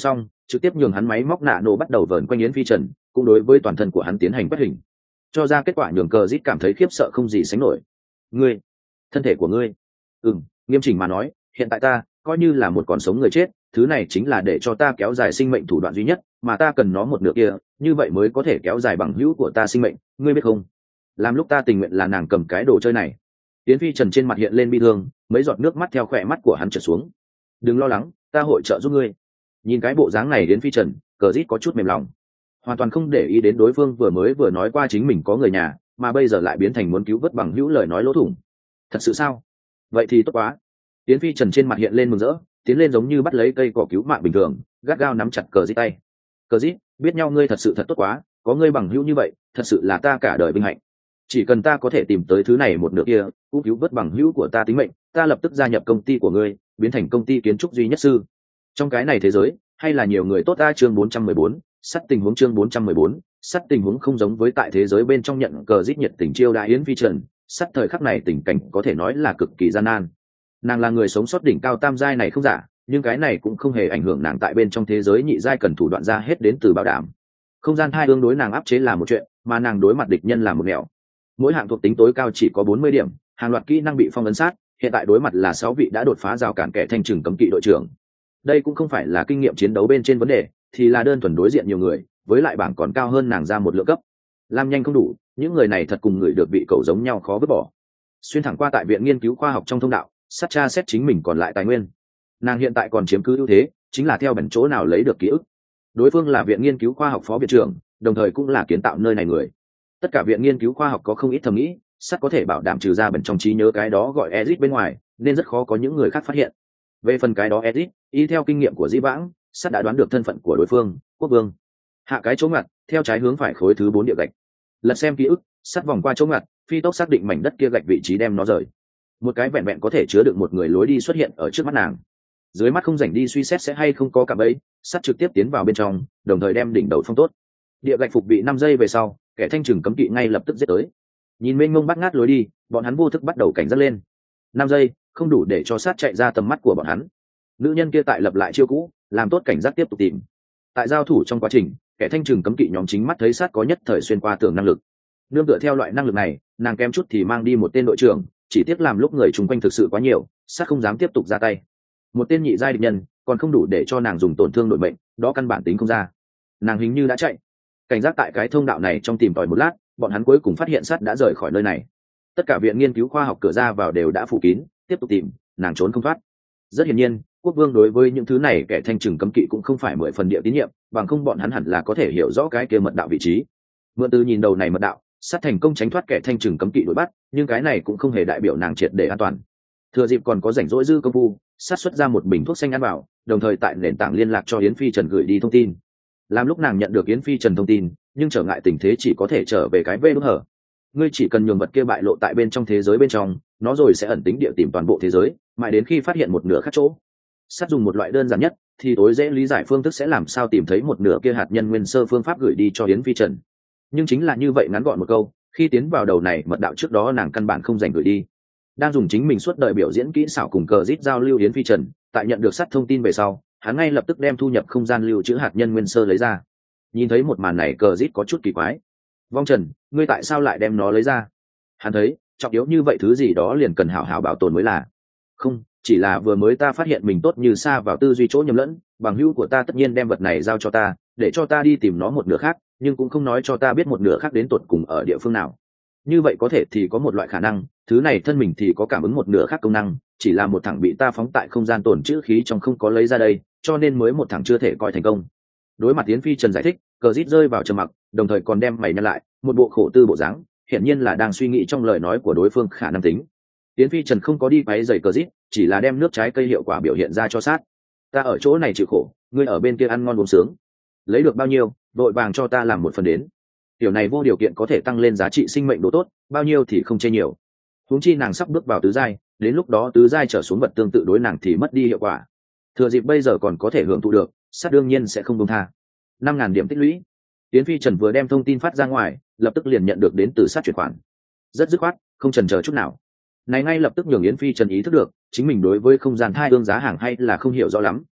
trực tiếp nhường hắn máy móc nạ nổ bắt đầu vờn quanh Yến Phi Trần, cũng đối với toàn thân của hắn tiến hành quét hình. Cho ra kết quả nhường cờ rít cảm thấy khiếp sợ không gì sánh nổi. Ngươi, thân thể của ngươi. Nghiêm chỉnh mà nói, hiện tại ta coi như là một còn sống người chết, thứ này chính là để cho ta kéo dài sinh mệnh thủ đoạn duy nhất, mà ta cần nó một nửa kia, như vậy mới có thể kéo dài bằng hữu của ta sinh mệnh, ngươi biết không? Làm lúc ta tình nguyện là nàng cầm cái đồ chơi này. Yến Phi Trần trên mặt hiện lên bi thương, mấy giọt nước mắt theo khỏe mắt của hắn trượt xuống. Đừng lo lắng, ta hội trợ giúp ngươi. Nhìn cái bộ dáng này Yến Phi Trần, cờ rít có chút mềm lòng, hoàn toàn không để ý đến đối phương vừa nói qua chính mình có người nhà, mà bây giờ lại biến thành muốn cứu vớt bằng hữu lời nói lỗ thủng. Thật sự sao? Vậy thì tốt quá. Yến Phi Trần trên mặt hiện lên mừng rỡ, tiến lên giống như bắt lấy cây cỏ cứu mạng bình thường, gắt gao nắm chặt cờ rít tay. Cờ rít, biết nhau ngươi thật sự thật tốt quá, có ngươi bằng hữu như vậy, thật sự là ta cả đời vinh hạnh. Chỉ cần ta có thể tìm tới thứ này một nửa kia, cũng cứu vớt bằng hữu của ta tính mệnh, ta lập tức gia nhập công ty của ngươi, biến thành công ty kiến trúc duy nhất sư. Trong cái này thế giới, hay là nhiều người tốt. Ta chương 414, sắt tình huống chương 414, sắt tình huống không giống với tại thế giới bên trong nhận cờ rít nhiệt tình chiêu đãi Yến Phi Trần, sắt thời khắc này tình cảnh có thể nói là cực kỳ gian nan. Nàng là người sống sót đỉnh cao tam giai này không giả, nhưng cái này cũng không hề ảnh hưởng nàng tại bên trong thế giới nhị giai cần thủ đoạn ra hết đến từ bảo đảm. Không gian hai tương đối nàng áp chế là một chuyện, mà nàng đối mặt địch nhân là một nẻo. Mỗi hạng thuộc tính tối cao chỉ có 40 điểm, hàng loạt kỹ năng bị phong ấn sát, hiện tại đối mặt là 6 vị đã đột phá rào cản kẻ thanh trừng cấm kỵ đội trưởng. Đây cũng không phải là kinh nghiệm chiến đấu bên trên vấn đề, thì là đơn thuần đối diện nhiều người, với lại bảng còn cao hơn nàng ra một lượng cấp. Làm nhanh không đủ, những người này thật cùng người được bị cẩu giống nhau khó vứt bỏ. Xuyên thẳng qua tại viện nghiên cứu khoa học trong thông đạo, sát tra xét chính mình còn lại tài nguyên. Nàng hiện tại còn chiếm cứ ưu thế, chính là theo bẩn chỗ nào lấy được ký ức. Đối phương là viện nghiên cứu khoa học phó viện trưởng, đồng thời cũng là kiến tạo nơi này người. Tất cả viện nghiên cứu khoa học có không ít thầm nghĩ, sắt có thể bảo đảm trừ ra bẩn trong trí nhớ cái đó gọi Ezic bên ngoài, nên rất khó có những người khác phát hiện. Về phần cái đó Ezic, y theo kinh nghiệm của Dĩ Vãng, sắt đã đoán được thân phận của đối phương, quốc vương. Hạ cái chỗ ngặt, theo trái hướng phải khối thứ 4 địa gạch. Lật xem ký ức, sắt vòng qua chỗ ngặt, phi tốc xác định mảnh đất kia gạch vị trí đem nó rời. Một cái vẹn vẹn có thể chứa được một người lối đi xuất hiện ở trước mắt nàng. Dưới mắt không rảnh đi suy xét sẽ hay không có cả bẫy, sắt trực tiếp tiến vào bên trong, đồng thời đem đỉnh đầu phong tốt. Địa gạch phục bị 5 giây về sau, kẻ thanh trừng cấm kỵ ngay lập tức giết tới. Nhìn mênh mông bắt ngát lối đi, bọn hắn vô thức bắt đầu cảnh giác lên. 5 giây không đủ để cho sát chạy ra tầm mắt của bọn hắn. Nữ nhân kia tại lập lại chiêu cũ, làm tốt cảnh giác tiếp tục tìm. Tại giao thủ trong quá trình, kẻ thanh trừng cấm kỵ nhóm chính mắt thấy sát có nhất thời xuyên qua tường năng lực. Nương tựa theo loại năng lực này, nàng kém chút thì mang đi một tên đội trưởng, chỉ tiếc làm lúc người chung quanh thực sự quá nhiều, sát không dám tiếp tục ra tay. Một tên nhị giai địch nhân còn không đủ để cho nàng dùng tổn thương đổi mệnh, đó căn bản tính không ra. Nàng hình như đã chạy. Cảnh giác tại cái thông đạo này trong tìm tòi một lát, bọn hắn cuối cùng phát hiện sát đã rời khỏi nơi này. Tất cả viện nghiên cứu khoa học cửa ra vào đều đã phủ kín, tiếp tục tìm, nàng trốn không thoát. Rất hiển nhiên, quốc vương đối với những thứ này kẻ thanh trừng cấm kỵ cũng không phải 10 phần địa tín nhiệm, bằng không bọn hắn hẳn là có thể hiểu rõ cái kia mật đạo vị trí. Mượn từ nhìn đầu này mật đạo, sát thành công tránh thoát kẻ thanh trừng cấm kỵ đuổi bắt, nhưng cái này cũng không hề đại biểu nàng triệt để an toàn. Thừa dịp còn có rảnh rỗi dư công phu, sát xuất ra một bình thuốc xanh ăn vào, đồng thời tại nền tảng liên lạc cho Yến Phi Trần gửi đi thông tin. Làm lúc nàng nhận được Yến Phi Trần thông tin, nhưng trở ngại tình thế chỉ có thể trở về cái vê đốt hở. Ngươi chỉ cần nhường vật kia bại lộ tại bên trong thế giới bên trong, nó rồi sẽ ẩn tính địa tìm toàn bộ thế giới, mãi đến khi phát hiện một nửa khác chỗ. Sát dùng một loại đơn giản nhất, thì tối dễ lý giải phương thức sẽ làm sao tìm thấy một nửa kia hạt nhân nguyên sơ phương pháp gửi đi cho Yến Phi Trần. Nhưng chính là như vậy ngắn gọn một câu, khi tiến vào đầu này mật đạo trước đó nàng căn bản không dành gửi đi. Đang dùng chính mình suốt đời biểu diễn kỹ xảo cùng cờ rít giao lưu Yến Phi Trần, tại nhận được sát thông tin về sau, hắn ngay lập tức đem thu nhập không gian lưu trữ hạt nhân nguyên sơ lấy ra. Nhìn thấy một màn này cờ rít có chút kỳ quái. Vong Trần, ngươi tại sao lại đem nó lấy ra? Hắn thấy trọng yếu như vậy thứ gì đó liền cần hảo hảo bảo tồn mới là. Không, chỉ là vừa mới ta phát hiện mình tốt như xa vào tư duy chỗ nhầm lẫn, bằng hữu của ta tất nhiên đem vật này giao cho ta, để cho ta đi tìm nó một nửa khác, nhưng cũng không nói cho ta biết một nửa khác đến tột cùng ở địa phương nào. Như vậy có thể thì có một loại khả năng, thứ này thân mình thì có cảm ứng một nửa khác công năng, chỉ là một thằng bị ta phóng tại không gian tồn trữ khí trong không có lấy ra đây, cho nên mới một thằng chưa thể coi thành công. Đối mặt Yến Phi Trần giải thích, cờ rít rơi vào trầm mặc, đồng thời còn đem mày nhăn lại, một bộ khổ tư bộ dáng, hiển nhiên là đang suy nghĩ trong lời nói của đối phương khả năng tính. Yến Phi Trần không có đi váy giày cờ rít, chỉ là đem nước trái cây hiệu quả biểu hiện ra cho sát. Ta ở chỗ này chịu khổ, ngươi ở bên kia ăn ngon uống sướng. Lấy được bao nhiêu, đội vàng cho ta làm một phần đến. Điều này vô điều kiện có thể tăng lên giá trị sinh mệnh độ tốt, bao nhiêu thì không chê nhiều. Huống chi nàng sắp bước vào tứ giai, đến lúc đó tứ giai trở xuống vật tương tự đối nàng thì mất đi hiệu quả. Thừa dịp bây giờ còn có thể hưởng thụ được, sát đương nhiên sẽ không buông tha. 5.000 điểm tích lũy. Yến Phi Trần vừa đem thông tin phát ra ngoài, lập tức liền nhận được đến từ sát chuyển khoản. Rất dứt khoát, không chần chờ chút nào. Này ngay lập tức nhường Yến Phi Trần ý thức được, chính mình đối với không gian thai ương giá hàng hay là không hiểu rõ lắm,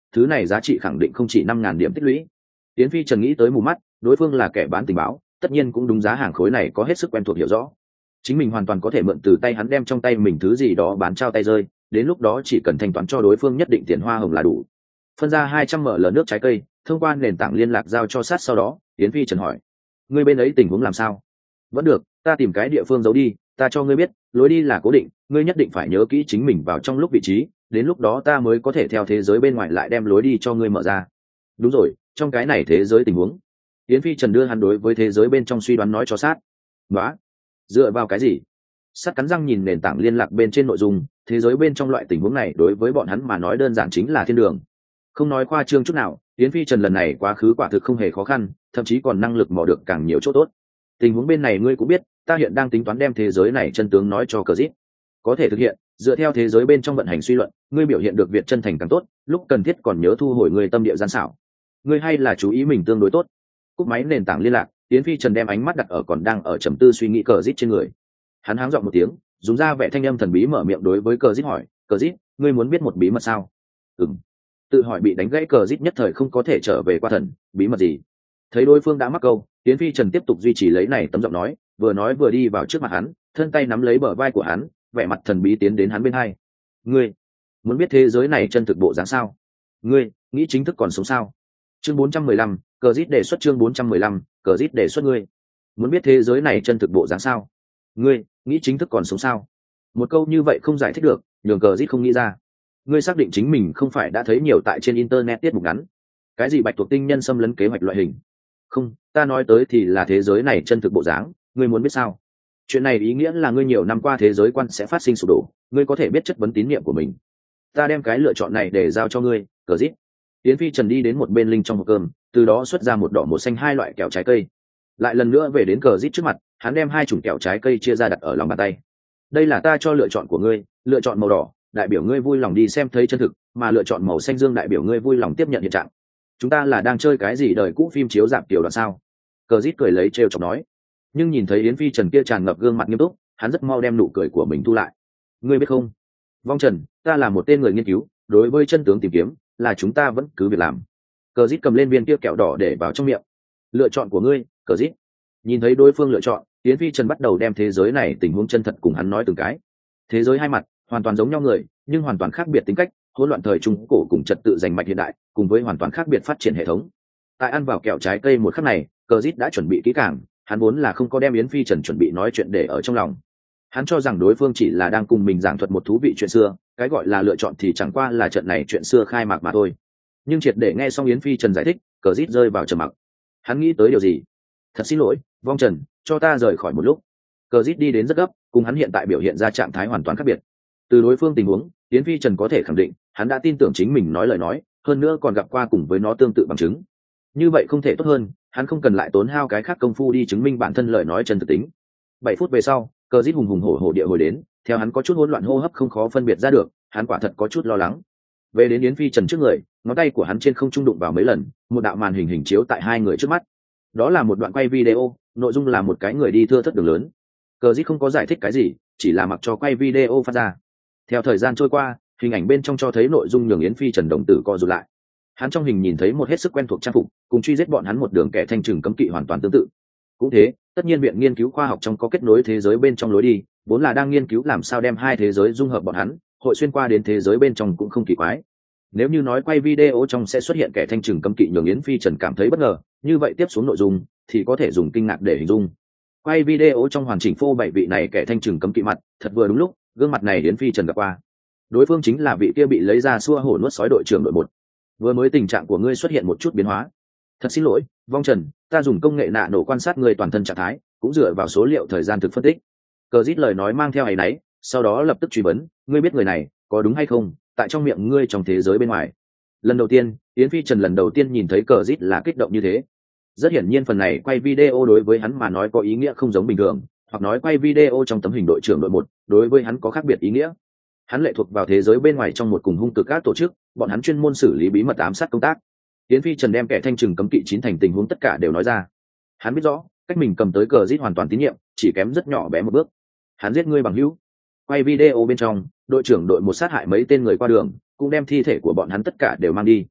thứ này giá trị khẳng định không chỉ 5.000 điểm tích lũy. Yến Phi Trần nghĩ tới mù mắt, đối phương là kẻ bán tình báo, tất nhiên cũng đúng giá hàng khối này có hết sức quen thuộc hiểu rõ. Chính mình hoàn toàn có thể mượn từ tay hắn đem trong tay mình thứ gì đó bán trao tay rơi, đến lúc đó chỉ cần thanh toán cho đối phương nhất định tiền hoa hồng là đủ. Phân ra 200 ml nước trái cây, thông qua nền tảng liên lạc giao cho sát, sau đó Yến Phi Trần hỏi: ngươi bên ấy tình huống làm sao? Vẫn được, ta tìm cái địa phương giấu đi, ta cho ngươi biết, lối đi là cố định, ngươi nhất định phải nhớ kỹ chính mình vào trong lúc vị trí, đến lúc đó ta mới có thể theo thế giới bên ngoài lại đem lối đi cho ngươi mở ra. Đúng rồi, trong cái này thế giới tình huống. Yến Phi Trần đưa hắn đối với thế giới bên trong suy đoán nói cho sát. Đó, dựa vào cái gì? Sát cắn răng nhìn nền tảng liên lạc bên trên nội dung, thế giới bên trong loại tình huống này đối với bọn hắn mà nói đơn giản chính là thiên đường. Không nói khoa trương chút nào, Yến Phi Trần lần này quá khứ quả thực không hề khó khăn, thậm chí còn năng lực mò được càng nhiều chỗ tốt. Tình huống bên này ngươi cũng biết, ta hiện đang tính toán đem thế giới này chân tướng nói cho cờ dít. Có thể thực hiện, dựa theo thế giới bên trong vận hành suy luận, ngươi biểu hiện được việc chân thành càng tốt, lúc cần thiết còn nhớ thu hồi ngươi tâm địa gian xảo. Ngươi hay là chú ý mình tương đối tốt. Cúp máy nền tảng liên lạc, Yến Phi Trần đem ánh mắt đặt ở còn đang ở trầm tư suy nghĩ cờ dít trên người. Hắn háng giọng một tiếng, dùng ra vẻ thanh âm thần bí mở miệng đối với cờ dít hỏi: cờ dít, ngươi muốn biết một bí mật sao? Ừm. Tự hỏi bị đánh gãy cờ dít nhất thời không có thể trở về qua thần, bí mật gì? Thấy đối phương đã mắc câu, Yến Phi Trần tiếp tục duy trì lấy này tấm giọng nói vừa đi vào trước mặt hắn, thân tay nắm lấy bờ vai của hắn, vẻ mặt thần bí tiến đến hắn bên hai. Ngươi muốn biết thế giới này chân thực bộ dáng sao? Ngươi nghĩ chính thức còn sống sao? Chương 415, cờ dít đề xuất. Chương 415, cờ dít đề xuất. Ngươi muốn biết thế giới này chân thực bộ dáng sao? Ngươi nghĩ chính thức còn sống sao? Một câu như vậy không giải thích được, nhường cờ dít không nghĩ ra. Ngươi xác định chính mình không phải đã thấy nhiều tại trên internet tiết mục ngắn, cái gì bạch tuộc tinh nhân xâm lấn kế hoạch loại hình? Không, ta nói tới thì là thế giới này chân thực bộ dáng. Ngươi muốn biết sao? Chuyện này ý nghĩa là ngươi nhiều năm qua thế giới quan sẽ phát sinh sụp đổ, ngươi có thể biết chất vấn tín nhiệm của mình. Ta đem cái lựa chọn này để giao cho ngươi, cờ dít. Yến Phi Trần đi đến một bên linh trong hộp cơm, từ đó xuất ra một đỏ một xanh hai loại kẹo trái cây. Lại lần nữa về đến cờ dít trước mặt, hắn đem hai chủng kẹo trái cây chia ra đặt ở lòng bàn tay. Đây là ta cho lựa chọn của ngươi, lựa chọn màu đỏ đại biểu ngươi vui lòng đi xem thấy chân thực, mà lựa chọn màu xanh dương đại biểu ngươi vui lòng tiếp nhận hiện trạng. Chúng ta là đang chơi cái gì đời cũ phim chiếu rạp tiểu đoạn sao? Cờ dít cười lấy trêu chọc nói. Nhưng nhìn thấy Yến Phi Trần kia tràn ngập gương mặt nghiêm túc, hắn rất mau đem nụ cười của mình thu lại. Ngươi biết không, Vong Trần, ta là một tên người nghiên cứu, đối với chân tướng tìm kiếm là chúng ta vẫn cứ việc làm. Cờ dít cầm lên viên kia kẹo đỏ để vào trong miệng. Lựa chọn của ngươi, cờ dít. Nhìn thấy đối phương lựa chọn, Yến Phi Trần bắt đầu đem thế giới này tình huống chân thật cùng hắn nói từng cái. Thế giới hai mặt, hoàn toàn giống nhau người, nhưng hoàn toàn khác biệt tính cách, hỗn loạn thời trung cổ cùng trật tự giành mạch hiện đại, cùng với hoàn toàn khác biệt phát triển hệ thống. Tại ăn vào kẹo trái cây một khắc này, cờ dít đã chuẩn bị kỹ càng, hắn vốn là không có đem Yến Phi Trần chuẩn bị nói chuyện để ở trong lòng. Hắn cho rằng đối phương chỉ là đang cùng mình giảng thuật một thú vị chuyện xưa, cái gọi là lựa chọn thì chẳng qua là trận này chuyện xưa khai mạc mà thôi. Nhưng triệt để nghe xong Yến Phi Trần giải thích, cờ dít rơi vào trầm mặc. Hắn nghĩ tới điều gì? Thật xin lỗi, Vong Trần, cho ta rời khỏi một lúc. Cờ dít đi đến rất gấp, cùng hắn hiện tại biểu hiện ra trạng thái hoàn toàn khác biệt. Từ đối phương tình huống, Yến Phi Trần có thể khẳng định, hắn đã tin tưởng chính mình nói lời nói, hơn nữa còn gặp qua cùng với nó tương tự bằng chứng. Như vậy không thể tốt hơn, hắn không cần lại tốn hao cái khác công phu đi chứng minh bản thân lời nói chân thực tính. 7 phút về sau, cờ dít hùng hùng hổ hổ địa hồi đến, theo hắn có chút hỗn loạn hô hấp không khó phân biệt ra được, hắn quả thật có chút lo lắng. Về đến Yến Phi Trần trước người, ngón tay của hắn trên không trung đụng vào mấy lần, một đạo màn hình hình chiếu tại hai người trước mắt. Đó là một đoạn quay video, nội dung là một cái người đi thưa thớt đường lớn. Cờ dít không có giải thích cái gì, chỉ là mặc cho quay video phát ra. Theo thời gian trôi qua, hình ảnh bên trong cho thấy nội dung nhường Yến Phi Trần đồng tử co rụt lại. Hắn trong hình nhìn thấy một hết sức quen thuộc trang phục, cùng truy giết bọn hắn một đường kẻ thanh trừng cấm kỵ hoàn toàn tương tự. Cũng thế, tất nhiên viện nghiên cứu khoa học trong có kết nối thế giới bên trong lối đi, vốn là đang nghiên cứu làm sao đem hai thế giới dung hợp bọn hắn, hội xuyên qua đến thế giới bên trong cũng không kỳ quái. Nếu như nói quay video trong sẽ xuất hiện kẻ thanh trừng cấm kỵ nhường Yến Phi Trần cảm thấy bất ngờ, như vậy tiếp xuống nội dung thì có thể dùng kinh ngạc để hình dung. Quay video trong hoàn chỉnh phô 7 vị này kẻ thanh trừng cấm kỵ mặt, thật vừa đúng lúc, gương mặt này Yến Phi Trần gặp qua. Đối phương chính là vị kia bị lấy ra xua hổ nuốt sói đội trưởng đội 1. Vừa mới tình trạng của ngươi xuất hiện một chút biến hóa. Thật xin lỗi, Vong Trần, ta dùng công nghệ nạ nổ quan sát người toàn thân trạng thái, cũng dựa vào số liệu thời gian thực phân tích. Cờ dít lời nói mang theo áy náy, sau đó lập tức truy vấn, ngươi biết người này có đúng hay không, tại trong miệng ngươi trong thế giới bên ngoài. Lần đầu tiên, Yến Phi Trần lần đầu tiên nhìn thấy cờ dít là kích động như thế. Rất hiển nhiên phần này quay video đối với hắn mà nói có ý nghĩa không giống bình thường, hoặc nói quay video trong tấm hình đội trưởng đội 1, đối với hắn có khác biệt ý nghĩa. Hắn lệ thuộc vào thế giới bên ngoài trong một cùng hung cực các tổ chức, bọn hắn chuyên môn xử lý bí mật ám sát công tác. Yến Phi Trần đem kẻ thanh trừng cấm kỵ chín thành tình huống tất cả đều nói ra. Hắn biết rõ, cách mình cầm tới cờ rít hoàn toàn tín nhiệm, chỉ kém rất nhỏ bé một bước. Hắn giết ngươi bằng hữu. Quay video bên trong, đội trưởng đội 1 sát hại mấy tên người qua đường, cũng đem thi thể của bọn hắn tất cả đều mang đi.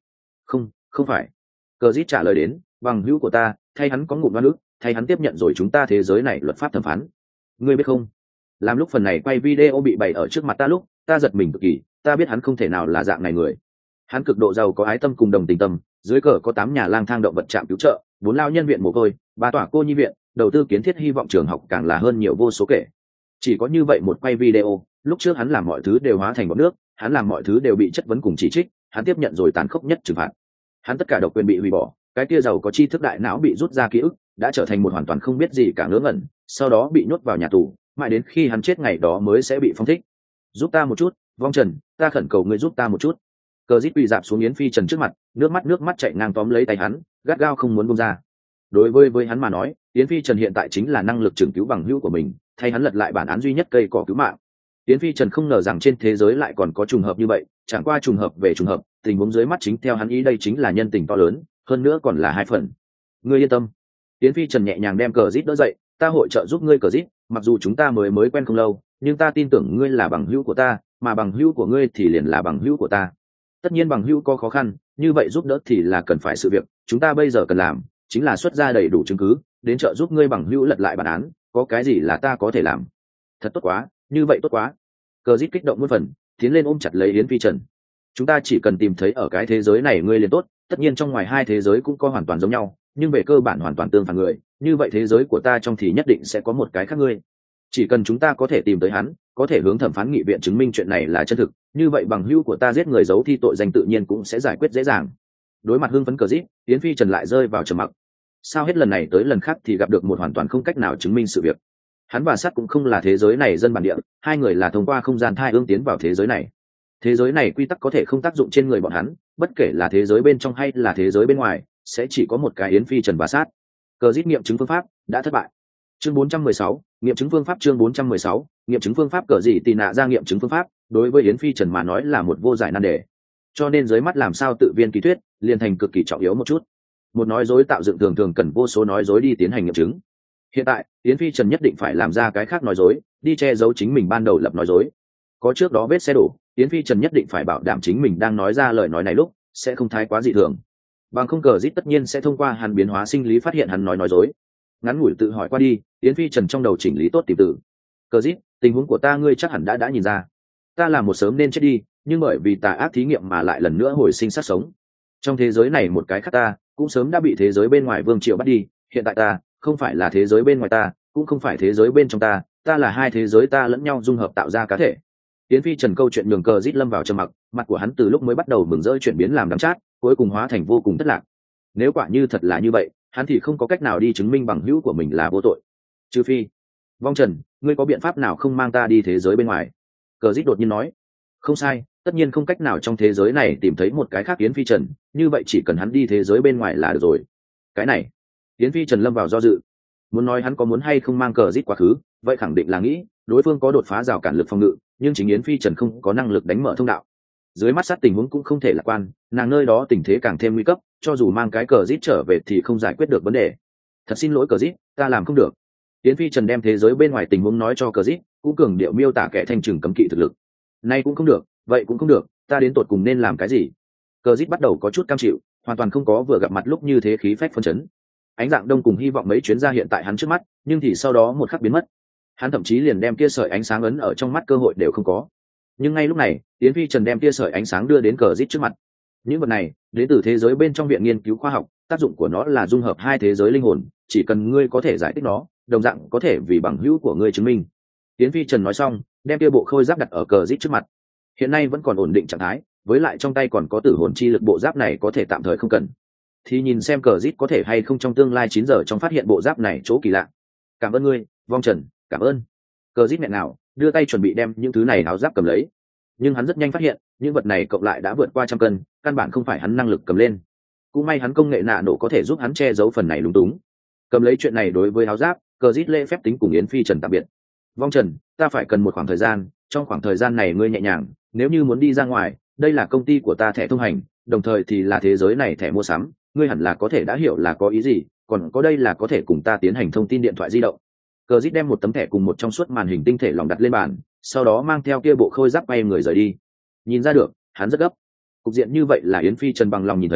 Không phải. Cờ dít trả lời đến, bằng hữu của ta, thay hắn có ngụm đoan ức, thay hắn tiếp nhận rồi chúng ta thế giới này luật pháp thẩm phán. Ngươi biết không, làm lúc phần này quay video bị bày ở trước mặt ta lúc, ta giật mình cực kỳ, ta biết hắn không thể nào là dạng này người. Hắn cực độ giàu có ái tâm cùng đồng tình tâm, dưới cờ có 8 nhà lang thang động vật trạm cứu trợ, 4 lao nhân viện mồ côi, 3 tòa cô nhi viện, đầu tư kiến thiết hy vọng trường học càng là hơn nhiều vô số kể. Chỉ có như vậy một quay video, lúc trước hắn làm mọi thứ đều hóa thành bọt nước, hắn làm mọi thứ đều bị chất vấn cùng chỉ trích, hắn tiếp nhận rồi tàn khốc nhất trừng phạt. Hắn tất cả độc quyền bị hủy bỏ, cái kia giàu có tri thức đại não bị rút ra ký ức, đã trở thành một hoàn toàn không biết gì cả ngớ ngẩn, sau đó bị nhốt vào nhà tù, mãi đến khi hắn chết ngày đó mới sẽ bị phong thích. Giúp ta một chút, Vong Trần, ta khẩn cầu ngươi giúp ta một chút. Cờ Dít quỳ dạp xuống Yến Phi Trần trước mặt, nước mắt chạy ngang tóm lấy tay hắn, gắt gao không muốn buông ra. Đối với hắn mà nói, Yến Phi Trần hiện tại chính là năng lực trừng cứu bằng hữu của mình, thay hắn lật lại bản án duy nhất cây cỏ cứu mạng. Yến Phi Trần không ngờ rằng trên thế giới lại còn có trùng hợp như vậy, chẳng qua trùng hợp về trùng hợp, tình huống dưới mắt chính theo hắn ý đây chính là nhân tình to lớn, hơn nữa còn là 2 phần. Ngươi yên tâm. Yến Phi Trần nhẹ nhàng đem Cờ Dít đỡ dậy, ta hội trợ giúp ngươi Cờ Dít, mặc dù chúng ta mới quen không lâu, nhưng ta tin tưởng ngươi là bằng hữu của ta, mà bằng hữu của ngươi thì liền là bằng hữu của ta. Tất nhiên bằng hữu có khó khăn, như vậy giúp đỡ thì là cần phải sự việc, chúng ta bây giờ cần làm chính là xuất ra đầy đủ chứng cứ, đến trợ giúp ngươi bằng hữu lật lại bản án, có cái gì là ta có thể làm. Thật tốt quá, như vậy tốt quá. Cờ Dít kích động muôn phần, tiến lên ôm chặt lấy Yến Phi Trần. Chúng ta chỉ cần tìm thấy ở cái thế giới này ngươi liền tốt, tất nhiên trong ngoài hai thế giới cũng có hoàn toàn giống nhau, nhưng về cơ bản hoàn toàn tương phản người, như vậy thế giới của ta trong thì nhất định sẽ có một cái khác ngươi. Chỉ cần chúng ta có thể tìm tới hắn, có thể hướng thẩm phán nghị viện chứng minh chuyện này là chân thực, như vậy bằng hữu của ta giết người giấu thi tội danh tự nhiên cũng sẽ giải quyết dễ dàng. Đối mặt hưng phấn Cờ Dít, Yến Phi Trần lại rơi vào trầm mặc. Sao hết lần này tới lần khác thì gặp được một hoàn toàn không cách nào chứng minh sự việc. Hắn và Sắt cũng không là thế giới này dân bản địa, hai người là thông qua không gian thai ương tiến vào thế giới này. Thế giới này quy tắc có thể không tác dụng trên người bọn hắn, bất kể là thế giới bên trong hay là thế giới bên ngoài, sẽ chỉ có một cái Yến Phi Trần và Sát. Cờ Dít nghiệm chứng phương pháp đã thất bại. Chương 416, nghiệm chứng phương pháp. Chương 416, nghiệm chứng phương pháp. Cờ gì tì nạ ra nghiệm chứng phương pháp, đối với Yến Phi Trần mà nói là một vô giải nan đề. Cho nên dưới mắt làm sao tự viên ký thuyết liền thành cực kỳ trọng yếu một chút. Một nói dối tạo dựng thường cần vô số nói dối đi tiến hành nghiệm chứng. Hiện tại Yến Phi Trần nhất định phải làm ra cái khác nói dối, đi che giấu chính mình ban đầu lập nói dối. Có trước đó vết xe đổ, Yến Phi Trần nhất định phải bảo đảm chính mình đang nói ra lời nói này lúc sẽ không thái quá dị thường. Bằng không Cờ Dít tất nhiên sẽ thông qua hắn biến hóa sinh lý phát hiện hắn nói dối. Ngắn ngủi tự hỏi qua đi, Yến Phi Trần trong đầu chỉnh lý tốt tìm tự. Cờ Dít, tình huống của ta ngươi chắc hẳn đã nhìn ra. Ta là một sớm nên chết đi, nhưng bởi vì tà ác thí nghiệm mà lại lần nữa hồi sinh sát sống. Trong thế giới này một cái khác ta cũng sớm đã bị thế giới bên ngoài vương triều bắt đi, hiện tại ta không phải là thế giới bên ngoài ta, cũng không phải thế giới bên trong ta, ta là hai thế giới ta lẫn nhau dung hợp tạo ra cá thể. Yến Phi Trần câu chuyện nhường Cờ Dít lâm vào trầm mặc, mặt của hắn từ lúc mới bắt đầu mừng rỡ chuyển biến làm đắng chát, cuối cùng hóa thành vô cùng thất lạc. Nếu quả như thật là như vậy, hắn thì không có cách nào đi chứng minh bằng hữu của mình là vô tội. Trừ phi, Vong Trần, ngươi có biện pháp nào không mang ta đi thế giới bên ngoài? Cờ Dít đột nhiên nói. Không sai, tất nhiên không cách nào trong thế giới này tìm thấy một cái khác Yến Phi Trần, như vậy chỉ cần hắn đi thế giới bên ngoài là được rồi. Cái này, Yến Phi Trần lâm vào do dự. Muốn nói hắn có muốn hay không mang Cờ Dít quá khứ, vậy khẳng định là nghĩ đối phương có đột phá rào cản lực phòng ngự, nhưng chính Yến Phi Trần không có năng lực đánh mở thông đạo. Dưới mắt Sát tình huống cũng không thể lạc quan, nàng nơi đó tình thế càng thêm nguy cấp, cho dù mang cái Cờ Dít trở về thì không giải quyết được vấn đề. Thật xin lỗi Cờ Dít, ta làm không được. Yến Phi Trần đem thế giới bên ngoài tình huống nói cho Cờ Dít, cũng cường điệu miêu tả kẻ thanh trừng cấm kỵ thực lực. Nay cũng không được, vậy cũng không được, ta đến tột cùng nên làm cái gì? Cờ Dít bắt đầu có chút cam chịu, hoàn toàn không có vừa gặp mặt lúc như thế khí phách phấn chấn. Ánh dạng đông cùng hy vọng mấy chuyến ra hiện tại hắn trước mắt, nhưng thì sau đó một khắc biến mất. Hắn thậm chí liền đem tia sợi ánh sáng ấn ở trong mắt cơ hội đều không có. Nhưng ngay lúc này, Yến Phi Trần đem tia sợi ánh sáng đưa đến Cờ Dít trước mặt. Những vật này đến từ thế giới bên trong viện nghiên cứu khoa học, tác dụng của nó là dung hợp hai thế giới linh hồn, chỉ cần ngươi có thể giải thích nó, đồng dạng có thể vì bằng hữu của ngươi chứng minh. Yến Phi Trần nói xong, đem tia bộ khôi giáp đặt ở Cờ Dít trước mặt. Hiện nay vẫn còn ổn định trạng thái, với lại trong tay còn có tử hồn chi lực, bộ giáp này có thể tạm thời không cần. Thì nhìn xem Cờ Dít có thể hay không trong tương lai 9 giờ trong phát hiện bộ giáp này chỗ kỳ lạ. Cảm ơn ngươi, Vong Trần, cảm ơn. Cờ Dít nghẹn nào, đưa tay chuẩn bị đem những thứ này áo giáp cầm lấy. Nhưng hắn rất nhanh phát hiện, những vật này cộng lại đã vượt qua 100 cân, căn bản không phải hắn năng lực cầm lên. Cũng may hắn công nghệ nạ nổ có thể giúp hắn che giấu phần này lúng túng. Cầm lấy chuyện này đối với áo giáp, Cờ Dít lễ phép tính cùng Yến Phi Trần tạm biệt. Vong Trần, ta phải cần một khoảng thời gian, trong khoảng thời gian này ngươi nhẹ nhàng, nếu như muốn đi ra ngoài, đây là công ty của ta thẻ thông hành, đồng thời thì là thế giới này thẻ mua sắm, ngươi hẳn là có thể đã hiểu là có ý gì, còn có đây là có thể cùng ta tiến hành thông tin điện thoại di động. Cờ Dít đem một tấm thẻ cùng một trong suốt màn hình tinh thể lỏng đặt lên bàn, sau đó mang theo kia bộ khôi giáp bay người rời đi. Nhìn ra được, hắn rất gấp. Cục diện như vậy là Yến Phi Trần bằng lòng nhìn thấy,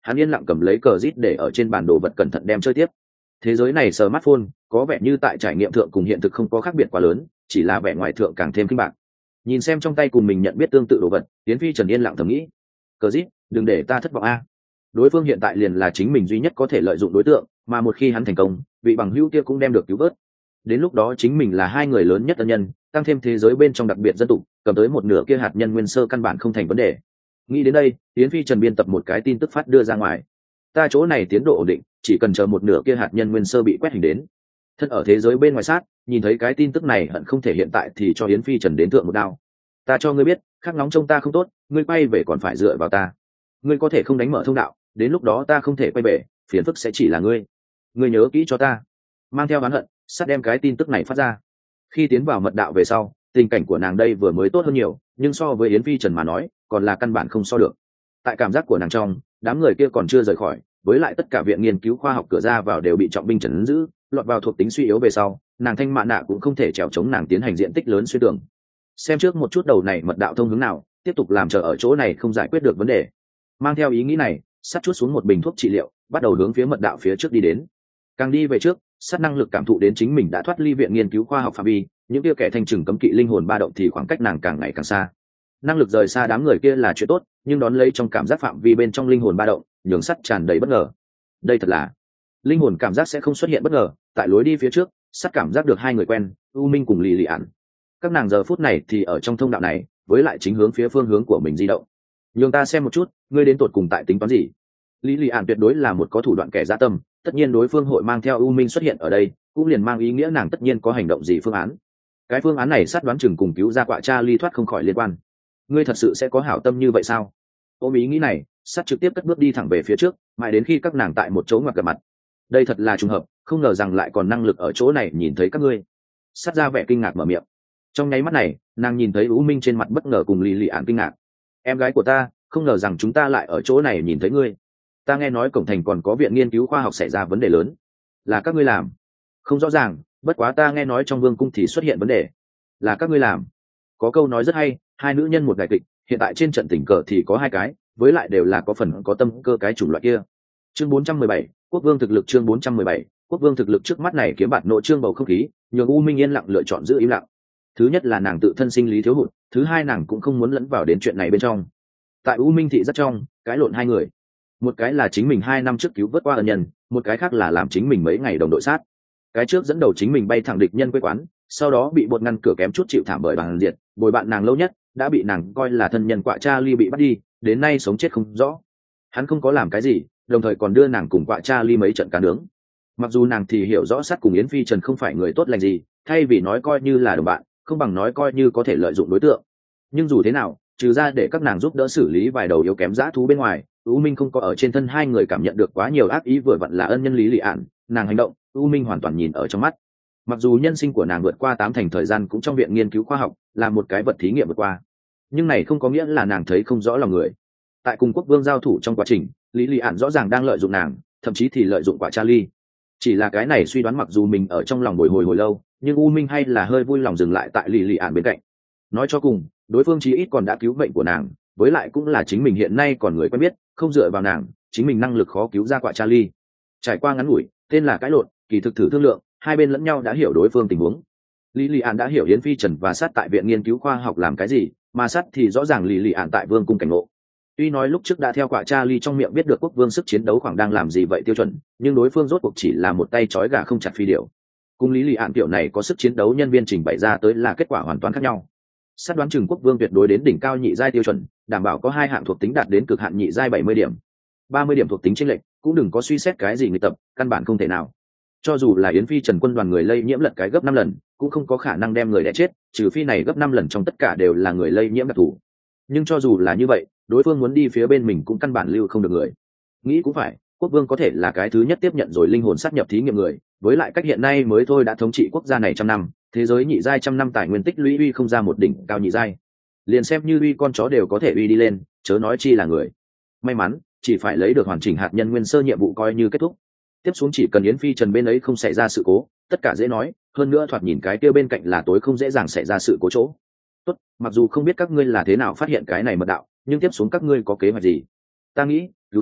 hắn yên lặng cầm lấy cờ rít để ở trên bản đồ vật cẩn thận đem chơi tiếp. Thế giới này smartphone có vẻ như tại trải nghiệm thượng cùng hiện thực không có khác biệt quá lớn, chỉ là vẻ ngoài thượng càng thêm kinh bạc. Nhìn xem trong tay cùng mình nhận biết tương tự đồ vật, Yến Phi Trần yên lặng thầm nghĩ, cờ rít, đừng để ta thất vọng a. Đối phương hiện tại liền là chính mình duy nhất có thể lợi dụng đối tượng, mà một khi hắn thành công, vị bằng hữu kia cũng đem được cứu vớt. Đến lúc đó chính mình là hai người lớn nhất ân nhân, tăng thêm thế giới bên trong đặc biệt dân tộc, cầm tới một nửa kia hạt nhân nguyên sơ căn bản không thành vấn đề. Nghĩ đến đây, Yến Phi Trần biên tập một cái tin tức phát đưa ra ngoài. Ta chỗ này tiến độ ổn định, chỉ cần chờ một nửa kia hạt nhân nguyên sơ bị quét hình đến. Thân ở thế giới bên ngoài sát, nhìn thấy cái tin tức này hận không thể hiện tại thì cho Yến Phi Trần đến thượng một đao. Ta cho ngươi biết, khắc nóng trông ta không tốt, ngươi quay về còn phải dựa vào ta. Ngươi có thể không đánh mở thông đạo, đến lúc đó ta không thể quay về, phiền phức sẽ chỉ là ngươi. Ngươi nhớ kỹ cho ta. Mang theo oán hận, sát đem cái tin tức này phát ra. Khi tiến vào mật đạo về sau, tình cảnh của nàng đây vừa mới tốt hơn nhiều, nhưng so với Yến Phi Trần mà nói, còn là căn bản không so được. Tại cảm giác của nàng trong, đám người kia còn chưa rời khỏi, với lại tất cả viện nghiên cứu khoa học cửa ra vào đều bị trọng binh trấn giữ, lọt vào thuộc tính suy yếu về sau, nàng thanh mạ nạ cũng không thể trèo chống nàng tiến hành diện tích lớn xuyên tường. Xem trước một chút đầu này mật đạo thông hướng nào, tiếp tục làm chờ ở chỗ này không giải quyết được vấn đề. Mang theo ý nghĩ này, sắt chút xuống một bình thuốc trị liệu, bắt đầu hướng phía mật đạo phía trước đi đến. Càng đi về trước, sắt năng lực cảm thụ đến chính mình đã thoát ly viện nghiên cứu khoa học phạm vi, những kia kẻ thanh trừng cấm kỵ linh hồn ba động thì khoảng cách nàng càng ngày càng xa. Năng lực rời xa đám người kia là chuyện tốt, nhưng đón lấy trong cảm giác phạm vi bên trong linh hồn ba động, nhường sắt tràn đầy bất ngờ. Đây thật là linh hồn cảm giác sẽ không xuất hiện bất ngờ. Tại lối đi phía trước, sắt cảm giác được hai người quen, U Minh cùng Lì Lì Ản. Các nàng giờ phút này thì ở trong thông đạo này, với lại chính hướng phía phương hướng của mình di động. Nhường ta xem một chút, ngươi đến tột cùng tại tính toán gì? Lý Lì Ản tuyệt đối là một có thủ đoạn kẻ dã tâm, tất nhiên đối phương hội mang theo U Minh xuất hiện ở đây, cũng liền mang ý nghĩa nàng tất nhiên có hành động gì phương án. Cái phương án này sát đoán chừng cùng cứu ra quạ cha ly thoát không khỏi liên quan. Ngươi thật sự sẽ có hảo tâm như vậy sao? Ôm ý nghĩ này, sát trực tiếp cất bước đi thẳng về phía trước, mãi đến khi các nàng tại một chỗ ngoặt gặp mặt. Đây thật là trùng hợp, không ngờ rằng lại còn năng lực ở chỗ này nhìn thấy các ngươi. Sát ra vẻ kinh ngạc mở miệng. Trong nháy mắt này, nàng nhìn thấy U Minh trên mặt bất ngờ cùng Lý Lì Ản kinh ngạc. Em gái của ta, không ngờ rằng chúng ta lại ở chỗ này nhìn thấy ngươi. Ta nghe nói cổng thành còn có viện nghiên cứu khoa học xảy ra vấn đề lớn, là các ngươi làm? Không rõ ràng, bất quá ta nghe nói trong vương cung thì xuất hiện vấn đề, là các ngươi làm. Có câu nói rất hay, hai nữ nhân một đại kịch, hiện tại trên trận tình cờ thì có hai cái, với lại đều là có phần có tâm cơ cái chủng loại kia. Chương 417, quốc vương thực lực. Chương 417, quốc vương thực lực. Trước mắt này kiếm bạt nội trương bầu không khí, nhường U Minh yên lặng lựa chọn giữ im lặng. Thứ nhất là nàng tự thân sinh lý thiếu hụt, thứ hai nàng cũng không muốn lẫn vào đến chuyện này bên trong. Tại U Minh thị rất trong cái lộn hai người, một cái là chính mình 2 năm trước cứu vớt qua ân nhân, một cái khác là làm chính mình mấy ngày đồng đội sát. Cái trước dẫn đầu chính mình bay thẳng địch nhân quê quán, sau đó bị bột ngăn cửa kém chút chịu thảm bởi bằng diệt, bồi bạn nàng lâu nhất đã bị nàng coi là thân nhân quạ cha ly bị bắt đi, đến nay sống chết không rõ. Hắn không có làm cái gì, đồng thời còn đưa nàng cùng quạ cha ly mấy trận cá nướng. Mặc dù nàng thì hiểu rõ sát cùng Yến Phi Trần không phải người tốt lành gì, thay vì nói coi như là đồng bạn, không bằng nói coi như có thể lợi dụng đối tượng. Nhưng dù thế nào, trừ ra để các nàng giúp đỡ xử lý vài đầu yếu kém dã thú bên ngoài, U Minh không có ở trên thân hai người cảm nhận được quá nhiều ác ý, vừa vặn là ân nhân Lý Lị Ản, nàng hành động, U Minh hoàn toàn nhìn ở trong mắt. Mặc dù nhân sinh của nàng vượt qua 8 thành thời gian cũng trong viện nghiên cứu khoa học, là một cái vật thí nghiệm vượt qua, nhưng này không có nghĩa là nàng thấy không rõ lòng người. Tại cùng quốc vương giao thủ trong quá trình, Lý Lị Ản rõ ràng đang lợi dụng nàng, thậm chí thì lợi dụng quả Charlie. Chỉ là cái này suy đoán mặc dù mình ở trong lòng bồi hồi hồi lâu, nhưng U Minh hay là hơi vui lòng dừng lại tại Lý Lị Ản bên cạnh. Nói cho cùng, đối phương chí ít còn đã cứu mệnh của nàng, với lại cũng là chính mình hiện nay còn người quen biết, không dựa vào nàng, chính mình năng lực khó cứu ra quả Charlie. Trải qua ngắn ngủi, tên là cãi lộn, kỳ thực thử thương lượng, hai bên lẫn nhau đã hiểu đối phương tình huống. Lý Lị Ản đã hiểu Yến Phi Trần và sát tại viện nghiên cứu khoa học làm cái gì, mà sát thì rõ ràng Lý Lị Ản tại vương cung cảnh ngộ. Tuy nói lúc trước đã theo quả Charlie trong miệng biết được quốc vương sức chiến đấu khoảng đang làm gì vậy tiêu chuẩn, nhưng đối phương rốt cuộc chỉ là một tay trói gà không chặt phi điểu. Cùng Lý Lị Ản kiểu này có sức chiến đấu nhân viên trình bày ra tới là kết quả hoàn toàn khác nhau. Sát đoán chừng quốc vương tuyệt đối đến đỉnh cao nhị giai tiêu chuẩn, đảm bảo có 2 hạng thuộc tính đạt đến cực hạn nhị giai 70 điểm. 30 điểm thuộc tính chênh lệch, cũng đừng có suy xét cái gì nghịch tập, căn bản không thể nào. Cho dù là Yến Phi Trần quân đoàn người lây nhiễm lật cái gấp 5 lần, cũng không có khả năng đem người đẻ chết, trừ phi này gấp 5 lần trong tất cả đều là người lây nhiễm đặc thù. Nhưng cho dù là như vậy, đối phương muốn đi phía bên mình cũng căn bản lưu không được người. Nghĩ cũng phải, quốc vương có thể là cái thứ nhất tiếp nhận rồi linh hồn sát nhập thí nghiệm người, với lại cách hiện nay mới thôi đã thống trị quốc gia này trăm năm, thế giới nhị giai trăm năm tài nguyên tích lũy uy không ra một đỉnh cao nhị giai, liền xem như uy con chó đều có thể uy đi lên, chớ nói chi là người. May mắn chỉ phải lấy được hoàn chỉnh hạt nhân nguyên sơ nhiệm vụ coi như kết thúc. Tiếp xuống chỉ cần Yến Phi Trần bên ấy không xảy ra sự cố, tất cả dễ nói, hơn nữa thoạt nhìn cái kia bên cạnh là tối không dễ dàng xảy ra sự cố chỗ. Tốt, mặc dù không biết các ngươi là thế nào phát hiện cái này mật đạo, nhưng tiếp xuống các ngươi có kế hoạch gì? Ta nghĩ, cứu ra,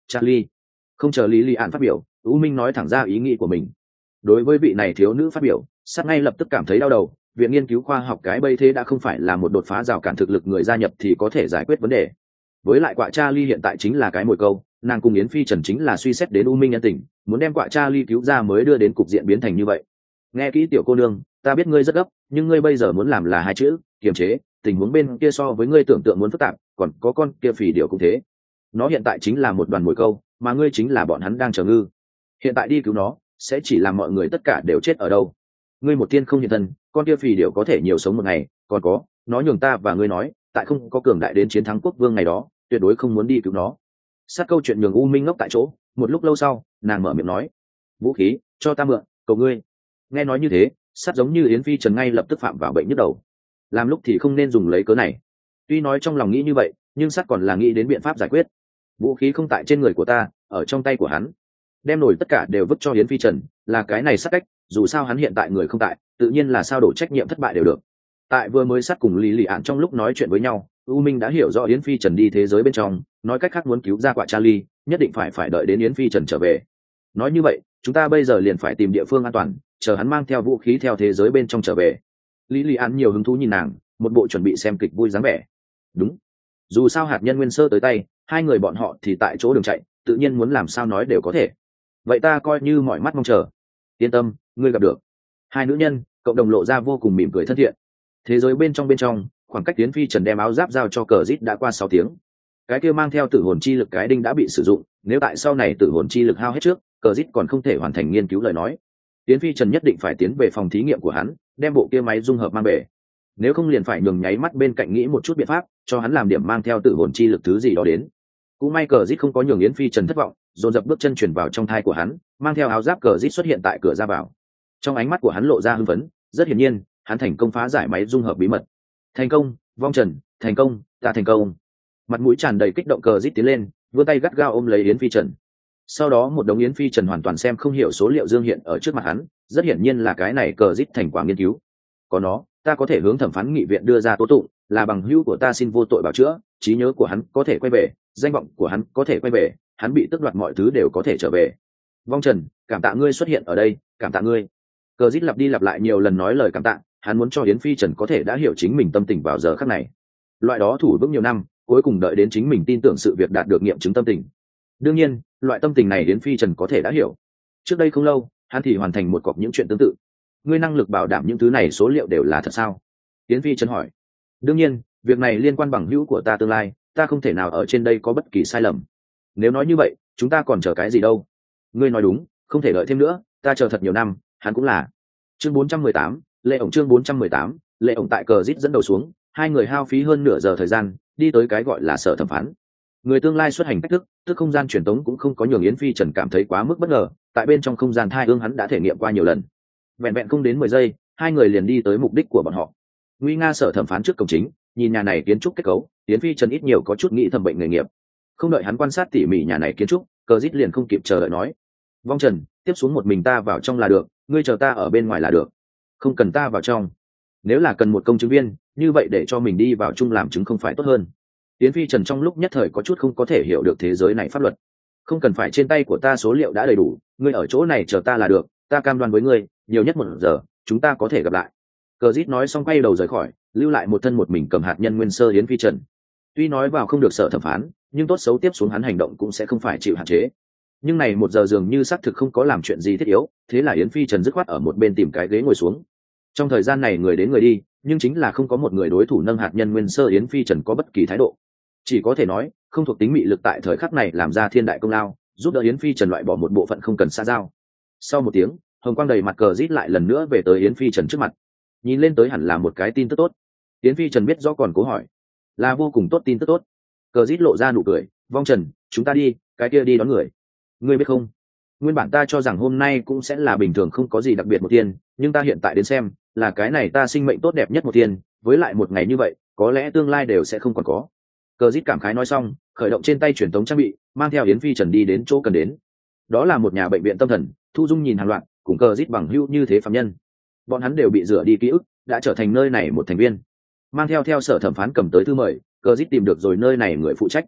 Charlie. Không chờ lý lì ạn phát biểu, u minh nói thẳng ra ý nghĩ của mình. Đối với vị này thiếu nữ phát biểu, sát ngay lập tức cảm thấy đau đầu. Viện nghiên cứu khoa học cái bây thế đã không phải là một đột phá rào cản thực lực người gia nhập thì có thể giải quyết vấn đề. Với lại quạ Charlie hiện tại chính là cái mồi câu, nàng cùng Yến Phi Trần chính là suy xét đến u minh nhân tình, muốn đem quạ Charlie cứu ra mới đưa đến cục diện biến thành như vậy. Nghe kỹ tiểu cô nương, ta biết ngươi rất gấp, nhưng ngươi bây giờ muốn làm là hai chữ, kiềm chế. Tình huống bên kia so với ngươi tưởng tượng muốn phức tạp, còn có con kia phì điều cũng thế. Nó hiện tại chính là một đoàn mồi câu, mà ngươi chính là bọn hắn đang chờ ngư. Hiện tại đi cứu nó, sẽ chỉ làm mọi người tất cả đều chết ở đâu. Ngươi một tiên không hiện thân, con kia phì điều có thể nhiều sống một ngày, còn có, nó nhường ta và ngươi nói, tại không có cường đại đến chiến thắng quốc vương ngày đó, tuyệt đối không muốn đi cứu nó. Sát câu chuyện nhường u minh ngốc tại chỗ, một lúc lâu sau, nàng mở miệng nói, vũ khí, cho ta mượn, cầu ngươi. Nghe nói như thế, sát giống như Yến Phi Trần ngay lập tức phạm vào bệnh nhức đầu. Làm lúc thì không nên dùng lấy cớ này. Tuy nói trong lòng nghĩ như vậy, nhưng sát còn là nghĩ đến biện pháp giải quyết. Vũ khí không tại trên người của ta, ở trong tay của hắn. Đem nổi tất cả đều vứt cho Yến Phi Trần, là cái này sát cách, dù sao hắn hiện tại người không tại, tự nhiên là sao đổ trách nhiệm thất bại đều được. Tại vừa mới sát cùng Lý Lị Ản trong lúc nói chuyện với nhau, U Minh đã hiểu rõ Yến Phi Trần đi thế giới bên trong, nói cách khác muốn cứu ra quả Charlie, nhất định phải đợi đến Yến Phi Trần trở về. Nói như vậy, chúng ta bây giờ liền phải tìm địa phương an toàn, chờ hắn mang theo vũ khí theo thế giới bên trong trở về. Lý Lị Ản nhiều hứng thú nhìn nàng, một bộ chuẩn bị xem kịch vui dáng vẻ. Đúng, dù sao hạt nhân nguyên sơ tới tay, hai người bọn họ thì tại chỗ đường chạy, tự nhiên muốn làm sao nói đều có thể. Vậy ta coi như mọi mắt mong chờ. Yên tâm, ngươi gặp được. Hai nữ nhân, cộng đồng lộ ra vô cùng mỉm cười thân thiện. Thế giới bên trong, khoảng cách Yến Phi Trần đem áo giáp giao cho Cờ Dít đã qua 6 tiếng. Cái kia mang theo tử hồn chi lực cái đinh đã bị sử dụng, nếu tại sau này tử hồn chi lực hao hết trước, Cờ Dít còn không thể hoàn thành nghiên cứu lời nói. Yến Phi Trần nhất định phải tiến về phòng thí nghiệm của hắn, đem bộ kia máy dung hợp mang về. Nếu không liền phải nhường nháy mắt bên cạnh nghĩ một chút biện pháp, cho hắn làm điểm mang theo tử hồn chi lực thứ gì đó đến. Cũng may Cờ Dít không có nhường Yến Phi Trần thất vọng, dồn dập bước chân chuyển vào trong thai của hắn, mang theo áo giáp Cờ Dít xuất hiện tại cửa ra vào. Trong ánh mắt của hắn lộ ra hưng phấn, rất hiển nhiên, hắn thành công phá giải máy dung hợp bí mật. Thành công, Vong Trần, thành công, ta thành công. Mặt mũi tràn đầy kích động Cờ Dít tiến lên, vươn tay gắt gao ôm lấy Yến Phi Trần. Sau đó một đống Yến Phi Trần hoàn toàn xem không hiểu số liệu dương hiện ở trước mặt hắn, rất hiển nhiên là cái này Cờ Dít thành quả nghiên cứu. Có nó, ta có thể hướng thẩm phán nghị viện đưa ra tố tụng, là bằng hữu của ta xin vô tội bảo chữa, trí nhớ của hắn có thể quay về, danh vọng của hắn có thể quay về, hắn bị tước đoạt mọi thứ đều có thể trở về. Vong Trần, cảm tạ ngươi xuất hiện ở đây, cảm tạ ngươi. Cờ Dít lặp đi lặp lại nhiều lần nói lời cảm tạ, hắn muốn cho Yến Phi Trần có thể đã hiểu chính mình tâm tình vào giờ khắc này. Loại đó thủ vững nhiều năm, cuối cùng đợi đến chính mình tin tưởng sự việc đạt được nghiệm chứng tâm tình. Đương nhiên, loại tâm tình này Yến Phi Trần có thể đã hiểu. Trước đây không lâu, hắn thì hoàn thành một cọc những chuyện tương tự. Ngươi năng lực bảo đảm những thứ này số liệu đều là thật sao? Yến Phi Trần hỏi. Đương nhiên, việc này liên quan bằng hữu của ta tương lai, ta không thể nào ở trên đây có bất kỳ sai lầm. Nếu nói như vậy, chúng ta còn chờ cái gì đâu? Ngươi nói đúng, không thể đợi thêm nữa, ta chờ thật nhiều năm, hắn cũng là. Chương 418, Lệ ổng chương 418, Lệ ổng tại Cờ Dít dẫn đầu xuống, hai người hao phí hơn nửa giờ thời gian, đi tới cái gọi là sở thẩm phán. Người tương lai xuất hành cách thức, tức không gian truyền tống cũng không có nhường Yến Phi Trần cảm thấy quá mức bất ngờ, tại bên trong không gian thai ương hắn đã thể nghiệm qua nhiều lần. Vẹn vẹn không đến 10 giây, hai người liền đi tới mục đích của bọn họ. Nguy nga sở thẩm phán trước cổng chính, nhìn nhà này kiến trúc kết cấu, Yến Phi Trần ít nhiều có chút nghĩ thầm bệnh nghề nghiệp. Không đợi hắn quan sát tỉ mỉ nhà này kiến trúc, Cờ Dít liền không kịp chờ đợi nói: Vong Trần, tiếp xuống một mình ta vào trong là được, ngươi chờ ta ở bên ngoài là được, không cần ta vào trong. Nếu là cần một công chứng viên, như vậy để cho mình đi vào chung làm chứng không phải tốt hơn? Yến Phi Trần trong lúc nhất thời có chút không có thể hiểu được thế giới này pháp luật. Không cần phải trên tay của ta số liệu đã đầy đủ, ngươi ở chỗ này chờ ta là được, ta cam đoan với ngươi, nhiều nhất 1 giờ, chúng ta có thể gặp lại. Cờ Dít nói xong quay đầu rời khỏi, lưu lại một thân một mình cầm hạt nhân nguyên sơ Yến Phi Trần. Tuy nói vào không được sở thẩm phán, nhưng tốt xấu tiếp xuống hắn hành động cũng sẽ không phải chịu hạn chế. Nhưng này 1 giờ dường như xác thực không có làm chuyện gì thiết yếu, thế là Yến Phi Trần dứt khoát ở một bên tìm cái ghế ngồi xuống. Trong thời gian này người đến người đi, nhưng chính là không có một người đối thủ nâng hạt nhân nguyên sơ Yến Phi Trần có bất kỳ thái độ. Chỉ có thể nói, không thuộc tính mị lực tại thời khắc này làm ra thiên đại công lao, giúp đỡ Yến Phi Trần loại bỏ một bộ phận không cần xa giao. Sau một tiếng, hồng quang đầy mặt Cờ Dít lại lần nữa về tới Yến Phi Trần trước mặt. Nhìn lên tới hẳn là một cái tin tức tốt. Yến Phi Trần biết rõ còn cố hỏi, là vô cùng tốt tin tức tốt. Cờ Dít lộ ra nụ cười, Vong Trần, chúng ta đi, cái kia đi đón người. Ngươi biết không, nguyên bản ta cho rằng hôm nay cũng sẽ là bình thường không có gì đặc biệt một thiên, nhưng ta hiện tại đến xem, là cái này ta sinh mệnh tốt đẹp nhất một thiên, với lại một ngày như vậy, có lẽ tương lai đều sẽ không còn có. Cờ Dít cảm khái nói xong, khởi động trên tay truyền tống trang bị, mang theo Yến Phi Trần đi đến chỗ cần đến. Đó là một nhà bệnh viện tâm thần, Thu Dung nhìn hàng loạt, cùng Cờ Dít bằng hữu như thế phạm nhân. Bọn hắn đều bị rửa đi ký ức, đã trở thành nơi này một thành viên. Mang theo sở thẩm phán cầm tới thư mời, Cờ Dít tìm được rồi nơi này người phụ trách.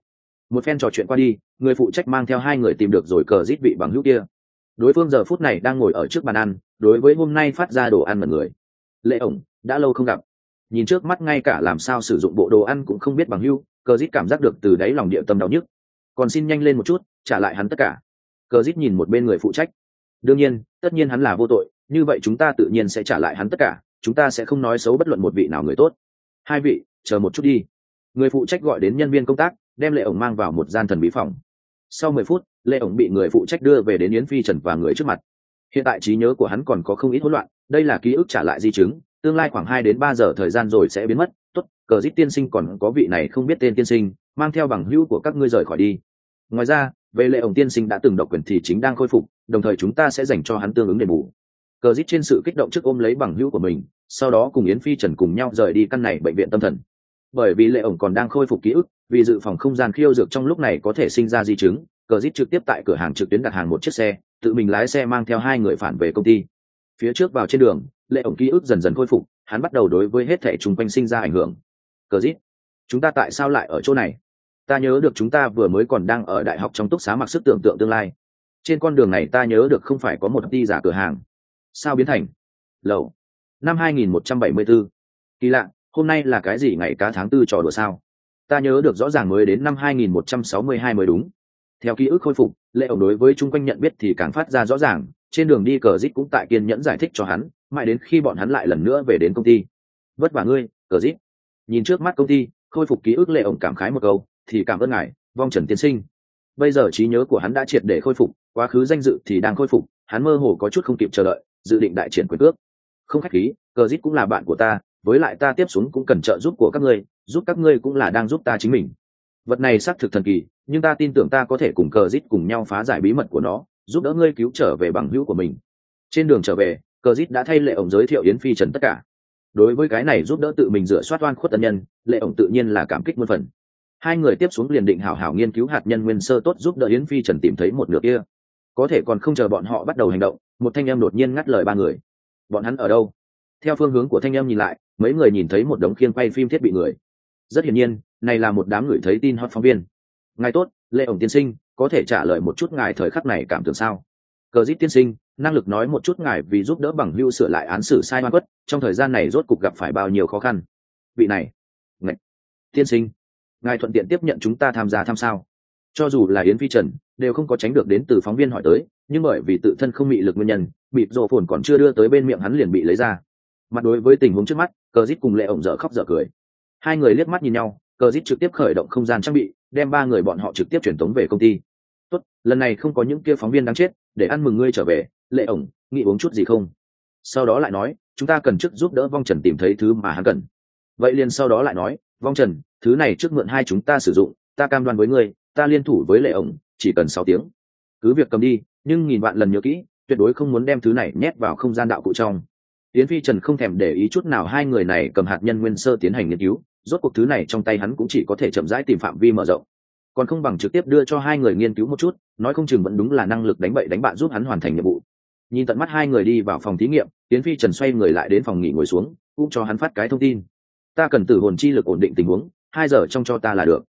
Một phen trò chuyện qua đi, người phụ trách mang theo hai người tìm được rồi cờ rít vị bằng hữu kia. Đối phương giờ phút này đang ngồi ở trước bàn ăn, đối với hôm nay phát ra đồ ăn mật người. Lệ ổng, đã lâu không gặp. Nhìn trước mắt ngay cả làm sao sử dụng bộ đồ ăn cũng không biết bằng hữu, cờ rít cảm giác được từ đáy lòng địa tâm đau nhức. Còn xin nhanh lên một chút, trả lại hắn tất cả. Cờ rít nhìn một bên người phụ trách. Đương nhiên, tất nhiên hắn là vô tội, như vậy chúng ta tự nhiên sẽ trả lại hắn tất cả, chúng ta sẽ không nói xấu bất luận một vị nào người tốt. Hai vị, chờ một chút đi. Người phụ trách gọi đến nhân viên công tác, đem Lệ ổng mang vào một gian thần bí phòng. Sau 10 phút, Lệ ổng bị người phụ trách đưa về đến Yến Phi Trần và người trước mặt. Hiện tại trí nhớ của hắn còn có không ít hỗn loạn, đây là ký ức trả lại di chứng, tương lai khoảng 2 đến 3 giờ thời gian rồi sẽ biến mất. Tốt, cờ dít tiên sinh còn có vị này không biết tên tiên sinh, mang theo bằng hữu của các ngươi rời khỏi đi. Ngoài ra, về Lệ ổng tiên sinh đã từng độc quyền thì chính đang khôi phục, đồng thời chúng ta sẽ dành cho hắn tương ứng đền bù. Cờ dít trên sự kích động trước ôm lấy bằng hữu của mình, sau đó cùng Yến Phi Trần cùng nhau rời đi căn này bệnh viện tâm thần. Bởi vì Lệ ổng còn đang khôi phục ký ức, vì dự phòng không gian khiêu dược trong lúc này có thể sinh ra di chứng, cờ dít trực tiếp tại cửa hàng trực tuyến đặt hàng một chiếc xe, tự mình lái xe mang theo hai người phản về công ty. Phía trước vào trên đường, Lệ ổng ký ức dần dần khôi phục, hắn bắt đầu đối với hết thảy xung quanh sinh ra ảnh hưởng. Cờ dít, chúng ta tại sao lại ở chỗ này? Ta nhớ được chúng ta vừa mới còn đang ở đại học trong túc xá mặc sức tưởng tượng tương lai. Trên con đường này ta nhớ được không phải có một ty giả cửa hàng. Sao biến thành lầu? Năm 2174. Kỳ lạ, hôm nay là cái gì ngày cá tháng 4 trò đùa sao? Ta nhớ được rõ ràng mới đến năm 2162 mới đúng. Theo ký ức khôi phục, Lệ ổng đối với chung quanh nhận biết thì càng phát ra rõ ràng, trên đường đi cờ dít cũng tại kiên nhẫn giải thích cho hắn, mãi đến khi bọn hắn lại lần nữa về đến công ty. Vất vả ngươi, cờ dít. Nhìn trước mắt công ty, khôi phục ký ức Lệ ổng cảm khái một câu, thì cảm ơn ngài, Vong Trần tiên sinh. Bây giờ trí nhớ của hắn đã triệt để khôi phục, quá khứ danh dự thì đang khôi phục, hắn mơ hồ có chút không kịp chờ đợi, dự định đại triển quyền cước. Không khách khí, cờ dít cũng là bạn của ta, với lại ta tiếp xuống cũng cần trợ giúp của các ngươi, giúp các ngươi cũng là đang giúp ta chính mình. Vật này xác thực thần kỳ, nhưng ta tin tưởng ta có thể cùng cờ dít cùng nhau phá giải bí mật của nó, giúp đỡ ngươi cứu trở về bằng hữu của mình. Trên đường trở về, cờ dít đã thay Lệ ổng giới thiệu Yến Phi Trần tất cả. Đối với cái này giúp đỡ tự mình rửa soát oan khuất ân nhân, Lệ ổng tự nhiên là cảm kích muôn phần. Hai người tiếp xuống liền định hảo hảo nghiên cứu hạt nhân nguyên sơ tốt giúp đỡ Yến Phi Trần tìm thấy một nửa kia. Có thể còn không chờ bọn họ bắt đầu hành động, một thanh âm đột nhiên ngắt lời ba người. Bọn hắn ở đâu? Theo phương hướng của thanh âm nhìn lại, mấy người nhìn thấy một đống khiêng quay phim thiết bị người. Rất hiển nhiên, này là một đám người thấy tin hot phóng viên. Ngài tốt, Lệ ổng tiên sinh, có thể trả lời một chút ngài thời khắc này cảm tưởng sao? Cờ dít tiên sinh, năng lực nói một chút ngài vì giúp đỡ bằng hữu sửa lại án xử sai oan khuất, trong thời gian này rốt cục gặp phải bao nhiêu khó khăn? Vị này, ngạch, tiên sinh, ngài thuận tiện tiếp nhận chúng ta tham gia tham sao? Cho dù là Yến Phi Trần, đều không có tránh được đến từ phóng viên hỏi tới, nhưng bởi vì tự thân không bị lực nguyên nhân, bịt rổ phồn còn chưa đưa tới bên miệng hắn liền bị lấy ra. Mặt đối với tình huống trước mắt, cờ dít cùng Lệ ổng dở khóc dở cười. Hai người liếc mắt nhìn nhau, cờ dít trực tiếp khởi động không gian trang bị, đem ba người bọn họ trực tiếp truyền tống về công ty. Tốt, lần này không có những kia phóng viên đáng chết, để ăn mừng ngươi trở về. Lệ ổng, nghĩ uống chút gì không? Sau đó lại nói, chúng ta cần trước giúp đỡ Vong Trần tìm thấy thứ mà hắn cần. Vậy liền sau đó lại nói, Vong Trần, thứ này trước mượn hai chúng ta sử dụng, ta cam đoan với ngươi, ta liên thủ với Lệ ổng, chỉ cần 6 tiếng. Cứ việc cầm đi, nhưng nghìn vạn lần nhớ kỹ, tuyệt đối không muốn đem thứ này nhét vào không gian đạo cụ trong. Yến Phi Trần không thèm để ý chút nào hai người này cầm hạt nhân nguyên sơ tiến hành nghiên cứu, rốt cuộc thứ này trong tay hắn cũng chỉ có thể chậm rãi tìm phạm vi mở rộng, còn không bằng trực tiếp đưa cho hai người nghiên cứu một chút, nói không chừng vẫn đúng là năng lực đánh bậy đánh bạn giúp hắn hoàn thành nhiệm vụ. Nhìn tận mắt hai người đi vào phòng thí nghiệm, Yến Phi Trần xoay người lại đến phòng nghỉ ngồi xuống, cũng cho hắn phát cái thông tin. Ta cần tử hồn chi lực ổn định tình huống, 2 giờ trong cho ta là được.